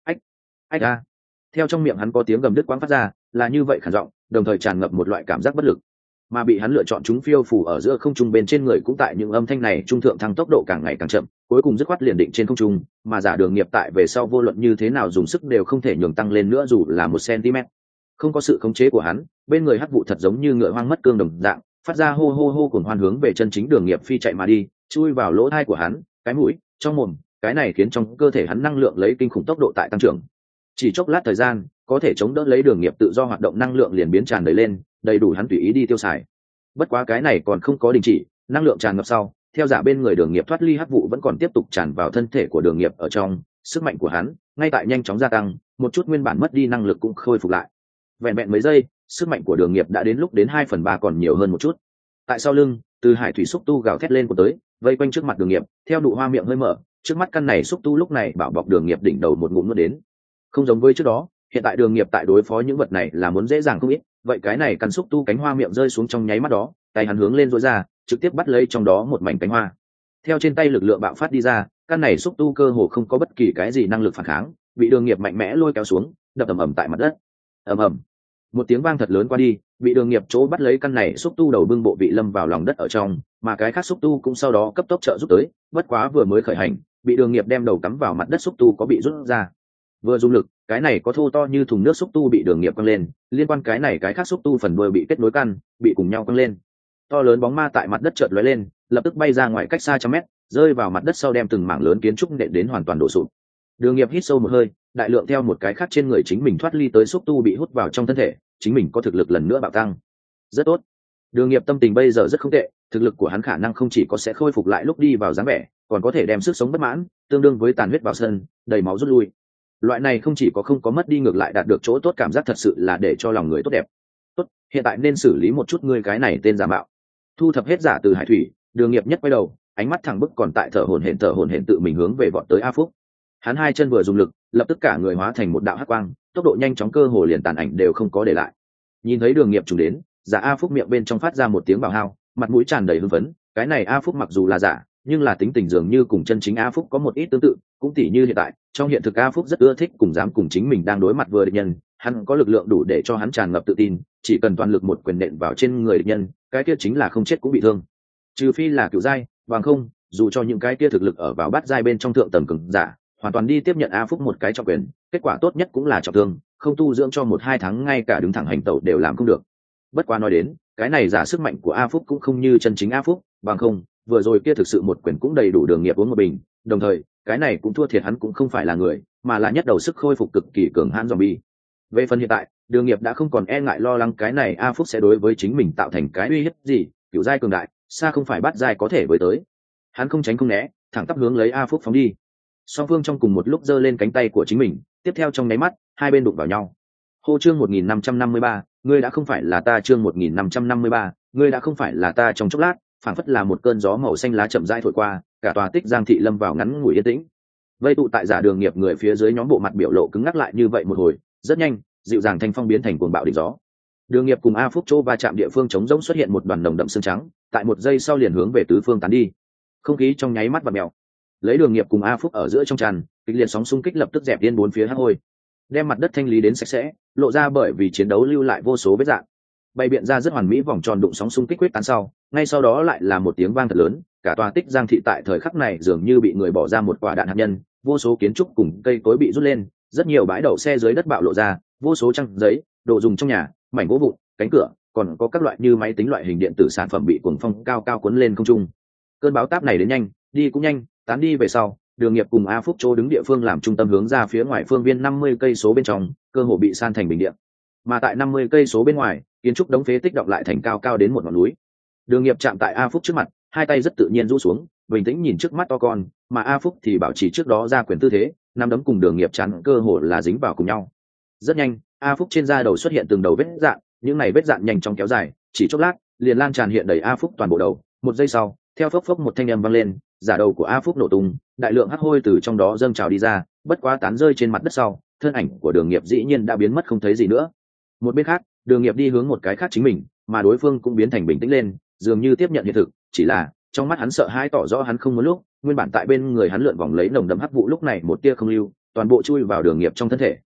Speaker 1: ách a. Theo trong miệng hắn có tiếng gầm đứt quãng phát ra, là như vậy khản giọng, đồng thời tràn ngập một loại cảm giác bất lực. Mà bị hắn lựa chọn chúng phiêu phù ở giữa không trung bên trên người cũng tại những âm thanh này trung thượng thăng tốc độ càng ngày càng chậm, cuối cùng dứt khoát liền định trên không trung, mà giả đường nghiệp tại về sau vô luận như thế nào dùng sức đều không thể nhường tăng lên nữa dù là 1 cm. Không có sự khống chế của hắn, bên người hắc vụ thật giống như ngựa hoang mất cương đồng dạng, phát ra hô hô hô cuồng hoan hướng về chân chính đường nghiệp phi chạy mà đi, chui vào lỗ tai của hắn, cái mũi, trong mồm, cái này khiến trong cơ thể hắn năng lượng lấy kinh khủng tốc độ tại tăng trưởng. Chỉ chốc lát thời gian, có thể chống đỡ lấy đường nghiệp tự do hoạt động năng lượng liền biến tràn đầy lên, đầy đủ hắn tùy ý đi tiêu xài. Bất quá cái này còn không có đình chỉ, năng lượng tràn ngập sau, theo giả bên người đường nghiệp thoát ly hắc vụ vẫn còn tiếp tục tràn vào thân thể của đường nghiệp ở trong, sức mạnh của hắn ngay tại nhanh chóng gia tăng, một chút nguyên bản mất đi năng lực cũng khôi phục lại. Vẹn vẹn mấy giây, sức mạnh của đường nghiệp đã đến lúc đến 2/3 còn nhiều hơn một chút. Tại sau lưng, từ hải thủy xúc tu gào thét lên của tới, vây quanh trước mặt đường nghiệp, theo nụ hoa miệng hơi mở, trước mắt căn này xúc tu lúc này bảo bọc đường nghiệp đỉnh đầu một ngụm nuốt đến. Không giống với trước đó, hiện tại đường nghiệp tại đối phó những vật này là muốn dễ dàng không ít, vậy cái này căn xúc tu cánh hoa miệng rơi xuống trong nháy mắt đó, tay hắn hướng lên duỗi ra, trực tiếp bắt lấy trong đó một mảnh cánh hoa. Theo trên tay lực lượng bạo phát đi ra, căn này xúc tu cơ hồ không có bất kỳ cái gì năng lực phản kháng, bị đường nghiệp mạnh mẽ lôi kéo xuống, đập ầm ầm tại mặt đất. Ầm ầm. Một tiếng vang thật lớn qua đi, bị đường nghiệp chỗ bắt lấy căn này xúc tu đầu bưng bộ vị lâm vào lòng đất ở trong, mà cái khác xúc tu cũng sau đó cấp tốc trợ giúp tới, bất quá vừa mới khởi hành, bị đường nghiệp đem đầu cắm vào mặt đất xúc tu có bị rút ra. Vừa dùng lực, cái này có thô to như thùng nước xúc tu bị đường nghiệp quăng lên, liên quan cái này cái khác xúc tu phần đuôi bị kết nối căn, bị cùng nhau quăng lên. To lớn bóng ma tại mặt đất chợt lóe lên, lập tức bay ra ngoài cách xa trăm mét, rơi vào mặt đất sau đem từng mảng lớn kiến trúc nện đến hoàn toàn đổ sụp. Đường nghiệp hít sâu một hơi, đại lượng theo một cái khác trên người chính mình thoát ly tới xúc tu bị hút vào trong thân thể, chính mình có thực lực lần nữa bạo tăng. Rất tốt. Đường nghiệp tâm tình bây giờ rất không tệ, thực lực của hắn khả năng không chỉ có sẽ khôi phục lại lúc đi vào dáng vẻ, còn có thể đem sức sống bất mãn, tương đương với tàn huyết vào sân, đầy máu rút lui. Loại này không chỉ có không có mất đi ngược lại đạt được chỗ tốt cảm giác thật sự là để cho lòng người tốt đẹp. Tốt, hiện tại nên xử lý một chút ngươi cái này tên giả mạo. Thu thập hết giả từ hải thủy, đường nghiệp nhất quay đầu, ánh mắt thẳng bức còn tại thở hổn hển tự mình hướng về vọt tới A Phúc. Hắn hai chân vừa dùng lực, lập tức cả người hóa thành một đạo hắc quang, tốc độ nhanh chóng cơ hồ liền tàn ảnh đều không có để lại. Nhìn thấy đường nghiệp trùng đến, giả A Phúc miệng bên trong phát ra một tiếng bảo hao, mặt mũi tràn đầy hưng phấn. Cái này A Phúc mặc dù là giả, nhưng là tính tình dường như cùng chân chính A Phúc có một ít tương tự, cũng tỉ như hiện tại, trong hiện thực A Phúc rất ưa thích cùng dám cùng chính mình đang đối mặt vừa địch nhân, hắn có lực lượng đủ để cho hắn tràn ngập tự tin, chỉ cần toàn lực một quyền nện vào trên người địch nhân, cái kia chính là không chết cũng bị thương. Trừ phi là cựu giai, bằng không, dù cho những cái kia thực lực ở vào bát giai bên trong thượng tầng cường giả, hoàn toàn đi tiếp nhận A Phúc một cái trọng quyền, kết quả tốt nhất cũng là trọng thương, không tu dưỡng cho 1-2 tháng ngay cả đứng thẳng hành tẩu đều làm không được. Bất quá nói đến, cái này giả sức mạnh của A Phúc cũng không như chân chính A Phúc, bằng không, vừa rồi kia thực sự một quyền cũng đầy đủ đường nghiệp uống một bình, đồng thời, cái này cũng thua thiệt hắn cũng không phải là người, mà là nhất đầu sức khôi phục cực kỳ cường hãn zombie. Về phần hiện tại, đường nghiệp đã không còn e ngại lo lắng cái này A Phúc sẽ đối với chính mình tạo thành cái uy hiếp gì, cựu giai cường đại, xa không phải bắt giai có thể với tới. Hắn không tránh không né, thẳng tắp hướng lấy A Phúc phóng đi. Song phương trong cùng một lúc giơ lên cánh tay của chính mình, tiếp theo trong nháy mắt, hai bên đụng vào nhau. Hô chương 1553, ngươi đã không phải là ta chương 1553, ngươi đã không phải là ta trong chốc lát, phảng phất là một cơn gió màu xanh lá chậm rãi thổi qua, cả tòa Tích Giang thị lâm vào ngắn ngủi yên tĩnh. Vây tụ tại giả đường nghiệp người phía dưới nhóm bộ mặt biểu lộ cứng ngắc lại như vậy một hồi, rất nhanh, dịu dàng thanh phong biến thành cuồng bạo đỉnh gió. Đường nghiệp cùng A Phúc chỗ va chạm địa phương trống rỗng xuất hiện một đoàn nồng đậm sương trắng, tại một giây sau liền hướng về tứ phương tán đi. Không khí trong nháy mắt vặn mèo. Lấy đường nghiệp cùng A Phúc ở giữa trong tràn, kịch liệt sóng xung kích lập tức dẹp điên bốn phía hắc hôi, đem mặt đất thanh lý đến sạch sẽ, lộ ra bởi vì chiến đấu lưu lại vô số vết rạn. Bay biện ra rất hoàn mỹ vòng tròn đụng sóng xung kích quyết tán sau, ngay sau đó lại là một tiếng vang thật lớn, cả tòa Tích Giang thị tại thời khắc này dường như bị người bỏ ra một quả đạn hạt nhân, vô số kiến trúc cùng cây cối bị rút lên, rất nhiều bãi đậu xe dưới đất bạo lộ ra, vô số trang giấy, đồ dùng trong nhà, mảnh gỗ vụn, cánh cửa, còn có các loại như máy tính loại hình điện tử sản phẩm bị cuồng phong cao cao cuốn lên không trung. Cơn bão táp này đến nhanh, đi cũng nhanh, tán đi về sau, đường nghiệp cùng A Phúc chỗ đứng địa phương làm trung tâm hướng ra phía ngoài phương viên 50 cây số bên trong, cơ hồ bị san thành bình địa. Mà tại 50 cây số bên ngoài, kiến trúc đống phế tích động lại thành cao cao đến một ngọn núi. Đường nghiệp chạm tại A Phúc trước mặt, hai tay rất tự nhiên rũ xuống, bình tĩnh nhìn trước mắt to con, mà A Phúc thì bảo trì trước đó ra quyền tư thế, nắm đấm cùng đường nghiệp chắn cơ hồ là dính vào cùng nhau. Rất nhanh, A Phúc trên da đầu xuất hiện từng đầu vết dạn, những này vết dạn nhanh chóng kéo dài, chỉ chốc lát, liền lan tràn hiện đầy A Phúc toàn bộ đầu. Một giây sau, theo phốc phốc một thanh âm vang lên, giả đầu của A Phúc nổ tung, đại lượng hắc hôi từ trong đó dâng trào đi ra, bất quá tán rơi trên mặt đất sau, thân ảnh của đường nghiệp dĩ nhiên đã biến mất không thấy gì nữa. Một bên khác, đường nghiệp đi hướng một cái khác chính mình, mà đối phương cũng biến thành bình tĩnh lên, dường như tiếp nhận hiện thực, chỉ là trong mắt hắn sợ hãi tỏ rõ hắn không muốn lúc, nguyên bản tại bên người hắn lượn vòng lấy nồng đậm hắc vụ lúc này một tia không lưu, toàn bộ chui vào đường nghiệp trong thân thể,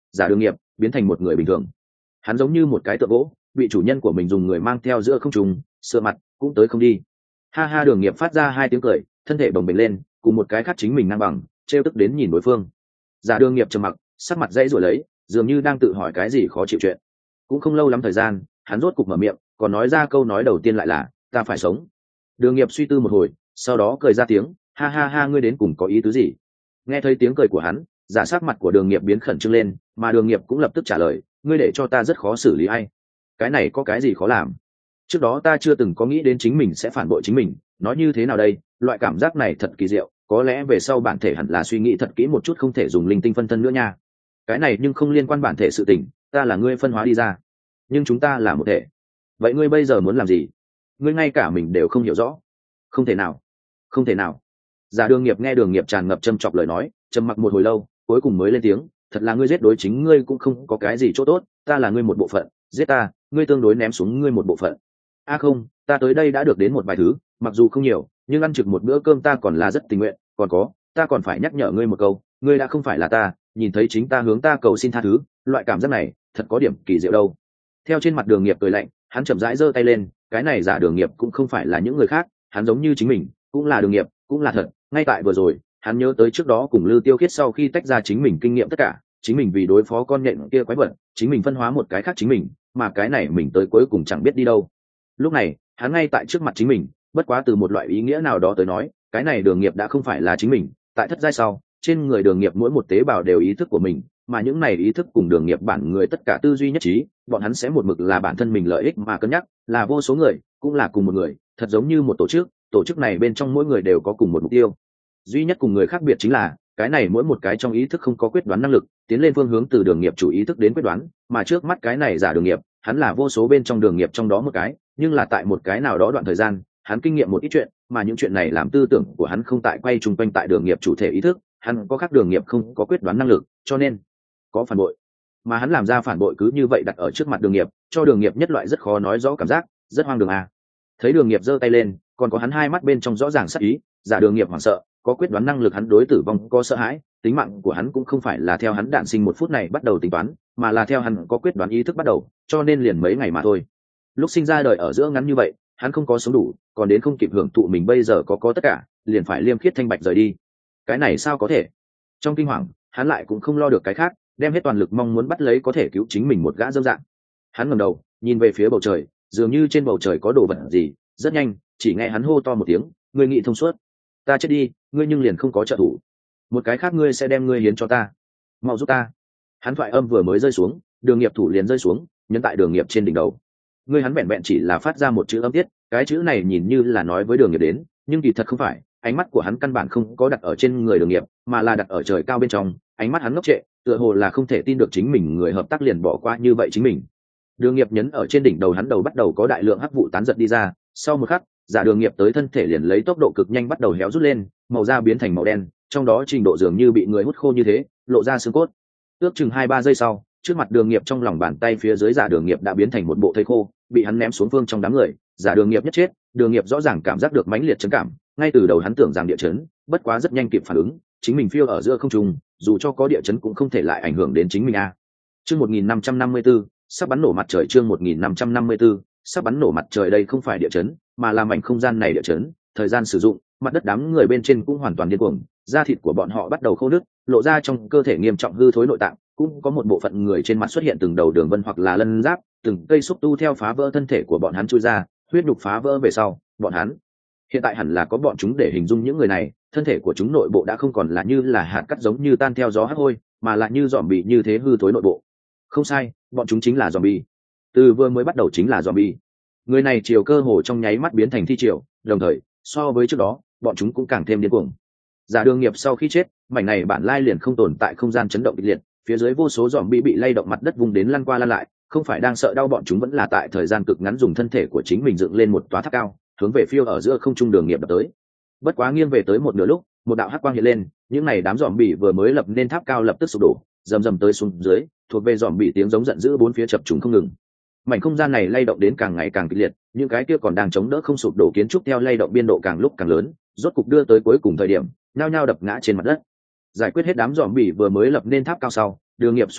Speaker 1: giả đường nghiệp biến thành một người bình thường. Hắn giống như một cái tượng gỗ bị chủ nhân của mình dùng người mang theo giữa không trung, sửa mặt cũng tới không đi. Ha ha, đường nghiệp phát ra hai tiếng cười, thân thể bồng bềnh lên, cùng một cái khác chính mình ngang bằng, trêu tức đến nhìn đối phương. Giả đường nghiệp trầm mặc, sắc mặt dãy rồi lấy, dường như đang tự hỏi cái gì khó chịu chuyện. Cũng không lâu lắm thời gian, hắn rốt cục mở miệng, còn nói ra câu nói đầu tiên lại là ta phải sống. Đường nghiệp suy tư một hồi, sau đó cười ra tiếng, ha ha ha, ngươi đến cùng có ý tứ gì? Nghe thấy tiếng cười của hắn, giả sắc mặt của đường nghiệp biến khẩn trương lên, mà đường nghiệp cũng lập tức trả lời, ngươi để cho ta rất khó xử lý ai. Cái này có cái gì khó làm? Trước đó ta chưa từng có nghĩ đến chính mình sẽ phản bội chính mình, nói như thế nào đây, loại cảm giác này thật kỳ diệu, có lẽ về sau bản thể hẳn là suy nghĩ thật kỹ một chút, không thể dùng linh tinh phân thân nữa nha. Cái này nhưng không liên quan bản thể sự tình, ta là ngươi phân hóa đi ra, nhưng chúng ta là một thể. Vậy ngươi bây giờ muốn làm gì? Ngươi ngay cả mình đều không hiểu rõ. Không thể nào, không thể nào. Giả đường nghiệp nghe đường nghiệp tràn ngập châm chọc lời nói, trầm mặc một hồi lâu, cuối cùng mới lên tiếng, thật là ngươi giết đối chính ngươi cũng không có cái gì chỗ tốt, ta là ngươi một bộ phận, giết ta, ngươi tương đối ném xuống ngươi một bộ phận. A không, ta tới đây đã được đến một vài thứ, mặc dù không nhiều, nhưng ăn trực một bữa cơm ta còn là rất tình nguyện, còn có, ta còn phải nhắc nhở ngươi một câu, ngươi đã không phải là ta, nhìn thấy chính ta hướng ta cầu xin tha thứ, loại cảm giác này, thật có điểm kỳ diệu đâu. Theo trên mặt đường nghiệp cười lạnh, hắn chậm rãi giơ tay lên, cái này giả đường nghiệp cũng không phải là những người khác, hắn giống như chính mình, cũng là đường nghiệp, cũng là thật. Ngay tại vừa rồi, hắn nhớ tới trước đó cùng Lư Tiêu Khiết sau khi tách ra chính mình kinh nghiệm tất cả, chính mình vì đối phó con nhện kia quái vật, chính mình phân hóa một cái khác chính mình, mà cái này mình tới cuối cùng chẳng biết đi đâu. Lúc này, hắn ngay tại trước mặt chính mình, bất quá từ một loại ý nghĩa nào đó tới nói, cái này đường nghiệp đã không phải là chính mình, tại thất giai sau, trên người đường nghiệp mỗi một tế bào đều ý thức của mình, mà những này ý thức cùng đường nghiệp bản người tất cả tư duy nhất trí, bọn hắn sẽ một mực là bản thân mình lợi ích mà cân nhắc, là vô số người, cũng là cùng một người, thật giống như một tổ chức này bên trong mỗi người đều có cùng một mục tiêu. Duy nhất cùng người khác biệt chính là, cái này mỗi một cái trong ý thức không có quyết đoán năng lực, tiến lên phương hướng từ đường nghiệp chủ ý thức đến quyết đoán, mà trước mắt cái này giả đường nghiệp, hắn là vô số bên trong đường nghiệp trong đó một cái, nhưng là tại một cái nào đó đoạn thời gian, hắn kinh nghiệm một ít chuyện, mà những chuyện này làm tư tưởng của hắn không tại quay chung quanh tại đường nghiệp chủ thể ý thức, hắn có khác đường nghiệp không có quyết đoán năng lực, cho nên có phản bội. Mà hắn làm ra phản bội cứ như vậy đặt ở trước mặt đường nghiệp, cho đường nghiệp nhất loại rất khó nói rõ cảm giác, rất hoang đường à. Thấy đường nghiệp giơ tay lên, còn có hắn hai mắt bên trong rõ ràng sắc ý, giả đường nghiệp hoảng sợ, có quyết đoán năng lực hắn đối tử vong có sợ hãi, tính mạng của hắn cũng không phải là theo hắn đạn sinh một phút này bắt đầu tính toán, mà là theo hắn có quyết đoán ý thức bắt đầu, cho nên liền mấy ngày mà thôi. Lúc sinh ra đời ở giữa ngắn như vậy, hắn không có sống đủ, còn đến không kịp hưởng thụ mình bây giờ có tất cả, liền phải liêm khiết thanh bạch rời đi. Cái này sao có thể? Trong kinh hoàng, hắn lại cũng không lo được cái khác, đem hết toàn lực mong muốn bắt lấy có thể cứu chính mình một gã dâm dạng. Hắn ngẩng đầu, nhìn về phía bầu trời, dường như trên bầu trời có đồ vật gì, rất nhanh, chỉ nghe hắn hô to một tiếng, ngươi nghĩ thông suốt. Ta chết đi, ngươi nhưng liền không có trợ thủ. Một cái khác ngươi sẽ đem ngươi hiến cho ta. Mau giúp ta. Hắn thoại âm vừa mới rơi xuống, đường nghiệp thủ liền rơi xuống, nhấn tại đường nghiệp trên đỉnh đầu. Ngươi hắn vẹn vẹn chỉ là phát ra một chữ âm tiết, cái chữ này nhìn như là nói với đường nghiệp đến, nhưng kỳ thật không phải, ánh mắt của hắn căn bản không có đặt ở trên người đường nghiệp, mà là đặt ở trời cao bên trong, ánh mắt hắn ngốc trệ, tựa hồ là không thể tin được chính mình người hợp tác liền bỏ qua như vậy chính mình. Đường nghiệp nhấn ở trên đỉnh đầu hắn đầu bắt đầu có đại lượng hắc vụ tán giật đi ra, sau một khắc, giả đường nghiệp tới thân thể liền lấy tốc độ cực nhanh bắt đầu héo rút lên, màu da biến thành màu đen, trong đó trình độ dường như bị người hút khô như thế, lộ ra xương cốt. Ước chừng 2-3 giây sau, trước mặt đường nghiệp trong lòng bàn tay phía dưới giả đường nghiệp đã biến thành một bộ thây khô, bị hắn ném xuống phương trong đám người. Giả đường nghiệp nhất chết, đường nghiệp rõ ràng cảm giác được mãnh liệt chấn cảm, ngay từ đầu hắn tưởng rằng địa chấn, bất quá rất nhanh kịp phản ứng, chính mình phiêu ở giữa không trung, dù cho có địa chấn cũng không thể lại ảnh hưởng đến chính mình a. Chương 1554, sắp bắn nổ mặt trời. Chương 1554, sắp bắn nổ mặt trời. Đây không phải địa chấn, mà là mảnh không gian này địa chấn. Thời gian sử dụng, mặt đất đám người bên trên cũng hoàn toàn điên cuồng, da thịt của bọn họ bắt đầu khô nứt, lộ ra trong cơ thể nghiêm trọng hư thối nội tạng, cũng có một bộ phận người trên mặt xuất hiện từng đầu đường vân hoặc là lân giáp, từng cây xúc tu theo phá vỡ thân thể của bọn hắn chui ra, huyết nhục phá vỡ về sau, bọn hắn hiện tại hẳn là có bọn chúng để hình dung những người này, thân thể của chúng nội bộ đã không còn là như là hạt cát giống như tan theo gió hắc hôi, mà là như zombie như thế hư thối nội bộ. Không sai, bọn chúng chính là zombie. Từ vừa mới bắt đầu chính là zombie. Người này chiều cơ hồ trong nháy mắt biến thành thi triều, đồng thời, so với trước đó, bọn chúng cũng càng thêm điên cuồng. Giả đường nghiệp sau khi chết, mảnh này bản lai liền không tồn tại không gian chấn động kịch liệt, phía dưới vô số zombie bị lay động mặt đất vung đến lăn qua lăn lại, không phải đang sợ đau, bọn chúng vẫn là tại thời gian cực ngắn dùng thân thể của chính mình dựng lên một tòa tháp cao, hướng về phiêu ở giữa không trung đường nghiệp đập tới. Bất quá nghiêng về tới một nửa lúc, một đạo hắc quang hiện lên, những này đám zombie vừa mới lập nên tháp cao lập tức sụp đổ, rầm rầm tới xuống dưới, thuộc về zombie tiếng giống giận dữ bốn phía chập trùng không ngừng. Mảnh không gian này lay động đến càng ngày càng kịch liệt, những cái kia còn đang chống đỡ không sụp đổ kiến trúc theo lay động biên độ càng lúc càng lớn, rốt cục đưa tới cuối cùng thời điểm, nhao nhao đập ngã trên mặt đất. Giải quyết hết đám zombie vừa mới lập nên tháp cao sau, đường nghiệp xoay người,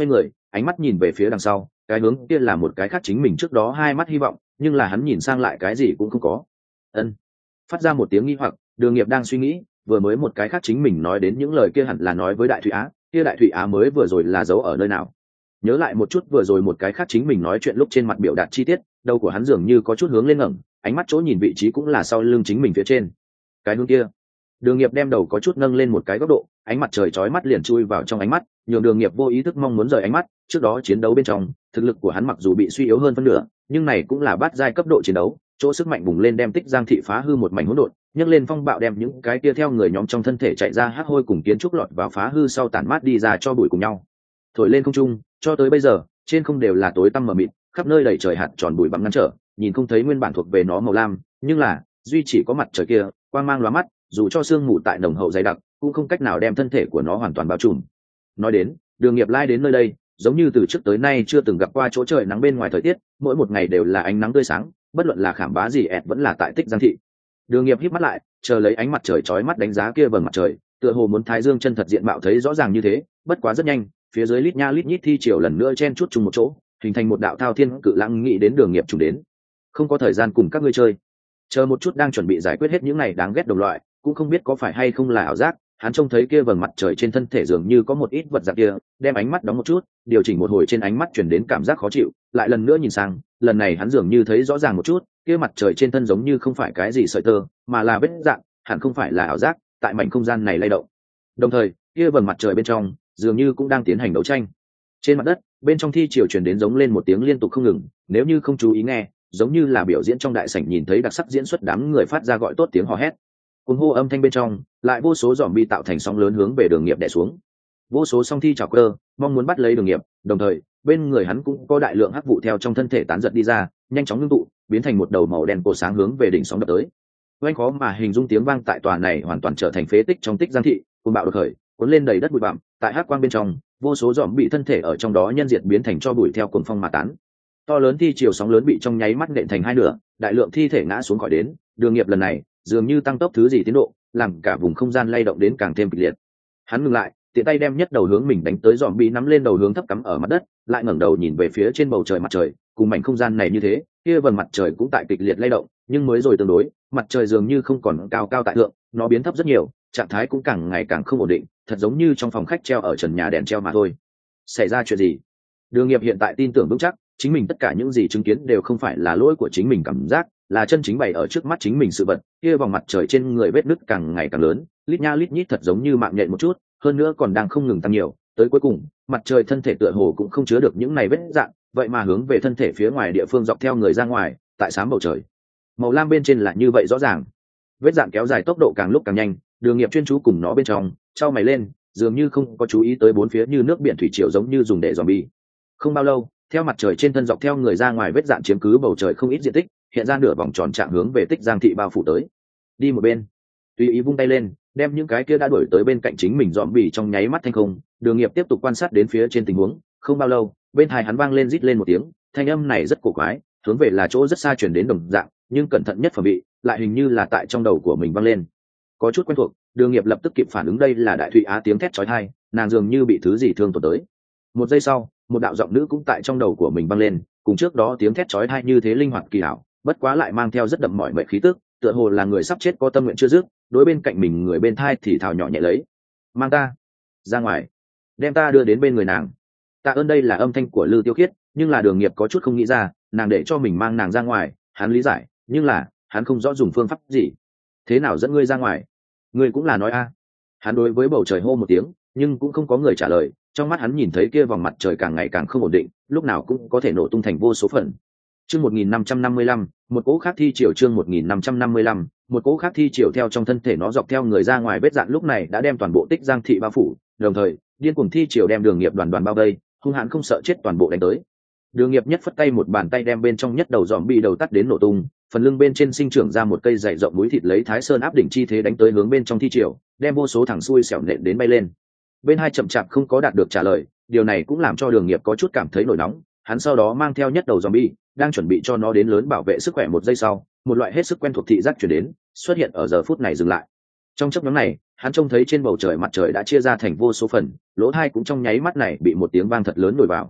Speaker 1: ánh mắt nhìn về phía đằng sau, cái hướng kia là một cái khác chính mình trước đó hai mắt hy vọng, nhưng là hắn nhìn sang lại cái gì cũng không có. Ân. Phát ra một tiếng nghi hoặc, Đường Nghiệp đang suy nghĩ, vừa mới một cái khác chính mình nói đến những lời kia hẳn là nói với Đại Thụy Á, kia Đại Thụy Á mới vừa rồi là giấu ở nơi nào? Nhớ lại một chút vừa rồi một cái khác chính mình nói chuyện lúc trên mặt biểu đạt chi tiết, đầu của hắn dường như có chút hướng lên ngẩng, ánh mắt chỗ nhìn vị trí cũng là sau lưng chính mình phía trên. Cái hướng kia. Đường Nghiệp đem đầu có chút nâng lên một cái góc độ, ánh mặt trời chói mắt liền chui vào trong ánh mắt, nhường Đường Nghiệp vô ý thức mong muốn rời ánh mắt. Trước đó chiến đấu bên trong, thực lực của hắn mặc dù bị suy yếu hơn phân nửa, nhưng này cũng là bát giai cấp độ chiến đấu, chỗ sức mạnh bùng lên đem Tích Giang thị phá hư một mảnh hỗn độn, nhấc lên phong bạo đem những cái kia theo người nhóm trong thân thể chạy ra hắc hôi cùng kiến trúc lọt vào phá hư sau tản mát đi ra cho bụi cùng nhau. Thổi lên không trung, cho tới bây giờ, trên không đều là tối tăm mờ mịt, khắp nơi đầy trời hạt tròn bụi bặm ngăn trở, nhìn không thấy nguyên bản thuộc về nó màu lam, nhưng là duy chỉ có mặt trời kia, quang mang lóa mắt, dù cho sương mù tại nồng hậu dày đặc, cũng không cách nào đem thân thể của nó hoàn toàn bao trùm. Nói đến, Đường Nghiệp lai đến nơi đây, giống như từ trước tới nay chưa từng gặp qua chỗ trời nắng bên ngoài thời tiết, mỗi một ngày đều là ánh nắng tươi sáng, bất luận là Khảm Bá gì ẹt vẫn là tại Tích Giang thị. Đường Nghiệp híp mắt lại, chờ lấy ánh mặt trời chói mắt đánh giá kia vầng mặt trời, tựa hồ muốn thái dương chân thật diện mạo thấy rõ ràng như thế, bất quá rất nhanh, phía dưới lít nha lít nhít thi triều lần nữa chen chúc chung một chỗ, hình thành một đạo thao thiên cự lãng nghĩ đến Đường Nghiệp trùng đến. Không có thời gian cùng các ngươi chơi, chờ một chút, đang chuẩn bị giải quyết hết những này đáng ghét đồng loại, cũng không biết có phải hay không là ảo giác, hắn trông thấy kia vầng mặt trời trên thân thể dường như có một ít vật dạng kia, đem ánh mắt đóng một chút, điều chỉnh một hồi trên ánh mắt chuyển đến cảm giác khó chịu, lại lần nữa nhìn sang, lần này hắn dường như thấy rõ ràng một chút, kia mặt trời trên thân giống như không phải cái gì sợi tơ, mà là vết dạng, hẳn không phải là ảo giác, tại mảnh không gian này lay động. Đồng thời, kia vầng mặt trời bên trong dường như cũng đang tiến hành đấu tranh. Trên mặt đất, bên trong thi triều truyền đến giống lên một tiếng liên tục không ngừng, nếu như không chú ý nghe, giống như là biểu diễn trong đại sảnh nhìn thấy đặc sắc diễn xuất đám người phát ra gọi tốt tiếng hò hét. Cuồng hô âm thanh bên trong, lại vô số zombie tạo thành sóng lớn hướng về Đường Nghiệp đè xuống. Vô số song thi chảo cơ, mong muốn bắt lấy Đường Nghiệp, đồng thời, bên người hắn cũng có đại lượng hắc vụ theo trong thân thể tán giật đi ra, nhanh chóng ngưng tụ, biến thành một đầu màu đen cổ sáng hướng về đỉnh sóng đập tới. Oanh khó mà hình dung tiếng vang tại tòa này hoàn toàn trở thành phế tích trong Tích Giang thị, cuồng bạo đột khởi, cuốn lên đầy đất bụi bặm, tại hắc quang bên trong, vô số zombie thân thể ở trong đó nhân diệt biến thành cho bụi theo cuồng phong mà tán. To lớn thi chiều sóng lớn bị trong nháy mắt nện thành hai nửa, đại lượng thi thể ngã xuống khỏi đến. Đường Nghiệp lần này dường như tăng tốc thứ gì tiến độ, làm cả vùng không gian lay động đến càng thêm kịch liệt. Hắn ngừng lại, tiện tay đem nhất đầu hướng mình đánh tới zombie nắm lên đầu hướng thấp cắm ở mặt đất, lại ngẩng đầu nhìn về phía trên bầu trời mặt trời, cùng mảnh không gian này như thế, kia vầng mặt trời cũng tại kịch liệt lay động, nhưng mới rồi tương đối, mặt trời dường như không còn cao cao tại thượng, nó biến thấp rất nhiều, trạng thái cũng càng ngày càng không ổn định, thật giống như trong phòng khách treo ở trần nhà đèn treo mà thôi. Xảy ra chuyện gì? Đường Nghiệp hiện tại tin tưởng vững chắc, chính mình tất cả những gì chứng kiến đều không phải là lỗi của chính mình cảm giác, là chân chính bày ở trước mắt chính mình sự vật. Kia vòng mặt trời trên người vết nứt càng ngày càng lớn, lít nha lít nhít thật giống như mạng nhện một chút, hơn nữa còn đang không ngừng tăng nhiều, tới cuối cùng, mặt trời thân thể tựa hồ cũng không chứa được những này vết dạn, vậy mà hướng về thân thể phía ngoài địa phương dọc theo người ra ngoài, tại sáng bầu trời. Màu lam bên trên là như vậy rõ ràng. Vết dạn kéo dài tốc độ càng lúc càng nhanh, Đường Nghiệp chuyên chú cùng nó bên trong, chau mày lên, dường như không có chú ý tới bốn phía như nước biển thủy triều giống như dùng để zombie. Không bao lâu, theo mặt trời trên thân dọc theo người ra ngoài vết dạn chiếm cứ bầu trời không ít diện tích, hiện ra nửa vòng tròn trạng hướng về Tích Giang thị bao phủ tới. Đi một bên, tùy ý vung tay lên, đem những cái kia đã đuổi tới bên cạnh chính mình zombie trong nháy mắt thanh không. Đường Nghiệp tiếp tục quan sát đến phía trên tình huống, không bao lâu, bên tai hắn vang lên rít lên một tiếng, thanh âm này rất cổ quái, hướng về là chỗ rất xa truyền đến đồng dạng, nhưng cẩn thận nhất phẩm bị, lại hình như là tại trong đầu của mình vang lên. Có chút quen thuộc, Đường Nghiệp lập tức kịp phản ứng đây là Đại Thụy Á tiếng thét chói tai, nàng dường như bị thứ gì thương tổn tới. Một giây sau, một đạo giọng nữ cũng tại trong đầu của mình vang lên, cùng trước đó tiếng thét chói tai như thế linh hoạt kỳ hảo, bất quá lại mang theo rất đậm mỏi mệt khí tức, tựa hồ là người sắp chết có tâm nguyện chưa dứt. Đối bên cạnh mình người bên thai thì thào nhỏ nhẹ lấy, mang ta ra ngoài, đem ta đưa đến bên người nàng. Tạ ơn. Đây là âm thanh của Lư Tiêu Khiết, nhưng là Đường Nghiệp có chút không nghĩ ra, nàng để cho mình mang nàng ra ngoài, hắn lý giải, nhưng là hắn không rõ dùng phương pháp gì. Thế nào dẫn ngươi ra ngoài? Ngươi cũng là nói a. Hắn đối với bầu trời hô một tiếng, nhưng cũng không có người trả lời. Trong mắt hắn nhìn thấy kia vòng mặt trời càng ngày càng không ổn định, lúc nào cũng có thể nổ tung thành vô số phần. Chương 1555, một cỗ khác thi triều. Chương 1555, một cỗ khác thi triều theo trong thân thể nó dọc theo người ra ngoài vết dạn lúc này đã đem toàn bộ Tích Giang thị bao phủ, đồng thời điên cuồng thi triều đem Đường Nghiệp đoàn đoàn bao vây, hung hãn không sợ chết toàn bộ đánh tới. Đường Nghiệp nhất phất tay, một bàn tay đem bên trong nhất đầu zombie đầu tắt đến nổ tung, phần lưng bên trên sinh trưởng ra một cây dày rộng mũi thịt lấy Thái Sơn áp đỉnh chi thế đánh tới hướng bên trong thi triều, đem vô số thằng xui xẻo nện đến bay lên. Bên hai chậm chạp không có đạt được trả lời, điều này cũng làm cho Đường Nghiệp có chút cảm thấy nổi nóng. Hắn sau đó mang theo nhất đầu zombie, đang chuẩn bị cho nó đến lớn bảo vệ sức khỏe. Một giây sau, một loại hết sức quen thuộc thị giác truyền đến, xuất hiện ở giờ phút này dừng lại. Trong chốc ngắn này, hắn trông thấy trên bầu trời mặt trời đã chia ra thành vô số phần, lỗ tai cũng trong nháy mắt này bị một tiếng vang thật lớn nổi vào,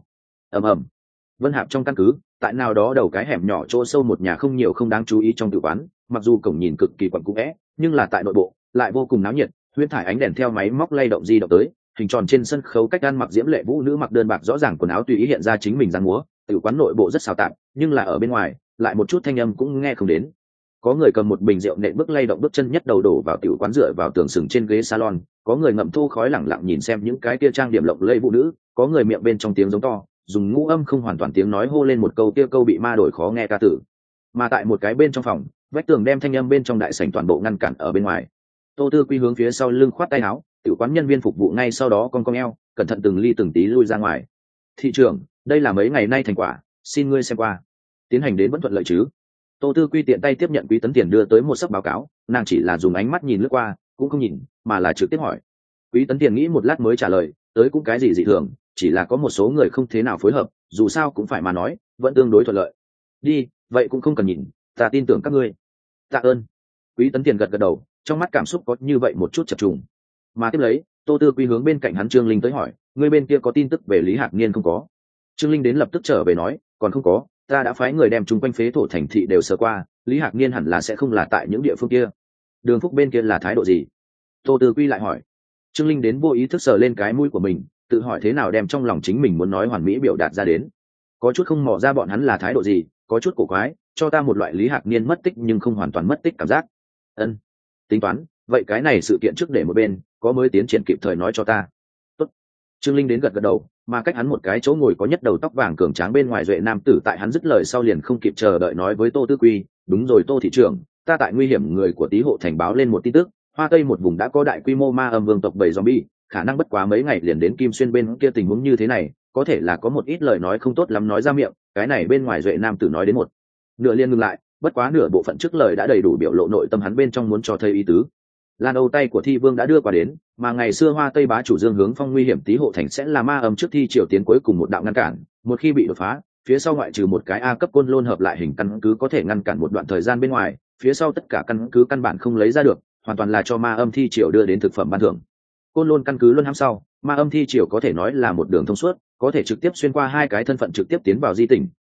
Speaker 1: ầm ầm. Vân Hạp trong căn cứ, tại nào đó đầu cái hẻm nhỏ chỗ sâu một nhà không nhiều không đáng chú ý trong tử quán, mặc dù cổng nhìn cực kỳ quẩn cung é, nhưng là tại nội bộ lại vô cùng náo nhiệt. Huyễn thải ánh đèn theo máy móc lay động di động tới, hình tròn trên sân khấu cách ăn mặc diễm lệ vũ nữ mặc đơn bạc rõ ràng quần áo tùy ý hiện ra chính mình giang múa. Tử quán nội bộ rất xào tạp, nhưng là ở bên ngoài lại một chút thanh âm cũng nghe không đến. Có người cầm một bình rượu nện bước lay động bước chân nhất đầu đổ vào tiểu quán dựa vào tường sừng trên ghế salon, có người ngậm thu khói lẳng lặng nhìn xem những cái kia trang điểm lộng lẫy vũ nữ, có người miệng bên trong tiếng giống to, dùng ngũ âm không hoàn toàn tiếng nói hô lên một câu kia câu bị ma đổi khó nghe ca tử. Mà tại một cái bên trong phòng, vách tường đem thanh âm bên trong đại sảnh toàn bộ ngăn cản ở bên ngoài. Tô Tư Quy hướng phía sau lưng khoát tay áo, tiểu quán nhân viên phục vụ ngay sau đó cong eo, cẩn thận từng ly từng tí lui ra ngoài. Thị trưởng, đây là mấy ngày nay thành quả, xin ngươi xem qua. Tiến hành đến vẫn thuận lợi chứ? Tô Tư Quy tiện tay tiếp nhận Quý Tấn Tiền đưa tới một sấp báo cáo, nàng chỉ là dùng ánh mắt nhìn lướt qua, cũng không nhìn, mà là trực tiếp hỏi. Quý Tấn Tiền nghĩ một lát mới trả lời, tới cũng cái gì dị thường, chỉ là có một số người không thế nào phối hợp, dù sao cũng phải mà nói, vẫn tương đối thuận lợi. Đi, vậy cũng không cần nhìn, ta tin tưởng các ngươi. Tạ ơn. Quý Tấn Tiền gật gật đầu, trong mắt cảm xúc có như vậy một chút chập trùng. Mà tiếp lấy, Tô Tư Quy hướng bên cạnh hắn Trương Linh tới hỏi, ngươi bên kia có tin tức về Lý Hạc Niên không có? Trương Linh đến lập tức trở về nói, còn không có, ta đã phái người đem chung quanh phế thổ thành thị đều sơ qua, Lý Hạc Niên hẳn là sẽ không là tại những địa phương kia. Đường Phúc bên kia là thái độ gì? Tô Tư Quy lại hỏi. Trương Linh đến vô ý thức sờ lên cái mũi của mình, tự hỏi thế nào đem trong lòng chính mình muốn nói hoàn mỹ biểu đạt ra đến. Có chút không mò ra bọn hắn là thái độ gì, có chút cổ quái, cho ta một loại Lý Hạc Niên mất tích nhưng không hoàn toàn mất tích cảm giác. Ân, tính toán, vậy cái này sự kiện trước để một bên, có mới tiến triển kịp thời nói cho ta. Tốt. Trương Linh đến gật gật đầu, mà cách hắn một cái chỗ ngồi có nhất đầu tóc vàng cường tráng bên ngoài duệ nam tử tại hắn dứt lời sau liền không kịp chờ đợi nói với Tô Tư Quy, đúng rồi Tô thị trưởng, ta tại nguy hiểm người của Tý Hộ thành báo lên một tin tức, Hoa Tây một vùng đã có đại quy mô ma âm vương tộc bầy zombie, khả năng bất quá mấy ngày liền đến Kim Xuyên bên kia tình huống như thế này, có thể là có một ít lời nói không tốt lắm nói ra miệng, cái này bên ngoài duệ nam tử nói đến một nửa liên ngừng lại, bất quá nửa bộ phận trước lời đã đầy đủ biểu lộ nội tâm hắn bên trong muốn cho thấy ý tứ. Lan Âu tay của Thi Vương đã đưa qua đến, mà ngày xưa Hoa Tây bá chủ Dương Hướng Phong nguy hiểm Tý Hộ thành sẽ là ma âm trước thi triều tiến cuối cùng một đạo ngăn cản, một khi bị đột phá, phía sau ngoại trừ một cái A cấp côn lôn hợp lại hình căn cứ có thể ngăn cản một đoạn thời gian bên ngoài, phía sau tất cả căn cứ căn bản không lấy ra được, hoàn toàn là cho ma âm thi triều đưa đến thực phẩm ban thưởng. Côn lôn căn cứ luân hãm sau, ma âm thi triều có thể nói là một đường thông suốt, có thể trực tiếp xuyên qua hai cái thân phận trực tiếp tiến vào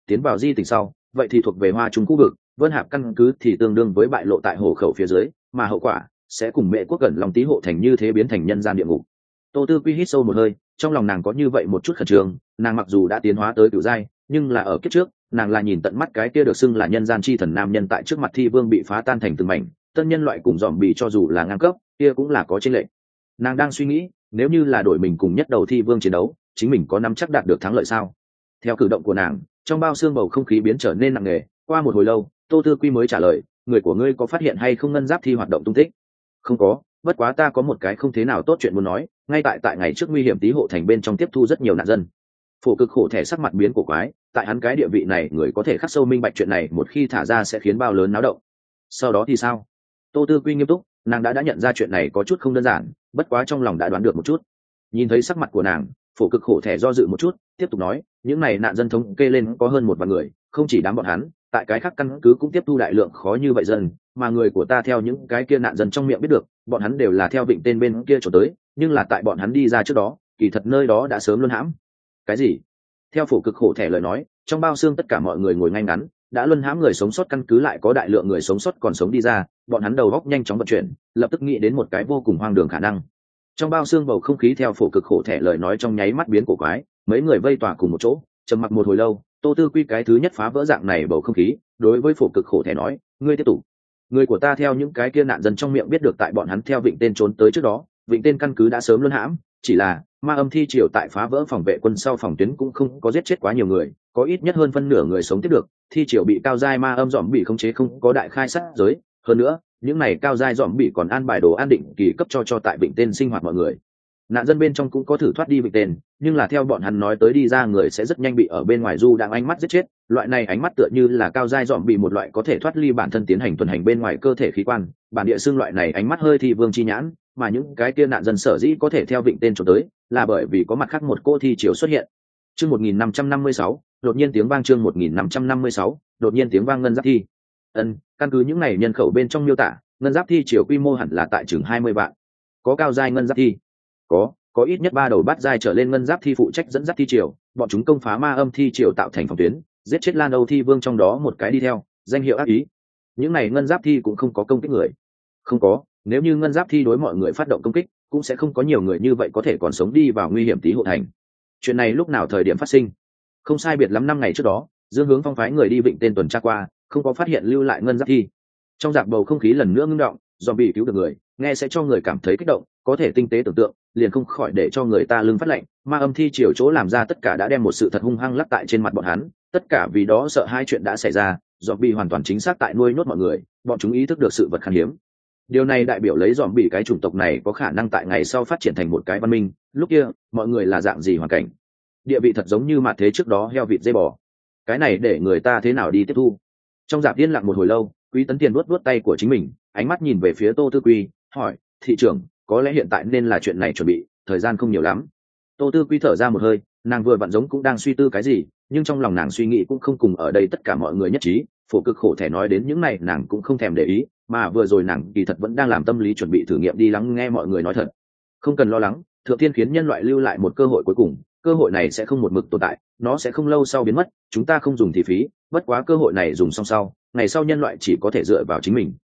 Speaker 1: di tỉnh sau, vậy thì thuộc về Hoa Trung khu vực, Vân Hạp căn cứ thì tương đương với bại lộ tại hồ khẩu phía dưới, mà hậu quả sẽ cùng Mẹ Quốc gần lòng Tý Hộ thành như thế biến thành nhân gian địa ngục. Tô Tư Quy hít sâu một hơi, trong lòng nàng có như vậy một chút khẩn trương, nàng mặc dù đã tiến hóa tới cửu giai, nhưng là ở kiếp trước, nàng là nhìn tận mắt cái kia được xưng là nhân gian chi thần nam nhân tại trước mặt Thi Vương bị phá tan thành từng mảnh, tân nhân loại cùng dòm bị cho dù là ngang cấp, kia cũng là có chênh lệch. Nàng đang suy nghĩ, nếu như là đổi mình cùng nhất đầu Thi Vương chiến đấu, chính mình có nắm chắc đạt được thắng lợi sao? Theo cử động của nàng, trong bao xương bầu không khí biến trở nên nặng nề, qua một hồi lâu, Tô Tư Quy mới trả lời, người của ngươi có phát hiện hay không ngân giáp thi hoạt động tung tích? Không có, bất quá ta có một cái không thế nào tốt chuyện muốn nói, ngay tại ngày trước nguy hiểm Tý Hộ thành bên trong tiếp thu rất nhiều nạn dân. Phổ Cực khổ thẻ sắc mặt biến cổ quái, tại hắn cái địa vị này người có thể khắc sâu minh bạch chuyện này một khi thả ra sẽ khiến bao lớn náo động. Sau đó thì sao? Tô Tư Quy nghiêm túc, nàng đã nhận ra chuyện này có chút không đơn giản, bất quá trong lòng đã đoán được một chút. Nhìn thấy sắc mặt của nàng, Phổ Cực khổ thẻ do dự một chút, tiếp tục nói, những này nạn dân thống kê lên có hơn 1 vạn người, không chỉ đám bọn hắn, tại cái khác căn cứ cũng tiếp thu đại lượng khó như vậy dân, mà người của ta theo những cái kia nạn dân trong miệng biết được, bọn hắn đều là theo vịnh tên bên kia trốn tới, nhưng là tại bọn hắn đi ra trước đó, kỳ thật nơi đó đã sớm luân hãm. Cái gì? Theo Phổ Cực khổ thẻ lời nói, trong bao xương tất cả mọi người ngồi ngay ngắn, đã luân hãm người sống sót căn cứ lại có đại lượng người sống sót còn sống đi ra, bọn hắn đầu góc nhanh chóng vận chuyển, lập tức nghĩ đến một cái vô cùng hoang đường khả năng. Trong bao xương bầu không khí theo Phổ Cực khổ thẻ lời nói trong nháy mắt biến cổ quái, mấy người vây tòa cùng một chỗ, trầm mặc một hồi lâu, Tô Tư Quy cái thứ nhất phá vỡ dạng này bầu không khí, đối với Phổ Cực khổ thẻ nói, ngươi tiếp tục. Người của ta theo những cái kia nạn dân trong miệng biết được tại bọn hắn theo vịnh tên trốn tới trước đó, vịnh tên căn cứ đã sớm luân hãm, chỉ là ma âm thi triều tại phá vỡ phòng vệ quân sau phòng tuyến cũng không có giết chết quá nhiều người, có ít nhất hơn phân nửa người sống tiếp được, thi triều bị cao giai ma âm dòm bị khống chế không có đại khai sát giới, hơn nữa, những này cao giai dòm bị còn an bài đồ an định kỳ cấp cho tại vịnh tên sinh hoạt mọi người. Nạn dân bên trong cũng có thử thoát đi vịnh tên, nhưng là theo bọn hắn nói tới đi ra người sẽ rất nhanh bị ở bên ngoài du đang ánh mắt giết chết, loại này ánh mắt tựa như là cao giai dòm bị một loại có thể thoát ly bản thân tiến hành tuần hành bên ngoài cơ thể khí quan, bản địa xương loại này ánh mắt hơi Thi Vương chi nhãn, mà những cái kia nạn dân sở dĩ có thể theo vịnh tên trốn tới, là bởi vì có mặt khác một cô thi triều xuất hiện. Chương 1556, đột nhiên tiếng vang chương 1556, đột nhiên tiếng vang ngân giáp thi. Căn cứ những này nhân khẩu bên trong miêu tả, ngân giáp thi triều quy mô hẳn là tại chừng 20 vạn. Có cao giai ngân giáp thi? Có, có ít nhất 3 đầu bát giai trở lên ngân giáp thi phụ trách dẫn dắt thi triều, bọn chúng công phá ma âm thi triều tạo thành phòng tuyến, giết chết Lan Âu thi vương trong đó một cái đi theo, danh hiệu ác ý. Những này ngân giáp thi cũng không có công kích người. Không có, nếu như ngân giáp thi đối mọi người phát động công kích, cũng sẽ không có nhiều người như vậy có thể còn sống đi vào nguy hiểm tí hộ thành. Chuyện này lúc nào thời điểm phát sinh? Không sai biệt lắm 5 ngày trước đó, Dương Hướng Phong phái người đi Vịnh Tên tuần tra qua, không có phát hiện lưu lại ngân giáp thi. Trong dạp bầu không khí lần nữa ngưng động, do bị cứu được người, nghe sẽ cho người cảm thấy kích động, có thể tinh tế tưởng tượng, liền không khỏi để cho người ta lưng phát lạnh. Ma âm thi triều chỗ làm ra tất cả đã đem một sự thật hung hăng lắc tại trên mặt bọn hắn, tất cả vì đó sợ hai chuyện đã xảy ra, do bị hoàn toàn chính xác tại nuôi nhốt mọi người, bọn chúng ý thức được sự vật khan hiếm. Điều này đại biểu lấy dòm bị cái chủng tộc này có khả năng tại ngày sau phát triển thành một cái văn minh, lúc kia mọi người là dạng gì hoàn cảnh, địa vị thật giống như mặt thế trước đó heo vịt dê bò, cái này để người ta thế nào đi tiếp thu. Trong dạp yên lặng một hồi lâu, Quý Tấn Tiền vuốt tay của chính mình, ánh mắt nhìn về phía Tô Tư Quy, hỏi: thị trưởng, có lẽ hiện tại nên là chuyện này chuẩn bị, thời gian không nhiều lắm. Tô Tư Quy thở ra một hơi, nàng vừa vặn giống cũng đang suy tư cái gì, nhưng trong lòng nàng suy nghĩ cũng không cùng ở đây tất cả mọi người nhất trí. Phổ cực khổ thể nói đến những này nàng cũng không thèm để ý, mà vừa rồi nàng kỳ thật vẫn đang làm tâm lý chuẩn bị thử nghiệm đi lắng nghe mọi người nói thật. Không cần lo lắng, Thượng Thiên khiến nhân loại lưu lại một cơ hội cuối cùng, cơ hội này sẽ không một mực tồn tại, nó sẽ không lâu sau biến mất, chúng ta không dùng thì phí, bất quá cơ hội này dùng xong sau, ngày sau nhân loại chỉ có thể dựa vào chính mình.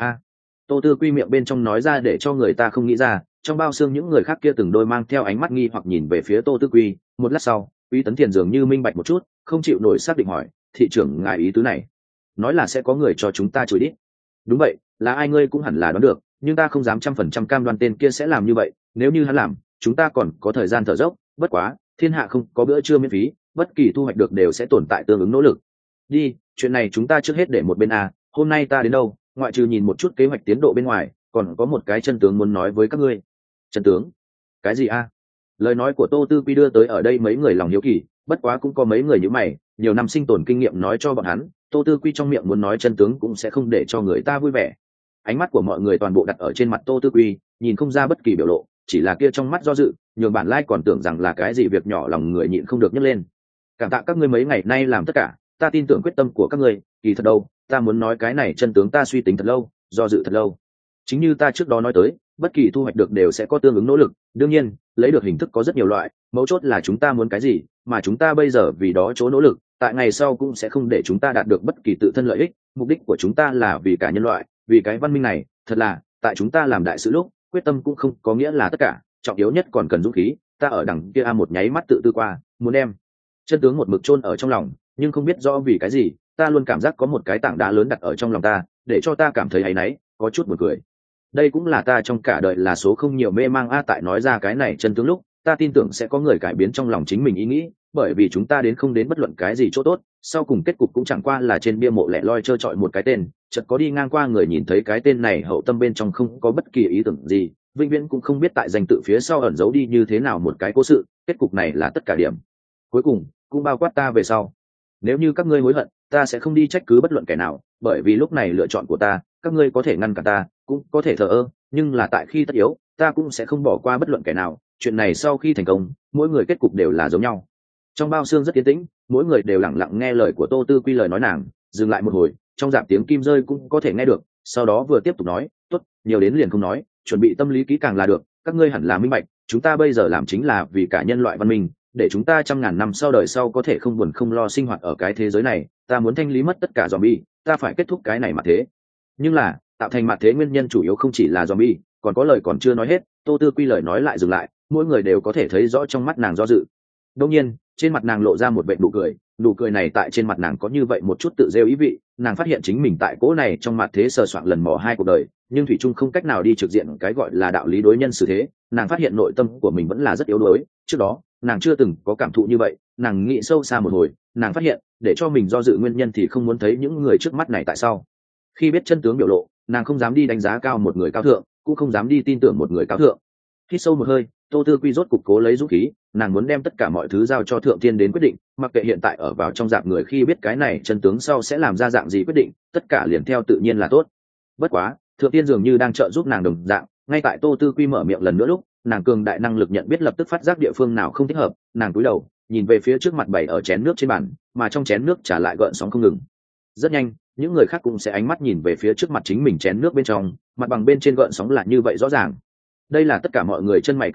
Speaker 1: Tô Tư Quy miệng bên trong nói ra để cho người ta không nghĩ ra, trong bao xương những người khác kia từng đôi mang theo ánh mắt nghi hoặc nhìn về phía Tô Tư Quy. Một lát sau, Quý Tấn Thiền dường như minh bạch một chút, không chịu nổi xác định hỏi: thị trưởng ngài ý tứ này nói là sẽ có người cho chúng ta chửi đít? Đúng vậy, là ai ngươi cũng hẳn là đoán được, nhưng ta không dám 100% cam đoan tên kia sẽ làm như vậy. Nếu như hắn làm, chúng ta còn có thời gian thở dốc, bất quá thiên hạ không có bữa trưa miễn phí, bất kỳ thu hoạch được đều sẽ tồn tại tương ứng nỗ lực. Đi, chuyện này chúng ta trước hết để một bên hôm nay ta đến đâu, ngoại trừ nhìn một chút kế hoạch tiến độ bên ngoài, còn có một cái chân tướng muốn nói với các ngươi. Chân tướng? Cái gì Lời nói của Tô Tư Quy đưa tới ở đây mấy người lòng hiếu kỳ, bất quá cũng có mấy người như mày, nhiều năm sinh tồn kinh nghiệm nói cho bọn hắn, Tô Tư Quy trong miệng muốn nói chân tướng cũng sẽ không để cho người ta vui vẻ. Ánh mắt của mọi người toàn bộ đặt ở trên mặt Tô Tư Quy, nhìn không ra bất kỳ biểu lộ, chỉ là kia trong mắt do dự, nhường bản lai còn tưởng rằng là cái gì việc nhỏ lòng người nhịn không được nhấc lên. Cảm tạ các ngươi mấy ngày nay làm tất cả, ta tin tưởng quyết tâm của các ngươi, kỳ thật đâu, ta muốn nói cái này chân tướng ta suy tính thật lâu, do dự thật lâu. Chính như ta trước đó nói tới, bất kỳ thu hoạch được đều sẽ có tương ứng nỗ lực, đương nhiên lấy được hình thức có rất nhiều loại, mấu chốt là chúng ta muốn cái gì, mà chúng ta bây giờ vì đó chỗ nỗ lực, tại ngày sau cũng sẽ không để chúng ta đạt được bất kỳ tự thân lợi ích. Mục đích của chúng ta là vì cả nhân loại, vì cái văn minh này. Thật là tại chúng ta làm đại sự lúc, quyết tâm cũng không có nghĩa là tất cả, trọng yếu nhất còn cần dũng khí. Ta ở đằng kia một nháy mắt tự tư qua, muốn đem chân tướng một mực chôn ở trong lòng, nhưng không biết rõ vì cái gì, ta luôn cảm giác có một cái tảng đá lớn đặt ở trong lòng ta, để cho ta cảm thấy áy náy, có chút buồn cười. Đây cũng là ta trong cả đời là số không nhiều mê mang tại nói ra cái này chân tướng lúc, ta tin tưởng sẽ có người cải biến trong lòng chính mình ý nghĩ, bởi vì chúng ta đến không đến bất luận cái gì chỗ tốt, sau cùng kết cục cũng chẳng qua là trên bia mộ lẻ loi trơ trọi một cái tên, chợt có đi ngang qua người nhìn thấy cái tên này hậu tâm bên trong không có bất kỳ ý tưởng gì, vĩnh viễn cũng không biết tại danh tự phía sau ẩn giấu đi như thế nào một cái cố sự, kết cục này là tất cả điểm cuối cùng, cũng bao quát ta về sau. Nếu như các ngươi hối hận, ta sẽ không đi trách cứ bất luận kẻ nào, bởi vì lúc này lựa chọn của ta, các ngươi có thể ngăn cản ta, cũng có thể thờ ơ, nhưng là tại khi tất yếu, ta cũng sẽ không bỏ qua bất luận kẻ nào. Chuyện này sau khi thành công, mỗi người kết cục đều là giống nhau. Trong bao xương rất yên tĩnh, mỗi người đều lặng lặng nghe lời của Tô Tư Quy lời nói nàng, dừng lại một hồi, trong dạp tiếng kim rơi cũng có thể nghe được, sau đó vừa tiếp tục nói: tốt, nhiều đến liền không nói, chuẩn bị tâm lý kỹ càng là được, các ngươi hẳn là minh bạch, chúng ta bây giờ làm chính là vì cả nhân loại văn minh, để chúng ta 100.000 năm sau đời sau có thể không buồn không lo sinh hoạt ở cái thế giới này. Ta muốn thanh lý mất tất cả zombie, ta phải kết thúc cái này mà thế. Nhưng là tạo thành mặt thế nguyên nhân chủ yếu không chỉ là zombie, còn có lời còn chưa nói hết. Tô Tư Quy lời nói lại dừng lại, mỗi người đều có thể thấy rõ trong mắt nàng do dự. Đương nhiên trên mặt nàng lộ ra một vệt nụ cười này tại trên mặt nàng có như vậy một chút tự rêu ý vị. Nàng phát hiện chính mình tại cỗ này trong mặt thế sờ soạn lần mò hai cuộc đời, nhưng thủy chung không cách nào đi trực diện cái gọi là đạo lý đối nhân xử thế. Nàng phát hiện nội tâm của mình vẫn là rất yếu đuối, trước đó nàng chưa từng có cảm thụ như vậy. Nàng nghĩ sâu xa một hồi, nàng phát hiện để cho mình do dự nguyên nhân thì không muốn thấy những người trước mắt này tại sao. Khi biết chân tướng biểu lộ, nàng không dám đi đánh giá cao một người cao thượng, cũng không dám đi tin tưởng một người cao thượng. Hít sâu một hơi, Tô Tư Quy rốt cục cố lấy dũng khí, nàng muốn đem tất cả mọi thứ giao cho Thượng Thiên đến quyết định, mặc kệ hiện tại ở vào trong dạng người khi biết cái này chân tướng sau sẽ làm ra dạng gì quyết định, tất cả liền theo tự nhiên là tốt. Bất quá Thượng Thiên dường như đang trợ giúp nàng đồng dạng, ngay tại Tô Tư Quy mở miệng lần nữa lúc, nàng cường đại năng lực nhận biết lập tức phát giác địa phương nào không thích hợp. Nàng cúi đầu nhìn về phía trước mặt bày ở chén nước trên bàn, mà trong chén nước trả lại gợn sóng không ngừng. Rất nhanh những người khác cũng sẽ ánh mắt nhìn về phía trước mặt chính mình chén nước bên trong, mặt bằng bên trên gợn sóng là như vậy rõ ràng. Đây là tất cả mọi người chân mày cau lại,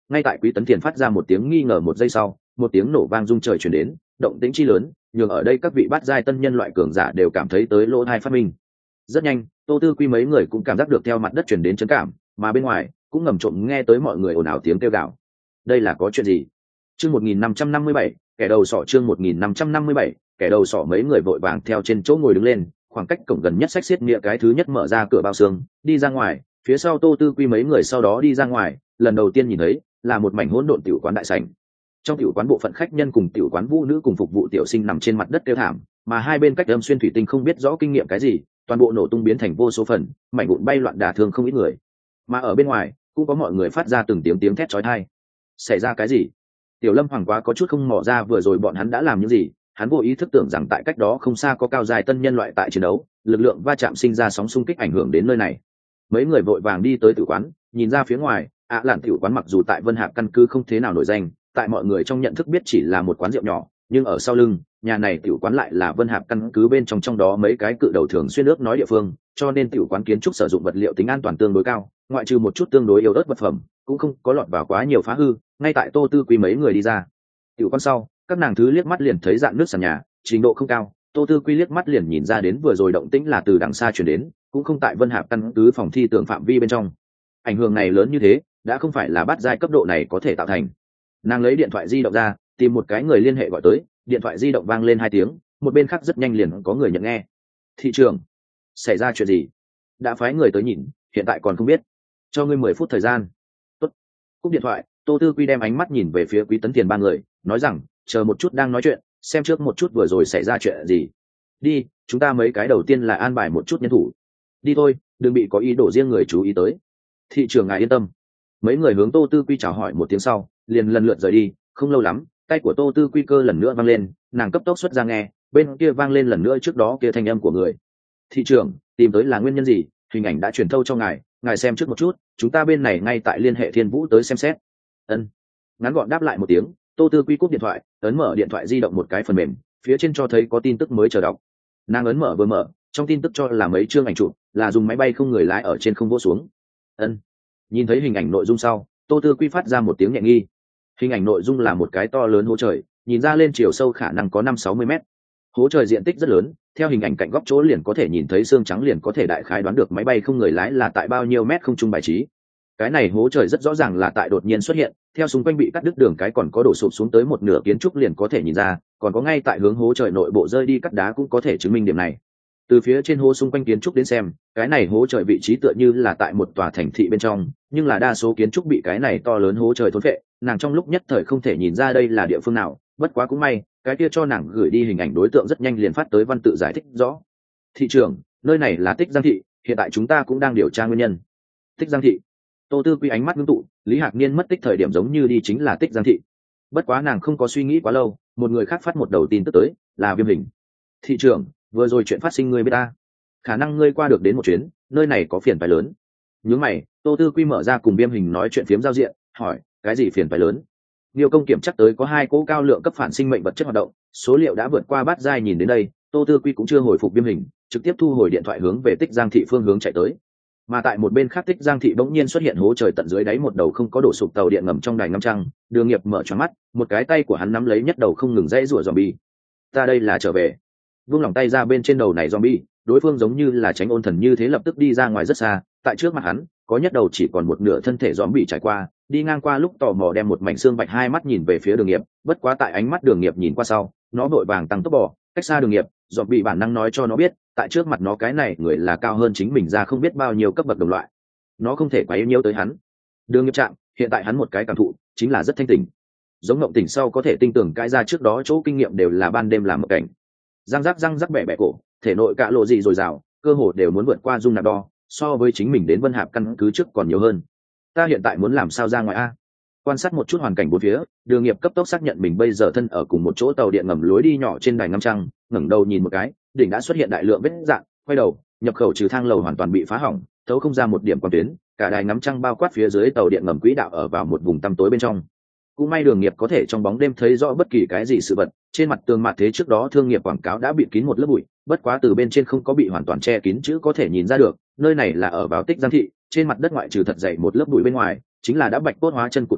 Speaker 1: ngay tại Quý Tấn Thiền phát ra một tiếng nghi ngờ một giây sau, một tiếng nổ vang rung trời chuyển đến, động tĩnh chi lớn nhường ở đây các vị bát giai tân nhân loại cường giả đều cảm thấy tới lỗ tai phát minh. Rất nhanh, Tô Tư Quy mấy người cũng cảm giác được theo mặt đất chuyển đến chấn cảm, mà bên ngoài cũng ngầm trộm nghe tới mọi người ồn ào tiếng kêu gào. Đây là có chuyện gì? Chương 1557, kẻ đầu sọ. Chương 1557, kẻ đầu sọ. Mấy người vội vàng theo trên chỗ ngồi đứng lên, khoảng cách cổng gần nhất xách xiết nghĩa cái thứ nhất mở ra cửa bao xương, đi ra ngoài. Phía sau Tô Tư Quy mấy người sau đó đi ra ngoài, lần đầu tiên nhìn thấy là một mảnh hỗn độn tiểu quán đại sảnh. Trong tiểu quán bộ phận khách nhân cùng tiểu quán vũ nữ cùng phục vụ tiểu sinh nằm trên mặt đất kêu thảm, mà hai bên cách âm xuyên thủy tinh không biết rõ kinh nghiệm cái gì, toàn bộ nổ tung biến thành vô số phần, mảnh vụn bay loạn đả thương không ít người. Mà ở bên ngoài cũng có mọi người phát ra từng tiếng thét chói tai. Xảy ra cái gì? Tiểu Lâm Hoàng quá có chút không mò ra vừa rồi bọn hắn đã làm những gì, hắn vô ý thức tưởng rằng tại cách đó không xa có cao dài tân nhân loại tại chiến đấu, lực lượng va chạm sinh ra sóng xung kích ảnh hưởng đến nơi này. Mấy người vội vàng đi tới tử quán, nhìn ra phía ngoài, lạn tiểu quán mặc dù tại Vân Hạp căn cứ không thế nào nổi danh, tại mọi người trong nhận thức biết chỉ là một quán rượu nhỏ, nhưng ở sau lưng nhà này tiểu quán lại là Vân Hạp căn cứ bên trong đó mấy cái cự đầu thường xuyên ước nói địa phương, cho nên tiểu quán kiến trúc sử dụng vật liệu tính an toàn tương đối cao, ngoại trừ một chút tương đối yếu ớt vật phẩm, cũng không có lọt vào quá nhiều phá hư. Ngay tại Tô Tư Quý mấy người đi ra tiểu quán sau, các nàng thứ liếc mắt liền thấy dạn nước sàn nhà, trình độ không cao, Tô Tư Quý liếc mắt liền nhìn ra đến vừa rồi động tĩnh là từ đằng xa truyền đến, cũng không tại Vân Hạp căn cứ phòng thi tưởng phạm vi bên trong. Ảnh hưởng này lớn như thế, đã không phải là bát giai cấp độ này có thể tạo thành. Nàng lấy điện thoại di động ra, tìm một cái người liên hệ gọi tới, điện thoại di động vang lên 2 tiếng, một bên khác rất nhanh liền có người nhận nghe. Thị trường, xảy ra chuyện gì? Đã phái người tới nhìn, hiện tại còn không biết. Cho ngươi 10 phút thời gian. Tốt. Cúp điện thoại, Tô Tư Quy đem ánh mắt nhìn về phía Quý Tấn Tiền ba người, nói rằng, chờ một chút đang nói chuyện, xem trước một chút vừa rồi xảy ra chuyện gì. Đi, chúng ta mấy cái đầu tiên là an bài một chút nhân thủ. Đi thôi, đừng bị có ý đồ riêng người chú ý tới. Thị trường ngài yên tâm. Mấy người hướng Tô Tư Quy chào hỏi một tiếng sau, liền lần lượt rời đi. Không lâu lắm, tay của Tô Tư Quy cơ lần nữa vang lên, nàng cấp tốc xuất ra nghe, bên kia vang lên lần nữa trước đó kia thanh âm của người. Thị trưởng, tìm tới là nguyên nhân gì? Hình ảnh đã truyền thâu cho ngài xem trước một chút, chúng ta bên này ngay tại liên hệ Thiên Vũ tới xem xét. Ân. Ngắn gọn đáp lại một tiếng, Tô Tư Quy cúp điện thoại, ấn mở điện thoại di động một cái phần mềm, phía trên cho thấy có tin tức mới chờ đọc. Nàng ấn mở vừa mở, trong tin tức cho là mấy chương ảnh chụp, là dùng máy bay không người lái ở trên không vỗ xuống. Ân. Nhìn thấy hình ảnh nội dung sau, Tô Tư Quy phát ra một tiếng nhẹ nghi. Hình ảnh nội dung là một cái to lớn hố trời, nhìn ra lên chiều sâu khả năng có 5-60 mét. Hố trời diện tích rất lớn, theo hình ảnh cạnh góc chỗ liền có thể nhìn thấy xương trắng, liền có thể đại khái đoán được máy bay không người lái là tại bao nhiêu mét không trung bài trí. Cái này hố trời rất rõ ràng là tại đột nhiên xuất hiện, theo xung quanh bị cắt đứt đường cái còn có đổ sụp xuống tới một nửa kiến trúc liền có thể nhìn ra, còn có ngay tại hướng hố trời nội bộ rơi đi cắt đá cũng có thể chứng minh điểm này. Từ phía trên hố xung quanh kiến trúc đến xem, cái này hố trời vị trí tựa như là tại một tòa thành thị bên trong, nhưng là đa số kiến trúc bị cái này to lớn hố trời thôn phệ, nàng trong lúc nhất thời không thể nhìn ra đây là địa phương nào. Bất quá cũng may, cái kia cho nàng gửi đi hình ảnh đối tượng rất nhanh liền phát tới văn tự giải thích rõ. Thị trưởng, nơi này là Tích Giang thị, hiện tại chúng ta cũng đang điều tra nguyên nhân. Tích Giang thị. Tô Tư Quy ánh mắt ngưng tụ, Lý Hạc Niên mất tích thời điểm giống như đi chính là Tích Giang thị. Bất quá nàng không có suy nghĩ quá lâu, một người khác phát một đầu tin tức tới, là Viêm Hình. Thị trưởng, vừa rồi chuyện phát sinh ngươi biết ta, khả năng ngươi qua được đến một chuyến, nơi này có phiền phái lớn. Nhướng mày, Tô Tư Quy mở ra cùng Viêm Hình nói chuyện phiếm giao diện, hỏi, cái gì phiền phái lớn? Nhiều công kiểm chắc tới có 2 cỗ cao lượng cấp phản sinh mệnh vật chất hoạt động, số liệu đã vượt qua bát giai. Nhìn đến đây, Tô Tư Quy cũng chưa hồi phục Viêm Hình, trực tiếp thu hồi điện thoại hướng về Tích Giang thị phương hướng chạy tới. Mà tại một bên khác, Tích Giang thị bỗng nhiên xuất hiện hố trời tận dưới đáy một đầu không có đổ sụp tàu điện ngầm trong đài ngắm trăng. Đường Nghiệp mở choáng mắt, một cái tay của hắn nắm lấy nhất đầu không ngừng dãy rủa zombie. Ta đây là trở về. Vung lòng tay ra bên trên đầu này zombie, đối phương giống như là tránh ôn thần như thế lập tức đi ra ngoài rất xa. Tại trước mặt hắn, có nhất đầu chỉ còn một nửa thân thể zombie trải qua, đi ngang qua lúc tò mò đem một mảnh xương bạch hai mắt nhìn về phía Đường Nghiệp. Bất quá tại ánh mắt Đường Nghiệp nhìn qua sau, nó vội vàng tăng tốc bỏ cách xa Đường Nghiệp. Zombie bản năng nói cho nó biết, tại trước mặt nó cái này người là cao hơn chính mình ra không biết bao nhiêu cấp bậc đồng loại, nó không thể quá yếu nhiêu tới hắn. Đường Nghiệp chạm, hiện tại hắn một cái cảm thụ chính là rất thanh tỉnh, giống ngộng tỉnh sau có thể tinh tường cãi ra trước đó chỗ kinh nghiệm đều là ban đêm làm một cảnh. Răng rắc bẻ cổ, thể nội cạ lộ gì dồi dào, cơ hồ đều muốn vượt qua dung nạp đo, so với chính mình đến Vân Hạp căn cứ trước còn nhiều hơn. Ta hiện tại muốn làm sao ra ngoài a? Quan sát một chút hoàn cảnh bốn phía, Đường Nghiệp cấp tốc xác nhận mình bây giờ thân ở cùng một chỗ tàu điện ngầm lối đi nhỏ trên đài ngắm trăng, ngẩng đầu nhìn một cái, đỉnh đã xuất hiện đại lượng vết rạn, quay đầu, nhập khẩu trừ thang lầu hoàn toàn bị phá hỏng, thấu không ra một điểm quang tuyến, cả đài ngắm trăng bao quát phía dưới tàu điện ngầm quỹ đạo ở vào một vùng tăm tối bên trong. Cũng may Đường Nghiệp có thể trong bóng đêm thấy rõ bất kỳ cái gì sự vật, trên mặt tường mặt thế trước đó thương nghiệp quảng cáo đã bị kín một lớp bụi, bất quá từ bên trên không có bị hoàn toàn che kín chữ có thể nhìn ra được, nơi này là ở vào Tích Giang thị, trên mặt đất ngoại trừ thật dày một lớp bụi bên ngoài, chính là đã bạch cốt hóa chân cụt tay đức,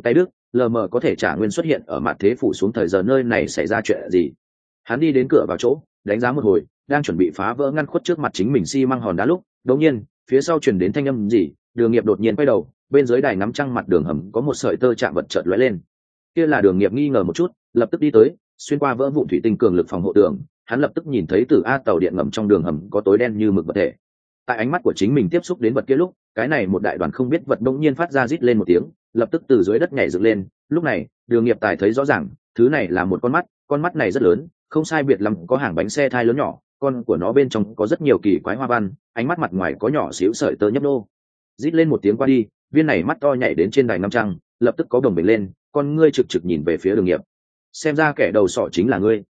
Speaker 1: lờ mờ có thể trả nguyên xuất hiện ở mặt thế phủ xuống thời giờ nơi này xảy ra chuyện gì. Hắn đi đến cửa vào chỗ, đánh giá một hồi, đang chuẩn bị phá vỡ ngăn khuất trước mặt chính mình xi măng hòn đá lúc đột nhiên phía sau truyền đến thanh âm gì. Đường Nghiệp đột nhiên quay đầu, bên dưới đài ngắm trăng mặt đường hầm có một sợi tơ chạm vật chợt lóe lên. Kia là Đường Nghiệp nghi ngờ một chút, lập tức đi tới, xuyên qua vỡ vụn thủy tinh cường lực phòng hộ tường, hắn lập tức nhìn thấy từ A tàu điện ngầm trong đường hầm có tối đen như mực vật thể. Tại ánh mắt của chính mình tiếp xúc đến vật kia lúc, cái này một đại đoàn không biết vật đột nhiên phát ra rít lên một tiếng, lập tức từ dưới đất nhảy dựng lên. Lúc này Đường Nghiệp tài thấy rõ ràng, thứ này là một con mắt này rất lớn, không sai biệt lắm có hàng bánh xe thai lớn nhỏ, con của nó bên trong có rất nhiều kỳ quái hoa văn, ánh mắt mặt ngoài có nhỏ xíu sợi tơ nhấp nô. Rít lên một tiếng qua đi, viên này mắt to nhảy đến trên đài ngắm trăng, lập tức có đồng bền lên, con ngươi trực trực nhìn về phía Đường Nghiệp. Xem ra kẻ đầu sọ chính là ngươi.